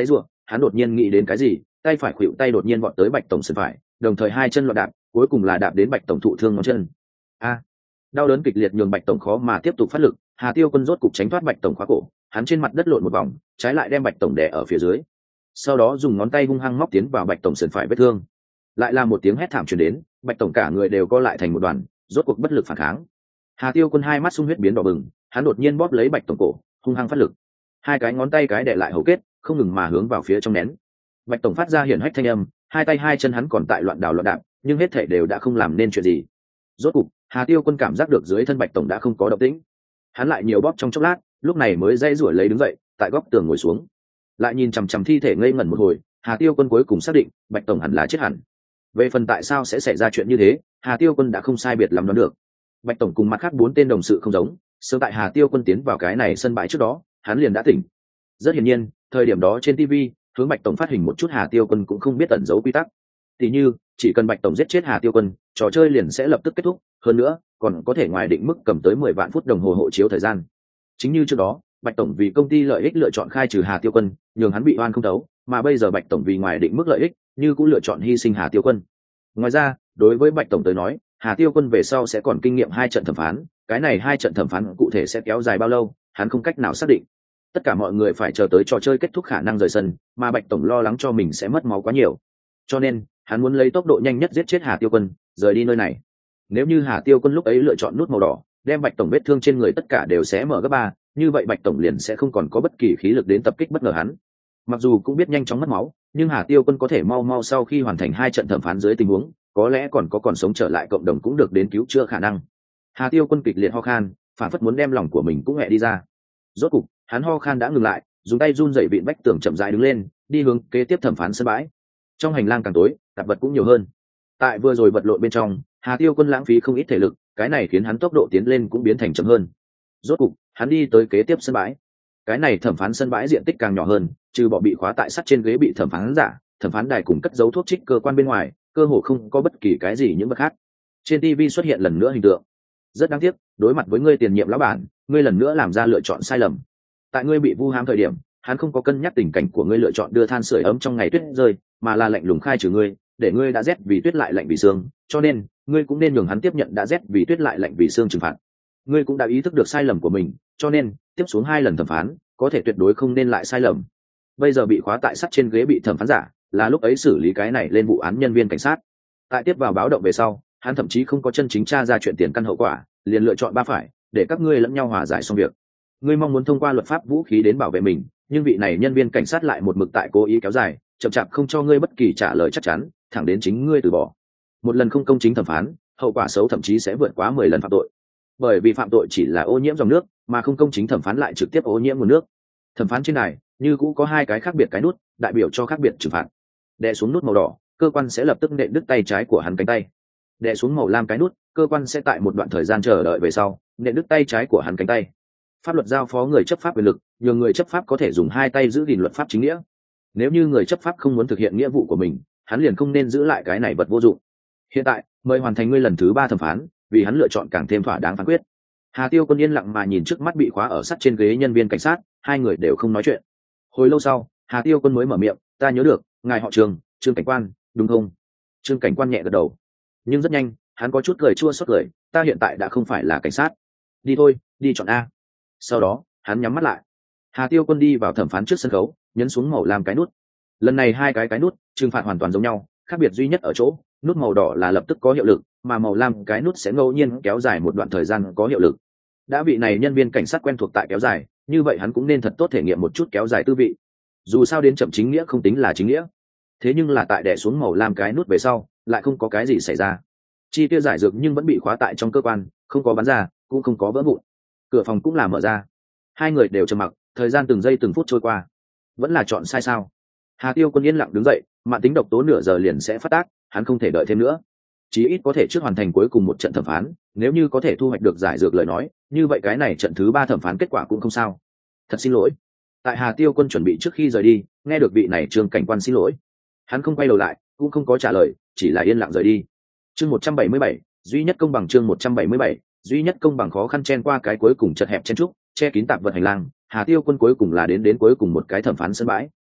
hắn đột nhiên nghĩ đến cái gì, tay phải khuỵu tay đột nhiên vọt tới Bạch Tổng sườn phải, đồng thời hai chân loạn đạp, cuối cùng là đạp đến Bạch Tổng thụ thương ngón chân. A! Đau đớn kịch liệt nhường Bạch Tổng khó mà tiếp tục phát lực, Hà Tiêu Quân rốt cục tránh thoát Bạch Tổng khóa cổ, hắn trên mặt đất lộn một vòng, trái lại đem Bạch Tổng đè ở phía dưới. Sau đó dùng ngón tay hung hăng móc tiến vào Bạch Tổng sườn phải vết thương. Lại là một tiếng hét thảm truyền đến, Bạch Tổng cả người đều co lại thành một đoàn, rốt cuộc bất lực phản kháng. Hà Tiêu Quân hai mắt sung huyết biến đỏ bừng, hắn đột nhiên bóp lấy Bạch Tổng cổ, hung hăng phát lực. Hai cái ngón tay cái đè lại hầu kết, không ngừng mà hướng vào phía trong nén. Bạch Tổng phát ra hiển hách thanh âm, hai tay hai chân hắn còn tại loạn đảo loạn đạp, nhưng hết thảy đều đã không làm nên chuyện gì. Rốt cục, Hà Tiêu Quân cảm giác được dưới thân Bạch Tổng đã không có động tĩnh. Hắn lại nhiều bóp trong chốc lát, lúc này mới dây rủi lấy đứng dậy, tại góc tường ngồi xuống. Lại nhìn chằm chằm thi thể ngây ngẩn một hồi, Hà Tiêu Quân cuối cùng xác định, Bạch Tổng hẳn là chết hẳn. Về phần tại sao sẽ xảy ra chuyện như thế, Hà Tiêu Quân đã không sai biệt lắm đoán được. Bạch Tổng cùng mặt khác bốn tên đồng sự không giống, sớm tại Hà Tiêu Quân tiến vào cái này sân bãi trước đó, hắn liền đã tỉnh. Rất hiển nhiên, thời điểm đó trên ti vi, hướng Bạch Tổng phát hình một chút Hà Tiêu Quân cũng không biết tẩn giấu quy tắc. Tỷ như, chỉ cần Bạch Tổng giết chết Hà Tiêu Quân, trò chơi liền sẽ lập tức kết thúc, hơn nữa, còn có thể ngoài định mức cầm tới mười vạn phút đồng hồ hộ chiếu thời gian. Chính như trước đó, Bạch Tổng vì công ty lợi ích lựa chọn khai trừ Hà Tiêu Quân, nhường hắn bị oan không đấu, mà bây giờ Bạch Tổng vì ngoài định mức lợi ích, như cũng lựa chọn hy sinh Hà Tiêu Quân. Ngoài ra, đối với Bạch Tổng tới nói, Hà Tiêu Quân về sau sẽ còn kinh nghiệm hai trận thẩm phán, cái này hai trận thẩm phán cụ thể sẽ kéo dài bao lâu, hắn không cách nào xác định. Tất cả mọi người phải chờ tới trò chơi kết thúc khả năng rời sân, mà Bạch Tổng lo lắng cho mình sẽ mất máu quá nhiều. Cho nên, hắn muốn lấy tốc độ nhanh nhất giết chết Hà Tiêu Quân, rời đi nơi này. Nếu như Hà Tiêu Quân lúc ấy lựa chọn nút màu đỏ, đem Bạch Tổng vết thương trên người tất cả đều sẽ mở gấp ba, như vậy Bạch Tổng liền sẽ không còn có bất kỳ khí lực đến tập kích bất ngờ hắn. Mặc dù cũng biết nhanh chóng mất máu, nhưng Hà Tiêu Quân có thể mau mau sau khi hoàn thành hai trận thẩm phán dưới tình huống, có lẽ còn có còn sống trở lại cộng đồng cũng được đến cứu chữa khả năng. Hà Tiêu Quân kịch liệt ho khan, phản phất muốn đem lòng của mình cũng nhẹ đi ra. Rốt cục, hắn ho khan đã ngừng lại, dùng tay run rẩy vịn vách tường chậm rãi đứng lên, đi hướng kế tiếp thẩm phán sân bãi. Trong hành lang càng tối, tạp vật cũng nhiều hơn. Tại vừa rồi vật lộn bên trong, Hà Tiêu Quân lãng phí không ít thể lực, cái này khiến hắn tốc độ tiến lên cũng biến thành chậm hơn. Rốt cục, hắn đi tới kế tiếp sân bãi. Cái này thẩm phán sân bãi diện tích càng nhỏ hơn, trừ bỏ bị khóa tại sắt trên ghế bị thẩm phán giả, thẩm phán đài cùng cất giấu thuốc trích cơ quan bên ngoài, cơ hồ không có bất kỳ cái gì những vật khác. Trên ti vi xuất hiện lần nữa hình tượng. Rất đáng tiếc, đối mặt với ngươi tiền nhiệm lão bản, ngươi lần nữa làm ra lựa chọn sai lầm. Tại ngươi bị vu hãm thời điểm, hắn không có cân nhắc tình cảnh của ngươi lựa chọn đưa than sưởi ấm trong ngày tuyết rơi, mà là lạnh lùng khai trừ ngươi, để ngươi đã rét vì tuyết lại lạnh vì xương, cho nên, ngươi cũng nên nhường hắn tiếp nhận đã rét vì tuyết lại lạnh vì xương trừng phạt. Ngươi cũng đã ý thức được sai lầm của mình, cho nên, tiếp xuống hai lần thẩm phán, có thể tuyệt đối không nên lại sai lầm. Bây giờ bị khóa tại sắt trên ghế bị thẩm phán giả, là lúc ấy xử lý cái này lên vụ án nhân viên cảnh sát. Tại tiếp vào báo động về sau, hắn thậm chí không có chân chính tra ra chuyện tiền căn hậu quả, liền lựa chọn ba phải, để các ngươi lẫn nhau hòa giải xong việc. Ngươi mong muốn thông qua luật pháp vũ khí đến bảo vệ mình, nhưng vị này nhân viên cảnh sát lại một mực tại cố ý kéo dài, chậm chạp không cho ngươi bất kỳ trả lời chắc chắn, thẳng đến chính ngươi từ bỏ. Một lần không công chính thẩm phán, hậu quả xấu thậm chí sẽ vượt quá mười lần phạm tội. Bởi vì phạm tội chỉ là ô nhiễm dòng nước, mà không công chính thẩm phán lại trực tiếp ô nhiễm nguồn nước. Thẩm phán trên này, như cũ có hai cái khác biệt cái nút, đại biểu cho khác biệt trừng phạt. Đè xuống nút màu đỏ, cơ quan sẽ lập tức nện đứt tay trái của hắn cánh tay. Đè xuống màu lam cái nút, cơ quan sẽ tại một đoạn thời gian chờ đợi về sau, nện đứt tay trái của hắn cánh tay. Pháp luật giao phó người chấp pháp quyền lực, nhờ người chấp pháp có thể dùng hai tay giữ gìn luật pháp chính nghĩa. Nếu như người chấp pháp không muốn thực hiện nghĩa vụ của mình, hắn liền không nên giữ lại cái này vật vô dụng. Hiện tại, mời hoàn thành ngươi lần thứ ba thẩm phán, vì hắn lựa chọn càng thêm thỏa đáng phán quyết. Hà Tiêu Quân yên lặng mà nhìn trước mắt bị khóa ở sắt trên ghế nhân viên cảnh sát, hai người đều không nói chuyện. Hồi lâu sau, Hà Tiêu Quân mới mở miệng, "Ta nhớ được, ngài họ Trương, Trương cảnh quan, đúng không?" Trương cảnh quan nhẹ gật đầu. Nhưng rất nhanh, hắn có chút cười chua xót cười, "Ta hiện tại đã không phải là cảnh sát. Đi thôi, đi chọn a." Sau đó, hắn nhắm mắt lại. Hà Tiêu Quân đi vào thẩm phán trước sân khấu, nhấn xuống màu lam cái nút. Lần này hai cái cái nút trừng phạt hoàn toàn giống nhau, khác biệt duy nhất ở chỗ nút màu đỏ là lập tức có hiệu lực, mà màu lam cái nút sẽ ngẫu nhiên kéo dài một đoạn thời gian có hiệu lực. Đã vị này nhân viên cảnh sát quen thuộc tại kéo dài, như vậy hắn cũng nên thật tốt thể nghiệm một chút kéo dài tư vị. Dù sao đến chậm chính nghĩa không tính là chính nghĩa. Thế nhưng là tại đè xuống màu lam cái nút về sau, lại không có cái gì xảy ra. Chi tiêu giải dược nhưng vẫn bị khóa tại trong cơ quan, không có bắn ra, cũng không có vỡ vụn. Cửa phòng cũng là mở ra. Hai người đều trầm mặc, thời gian từng giây từng phút trôi qua. Vẫn là chọn sai sao? Hà Tiêu Quân yên lặng đứng dậy, mạn tính độc tố nửa giờ liền sẽ phát tác, hắn không thể đợi thêm nữa. Chí ít có thể trước hoàn thành cuối cùng một trận thẩm phán, nếu như có thể thu hoạch được giải dược lời nói, như vậy cái này trận thứ ba thẩm phán kết quả cũng không sao. Thật xin lỗi. Tại Hà Tiêu Quân chuẩn bị trước khi rời đi, nghe được vị này Trương cảnh quan xin lỗi. Hắn không quay đầu lại, cũng không có trả lời, chỉ là yên lặng rời đi. Chương một trăm bảy mươi bảy, duy nhất công bằng chương một trăm bảy mươi bảy, duy nhất công bằng khó khăn chen qua cái cuối cùng chật hẹp chen trúc, che kín tạp vật hành lang, Hà Tiêu Quân cuối cùng là đến đến cuối cùng một cái thẩm phán sân bãi.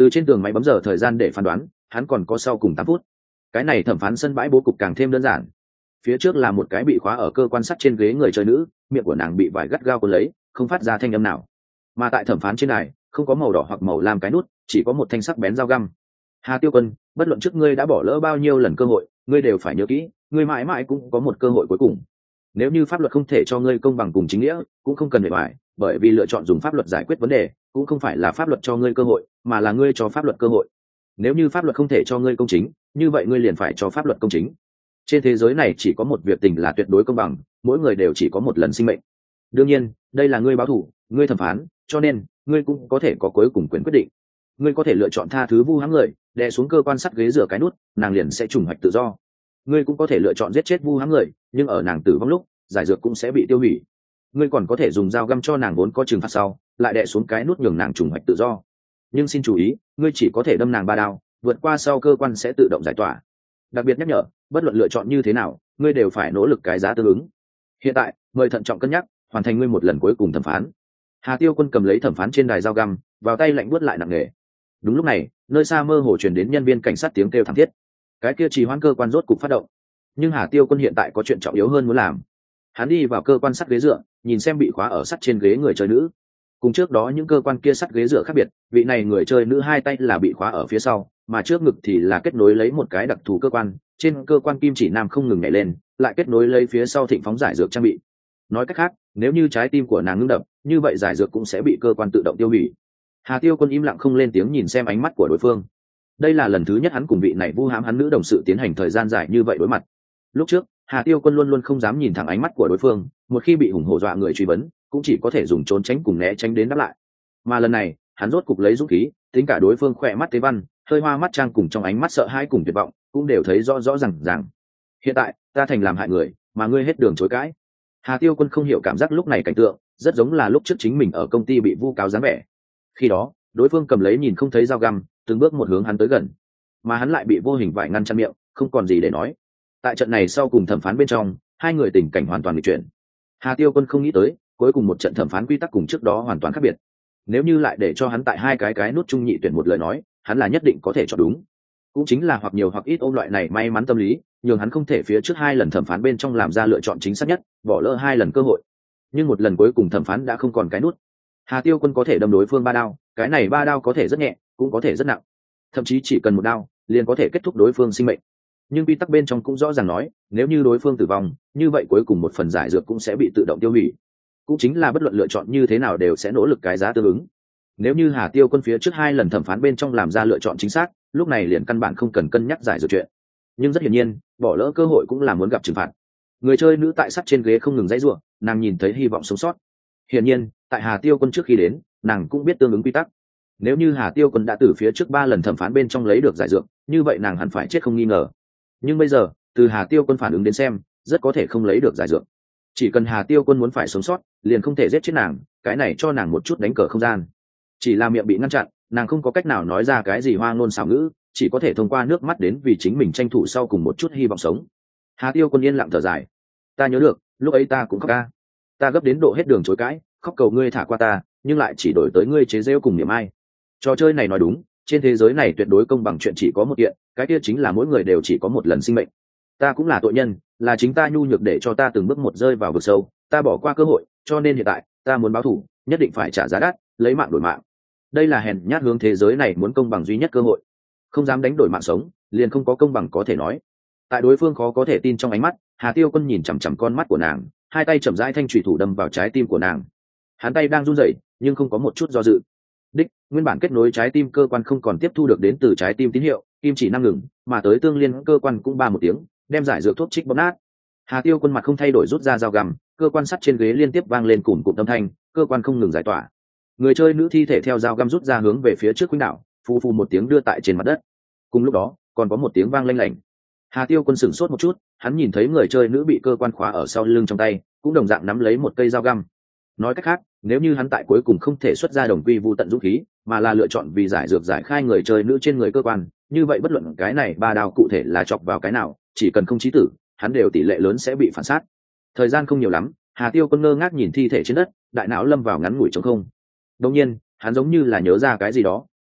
Từ trên tường máy bấm giờ thời gian để phán đoán, hắn còn có sau cùng tám phút. Cái này thẩm phán sân bãi bố cục càng thêm đơn giản. Phía trước là một cái bị khóa ở cơ quan sắt trên ghế người chơi nữ, miệng của nàng bị vải gắt gao cuốn lấy, không phát ra thanh âm nào. Mà tại thẩm phán trên này, không có màu đỏ hoặc màu lam cái nút, chỉ có một thanh sắc bén dao găm. Hà Tiêu Quân, bất luận trước ngươi đã bỏ lỡ bao nhiêu lần cơ hội, ngươi đều phải nhớ kỹ, ngươi mãi mãi cũng có một cơ hội cuối cùng. Nếu như pháp luật không thể cho ngươi công bằng cùng chính nghĩa, cũng không cần phải bại, bởi vì lựa chọn dùng pháp luật giải quyết vấn đề, cũng không phải là pháp luật cho ngươi cơ hội, mà là ngươi cho pháp luật cơ hội. Nếu như pháp luật không thể cho ngươi công chính, như vậy ngươi liền phải cho pháp luật công chính. Trên thế giới này chỉ có một việc tình là tuyệt đối công bằng, mỗi người đều chỉ có một lần sinh mệnh. Đương nhiên, đây là ngươi báo thủ, ngươi thẩm phán, cho nên ngươi cũng có thể có cuối cùng quyền quyết định. Ngươi có thể lựa chọn tha thứ vu hãm người, đè xuống cơ quan sắt ghế rửa cái nút, nàng liền sẽ trùng hoạch tự do. Ngươi cũng có thể lựa chọn giết chết vu hãm người, nhưng ở nàng tử vong lúc, giải dược cũng sẽ bị tiêu hủy. Ngươi còn có thể dùng dao găm cho nàng vốn có trừng phạt sau, lại đè xuống cái nút nhường nàng trùng hoạch tự do. Nhưng xin chú ý, ngươi chỉ có thể đâm nàng ba đao, vượt qua sau cơ quan sẽ tự động giải tỏa. Đặc biệt nhắc nhở, bất luận lựa chọn như thế nào, ngươi đều phải nỗ lực cái giá tương ứng. Hiện tại, mời thận trọng cân nhắc, hoàn thành ngươi một lần cuối cùng thẩm phán. Hà Tiêu Quân cầm lấy thẩm phán trên đài dao găm, vào tay lạnh buốt lại nặng nề. Đúng lúc này, nơi xa mơ hồ truyền đến nhân viên cảnh sát tiếng kêu thảm thiết. Cái kia trì hoãn cơ quan rốt cục phát động. Nhưng Hà Tiêu Quân hiện tại có chuyện trọng yếu hơn muốn làm. Hắn đi vào cơ quan sắt ghế dựa, nhìn xem bị khóa ở sắt trên ghế người chơi nữ. Cùng trước đó những cơ quan kia sắt ghế dựa khác biệt, vị này người chơi nữ hai tay là bị khóa ở phía sau, mà trước ngực thì là kết nối lấy một cái đặc thù cơ quan, trên cơ quan kim chỉ nam không ngừng nhảy lên, lại kết nối lấy phía sau thịnh phóng giải dược trang bị. Nói cách khác, nếu như trái tim của nàng ngưng đập, như vậy giải dược cũng sẽ bị cơ quan tự động tiêu hủy. Hà Tiêu Quân im lặng không lên tiếng nhìn xem ánh mắt của đối phương. Đây là lần thứ nhất hắn cùng vị này vu hãm hắn nữ đồng sự tiến hành thời gian dài như vậy đối mặt. Lúc trước, Hà Tiêu Quân luôn luôn không dám nhìn thẳng ánh mắt của đối phương, một khi bị hùng hổ dọa người truy vấn, cũng chỉ có thể dùng trốn tránh cùng né tránh đến đáp lại. Mà lần này, hắn rốt cục lấy dũng khí, tính cả đối phương khỏe mắt tế văn, hơi hoa mắt trang cùng trong ánh mắt sợ hãi cùng tuyệt vọng, cũng đều thấy rõ rõ ràng ràng. Hiện tại, ta thành làm hại người, mà ngươi hết đường chối cãi. Hà Tiêu Quân không hiểu cảm giác lúc này cảnh tượng, rất giống là lúc trước chính mình ở công ty bị vu cáo dáng vẻ. Khi đó, đối phương cầm lấy nhìn không thấy dao găm, từng bước một hướng hắn tới gần, mà hắn lại bị vô hình vải ngăn chặn miệng, không còn gì để nói. Tại trận này sau cùng thẩm phán bên trong, hai người tình cảnh hoàn toàn nghịch chuyển. Hà Tiêu Quân không nghĩ tới, cuối cùng một trận thẩm phán quy tắc cùng trước đó hoàn toàn khác biệt. Nếu như lại để cho hắn tại hai cái cái nút trung nhị tuyển một lời nói, hắn là nhất định có thể chọn đúng. Cũng chính là hoặc nhiều hoặc ít ôm loại này may mắn tâm lý, nhường hắn không thể phía trước hai lần thẩm phán bên trong làm ra lựa chọn chính xác nhất, bỏ lỡ hai lần cơ hội. Nhưng một lần cuối cùng thẩm phán đã không còn cái nút. Hà Tiêu Quân có thể đâm đối phương ba đao, cái này ba đao có thể rất nhẹ, cũng có thể rất nặng. Thậm chí chỉ cần một đao, liền có thể kết thúc đối phương sinh mệnh. Nhưng quy tắc bên trong cũng rõ ràng nói, nếu như đối phương tử vong, như vậy cuối cùng một phần giải dược cũng sẽ bị tự động tiêu hủy. Cũng chính là bất luận lựa chọn như thế nào đều sẽ nỗ lực cái giá tương ứng. Nếu như Hà Tiêu Quân phía trước hai lần thẩm phán bên trong làm ra lựa chọn chính xác, lúc này liền căn bản không cần cân nhắc giải dược chuyện. Nhưng rất hiển nhiên, bỏ lỡ cơ hội cũng là muốn gặp trừng phạt. Người chơi nữ tại sắt trên ghế không ngừng giãy giụa, nàng nhìn thấy hy vọng sống sót. Hiển nhiên, tại Hà Tiêu Quân trước khi đến, nàng cũng biết tương ứng quy tắc. Nếu như Hà Tiêu Quân đã từ phía trước ba lần thẩm phán bên trong lấy được giải dược, như vậy nàng hẳn phải chết không nghi ngờ. Nhưng bây giờ, từ Hà Tiêu Quân phản ứng đến xem, rất có thể không lấy được giải dược. Chỉ cần Hà Tiêu Quân muốn phải sống sót, liền không thể giết chết nàng, cái này cho nàng một chút đánh cờ không gian. Chỉ là miệng bị ngăn chặn, nàng không có cách nào nói ra cái gì hoa ngôn xảo ngữ, chỉ có thể thông qua nước mắt đến vì chính mình tranh thủ sau cùng một chút hy vọng sống. Hà Tiêu Quân yên lặng thở dài. Ta nhớ được, lúc ấy ta cũng khóc ca. Ta gấp đến độ hết đường chối cãi, khóc cầu ngươi thả qua ta, nhưng lại chỉ đổi tới ngươi chế giễu cùng niềm ai. Trò chơi này nói đúng, trên thế giới này tuyệt đối công bằng chuyện chỉ có một kiện, cái kia chính là mỗi người đều chỉ có một lần sinh mệnh. Ta cũng là tội nhân, là chính ta nhu nhược để cho ta từng bước một rơi vào vực sâu, ta bỏ qua cơ hội, cho nên hiện tại ta muốn báo thù, nhất định phải trả giá đắt, lấy mạng đổi mạng. Đây là hèn nhát hướng thế giới này muốn công bằng duy nhất cơ hội. Không dám đánh đổi mạng sống, liền không có công bằng có thể nói. Tại đối phương khó có thể tin trong ánh mắt, Hà Tiêu Quân nhìn chằm chằm con mắt của nàng, hai tay chậm rãi thanh chùy thủ đâm vào trái tim của nàng. Hắn tay đang run rẩy, nhưng không có một chút do dự. Đích, nguyên bản kết nối trái tim cơ quan không còn tiếp thu được đến từ trái tim tín hiệu, kim chỉ năm ngừng, mà tới tương liên cơ quan cũng ba một tiếng, đem giải dược thuốc trích bóp nát. Hà Tiêu Quân mặt không thay đổi rút ra dao găm, cơ quan sắt trên ghế liên tiếp vang lên cùm cụm âm thanh, cơ quan không ngừng giải tỏa. Người chơi nữ thi thể theo dao găm rút ra hướng về phía trước quỹ đạo, phù phù một tiếng đưa tại trên mặt đất. Cùng lúc đó, còn có một tiếng vang lanh lảnh. Hà Tiêu Quân sửng sốt một chút, hắn nhìn thấy người chơi nữ bị cơ quan khóa ở sau lưng trong tay, cũng đồng dạng nắm lấy một cây dao găm. Nói cách khác, nếu như hắn tại cuối cùng không thể xuất ra đồng quy vu tận dũng khí, mà là lựa chọn vì giải dược giải khai người chơi nữ trên người cơ quan, như vậy bất luận cái này ba đao cụ thể là chọc vào cái nào, chỉ cần không chí tử, hắn đều tỷ lệ lớn sẽ bị phản sát. Thời gian không nhiều lắm, Hà Tiêu Quân ngơ ngác nhìn thi thể trên đất, đại não lâm vào ngắn ngủi trống không. Đột nhiên, hắn giống như là nhớ ra cái gì đó,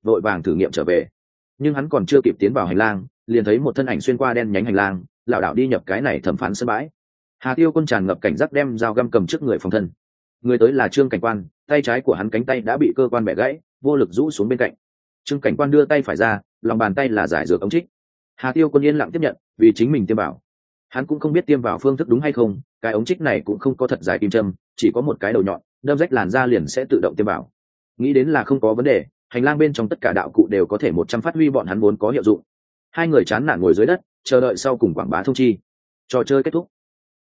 vội vàng thử nghiệm trở về. Nhưng hắn còn chưa kịp tiến vào hành lang, liền thấy một thân ảnh xuyên qua đen nhánh hành lang, lảo đảo đi nhập cái này thẩm phán sân bãi. Hà Tiêu Quân tràn ngập cảnh giác đem dao găm cầm trước người phòng thân. Người tới là Trương Cảnh Quan, tay trái của hắn cánh tay đã bị cơ quan bẻ gãy, vô lực rũ xuống bên cạnh. Trương Cảnh Quan đưa tay phải ra, lòng bàn tay là giải dược ống trích. Hà Tiêu Quân yên lặng tiếp nhận, vì chính mình tiêm vào. Hắn cũng không biết tiêm vào phương thức đúng hay không, cái ống trích này cũng không có thật dài kim châm, chỉ có một cái đầu nhọn, đâm rách làn da liền sẽ tự động tiêm vào. Nghĩ đến là không có vấn đề, hành lang bên trong tất cả đạo cụ đều có thể một trăm phát huy bọn hắn vốn có hiệu dụng. Hai người chán nản ngồi dưới đất, chờ đợi sau cùng quảng bá thông chi. Trò chơi kết thúc.